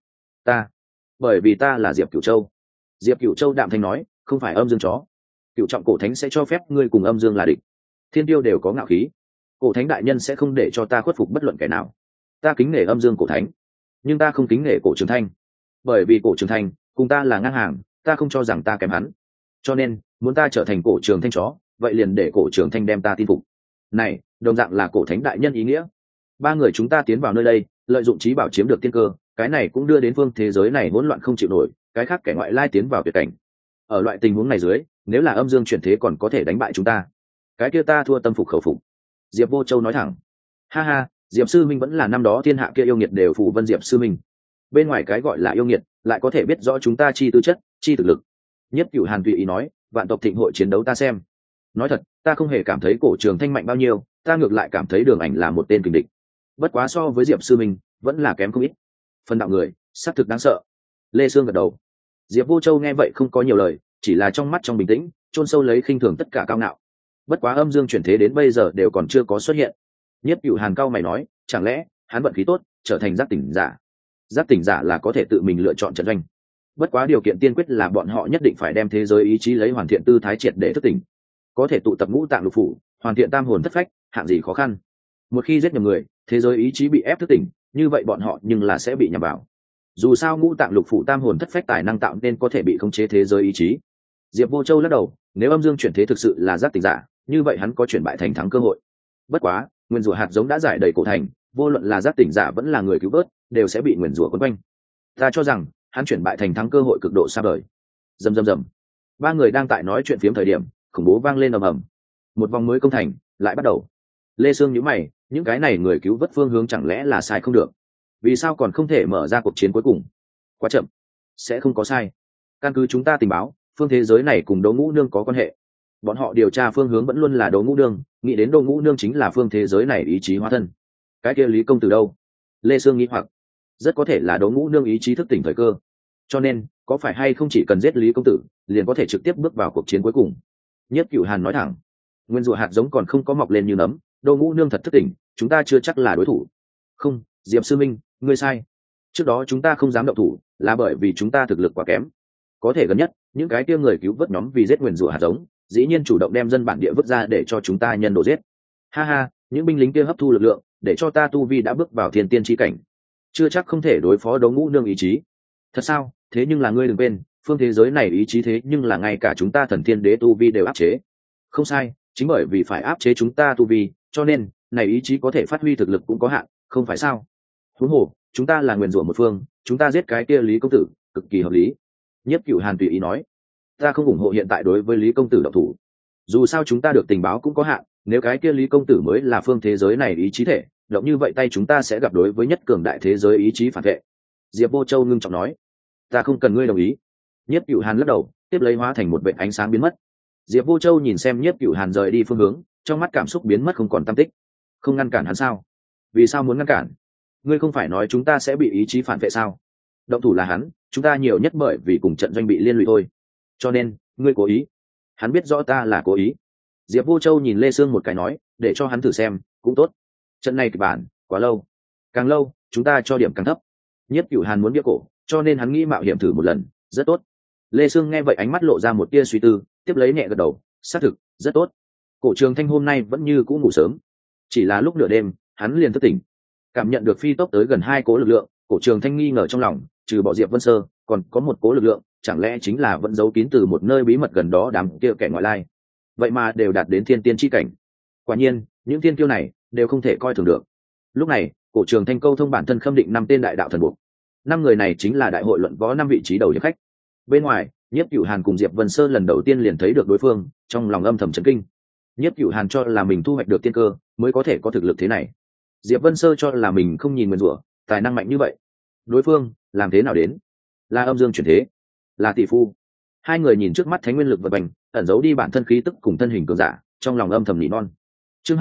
bởi vì ta là Diệp Cửu Châu. Diệp Cửu Châu đạm thanh nói, không phải âm dương chó. Cửu trọng cổ thánh sẽ cho phép ngươi cùng âm dương là địch. Thiên tiêu đều có ngạo khí, cổ thánh đại nhân sẽ không để cho ta khuất phục bất luận kẻ nào. Ta kính nể âm dương cổ thánh, nhưng ta không kính nể cổ Trường Thanh, bởi vì cổ Trường Thanh cùng ta là ngang hàng, ta không cho rằng ta kém hắn. Cho nên muốn ta trở thành cổ Trường Thanh chó, vậy liền để cổ Trường Thanh đem ta tin phục. Này đồng dạng là cổ thánh đại nhân ý nghĩa. Ba người chúng ta tiến vào nơi đây, lợi dụng trí bảo chiếm được tiên cơ, cái này cũng đưa đến phương thế giới này hỗn loạn không chịu nổi, cái khác kẻ ngoại lai tiến vào tuyệt cảnh. Ở loại tình huống này dưới, nếu là âm dương chuyển thế còn có thể đánh bại chúng ta, cái kia ta thua tâm phục khẩu phục. Diệp Vô Châu nói thẳng. Ha ha, Diệp sư minh vẫn là năm đó thiên hạ kia yêu nghiệt đều phù vân Diệp sư minh. Bên ngoài cái gọi là yêu nghiệt, lại có thể biết rõ chúng ta chi tư chất, chi thực lực. Nhất Cửu Hàn tùy ý nói, vạn tộc thịnh hội chiến đấu ta xem. Nói thật, ta không hề cảm thấy cổ Trường Thanh mạnh bao nhiêu, ta ngược lại cảm thấy Đường Ảnh là một tên kình địch. Bất quá so với Diệp sư minh, vẫn là kém không ít. Phần đạo người, xác thực đáng sợ. Lê Sương gật đầu. Diệp Vô Châu nghe vậy không có nhiều lời, chỉ là trong mắt trong bình tĩnh, chôn sâu lấy khinh thường tất cả cao ngạo. Bất quá âm dương chuyển thế đến bây giờ đều còn chưa có xuất hiện. Nhất Cửu Hàn cao mày nói, chẳng lẽ hắn vận khí tốt, trở thành giác tỉnh giả? Giác tỉnh giả là có thể tự mình lựa chọn trận doanh. Bất quá điều kiện tiên quyết là bọn họ nhất định phải đem thế giới ý chí lấy hoàn thiện tư thái triệt để thức tỉnh. Có thể tụ tập ngũ tạng lục phủ, hoàn thiện tam hồn thất phách, hạng gì khó khăn. Một khi giết nhầm người, thế giới ý chí bị ép thức tỉnh, như vậy bọn họ nhưng là sẽ bị nhầm vào. Dù sao ngũ tạng lục phủ tam hồn thất phách tài năng tạo nên có thể bị khống chế thế giới ý chí. Diệp Vô Châu lắc đầu, nếu âm dương chuyển thế thực sự là giác tỉnh giả, như vậy hắn có chuyển bại thành thắng cơ hội. Bất quá nguyên rủa hạt giống đã giải đầy cổ thành, vô luận là giác tỉnh giả vẫn là người cứu vớt đều sẽ bị nguyên rủa quấn quanh. Ta cho rằng hắn chuyển bại thành thắng cơ hội cực độ xa vời. Rầm rầm rầm. Ba người đang tại nói chuyện phiếm thời điểm, khủng bố vang lên ầm ầm. Một vòng mới công thành lại bắt đầu. Lê Sương nhíu mày, những cái này người cứu vớt phương hướng chẳng lẽ là sai không được? Vì sao còn không thể mở ra cuộc chiến cuối cùng? Quá chậm. Sẽ không có sai. Căn cứ chúng ta tình báo, phương thế giới này cùng Đỗ Ngũ Nương có quan hệ. Bọn họ điều tra phương hướng vẫn luôn là Đỗ Ngũ Nương, nghĩ đến Đỗ Ngũ Nương chính là phương thế giới này ý chí hóa thân. Cái kia Lý công tử đâu? Lê Sương nghĩ hoặc. Rất có thể là Đỗ Ngũ Nương ý chí thức tỉnh thời cơ. Cho nên có phải hay không chỉ cần giết Lý công tử liền có thể trực tiếp bước vào cuộc chiến cuối cùng? Nhất Cửu Hàn nói thẳng. Nguyên rủa hạt giống còn không có mọc lên như nấm, Đỗ Ngũ Nương thật thức tỉnh, chúng ta chưa chắc là đối thủ. Không, Diệp sư minh, ngươi sai. Trước đó chúng ta không dám động thủ là bởi vì chúng ta thực lực quá kém. Có thể gần nhất những cái kia người cứu vớt nhóm vì giết nguyên rủa hạt giống, dĩ nhiên chủ động đem dân bản địa vứt ra để cho chúng ta nhân đồ giết. Ha ha, những binh lính kia hấp thu lực lượng để cho ta tu vi đã bước vào thiên tiên chi cảnh, chưa chắc không thể đối phó Đỗ Ngũ Nương ý chí. Thật sao? Thế nhưng là ngươi đừng quên, phương thế giới này ý chí thế nhưng là ngay cả chúng ta thần thiên đế tu vi đều áp chế. Không sai, chính bởi vì phải áp chế chúng ta tu vi, cho nên này ý chí có thể phát huy thực lực cũng có hạn, không phải sao? Huống hồ chúng ta là nguyền rủa một phương, chúng ta giết cái kia Lý công tử cực kỳ hợp lý. Nhất Cửu Hàn tùy ý nói, ta không ủng hộ hiện tại đối với Lý công tử động thủ. Dù sao chúng ta được tình báo cũng có hạn, nếu cái kia Lý công tử mới là phương thế giới này ý chí thể, động như vậy tay chúng ta sẽ gặp đối với nhất cường đại thế giới ý chí phản vệ. Diệp Vô Châu ngưng trọng nói, ta không cần ngươi đồng ý. Nhất Cửu Hàn lắc đầu, tiếp lấy hóa thành một vệt ánh sáng biến mất. Diệp Vô Châu nhìn xem Nhất Cửu Hàn rời đi phương hướng, trong mắt cảm xúc biến mất không còn tăm tích. Không ngăn cản hắn sao? Vì sao muốn ngăn cản? Ngươi không phải nói chúng ta sẽ bị ý chí phản vệ sao? Động thủ là hắn, chúng ta nhiều nhất bởi vì cùng trận doanh bị liên lụy thôi. Cho nên ngươi cố ý. Hắn biết rõ ta là cố ý. Diệp Vô Châu nhìn Lê Sương một cái nói, để cho hắn thử xem cũng tốt. Trận này kịch bản quá lâu, càng lâu chúng ta cho điểm càng thấp. Nhất Cửu Hàn muốn bia cổ, cho nên hắn nghĩ mạo hiểm thử một lần. Rất tốt. Lê Sương nghe vậy ánh mắt lộ ra một tia suy tư, tiếp lấy nhẹ gật đầu, xác thực rất tốt. Cổ Trường Thanh hôm nay vẫn như cũ ngủ sớm, chỉ là lúc nửa đêm hắn liền thức tỉnh, cảm nhận được phi tốc tới gần 2 cố lực lượng. Cổ Trường Thanh nghi ngờ trong lòng, trừ bỏ Diệp Vân Sơ còn có một cố lực lượng, chẳng lẽ chính là vẫn giấu kín từ một nơi bí mật gần đó đám kia kẻ ngoại lai, vậy mà đều đạt đến thiên tiên chi cảnh. Quả nhiên những thiên kiêu này đều không thể coi thường được. Lúc này Cổ Trường Thanh câu thông bản thân khâm định 5 tên đại đạo thần buộc. 5 người này chính là đại hội luận võ 5 vị trí đầu hiệp khách. Bên ngoài Nhiếp Cửu Hàn cùng Diệp Vân Sơ lần đầu tiên liền thấy được đối phương, trong lòng âm thầm chấn kinh. Nhiếp Cửu Hàn cho là mình thu hoạch được tiên cơ mới có thể có thực lực thế này, Diệp Vân Sơ cho là mình không nhìn nguyên rủa tài năng mạnh như vậy. Đối phương làm thế nào đến? Là âm dương chuyển thế, là tỷ phu. Hai người nhìn trước mắt thánh nguyên lực vật bành ẩn giấu đi bản thân khí tức cùng thân hình cường giả, trong lòng âm thầm nỉ non. Chương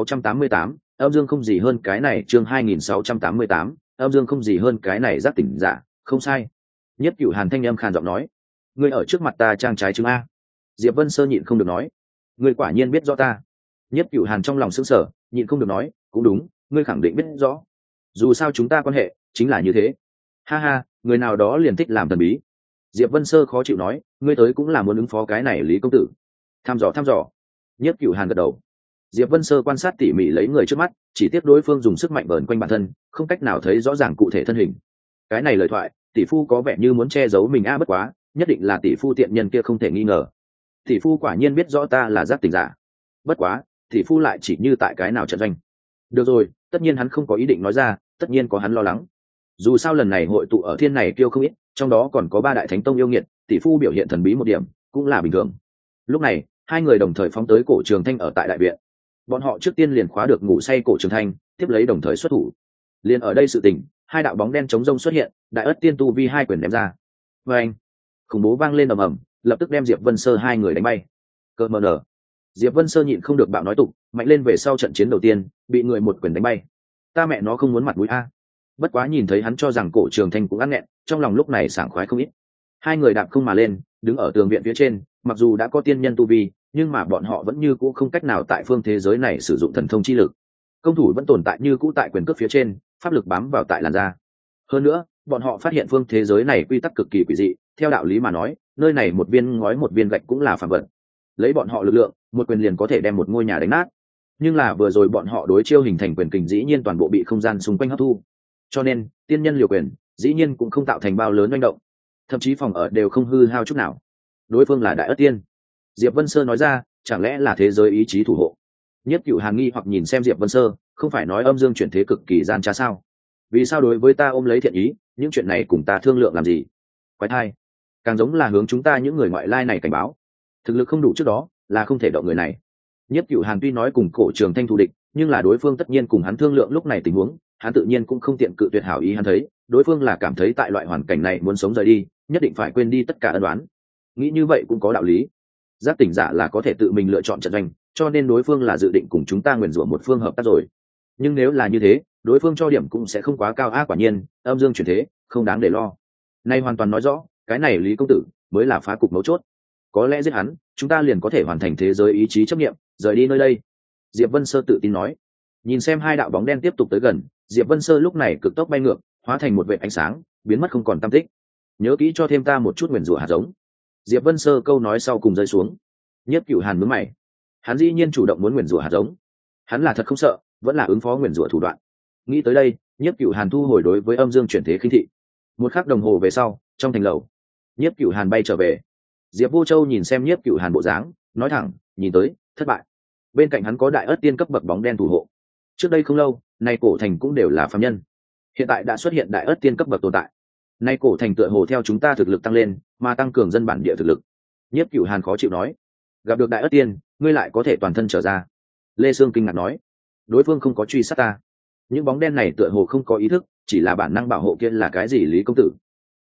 2688, âm dương không gì hơn cái này. Chương 2688, âm dương không gì hơn cái này. Giác tỉnh giả, không sai. Nhất Cửu Hàn thanh âm khàn giọng nói, ngươi ở trước mặt ta trang trái chứng a. Diệp Vân Sơ nhịn không được nói, ngươi quả nhiên biết rõ ta. Nhất Cửu Hàn trong lòng sững sờ, nhịn không được nói, cũng đúng, ngươi khẳng định biết rõ, dù sao chúng ta quan hệ chính là như thế. Ha ha, người nào đó liền thích làm thần bí. Diệp Vân Sơ khó chịu nói, ngươi tới cũng là muốn ứng phó cái này Lý công tử. Thăm dò. Nhất Cửu Hàn gật đầu. Diệp Vân Sơ quan sát tỉ mỉ lấy người trước mắt, chỉ tiếc đối phương dùng sức mạnh vờn quanh bản thân, không cách nào thấy rõ ràng cụ thể thân hình. Cái này lời thoại, tỷ phu có vẻ như muốn che giấu mình bất quá, nhất định là tỷ phu tiện nhân kia không thể nghi ngờ. Tỷ phu quả nhiên biết rõ ta là giác tỉnh giả. Bất quá, tỷ phu lại chỉ như tại cái nào trận doanh. Được rồi, tất nhiên hắn không có ý định nói ra, tất nhiên có hắn lo lắng. Dù sao lần này hội tụ ở thiên này kêu không ít, trong đó còn có 3 đại thánh tông yêu nghiệt, tỷ phu biểu hiện thần bí một điểm, cũng là bình thường. Lúc này, hai người đồng thời phóng tới cổ Trường Thanh ở tại đại viện. Bọn họ trước tiên liền khóa được ngủ say cổ Trường Thanh, tiếp lấy đồng thời xuất thủ. Liền ở đây sự tình, hai đạo bóng đen chống rông xuất hiện, đại ất tiên tu vi hai quyền ném ra. Oeng! Khủng bố vang lên ầm ầm, lập tức đem Diệp Vân Sơ hai người đánh bay. Cơ mờ nở. Diệp Vân Sơ nhịn không được bạo nói tục, mạnh lên về sau trận chiến đầu tiên, bị người một quyền đánh bay. Ta mẹ nó không muốn mặt mũi a. Bất quá nhìn thấy hắn cho rằng cổ Trường Thanh cũng ăn nghẹn, trong lòng lúc này sảng khoái không ít. Hai người đạp không mà lên, đứng ở tường viện phía trên, mặc dù đã có tiên nhân tu vi, nhưng mà bọn họ vẫn như cũ không cách nào tại phương thế giới này sử dụng thần thông chi lực. Công thủ vẫn tồn tại như cũ tại quyền cước phía trên, pháp lực bám vào tại làn da. Hơn nữa, bọn họ phát hiện phương thế giới này quy tắc cực kỳ quỷ dị, theo đạo lý mà nói, nơi này một viên ngói một viên gạch cũng là phàm vật. Lấy bọn họ lực lượng, một quyền liền có thể đem một ngôi nhà đánh nát. Nhưng là vừa rồi bọn họ đối chiêu hình thành quyền kình dĩ nhiên toàn bộ bị không gian xung quanh hấp thu. Cho nên, tiên nhân liều quyền, dĩ nhiên cũng không tạo thành bao lớn manh động. Thậm chí phòng ở đều không hư hao chút nào. Đối phương là Đại Ất Tiên. Diệp Vân Sơ nói ra, chẳng lẽ là thế giới ý chí thủ hộ? Nhất Cửu Hàn nghi hoặc nhìn xem Diệp Vân Sơ, không phải nói âm dương chuyển thế cực kỳ gian trá sao? Vì sao đối với ta ôm lấy thiện ý, những chuyện này cùng ta thương lượng làm gì? Quái thai, càng giống là hướng chúng ta những người ngoại lai này cảnh báo. Thực lực không đủ trước đó, là không thể động người này. Nhất Cửu Hàn tuy nói cùng cổ Trường Thanh thù địch, nhưng là đối phương tất nhiên cùng hắn thương lượng lúc này tình huống, hắn tự nhiên cũng không tiện cự tuyệt hảo ý hắn thấy, đối phương là cảm thấy tại loại hoàn cảnh này muốn sống rời đi, nhất định phải quên đi tất cả ân đoán. Nghĩ như vậy cũng có đạo lý. Giác tỉnh giả là có thể tự mình lựa chọn trận doanh, cho nên đối phương là dự định cùng chúng ta nguyền rủa một phương hợp tác rồi. Nhưng nếu là như thế, đối phương cho điểm cũng sẽ không quá cao. Quả nhiên, âm dương chuyển thế, không đáng để lo. Nay hoàn toàn nói rõ, cái này Lý công tử mới là phá cục mấu chốt. Có lẽ giết hắn, chúng ta liền có thể hoàn thành thế giới ý chí chấp nghiệm, rời đi nơi đây. Diệp Vân Sơ tự tin nói. Nhìn xem hai đạo bóng đen tiếp tục tới gần, Diệp Vân Sơ lúc này cực tốc bay ngược, hóa thành một vệt ánh sáng, biến mất không còn tăm tích. Nhớ kỹ cho thêm ta một chút nguyền rủa hạt giống. Diệp Vân Sơ câu nói sau cùng rơi xuống. Nhất Cửu Hàn nhướng mày. Hắn dĩ nhiên chủ động muốn nguyền rủa hạt giống. Hắn là thật không sợ, vẫn là ứng phó nguyền rủa thủ đoạn. Nghĩ tới đây, Nhất Cửu Hàn thu hồi đối với âm dương chuyển thế khinh thị. Một khắc đồng hồ về sau, trong thành lầu, Nhất Cửu Hàn bay trở về. Diệp Vô Châu nhìn xem Nhất Cửu Hàn bộ dáng, nói thẳng, nhìn tới, thất bại. Bên cạnh hắn có Đại Ất Tiên cấp bậc bóng đen thủ hộ. Trước đây không lâu, nay cổ thành cũng đều là phàm nhân. Hiện tại đã xuất hiện Đại Ất Tiên cấp bậc tồn tại. Nay cổ thành tựa hồ theo chúng ta thực lực tăng lên, mà tăng cường dân bản địa thực lực. Nhất Cửu Hàn khó chịu nói, gặp được Đại Ất Tiên, ngươi lại có thể toàn thân trở ra. Lê Sương kinh ngạc nói, đối phương không có truy sát ta. Những bóng đen này tựa hồ không có ý thức, chỉ là bản năng bảo hộ. Kia là cái gì Lý công tử?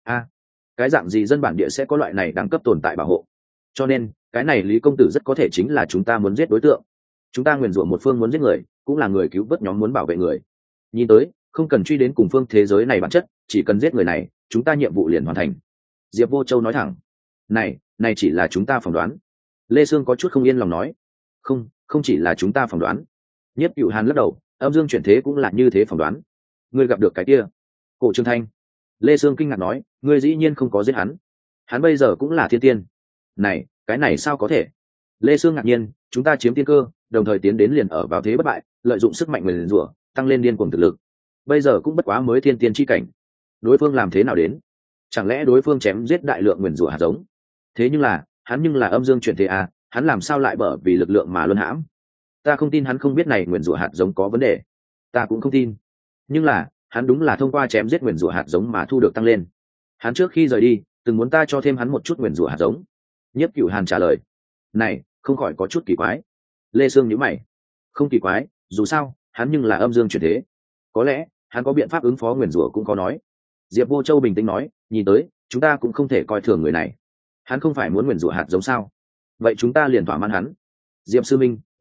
Cái dạng gì dân bản địa sẽ có loại này đẳng cấp tồn tại bảo hộ? Cho nên, cái này Lý công tử rất có thể chính là chúng ta muốn giết đối tượng. Chúng ta nguyền rủa một phương muốn giết người, cũng là người cứu vớt nhóm muốn bảo vệ người. Nhìn tới, không cần truy đến cùng phương thế giới này bản chất, chỉ cần giết người này, chúng ta nhiệm vụ liền hoàn thành. Diệp Vô Châu nói thẳng. Này chỉ là chúng ta phỏng đoán. Lê Sương có chút không yên lòng nói. Không chỉ là chúng ta phỏng đoán. Nhất Cửu Hàn lắc đầu, âm dương chuyển thế cũng là như thế phỏng đoán. Ngươi gặp được cái kia cổ Trường Thanh. Lê Sương kinh ngạc nói, ngươi dĩ nhiên không có giết hắn. Hắn bây giờ cũng là thiên tiên. Cái này sao có thể? Lê Sương ngạc nhiên, chúng ta chiếm tiên cơ, đồng thời tiến đến liền ở vào thế bất bại, lợi dụng sức mạnh nguyền rủa, tăng lên điên cuồng thực lực. Bây giờ cũng bất quá mới thiên tiên chi cảnh. Đối phương làm thế nào đến? Chẳng lẽ đối phương chém giết đại lượng nguyền rủa hạt giống? Thế nhưng là, hắn nhưng là âm dương chuyển thế à, hắn làm sao lại bởi vì lực lượng mà luân hãm? Ta không tin hắn không biết này nguyền rủa hạt giống có vấn đề. Ta cũng không tin. Nhưng là, hắn đúng là thông qua chém giết nguyền rủa hạt giống mà thu được tăng lên. Hắn trước khi rời đi, từng muốn ta cho thêm hắn một chút nguyền rủa hạt giống. Nhất Cửu Hàn trả lời. Này, không khỏi có chút kỳ quái. Lê Sương nhíu mày. Không kỳ quái, dù sao, hắn nhưng là âm dương chuyển thế. Có lẽ, hắn có biện pháp ứng phó nguyền rủa cũng có nói. Diệp Vô Châu bình tĩnh nói, nhìn tới, chúng ta cũng không thể coi thường người này. Hắn không phải muốn nguyền rủa hạt giống sao? Vậy chúng ta liền thỏa mãn hắn. Diệp sư minh,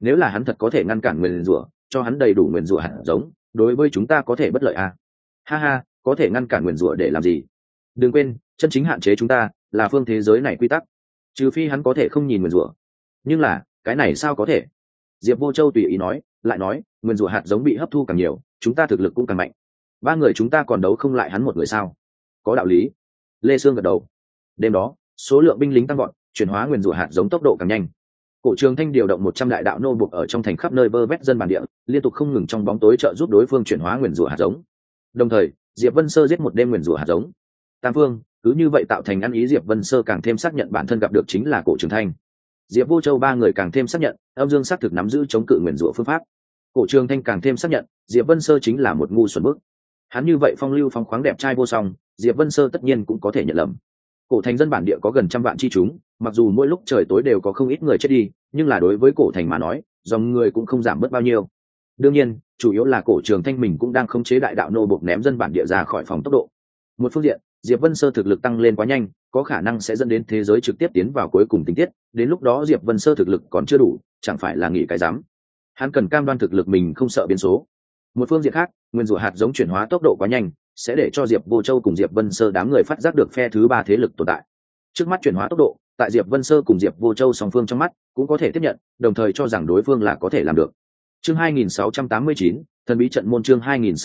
nếu là hắn thật có thể ngăn cản nguyền rủa, cho hắn đầy đủ nguyền rủa hạt giống, đối với chúng ta có thể bất lợi à? Ha ha, có thể ngăn cản nguyền rủa để làm gì? Đừng quên, chân chính hạn chế chúng ta là phương thế giới này quy tắc, trừ phi hắn có thể không nhìn nguyền rủa. Nhưng là cái này sao có thể? Diệp Vô Châu tùy ý nói, lại nói, nguyền rủa hạt giống bị hấp thu càng nhiều, chúng ta thực lực cũng càng mạnh. Ba người chúng ta còn đấu không lại hắn một người sao? Có đạo lý. Lê Sương gật đầu. Đêm đó, số lượng binh lính tăng vọt, chuyển hóa nguyền rủa hạt giống tốc độ càng nhanh. Cổ Trường Thanh điều động 100 đại đạo nô buộc ở trong thành khắp nơi vơ vét dân bản địa, liên tục không ngừng trong bóng tối trợ giúp đối phương chuyển hóa nguyền rủa hạt giống. Đồng thời, Diệp Vân Sơ giết một đêm nguyền rủa hạt giống. Tam Phương, cứ như vậy tạo thành ăn ý, Diệp Vân Sơ càng thêm xác nhận bản thân gặp được chính là Cổ Trường Thanh. Diệp Vô Châu ba người càng thêm xác nhận, âm dương xác thực nắm giữ chống cự nguyền rủa phương pháp. Cổ Trường Thanh càng thêm xác nhận, Diệp Vân Sơ chính là một ngu xuẩn bức. Hắn như vậy phong lưu phong khoáng đẹp trai vô song, Diệp Vân Sơ tất nhiên cũng có thể nhận lầm. Cổ thành dân bản địa có gần 100 vạn chi chúng, mặc dù mỗi lúc trời tối đều có không ít người chết đi, nhưng là đối với cổ thành mà nói, dòng người cũng không giảm bớt bao nhiêu. Đương nhiên, chủ yếu là Cổ Trường Thanh mình cũng đang khống chế đại đạo nô buộc ném dân bản địa ra khỏi phòng tốc độ. Một phương diện, Diệp Vân Sơ thực lực tăng lên quá nhanh, có khả năng sẽ dẫn đến thế giới trực tiếp tiến vào cuối cùng tình tiết, đến lúc đó Diệp Vân Sơ thực lực còn chưa đủ, chẳng phải là nghĩ cái dám. Hắn cần cam đoan thực lực mình không sợ biến số. Một phương diện khác, nguyên rủa hạt giống chuyển hóa tốc độ quá nhanh, sẽ để cho Diệp Vô Châu cùng Diệp Vân Sơ đám người phát giác được phe thứ ba thế lực tồn tại. Trước mắt chuyển hóa tốc độ, tại Diệp Vân Sơ cùng Diệp Vô Châu song phương trong mắt cũng có thể tiếp nhận, đồng thời cho rằng đối phương là có thể làm được. Chương 2689, thần bí trận môn. Chương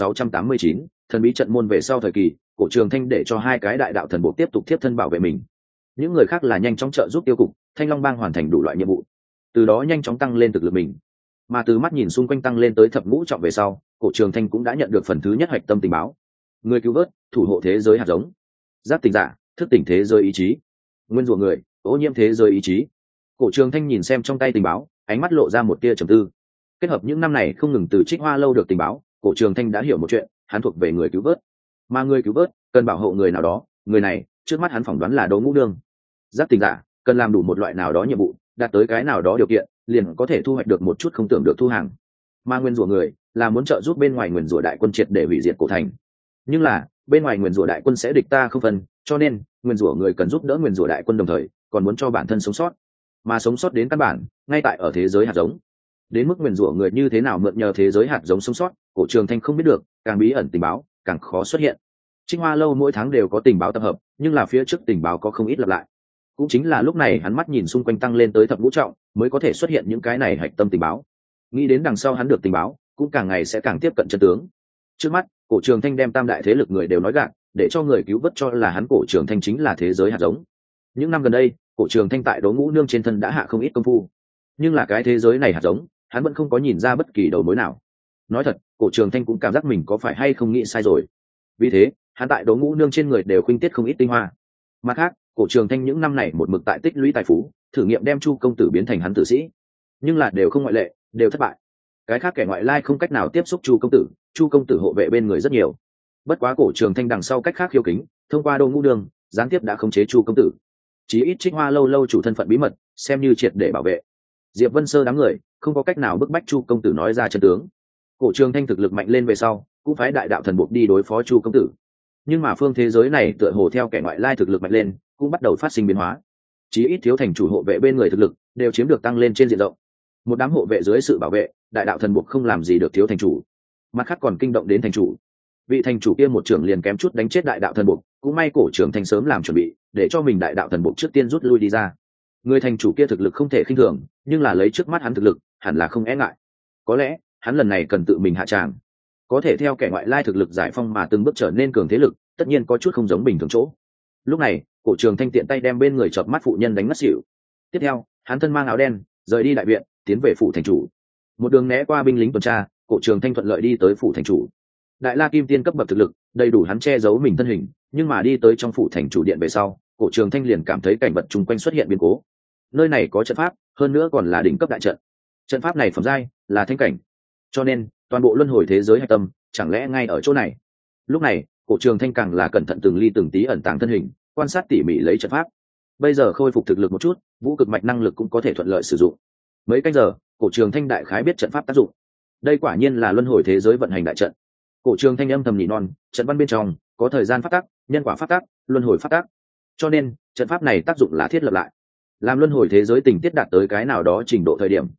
2689, thần bí trận môn. Về sau thời kỳ, Cổ Trường Thanh để cho hai cái đại đạo thần bộ tiếp tục tiếp thân bảo vệ mình. Những người khác là nhanh chóng trợ giúp tiêu cục, Thanh Long Bang hoàn thành đủ loại nhiệm vụ, từ đó nhanh chóng tăng lên thực lực mình. Mà từ mắt nhìn xung quanh tăng lên tới thập ngũ trọng về sau, Cổ Trường Thanh cũng đã nhận được phần thứ nhất hạch tâm tình báo. Người cứu vớt, thủ hộ thế giới hạt giống. Giác tỉnh giả, thức tỉnh thế giới ý chí. Nguyên rủa người, ô nhiễm thế giới ý chí. Cổ Trường Thanh nhìn xem trong tay tình báo, ánh mắt lộ ra một tia trầm tư. Kết hợp những năm này không ngừng từ Trích Hoa lâu được tình báo, Cổ Trường Thanh đã hiểu một chuyện, hắn thuộc về người cứu vớt. Mà người cứu vớt cần bảo hộ người nào đó, người này trước mắt hắn phỏng đoán là Đỗ Ngũ Nương. Giác tỉnh giả cần làm đủ một loại nào đó nhiệm vụ, đạt tới cái nào đó điều kiện, liền có thể thu hoạch được một chút không tưởng được thu hàng. Mà nguyên rủa người là muốn trợ giúp bên ngoài nguyên rủa đại quân triệt để hủy diệt cổ thành. Nhưng là bên ngoài nguyên rủa đại quân sẽ địch ta không phân, cho nên nguyên rủa người cần giúp đỡ nguyên rủa đại quân, đồng thời còn muốn cho bản thân sống sót. Mà sống sót đến căn bản ngay tại ở thế giới hạt giống. Đến mức nguyên rủa người như thế nào mượn nhờ thế giới hạt giống sống sót, Cổ Trường Thanh không biết được, càng bí ẩn tình báo càng khó xuất hiện. Trích Hoa lâu mỗi tháng đều có tình báo tập hợp, nhưng là phía trước tình báo có không ít lặp lại. Cũng chính là lúc này hắn mắt nhìn xung quanh tăng lên tới thập ngũ trọng, mới có thể xuất hiện những cái này hạch tâm tình báo. Nghĩ đến đằng sau hắn được tình báo, cũng càng ngày sẽ càng tiếp cận chân tướng. Trước mắt, Cổ Trường Thanh đem tam đại thế lực người đều nói gạt, để cho người cứu vớt cho là hắn Cổ Trường Thanh chính là thế giới hạt giống. Những năm gần đây, Cổ Trường Thanh tại Đỗ Ngũ Nương trên thân đã hạ không ít công phu, nhưng là cái thế giới này hạt giống, hắn vẫn không có nhìn ra bất kỳ đầu mối nào. Nói thật, Cổ Trường Thanh cũng cảm giác mình có phải hay không nghĩ sai rồi. Vì thế, hắn tại Đỗ Ngũ Nương trên người đều khuynh tiết không ít tinh hoa. Mặt khác, Cổ Trường Thanh những năm này một mực tại tích lũy tài phú, thử nghiệm đem Chu công tử biến thành hắn tử sĩ, nhưng là đều không ngoại lệ, đều thất bại. Cái khác kẻ ngoại lai không cách nào tiếp xúc Chu công tử hộ vệ bên người rất nhiều. Bất quá Cổ Trường Thanh đằng sau cách khác khiêu kính, thông qua Đỗ Ngũ Nương, gián tiếp đã khống chế Chu công tử. Chí ít Trích Hoa lâu lâu chủ thân phận bí mật, xem như triệt để bảo vệ. Diệp Vân Sơ đám người không có cách nào bức bách Chu công tử nói ra chân tướng. Cổ Trường Thanh thực lực mạnh lên về sau, cũng phái đại đạo thần buộc đi đối phó Chu công tử. Nhưng mà phương thế giới này tựa hồ theo kẻ ngoại lai thực lực mạnh lên, cũng bắt đầu phát sinh biến hóa. Chí ít thiếu thành chủ hộ vệ bên người thực lực đều chiếm được tăng lên trên diện rộng. Một đám hộ vệ dưới sự bảo vệ, đại đạo thần buộc không làm gì được thiếu thành chủ. Mặt khác còn kinh động đến thành chủ. Vị thành chủ kia một trưởng liền kém chút đánh chết đại đạo thần buộc, cũng may Cổ Trường Thanh sớm làm chuẩn bị, để cho mình đại đạo thần buộc trước tiên rút lui đi ra. Người thành chủ kia thực lực không thể khinh thường, nhưng là lấy trước mắt hắn thực lực, hẳn là không e ngại. Có lẽ hắn lần này cần tự mình hạ tràng. Có thể theo kẻ ngoại lai thực lực giải phong mà từng bước trở nên cường thế lực, tất nhiên có chút không giống bình thường chỗ. Lúc này, Cổ Trường Thanh tiện tay đem bên người chợp mắt phụ nhân đánh ngất xỉu. Tiếp theo, hắn thân mang áo đen, rời đi đại viện, tiến về phủ thành chủ. Một đường né qua binh lính tuần tra, Cổ Trường Thanh thuận lợi đi tới phủ thành chủ. Đại La Kim Tiên cấp bậc thực lực, đầy đủ hắn che giấu mình thân hình, nhưng mà đi tới trong phủ thành chủ điện về sau, Cổ Trường Thanh liền cảm thấy cảnh vật chung quanh xuất hiện biến cố. Nơi này có trận pháp, hơn nữa còn là đỉnh cấp đại trận. Trận pháp này phẩm giai là thánh cảnh, cho nên toàn bộ luân hồi thế giới hạch tâm chẳng lẽ ngay ở chỗ này. Lúc này, Cổ Trường Thanh càng là cẩn thận từng ly từng tí ẩn tàng thân hình, quan sát tỉ mỉ lấy trận pháp. Bây giờ khôi phục thực lực một chút, vũ cực mạch năng lực cũng có thể thuận lợi sử dụng. Mấy canh giờ, Cổ Trường Thanh đại khái biết trận pháp tác dụng. Đây quả nhiên là luân hồi thế giới vận hành đại trận. Cổ Trường Thanh âm thầm nhỉ non, trận văn bên trong có thời gian pháp tắc, nhân quả pháp tắc, luân hồi pháp tắc. Cho nên, trận pháp này tác dụng là thiết lập lại. Làm luân hồi thế giới tình tiết đạt tới cái nào đó trình độ thời điểm,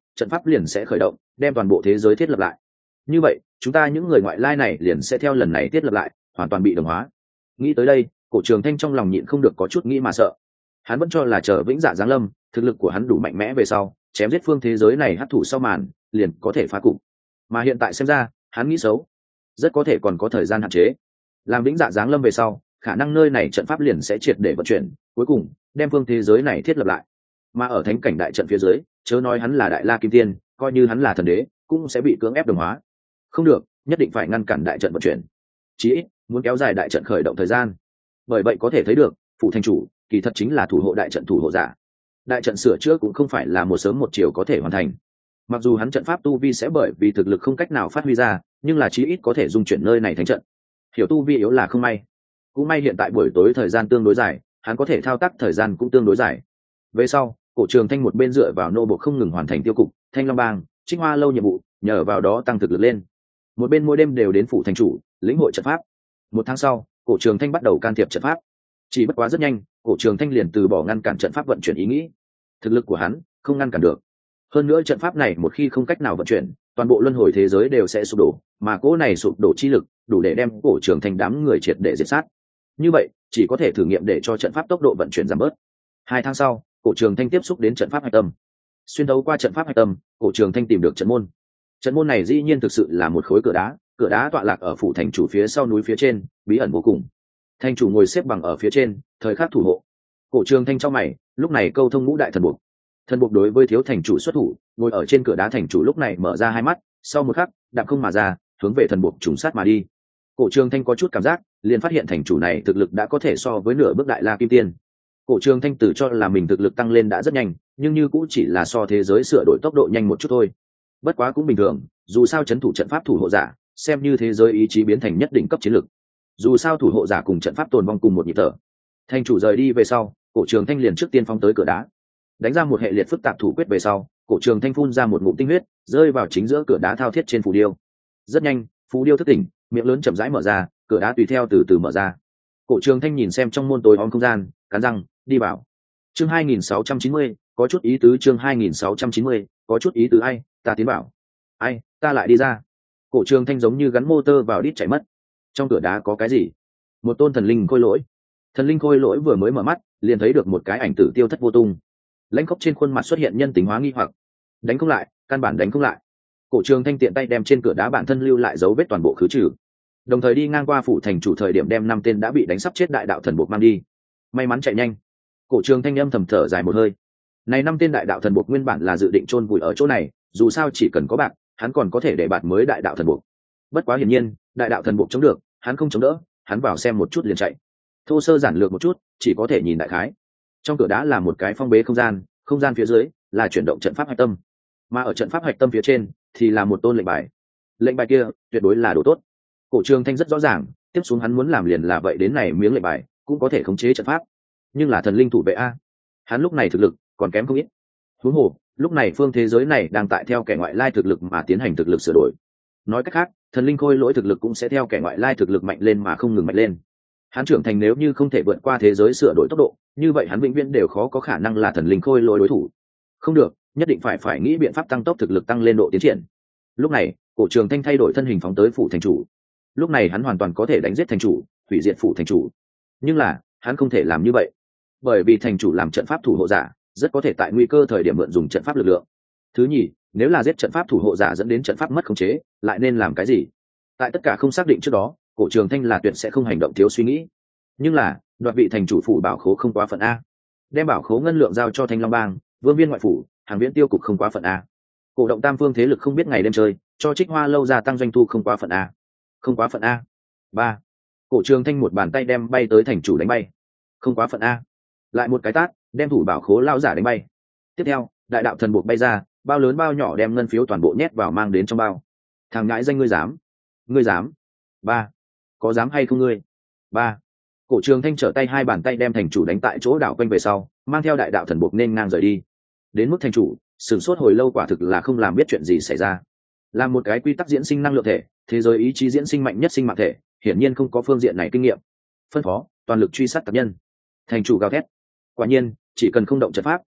trận pháp liền sẽ khởi động, đem toàn bộ thế giới thiết lập lại. Như vậy chúng ta những người ngoại lai này liền sẽ theo lần này thiết lập lại, hoàn toàn bị đồng hóa. Nghĩ tới đây, Cổ Trường Thanh trong lòng nhịn không được có chút nghĩ mà sợ. Hắn vẫn cho là chờ vĩnh dạ giáng lâm, thực lực của hắn đủ mạnh mẽ về sau, chém giết phương thế giới này hấp thụ sau màn, liền có thể phá cục. Mà hiện tại xem ra, hắn nghĩ xấu, rất có thể còn có thời gian hạn chế. Làm vĩnh dạ giáng lâm về sau, khả năng nơi này trận pháp liền sẽ triệt để vận chuyển, cuối cùng đem phương thế giới này thiết lập lại. Mà ở thánh cảnh đại trận phía dưới, chớ nói hắn là đại la kim tiên, coi như hắn là thần đế, cũng sẽ bị cưỡng ép đồng hóa. Không được, nhất định phải ngăn cản đại trận vận chuyển. Chí ít muốn kéo dài đại trận khởi động thời gian. Bởi vậy có thể thấy được, phủ thành chủ kỳ thật chính là thủ hộ đại trận thủ hộ giả. Đại trận sửa chữa cũng không phải là một sớm một chiều có thể hoàn thành. Mặc dù hắn trận pháp tu vi sẽ bởi vì thực lực không cách nào phát huy ra, nhưng là chí ít có thể dung chuyển nơi này thánh trận. Hiểu tu vi yếu là không may, cũng may hiện tại buổi tối thời gian tương đối dài, hắn có thể thao tác thời gian cũng tương đối dài. Về sau, Cổ Trường Thanh một bên dựa vào nô bộ không ngừng hoàn thành tiêu cục Thanh Long Bang, Trích Hoa lâu nhiệm vụ, nhờ vào đó tăng thực lực lên. Một bên mỗi đêm đều đến phủ thành chủ lĩnh hội trận pháp. Một tháng sau, Cổ Trường Thanh bắt đầu can thiệp trận pháp. Chỉ bất quá rất nhanh, Cổ Trường Thanh liền từ bỏ ngăn cản trận pháp vận chuyển ý nghĩ. Thực lực của hắn không ngăn cản được. Hơn nữa trận pháp này một khi không cách nào vận chuyển, toàn bộ luân hồi thế giới đều sẽ sụp đổ, mà cỗ này sụp đổ chi lực đủ để đem Cổ Trường Thanh đám người triệt để diệt sát. Như vậy, chỉ có thể thử nghiệm để cho trận pháp tốc độ vận chuyển giảm bớt. 2 tháng sau, Cổ Trường Thanh tiếp xúc đến trận pháp hạch tâm. Xuyên thấu qua trận pháp hạch tâm, Cổ Trường Thanh tìm được trận môn. Trận môn này dĩ nhiên thực sự là một khối cửa đá tọa lạc ở phủ thành chủ phía sau núi phía trên, bí ẩn vô cùng. Thành chủ ngồi xếp bằng ở phía trên, thời khắc thủ hộ. Cổ Trường Thanh trong mày, lúc này câu thông ngũ đại thần buộc. Thần buộc đối với thiếu thành chủ xuất thủ, ngồi ở trên cửa đá thành chủ lúc này mở ra hai mắt, sau một khắc, đạp không mà ra, hướng về thần buộc trùng sát mà đi. Cổ Trường Thanh có chút cảm giác, liền phát hiện thành chủ này thực lực đã có thể so với nửa bước đại la kim tiên. Cổ Trường Thanh tự cho là mình thực lực tăng lên đã rất nhanh, nhưng như cũng chỉ là so thế giới sửa đổi tốc độ nhanh một chút thôi. Bất quá cũng bình thường, dù sao trấn thủ trận pháp thủ hộ giả, xem như thế giới ý chí biến thành nhất định cấp chiến lực. Dù sao thủ hộ giả cùng trận pháp tồn vong cùng một nhịp thở. Thành chủ rời đi về sau, Cổ Trường Thanh liền trước tiên phóng tới cửa đá, đánh ra một hệ liệt phức tạp thủ quyết về sau, Cổ Trường Thanh phun ra một ngụm tinh huyết, rơi vào chính giữa cửa đá thao thiết trên phù điêu. Rất nhanh, phù điêu thức tỉnh, miệng lớn chậm rãi mở ra, cửa đá tùy theo từ từ mở ra. Cổ Trường Thanh nhìn xem trong môn tối om không gian, cắn răng đi vào. Chương 2690, có chút ý tứ. Chương 2690, có chút ý tứ. Ai, ta tiến vào. Ai, ta lại đi ra. Cổ Trường Thanh giống như gắn motor vào đít chạy mất. Trong cửa đá có cái gì? Một tôn thần linh khôi lỗi. Thần linh khôi lỗi vừa mới mở mắt, liền thấy được một cái ảnh tử tiêu thất vô tung. Lãnh khốc trên khuôn mặt xuất hiện nhân tính hóa nghi hoặc. Đánh không lại, căn bản đánh không lại. Cổ Trường Thanh tiện tay đem trên cửa đá bản thân lưu lại dấu vết toàn bộ khứ trừ, đồng thời đi ngang qua phủ thành chủ thời điểm đem 5 tên đã bị đánh sắp chết đại đạo thần buộc mang đi. May mắn chạy nhanh. Cổ Trường Thanh âm thầm thở dài một hơi. Này 5 tên đại đạo thần buộc nguyên bản là dự định chôn vùi ở chỗ này, dù sao chỉ cần có bạc, hắn còn có thể để bạt mới đại đạo thần buộc. Bất quá hiển nhiên, đại đạo thần buộc chống được, hắn không chống đỡ, hắn vào xem một chút liền chạy. Thô sơ giản lược một chút, chỉ có thể nhìn đại khái. Trong cửa đá là một cái phong bế không gian phía dưới là chuyển động trận pháp hạch tâm, mà ở trận pháp hạch tâm phía trên thì là một tôn lệnh bài. Lệnh bài kia tuyệt đối là đồ tốt. Cổ Trường Thanh rất rõ ràng, tiếp xuống hắn muốn làm liền là vậy, đến này miếng lệnh bài cũng có thể khống chế trận pháp, nhưng là thần linh thủ vệ a, hắn lúc này thực lực còn kém không ít. Huống hồ lúc này phương thế giới này đang tại theo kẻ ngoại lai thực lực mà tiến hành thực lực sửa đổi. Nói cách khác, thần linh khôi lỗi thực lực cũng sẽ theo kẻ ngoại lai thực lực mạnh lên mà không ngừng mạnh lên. Hắn trưởng thành nếu như không thể vượt qua thế giới sửa đổi tốc độ, như vậy hắn vĩnh viễn đều khó có khả năng là thần linh khôi lỗi đối thủ. Không được, nhất định phải nghĩ biện pháp tăng tốc thực lực, tăng lên độ tiến triển. Lúc này, Cổ Trường Thanh thay đổi thân hình phóng tới phủ thành chủ. Lúc này hắn hoàn toàn có thể đánh giết thành chủ, hủy diệt phủ thành chủ. Nhưng là, hắn không thể làm như vậy, bởi vì thành chủ làm trận pháp thủ hộ giả, rất có thể tại nguy cơ thời điểm mượn dùng trận pháp lực lượng. Thứ nhì, nếu là giết trận pháp thủ hộ giả dẫn đến trận pháp mất khống chế, lại nên làm cái gì? Tại tất cả không xác định trước đó, Cổ Trường Thanh là tuyệt sẽ không hành động thiếu suy nghĩ. Nhưng là, đoạt vị thành chủ phủ bảo khố không quá phận a. Đem bảo khố ngân lượng giao cho Thanh Long Bang, Vương Viên ngoại phủ, Hàng Viễn tiêu cục không quá phận a. Cổ động tam phương thế lực không biết ngày đêm chơi, cho Trích Hoa lâu gia tăng doanh thu không quá phận a. Không quá phận a. 3. Cổ Trường Thanh một bàn tay đem bay tới thành chủ đánh bay. Không quá phận a. Lại một cái tát, đem thủ bảo khố lao giả đánh bay. Tiếp theo, đại đạo thần buộc bay ra, bao lớn bao nhỏ đem ngân phiếu toàn bộ nhét vào mang đến trong bao. Thằng ngãi danh, ngươi dám? Ngươi dám? 3. Có dám hay không ngươi? 3. Cổ Trường Thanh trở tay hai bàn tay đem thành chủ đánh tại chỗ đảo quanh về sau, mang theo đại đạo thần buộc nên ngang rời đi. Đến mức thành chủ sửng sốt hồi lâu, quả thực là không làm biết chuyện gì xảy ra. Là một cái quy tắc diễn sinh năng lượng thể, thế giới ý chí diễn sinh mạnh nhất sinh mạng thể, hiển nhiên không có phương diện này kinh nghiệm. Phân phó toàn lực truy sát tập nhân. Thành chủ gào thét. Quả nhiên, chỉ cần không động trận pháp,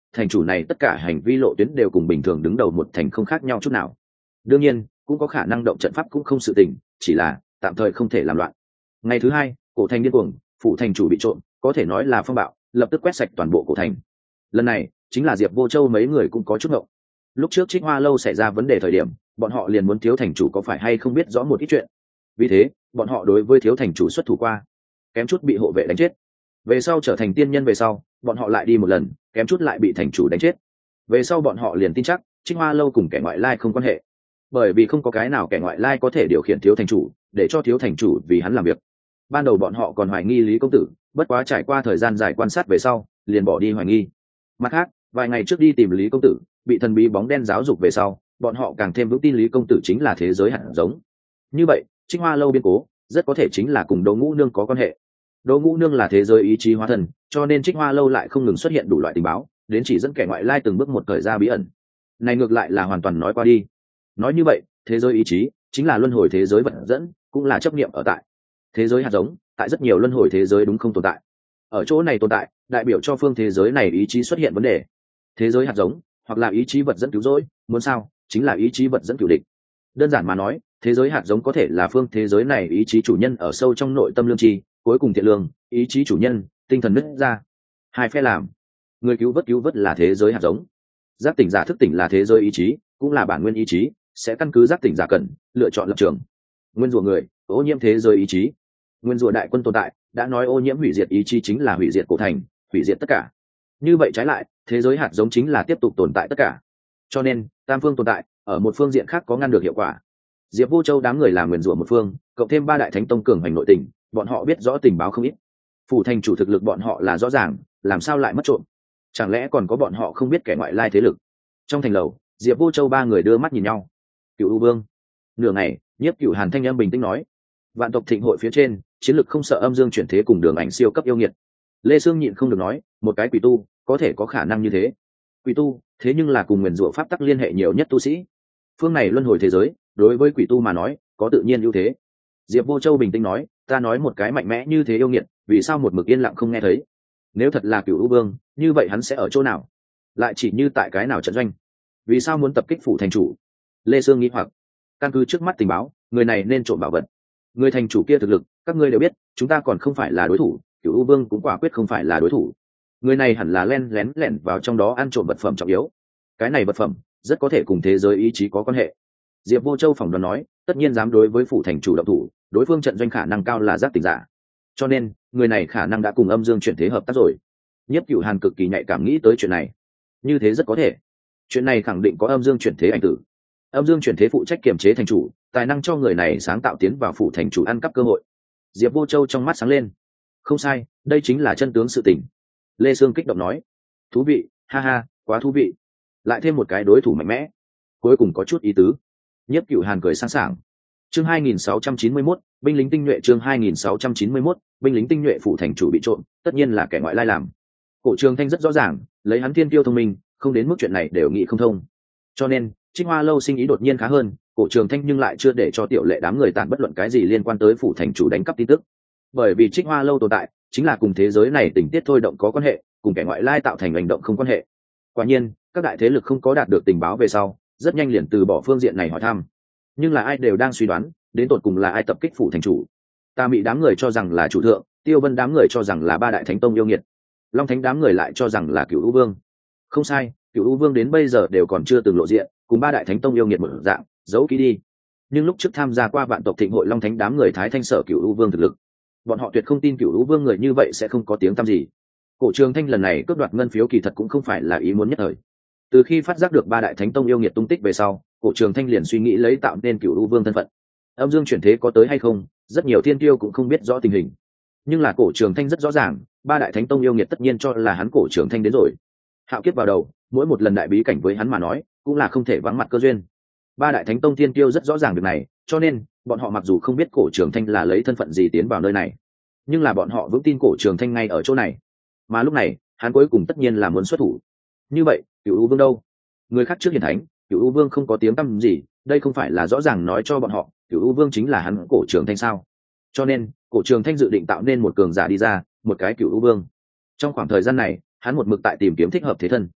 thành chủ này tất cả hành vi lộ tuyến đều cùng bình thường đứng đầu một thành không khác nhau chút nào. Đương nhiên cũng có khả năng động trận pháp cũng không sự tình, chỉ là tạm thời không thể làm loạn. Ngày thứ hai, cổ thành điên cuồng, phủ thành chủ bị trộm, có thể nói là phong bạo, lập tức quét sạch toàn bộ cổ thành. Lần này chính là Diệp Vô Châu mấy người cũng có chút ngộng. Lúc trước Trích Hoa lâu xảy ra vấn đề thời điểm, bọn họ liền muốn thiếu thành chủ có phải hay không biết rõ một ít chuyện, vì thế bọn họ đối với thiếu thành chủ xuất thủ qua, kém chút bị hộ vệ đánh chết. Về sau trở thành tiên nhân về sau, bọn họ lại đi một lần, kém chút lại bị thành chủ đánh chết. Về sau bọn họ liền tin chắc Trích Hoa lâu cùng kẻ ngoại lai không quan hệ, bởi vì không có cái nào kẻ ngoại lai có thể điều khiển thiếu thành chủ, để cho thiếu thành chủ vì hắn làm việc. Ban đầu bọn họ còn hoài nghi Lý công tử, bất quá trải qua thời gian dài quan sát về sau, liền bỏ đi hoài nghi. Mặt khác, vài ngày trước đi tìm Lý công tử, bị thần bí bóng đen giáo dục về sau, bọn họ càng thêm vững tin Lý công tử chính là thế giới hạt giống. Như vậy Trích Hoa lâu biến cố rất có thể chính là cùng Đỗ Ngũ Nương có quan hệ. Đỗ Ngũ Nương là thế giới ý chí hóa thân, cho nên Trích Hoa lâu lại không ngừng xuất hiện đủ loại tình báo, đến chỉ dẫn kẻ ngoại lai từng bước một thời ra bí ẩn. Này ngược lại là hoàn toàn nói qua đi. Nói như vậy, thế giới ý chí chính là luân hồi thế giới vật dẫn, cũng là chấp niệm ở tại. Thế giới hạt giống, tại rất nhiều luân hồi thế giới đúng không tồn tại. Ở chỗ này tồn tại, đại biểu cho phương thế giới này ý chí xuất hiện vấn đề. Thế giới hạt giống, hoặc là ý chí vật dẫn cứu rỗi, muốn sao, chính là ý chí vật dẫn cửu địch. Đơn giản mà nói, thế giới hạt giống có thể là phương thế giới này ý chí chủ nhân ở sâu trong nội tâm lương tri, cuối cùng thiện lương, ý chí chủ nhân, tinh thần nứt ra. Hai phe làm. Người cứu vớt là thế giới hạt giống. Giác tỉnh giả thức tỉnh là thế giới ý chí, cũng là bản nguyên ý chí, sẽ căn cứ giác tỉnh giả cần lựa chọn lập trường. Nguyên rủa người, ô nhiễm thế giới ý chí. Nguyên rủa đại quân tồn tại, đã nói ô nhiễm hủy diệt ý chí chính là hủy diệt cổ thành, hủy diệt tất cả. Như vậy trái lại, thế giới hạt giống chính là tiếp tục tồn tại tất cả. Cho nên tam phương tồn tại, ở một phương diện khác có ngăn được hiệu quả. Diệp Vô Châu đám người làm nguyền rủa một phương, cộng thêm ba đại thánh tông cường hành nội tình, bọn họ biết rõ tình báo không ít. Phủ thành chủ thực lực bọn họ là rõ ràng, làm sao lại mất trộm? Chẳng lẽ còn có bọn họ không biết kẻ ngoại lai thế lực? Trong thành lầu, Diệp Vô Châu ba người đưa mắt nhìn nhau. Cửu U Vương. Nửa ngày, Nhiếp Cửu Hàn thanh âm bình tĩnh nói: Vạn tộc thịnh hội phía trên, chiến lực không sợ âm dương chuyển thế cùng đường ảnh siêu cấp yêu nghiệt. Lê Sương nhịn không được nói: một cái quỷ tu, có thể có khả năng như thế? Quỷ tu, thế nhưng là cùng nguyền rủa pháp tắc liên hệ nhiều nhất tu sĩ. Phương này luân hồi thế giới, đối với quỷ tu mà nói, có tự nhiên ưu thế. Diệp Vô Châu bình tĩnh nói: ta nói một cái mạnh mẽ như thế yêu nghiệt, vì sao một mực yên lặng không nghe thấy? Nếu thật là Cửu U Vương, như vậy hắn sẽ ở chỗ nào? Lại chỉ như tại cái nào trận doanh? Vì sao muốn tập kích phủ thành chủ? Lê Sương nghĩ hoặc. Căn cứ trước mắt tình báo, người này nên trộm bảo vật. Người thành chủ kia thực lực, các ngươi đều biết, chúng ta còn không phải là đối thủ, Cửu U Vương cũng quả quyết không phải là đối thủ. Người này hẳn là lén lẻn vào trong đó ăn trộm vật phẩm trọng yếu. Cái này vật phẩm rất có thể cùng thế giới ý chí có quan hệ. Diệp Vô Châu phỏng đoán nói, tất nhiên dám đối với phủ thành chủ động thủ, đối phương trận doanh khả năng cao là giác tỉnh giả, cho nên người này khả năng đã cùng âm dương chuyển thế hợp tác rồi. Nhiếp Cửu Hàn cực kỳ nhạy cảm nghĩ tới chuyện này. Như thế rất có thể, chuyện này khẳng định có âm dương chuyển thế ảnh tử. Âm dương chuyển thế phụ trách kiềm chế thành chủ, tài năng cho người này sáng tạo tiến vào phủ thành chủ ăn cắp cơ hội. Diệp Vô Châu trong mắt sáng lên. Không sai, đây chính là chân tướng sự tình. Lê Sương kích động nói: thú vị, ha ha, quá thú vị, lại thêm một cái đối thủ mạnh mẽ, cuối cùng có chút ý tứ. Nhiếp Cửu Hàn cười sẵn sàng. Chương 2691, binh lính tinh nhuệ. Chương 2691, binh lính tinh nhuệ. Phủ thành chủ bị trộm, tất nhiên là kẻ ngoại lai làm. Cổ Trường Thanh rất rõ ràng, lấy hắn thiên tiêu thông minh, không đến mức chuyện này đều nghĩ không thông. Cho nên, Trích Hoa lâu sinh ý đột nhiên khá hơn, Cổ Trường Thanh nhưng lại chưa để cho Tiểu Lệ đám người tản bất luận cái gì liên quan tới phủ thành chủ đánh cắp tin tức. Bởi vì Trích Hoa lâu tồn tại, chính là cùng thế giới này tình tiết thôi động có quan hệ, cùng kẻ ngoại lai tạo thành hành động không quan hệ. Quả nhiên, các đại thế lực không có đạt được tình báo về sau, rất nhanh liền từ bỏ phương diện này hỏi thăm. Nhưng là ai đều đang suy đoán, đến tột cùng là ai tập kích phủ thành chủ. Ta bị đám người cho rằng là chủ thượng, Tiêu Vân đám người cho rằng là ba đại thánh tông yêu nghiệt, Long Thánh đám người lại cho rằng là Cửu U Vương. Không sai, Cửu U Vương đến bây giờ đều còn chưa từng lộ diện, cùng ba đại thánh tông yêu nghiệt một dạng, giấu kỹ đi. Nhưng lúc trước tham gia qua vạn tộc thịnh hội Long Thánh đám người thái thanh sở Cửu U Vương thực lực, bọn họ tuyệt không tin Cửu U Vương người như vậy sẽ không có tiếng tăm gì. Cổ Trường Thanh lần này cướp đoạt ngân phiếu kỳ thật cũng không phải là ý muốn nhất thời. Từ khi phát giác được ba đại thánh tông yêu nghiệt tung tích về sau, Cổ Trường Thanh liền suy nghĩ lấy tạo nên Cửu U Vương thân phận. Âm dương chuyển thế có tới hay không, rất nhiều thiên tiêu cũng không biết rõ tình hình. Nhưng là Cổ Trường Thanh rất rõ ràng, ba đại thánh tông yêu nghiệt tất nhiên cho là hắn Cổ Trường Thanh đến rồi. Hạo kiếp vào đầu, mỗi một lần đại bí cảnh với hắn mà nói, cũng là không thể vắng mặt cơ duyên. Ba đại thánh tông thiên tiêu rất rõ ràng việc này, cho nên bọn họ mặc dù không biết Cổ Trường Thanh là lấy thân phận gì tiến vào nơi này, nhưng là bọn họ vững tin Cổ Trường Thanh ngay ở chỗ này. Mà lúc này, hắn cuối cùng tất nhiên là muốn xuất thủ. Như vậy, Cửu U Vương đâu? Người khác trước hiển thánh, Cửu U Vương không có tiếng tăm gì, đây không phải là rõ ràng nói cho bọn họ, Cửu U Vương chính là hắn Cổ Trường Thanh sao? Cho nên, Cổ Trường Thanh dự định tạo nên một cường giả đi ra, một cái Cửu U Vương. Trong khoảng thời gian này, hắn một mực tại tìm kiếm thích hợp thế thân.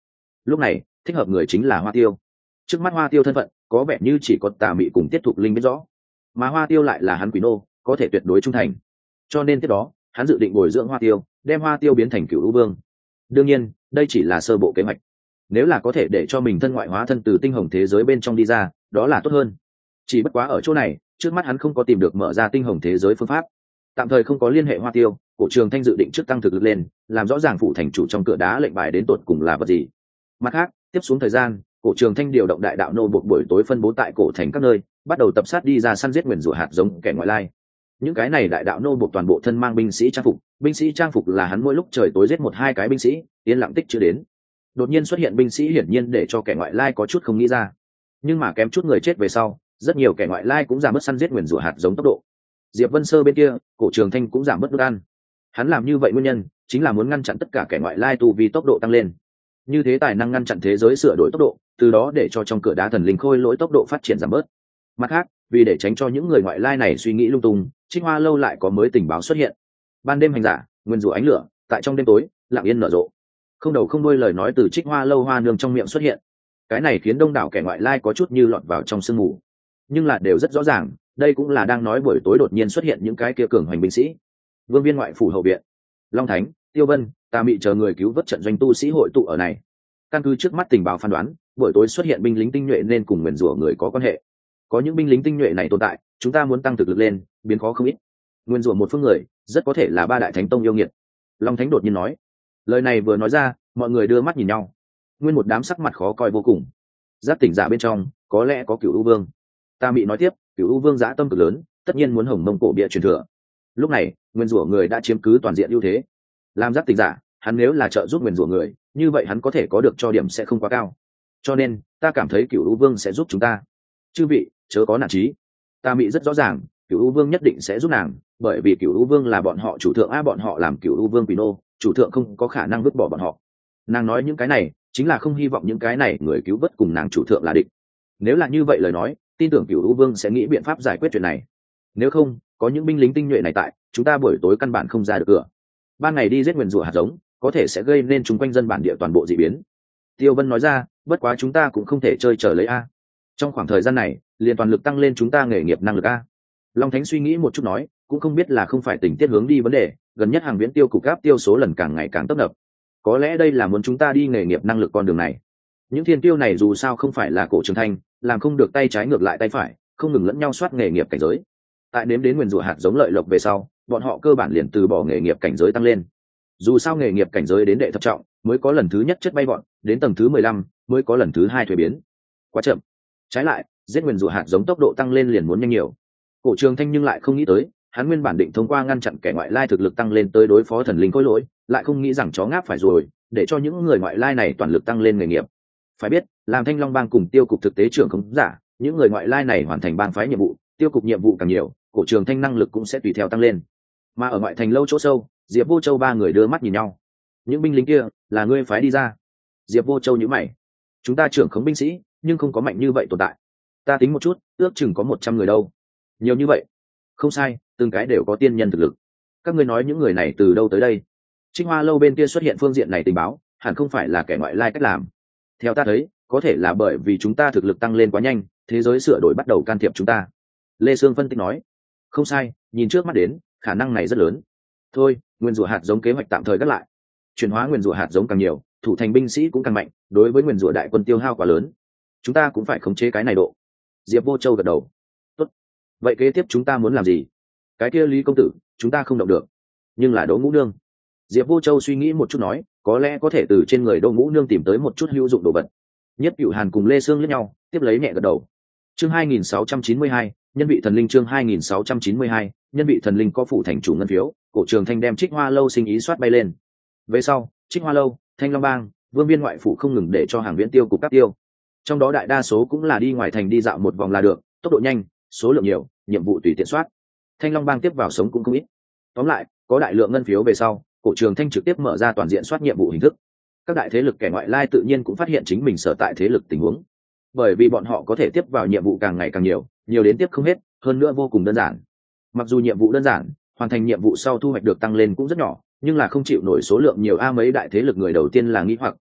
lúc này thích hợp người chính là Hoa Tiêu. Trước mắt Hoa Tiêu thân phận có vẻ như chỉ có Tà Mị cùng Tiết Thục Linh biết rõ, mà Hoa Tiêu lại là hắn Quỷ Nô, có thể tuyệt đối trung thành. Cho nên tiếp đó hắn dự định bồi dưỡng Hoa Tiêu, đem Hoa Tiêu biến thành Cửu U Vương. đương nhiên đây chỉ là sơ bộ kế hoạch, nếu là có thể để cho mình thân ngoại hóa thân từ tinh hồng thế giới bên trong đi ra, đó là tốt hơn. Chỉ bất quá ở chỗ này, trước mắt hắn không có tìm được mở ra tinh hồng thế giới phương pháp, tạm thời không có liên hệ Hoa Tiêu. Cổ Trường Thanh dự định trước tăng thực lực lên, làm rõ ràng phụ thành chủ trong cửa đá lệnh bài đến tột cùng là vật gì. Mặt khác, tiếp xuống thời gian, Cổ Trường Thanh điều động đại đạo nô buộc buổi tối phân bố tại cổ thành các nơi, bắt đầu tập sát đi ra săn giết nguyền rủa hạt giống kẻ ngoại lai. Những cái này đại đạo nô buộc toàn bộ thân mang binh sĩ trang phục là hắn mỗi lúc trời tối giết một hai cái binh sĩ, yên lặng tích chưa đến. Đột nhiên xuất hiện binh sĩ hiển nhiên để cho kẻ ngoại lai có chút không nghĩ ra, nhưng mà kém chút người chết về sau, rất nhiều kẻ ngoại lai cũng giảm bớt săn giết nguyền rủa hạt giống tốc độ. Diệp Vân Sơ bên kia, Cổ Trường Thanh cũng giảm bớt nước ăn. Hắn làm như vậy nguyên nhân chính là muốn ngăn chặn tất cả kẻ ngoại lai tu vi tốc độ tăng lên, như thế tài năng ngăn chặn thế giới sửa đổi tốc độ, từ đó để cho trong cửa đá thần linh khôi lỗi tốc độ phát triển giảm bớt. Mặt khác, vì để tránh cho những người ngoại lai này suy nghĩ lung tung, Trích Hoa lâu lại có mới tình báo xuất hiện. Ban đêm hành giả nguyên rủa ánh lửa tại trong đêm tối lặng yên nở rộ, không đầu không đuôi lời nói từ Trích Hoa lâu hoa nương trong miệng xuất hiện. Cái này khiến đông đảo kẻ ngoại lai có chút như lọt vào trong sương mù, nhưng là đều rất rõ ràng, đây cũng là đang nói buổi tối đột nhiên xuất hiện những cái kia cường hoành binh sĩ. Vương viên ngoại phủ hậu viện, Long Thánh, Tiêu Vân, Tà Mị chờ người cứu vớt trận doanh tu sĩ hội tụ ở này. Căn cứ trước mắt tình báo phán đoán, buổi tối xuất hiện binh lính tinh nhuệ nên cùng nguyền rủa người có quan hệ. Có những binh lính tinh nhuệ này tồn tại, chúng ta muốn tăng thực lực lên, biến khó không ít. Nguyền rủa một phương người, rất có thể là ba đại thánh tông yêu nghiệt. Long Thánh đột nhiên nói. Lời này vừa nói ra, mọi người đưa mắt nhìn nhau. Nguyên một đám sắc mặt khó coi vô cùng. Giác tỉnh giả bên trong, có lẽ có Cửu U Vương. Tà Mị nói tiếp, Cửu U Vương dã tâm cực lớn, tất nhiên muốn hồng mông cổ bịa truyền thừa. Lúc này, nguyên rủa người đã chiếm cứ toàn diện ưu thế. Làm giác tỉnh giả, hắn nếu là trợ giúp nguyên rủa người, như vậy hắn có thể có được cho điểm sẽ không quá cao. Cho nên, ta cảm thấy Cửu U Vương sẽ giúp chúng ta. Chư vị, chớ có nản chí. Tà Mị rất rõ ràng, Cửu U Vương nhất định sẽ giúp nàng, bởi vì Cửu U Vương là bọn họ chủ thượng bọn họ làm Cửu U Vương Quỷ Nô, chủ thượng không có khả năng vứt bỏ bọn họ. Nàng nói những cái này, chính là không hy vọng những cái này người cứu vớt cùng nàng chủ thượng là địch. Nếu là như vậy lời nói, tin tưởng Cửu U Vương sẽ nghĩ biện pháp giải quyết chuyện này. Nếu không, có những binh lính tinh nhuệ này tại, chúng ta buổi tối căn bản không ra được cửa. Ban ngày đi giết nguyền rủa hạt giống, có thể sẽ gây nên chung quanh dân bản địa toàn bộ dị biến. Tiêu Vân nói ra, bất quá chúng ta cũng không thể chơi chờ lấy a. Trong khoảng thời gian này, liền toàn lực tăng lên chúng ta nghề nghiệp năng lực a. Long Thánh suy nghĩ một chút nói, cũng không biết là không phải tình tiết hướng đi vấn đề, gần nhất hàng viễn tiêu cục gáp tiêu số lần càng ngày càng tấp nập. Có lẽ đây là muốn chúng ta đi nghề nghiệp năng lực con đường này. Những thiên tiêu này dù sao không phải là Cổ Trường Thanh, làm không được tay trái ngược lại tay phải, không ngừng lẫn nhau soát nghề nghiệp cảnh giới. Tại nếm đến nguyền rủa hạt giống lợi lộc về sau, bọn họ cơ bản liền từ bỏ nghề nghiệp cảnh giới tăng lên. Dù sao nghề nghiệp cảnh giới đến đệ thập trọng mới có lần thứ nhất chất bay bọn, đến tầng thứ 15 mới có lần thứ 2 thuế biến. Quá chậm. Trái lại, giết nguyền rủa hạt giống tốc độ tăng lên liền muốn nhanh nhiều. Cổ Trường Thanh nhưng lại không nghĩ tới, hắn nguyên bản định thông qua ngăn chặn kẻ ngoại lai thực lực tăng lên tới đối phó thần linh khối lỗi, lại không nghĩ rằng chó ngáp phải rồi, để cho những người ngoại lai này toàn lực tăng lên nghề nghiệp. Phải biết, làm Thanh Long bang cùng tiêu cục thực tế trưởng không giả, những người ngoại lai này hoàn thành bang phái nhiệm vụ, tiêu cục nhiệm vụ càng nhiều, Cổ Trường Thanh năng lực cũng sẽ tùy theo tăng lên. Mà ở ngoại thành lâu chỗ sâu, Diệp Vô Châu ba người đưa mắt nhìn nhau. Những binh lính kia là ngươi phái đi ra? Diệp Vô Châu nhíu mày. Chúng ta trưởng khống binh sĩ, nhưng không có mạnh như vậy tồn tại. Ta tính một chút, ước chừng có 100 người đâu. Nhiều như vậy? Không sai, từng cái đều có tiên nhân thực lực. Các ngươi nói những người này từ đâu tới đây? Trích Hoa lâu bên kia xuất hiện phương diện này tình báo, hẳn không phải là kẻ ngoại lai cách làm. Theo ta thấy, có thể là bởi vì chúng ta thực lực tăng lên quá nhanh, thế giới sửa đổi bắt đầu can thiệp chúng ta. Lê Sương phân tích nói. Không sai, nhìn trước mắt đến, khả năng này rất lớn. Thôi, nguyên rủa hạt giống kế hoạch tạm thời gác lại. Chuyển hóa nguyên rủa hạt giống càng nhiều, thủ thành binh sĩ cũng càng mạnh, đối với nguyên rủa đại quân tiêu hao quá lớn. Chúng ta cũng phải khống chế cái này độ. Diệp Vô Châu gật đầu. Tốt. Vậy kế tiếp chúng ta muốn làm gì? Cái kia Lý công tử, chúng ta không động được. Nhưng là Đỗ Ngũ Nương. Diệp Vô Châu suy nghĩ một chút nói, có lẽ có thể từ trên người Đỗ Ngũ Nương tìm tới một chút hữu dụng đồ vật. Nhất Cửu Hàn cùng Lê Sương liếc nhau, tiếp lấy nhẹ gật đầu. Chương 2692, nhân vị thần linh. Chương 2692, nhân vị thần linh có phụ thành chủ ngân phiếu. Cổ Trường Thanh đem Trích Hoa lâu sinh ý soát bay lên. Về sau, Trích Hoa lâu, Thanh Long bang, Vương viên ngoại phủ không ngừng để cho hàng viễn tiêu cục các tiêu. Trong đó đại đa số cũng là đi ngoài thành đi dạo một vòng là được, tốc độ nhanh, số lượng nhiều, nhiệm vụ tùy tiện soát. Thanh Long bang tiếp vào sống cũng không ít. Tóm lại, có đại lượng ngân phiếu về sau, Cổ Trường Thanh trực tiếp mở ra toàn diện soát nhiệm vụ hình thức. Các đại thế lực kẻ ngoại lai tự nhiên cũng phát hiện chính mình sở tại thế lực tình huống, bởi vì bọn họ có thể tiếp vào nhiệm vụ càng ngày càng nhiều, nhiều đến tiếp không hết, hơn nữa vô cùng đơn giản. Mặc dù nhiệm vụ đơn giản, hoàn thành nhiệm vụ sau thu hoạch được tăng lên cũng rất nhỏ, nhưng là không chịu nổi số lượng nhiều mấy đại thế lực người đầu tiên là nghi hoặc,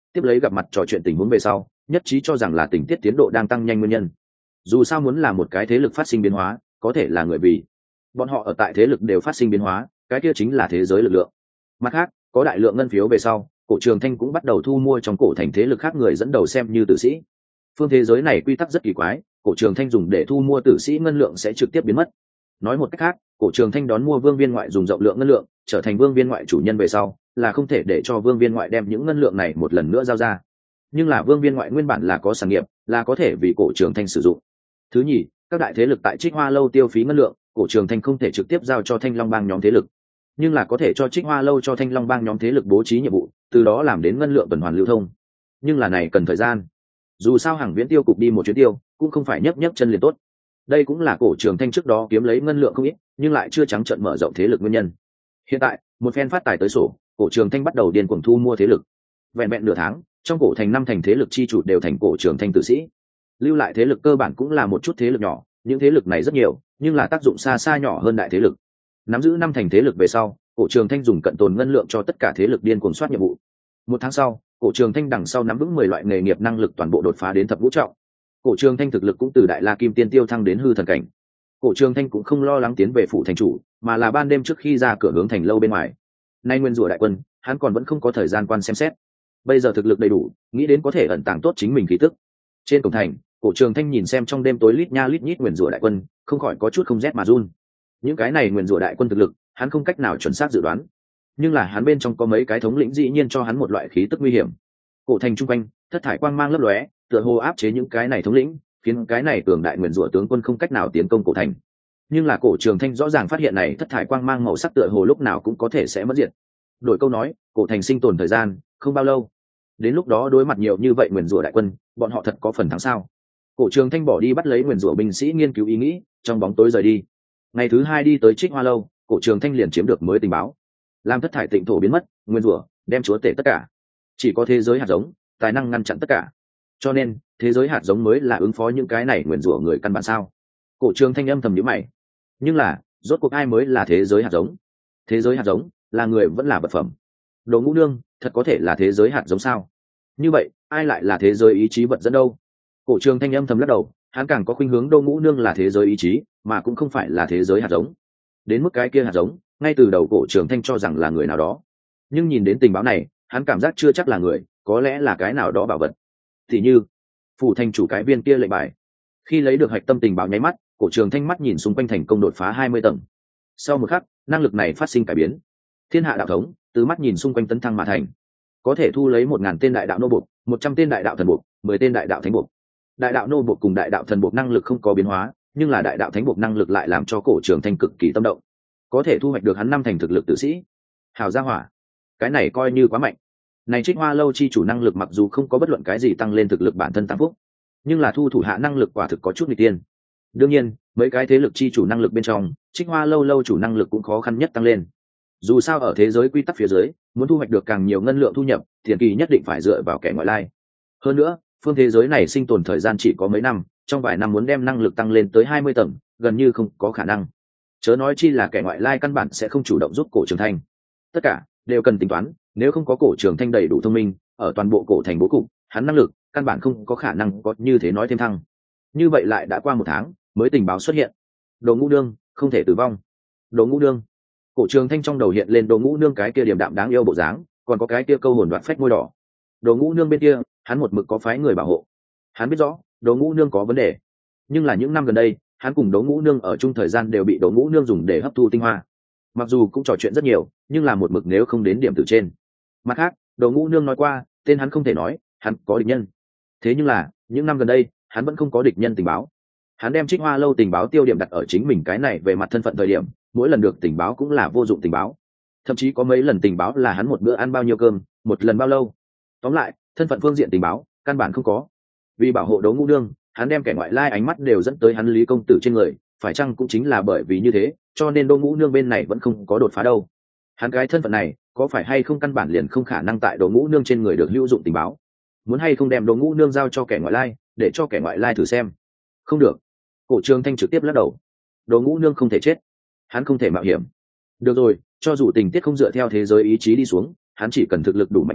tiếp lấy gặp mặt trò chuyện tình huống về sau, nhất trí cho rằng là tình tiết tiến độ đang tăng nhanh nguyên nhân. Dù sao muốn là một cái thế lực phát sinh biến hóa, có thể là người vì bọn họ ở tại thế lực đều phát sinh biến hóa, cái kia chính là thế giới lực lượng. Mặt khác, có đại lượng ngân phiếu về sau, cổ trường thanh cũng bắt đầu thu mua trong cổ thành thế lực khác người dẫn đầu xem như tử sĩ. Phương thế giới này quy tắc rất kỳ quái, cổ trường thanh dùng để thu mua tử sĩ ngân lượng sẽ trực tiếp biến mất. Nói một cách khác, cổ trường thanh đón mua vương viên ngoại dùng rộng lượng ngân lượng, trở thành vương viên ngoại chủ nhân về sau, là không thể để cho vương viên ngoại đem những ngân lượng này một lần nữa giao ra. Nhưng là vương viên ngoại nguyên bản là có sản nghiệp, là có thể vì cổ trường thanh sử dụng. Thứ nhì, các đại thế lực tại Trích Hoa lâu tiêu phí ngân lượng, cổ trường thanh không thể trực tiếp giao cho Thanh Long bang nhóm thế lực, nhưng là có thể cho Trích Hoa lâu cho Thanh Long bang nhóm thế lực bố trí nhiệm vụ, từ đó làm đến ngân lượng tuần hoàn lưu thông. Nhưng là này cần thời gian. Dù sao hàng viễn tiêu cục đi một chuyến tiêu, cũng không phải nhấc chân liền tốt. Đây cũng là cổ trường thanh trước đó kiếm lấy ngân lượng không ít, nhưng lại chưa trắng trợn mở rộng thế lực nguyên nhân. Hiện tại, một phen phát tài tới sổ, cổ trường thanh bắt đầu điên cuồng thu mua thế lực. Vẹn vẹn nửa tháng, trong cổ thành 5 thành thế lực chi chủ đều thành cổ trường thanh tử sĩ. Lưu lại thế lực cơ bản cũng là một chút thế lực nhỏ, những thế lực này rất nhiều, nhưng là tác dụng xa xa nhỏ hơn đại thế lực. Nắm giữ 5 thành thế lực về sau, cổ trường thanh dùng cận tồn ngân lượng cho tất cả thế lực điên cuồng soát nhiệm vụ. Một tháng sau, cổ trường thanh đằng sau nắm vững 10 loại nghề nghiệp năng lực toàn bộ đột phá đến thập ngũ trọng. Cổ trường thanh thực lực cũng từ đại la kim tiên tiêu thăng đến hư thần cảnh. Cổ trường thanh cũng không lo lắng tiến về phủ thành chủ, mà là ban đêm trước khi ra cửa hướng thành lâu bên ngoài. Nay nguyên rủa đại quân, hắn còn vẫn không có thời gian quan xem xét. Bây giờ thực lực đầy đủ, nghĩ đến có thể ẩn tàng tốt chính mình khí tức. Trên cổng thành, cổ trường thanh nhìn xem trong đêm tối lít nha lít nhít nguyên rủa đại quân, không khỏi có chút không rét mà run. Những cái này nguyên rủa đại quân thực lực, hắn không cách nào chuẩn xác dự đoán, nhưng là hắn bên trong có mấy cái thống lĩnh dĩ nhiên cho hắn một loại khí tức nguy hiểm. Cổ thành trung quanh, thất thải quang mang lấp lóe, tựa hồ áp chế những cái này thống lĩnh, khiến cái này cường đại nguyên rủa tướng quân không cách nào tiến công cổ thành. Nhưng là cổ trường thanh rõ ràng phát hiện này thất thải quang mang màu sắc tựa hồ lúc nào cũng có thể sẽ mất diệt. Đổi câu nói, cổ thành sinh tồn thời gian không bao lâu. Đến lúc đó đối mặt nhiều như vậy nguyên rủa đại quân, bọn họ thật có phần thắng sao? Cổ trường thanh bỏ đi bắt lấy nguyên rủa binh sĩ nghiên cứu ý nghĩ, trong bóng tối rời đi. Ngày thứ 2 đi tới Trích Hoa lâu, cổ trường thanh liền chiếm được mới tình báo. Làm thất thải tịnh thổ biến mất, nguyên rủa đem chúa tể tất cả. Chỉ có thế giới hạt giống, tài năng ngăn chặn tất cả. Cho nên, thế giới hạt giống mới là ứng phó những cái này nguyên rủa người căn bản sao? Cổ trường thanh âm thầm nhíu mày. Nhưng là, rốt cuộc ai mới là thế giới hạt giống? Thế giới hạt giống, là người vẫn là vật phẩm? Đồ Ngũ Nương, thật có thể là thế giới hạt giống sao? Như vậy, ai lại là thế giới ý chí vật dẫn đâu? Cổ trường thanh âm thầm lắc đầu, hắn càng có khuynh hướng Đô Ngũ Nương là thế giới ý chí, mà cũng không phải là thế giới hạt giống. Đến mức cái kia hạt giống, ngay từ đầu cổ trường thanh cho rằng là người nào đó, nhưng nhìn đến tình báo này, hắn cảm giác chưa chắc là người, có lẽ là cái nào đó bảo vật. Thì như phủ thành chủ cái viên kia lệnh bài. Khi lấy được hạch tâm tình báo nháy mắt, cổ trường thanh mắt nhìn xung quanh thành công đột phá 20 tầng. Sau một khắc, năng lực này phát sinh cải biến. Thiên hạ đạo thống, từ mắt nhìn xung quanh tấn thăng mà thành, có thể thu lấy 1000 tên đại đạo nô buộc, 100 tên đại đạo thần buộc, 10 tên đại đạo thánh buộc. Đại đạo nô buộc cùng đại đạo thần buộc năng lực không có biến hóa, nhưng là đại đạo thánh buộc năng lực lại làm cho cổ trường thanh cực kỳ tâm động. Có thể thu hoạch được hắn 5 thành thực lực tử sĩ. Hào gia hỏa, cái này coi như quá mạnh. Này Trích Hoa lâu chi chủ năng lực mặc dù không có bất luận cái gì tăng lên thực lực bản thân tăng phúc, nhưng là thu thủ hạ năng lực quả thực có chút nghịch tiên. Đương nhiên, mấy cái thế lực chi chủ năng lực bên trong, Trích Hoa lâu lâu chủ năng lực cũng khó khăn nhất tăng lên. Dù sao ở thế giới quy tắc phía dưới, muốn thu hoạch được càng nhiều ngân lượng thu nhập, tiền kỳ nhất định phải dựa vào kẻ ngoại lai. Hơn nữa, phương thế giới này sinh tồn thời gian chỉ có mấy năm, trong vài năm muốn đem năng lực tăng lên tới 20 tầng, gần như không có khả năng. Chớ nói chi là kẻ ngoại lai căn bản sẽ không chủ động giúp cổ trường thanh. Tất cả đều cần tính toán, nếu không có cổ trường thanh đầy đủ thông minh, ở toàn bộ cổ thành bố cục, hắn năng lực căn bản không có khả năng có như thế nói thêm thăng. Như vậy lại đã qua 1 tháng, mới tình báo xuất hiện. Đồ Ngũ Nương không thể tử vong. Đồ Ngũ Nương. Cổ trường thanh trong đầu hiện lên Đồ Ngũ Nương cái kia điềm đạm đáng yêu bộ dáng, còn có cái kia câu hồn đoạn phách môi đỏ. Đồ Ngũ Nương bên kia, hắn một mực có phái người bảo hộ. Hắn biết rõ, Đồ Ngũ Nương có vấn đề, nhưng là những năm gần đây, hắn cùng Đồ Ngũ Nương ở chung thời gian đều bị Đồ Ngũ Nương dùng để hấp thu tinh hoa. Mặc dù cũng trò chuyện rất nhiều, nhưng là một mực nếu không đến điểm từ trên. Mặt khác, Đồ Ngũ Nương nói qua, tên hắn không thể nói, hắn có địch nhân. Thế nhưng là, những năm gần đây, hắn vẫn không có địch nhân tình báo. Hắn đem Trích Hoa lâu tình báo tiêu điểm đặt ở chính mình cái này về mặt thân phận thời điểm, mỗi lần được tình báo cũng là vô dụng tình báo. Thậm chí có mấy lần tình báo là hắn một bữa ăn bao nhiêu cơm, một lần bao lâu. Tóm lại, thân phận phương diện tình báo, căn bản không có. Vì bảo hộ Đồ Ngũ Nương, hắn đem kẻ ngoại lai ánh mắt đều dẫn tới hắn Lý công tử trên người, phải chăng cũng chính là bởi vì như thế, cho nên Đồ Ngũ Nương bên này vẫn không có đột phá đâu. Hắn cái thân phận này, có phải hay không căn bản liền không khả năng tại Đồ Ngũ Nương trên người được hữu dụng tình báo. Muốn hay không đem Đồ Ngũ Nương giao cho kẻ ngoại lai, để cho kẻ ngoại lai thử xem. Không được. Cổ trường thanh trực tiếp lắc đầu. Đồ Ngũ Nương không thể chết, hắn không thể mạo hiểm. Được rồi, cho dù tình tiết không dựa theo thế giới ý chí đi xuống, hắn chỉ cần thực lực đủ mạnh mẽ,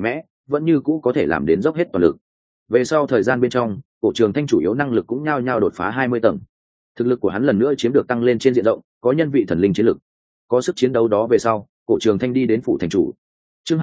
vẫn như cũ có thể làm đến dốc hết toàn lực. Về sau thời gian bên trong, cổ trường thanh chủ yếu năng lực cũng nhao nhao đột phá 20 tầng. Thực lực của hắn lần nữa chiếm được tăng lên trên diện rộng, có nhân vị thần linh chiến lực. Có sức chiến đấu đó về sau, cổ trường thanh đi đến phủ thành chủ. Chương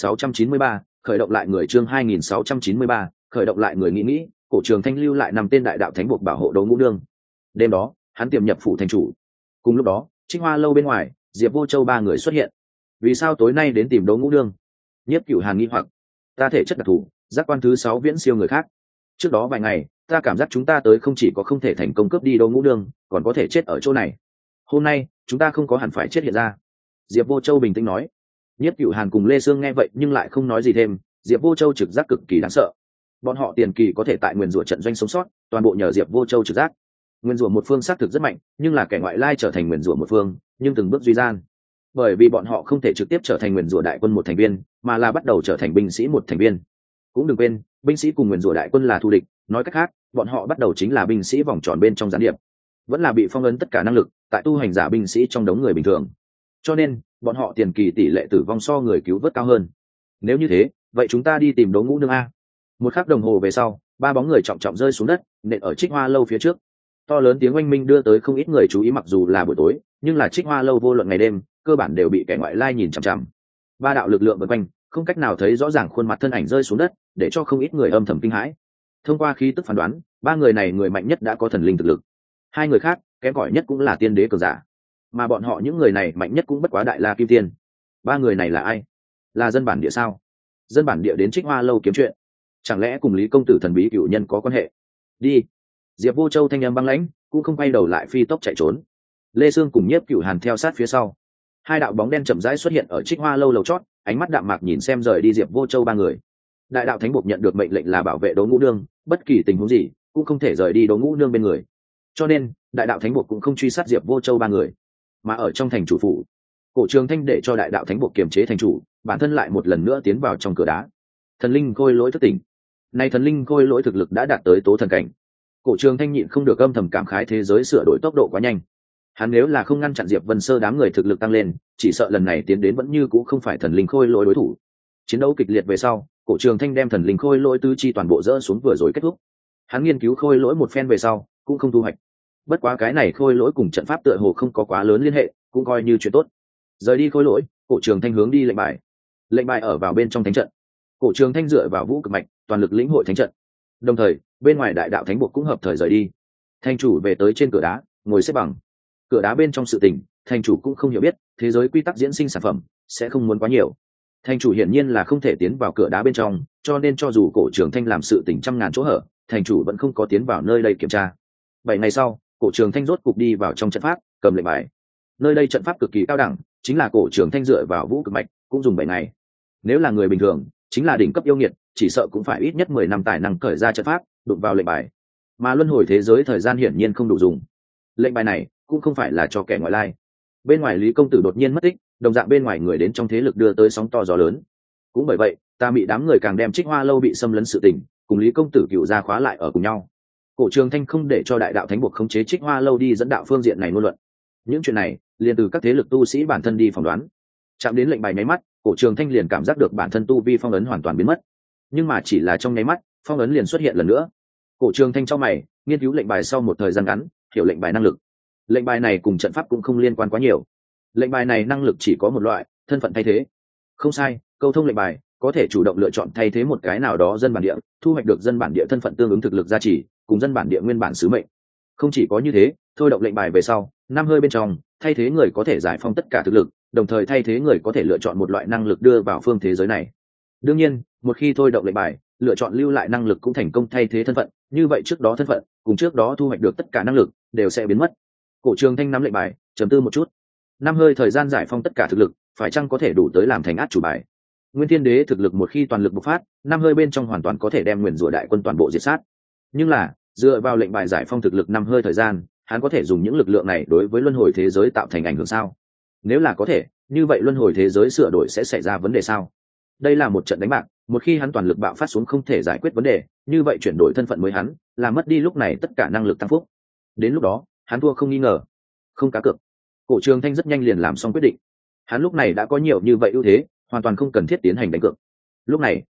2693, khởi động lại người. Chương 2693, khởi động lại người. Nghĩ, cổ trường thanh lưu lại 5 tên đại đạo thánh buộc bảo hộ Đấu Ngũ Nương. Đêm đó, hắn tiềm nhập phủ thành chủ. Cùng lúc đó, Trích Hoa lâu bên ngoài, Diệp Vô Châu 3 người xuất hiện. Vì sao tối nay đến tìm Đấu Ngũ Nương? Nhiếp Cửu Hàn nghi hoặc. Ta thể chất đặc thù, giác quan thứ 6 viễn siêu người khác. Trước đó vài ngày, ta cảm giác chúng ta tới không chỉ có không thể thành công cướp đi Đấu Ngũ Nương, còn có thể chết ở chỗ này. Hôm nay, chúng ta không có hẳn phải chết hiện ra. Diệp Vô Châu bình tĩnh nói. Nhiếp Cửu Hàn cùng Lê Sương nghe vậy nhưng lại không nói gì thêm. Diệp Vô Châu trực giác cực kỳ đáng sợ. Bọn họ tiền kỳ có thể tại nguyên rủa trận doanh sống sót, toàn bộ nhờ Diệp Vô Châu trực giác. Nguyên rủa một phương xác thực rất mạnh, nhưng là kẻ ngoại lai trở thành nguyên rủa một phương, nhưng từng bước duy gian. Bởi vì bọn họ không thể trực tiếp trở thành nguyên rủa đại quân một thành viên, mà là bắt đầu trở thành binh sĩ một thành viên. Cũng đừng quên, binh sĩ cùng nguyên rủa đại quân là thù địch, nói cách khác, bọn họ bắt đầu chính là binh sĩ vòng tròn bên trong gián điệp, vẫn là bị phong ấn tất cả năng lực tại tu hành giả binh sĩ trong đống người bình thường. Cho nên, bọn họ tiền kỳ tỷ lệ tử vong so người cứu vớt cao hơn. Nếu như thế, vậy chúng ta đi tìm Đấu Ngũ Nương a. Một khắc đồng hồ về sau, 3 bóng người trọng trọng rơi xuống đất, nện ở Trích Hoa lâu phía trước. To lớn tiếng oanh minh đưa tới không ít người chú ý, mặc dù là buổi tối, nhưng là Trích Hoa lâu vô luận ngày đêm, cơ bản đều bị kẻ ngoại lai nhìn chằm chằm. 3 đạo lực lượng vây quanh, không cách nào thấy rõ ràng khuôn mặt thân ảnh rơi xuống đất, để cho không ít người âm thầm kinh hãi. Thông qua khí tức phán đoán, 3 người này người mạnh nhất đã có thần linh thực lực. 2 người khác, kém cỏi nhất cũng là tiên đế cường giả. Mà bọn họ những người này mạnh nhất cũng bất quá đại la kim tiên. 3 người này là ai? Là dân bản địa sao? Dân bản địa đến Trích Hoa lâu kiếm chuyện, chẳng lẽ cùng Lý công tử thần bí cửu nhân có quan hệ? Đi. Diệp Vô Châu thanh âm băng lãnh, cũng không quay đầu lại phi tốc chạy trốn. Lê Sương cùng Nhiếp Cửu Hàn theo sát phía sau. 2 đạo bóng đen chậm rãi xuất hiện ở Trích Hoa lâu lầu chót, ánh mắt đạm mạc nhìn xem rời đi Diệp Vô Châu 3 người. Đại đạo thánh buộc nhận được mệnh lệnh là bảo vệ Đấu Ngũ Nương, bất kỳ tình huống gì cũng không thể rời đi Đấu Ngũ Nương bên người. Cho nên, đại đạo thánh buộc cũng không truy sát Diệp Vô Châu 3 người, mà ở trong thành chủ phủ, cổ trường thanh để cho đại đạo thánh buộc kiềm chế thành chủ, bản thân lại một lần nữa tiến vào trong cửa đá. Thần linh khôi lỗi thức tỉnh. Nay thần linh khôi lỗi thực lực đã đạt tới tố thần cảnh. Cổ trường thanh nhịn không được âm thầm cảm khái thế giới sửa đổi tốc độ quá nhanh. Hắn nếu là không ngăn chặn Diệp Vân Sơ đám người thực lực tăng lên, chỉ sợ lần này tiến đến vẫn như cũ không phải thần linh khôi lỗi đối thủ. Chiến đấu kịch liệt về sau, cổ trường thanh đem thần linh khôi lỗi tứ chi toàn bộ dỡ xuống vừa rồi kết thúc. Hắn nghiên cứu khôi lỗi một phen về sau, cũng không thu hoạch. Bất quá cái này khôi lỗi cùng trận pháp tựa hồ không có quá lớn liên hệ, cũng coi như chuyện tốt. Rời đi khôi lỗi, cổ trường thanh hướng đi lệnh bài. Lệnh bài ở vào bên trong thánh trận. Cổ trường thanh dựa vào vũ cực mạch, toàn lực lĩnh hội thánh trận. Đồng thời, bên ngoài đại đạo thánh buộc cũng hợp thời rời đi. Thành chủ về tới trên cửa đá, ngồi xếp bằng. Cửa đá bên trong sự tình, thành chủ cũng không hiểu biết, thế giới quy tắc diễn sinh sản phẩm sẽ không muốn quá nhiều. Thành chủ hiển nhiên là không thể tiến vào cửa đá bên trong, cho nên cho dù cổ trường thanh làm sự tình trăm ngàn chỗ hở, thành chủ vẫn không có tiến vào nơi đây kiểm tra. 7 ngày sau, cổ trường thanh rốt cục đi vào trong trận pháp, cầm lệnh bài. Nơi đây trận pháp cực kỳ cao đẳng, chính là cổ trường thanh dựa vào vũ cực mạch, cũng dùng 7 ngày. Nếu là người bình thường, chính là đỉnh cấp yêu nghiệt, chỉ sợ cũng phải ít nhất 10 năm tài năng cởi ra trận pháp, đụng vào lệnh bài. Mà luân hồi thế giới thời gian hiển nhiên không đủ dùng. Lệnh bài này cũng không phải là cho kẻ ngoại lai. Bên ngoài Lý công tử đột nhiên mất tích, đồng dạng bên ngoài người đến trong thế lực đưa tới sóng to gió lớn. Cũng bởi vậy, ta bị đám người càng đem Trích Hoa lâu bị xâm lấn sự tình, cùng Lý công tử cựu ra khóa lại ở cùng nhau. Cổ trường thanh không để cho đại đạo thánh buộc khống chế Trích Hoa lâu đi dẫn đạo phương diện này ngôn luận. Những chuyện này liền từ các thế lực tu sĩ bản thân đi phỏng đoán. Chạm đến lệnh bài nháy mắt, cổ trường thanh liền cảm giác được bản thân tu vi phong ấn hoàn toàn biến mất. Nhưng mà chỉ là trong nháy mắt, phong ấn liền xuất hiện lần nữa. Cổ trường thanh trong mày nghiên cứu lệnh bài sau một thời gian ngắn, hiểu lệnh bài năng lực. Lệnh bài này cùng trận pháp cũng không liên quan quá nhiều. Lệnh bài này năng lực chỉ có một loại, thân phận thay thế. Không sai, câu thông lệnh bài có thể chủ động lựa chọn thay thế một cái nào đó dân bản địa, thu hoạch được dân bản địa thân phận tương ứng thực lực gia trì, cùng dân bản địa nguyên bản sứ mệnh. Không chỉ có như thế, thôi động lệnh bài về sau, năm hơi bên trong, thay thế người có thể giải phóng tất cả thực lực, đồng thời thay thế người có thể lựa chọn một loại năng lực đưa vào phương thế giới này. Đương nhiên, một khi thôi động lệnh bài, lựa chọn lưu lại năng lực cũng thành công thay thế thân phận, như vậy trước đó thân phận cùng trước đó thu hoạch được tất cả năng lực đều sẽ biến mất. Cổ trường thanh nắm lệnh bài, trầm tư một chút. Năm hơi thời gian giải phóng tất cả thực lực, phải chăng có thể đủ tới làm thành át chủ bài? Nguyên Thiên Đế thực lực một khi toàn lực bộc phát, năm hơi bên trong hoàn toàn có thể đem Nguyên Rủa đại quân toàn bộ diệt sát. Nhưng là, dựa vào lệnh bài giải phong thực lực năm hơi thời gian, hắn có thể dùng những lực lượng này đối với luân hồi thế giới tạo thành ảnh hưởng sao? Nếu là có thể, như vậy luân hồi thế giới sửa đổi sẽ xảy ra vấn đề sao? Đây là một trận đánh bạc, một khi hắn toàn lực bạo phát xuống không thể giải quyết vấn đề, như vậy chuyển đổi thân phận mới hắn, là mất đi lúc này tất cả năng lực tăng phúc. Đến lúc đó, hắn thua không nghi ngờ. Không cá cược. Cổ Trường Thanh rất nhanh liền làm xong quyết định. Hắn lúc này đã có nhiều như vậy ưu thế, hoàn toàn không cần thiết tiến hành đánh cược. Lúc này,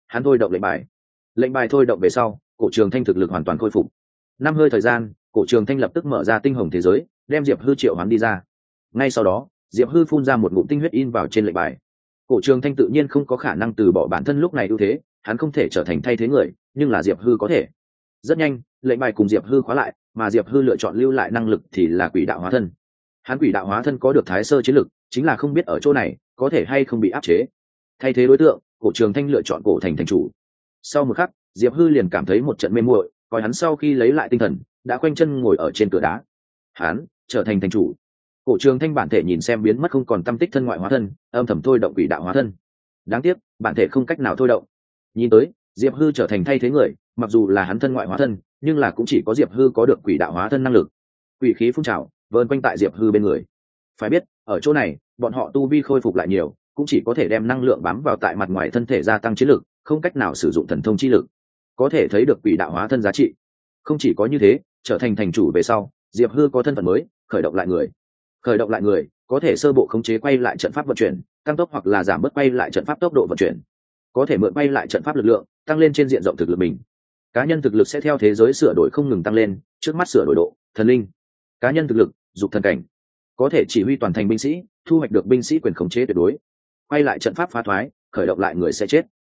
hắn thôi động lệnh bài thôi động về sau, Cổ Trường Thanh thực lực hoàn toàn khôi phục. 5 hơi thời gian, Cổ Trường Thanh lập tức mở ra tinh hồng thế giới, đem Diệp Hư triệu hoán đi ra. Ngay sau đó, Diệp Hư phun ra một ngụm tinh huyết in vào trên lệnh bài. Cổ Trường Thanh tự nhiên không có khả năng từ bỏ bản thân lúc này ưu thế, hắn không thể trở thành thay thế người, nhưng là Diệp Hư có thể. Rất nhanh, lệnh bài cùng Diệp Hư khóa lại, mà Diệp Hư lựa chọn lưu lại năng lực thì là Quỷ Đạo Hóa Thân. Hắn Quỷ Đạo Hóa Thân có được Thái Sơ chiến lực, chính là không biết ở chỗ này có thể hay không bị áp chế. Thay thế đối tượng, Cổ Trường Thanh lựa chọn Cổ Thành thành chủ. Sau một khắc, Diệp Hư liền cảm thấy một trận mê muội, coi hắn sau khi lấy lại tinh thần, đã khoanh chân ngồi ở trên cửa đá. Hắn trở thành thành chủ. Cổ Trường Thanh bản thể nhìn xem biến mất không còn tâm tích thân ngoại hóa thân, âm thầm thôi động Quỷ Đạo Hóa Thân. Đáng tiếc, bản thể không cách nào thôi động. Nhìn tới, Diệp Hư trở thành thay thế người, mặc dù là hắn thân ngoại hóa thân, nhưng là cũng chỉ có Diệp Hư có được Quỷ Đạo Hóa Thân năng lực. Quỷ khí phun trào, vờn quanh tại Diệp Hư bên người. Phải biết, ở chỗ này, bọn họ tu vi khôi phục lại nhiều, cũng chỉ có thể đem năng lượng bám vào tại mặt ngoài thân thể gia tăng chiến lực, không cách nào sử dụng thần thông chi lực. Có thể thấy được Quỷ Đạo Hóa Thân giá trị. Không chỉ có như thế, trở thành thành chủ về sau, Diệp Hư có thân phận mới, khởi động lại người có thể sơ bộ khống chế quay lại trận pháp vận chuyển, tăng tốc hoặc là giảm bớt quay lại trận pháp tốc độ vận chuyển, có thể mượn quay lại trận pháp lực lượng, tăng lên trên diện rộng thực lực mình. Cá nhân thực lực sẽ theo thế giới sửa đổi không ngừng tăng lên, trước mắt sửa đổi độ thần linh. Cá nhân thực lực dục thần cảnh, có thể chỉ huy toàn thành binh sĩ, thu hoạch được binh sĩ quyền khống chế tuyệt đối. Quay lại trận pháp phá thoái, khởi động lại người sẽ chết.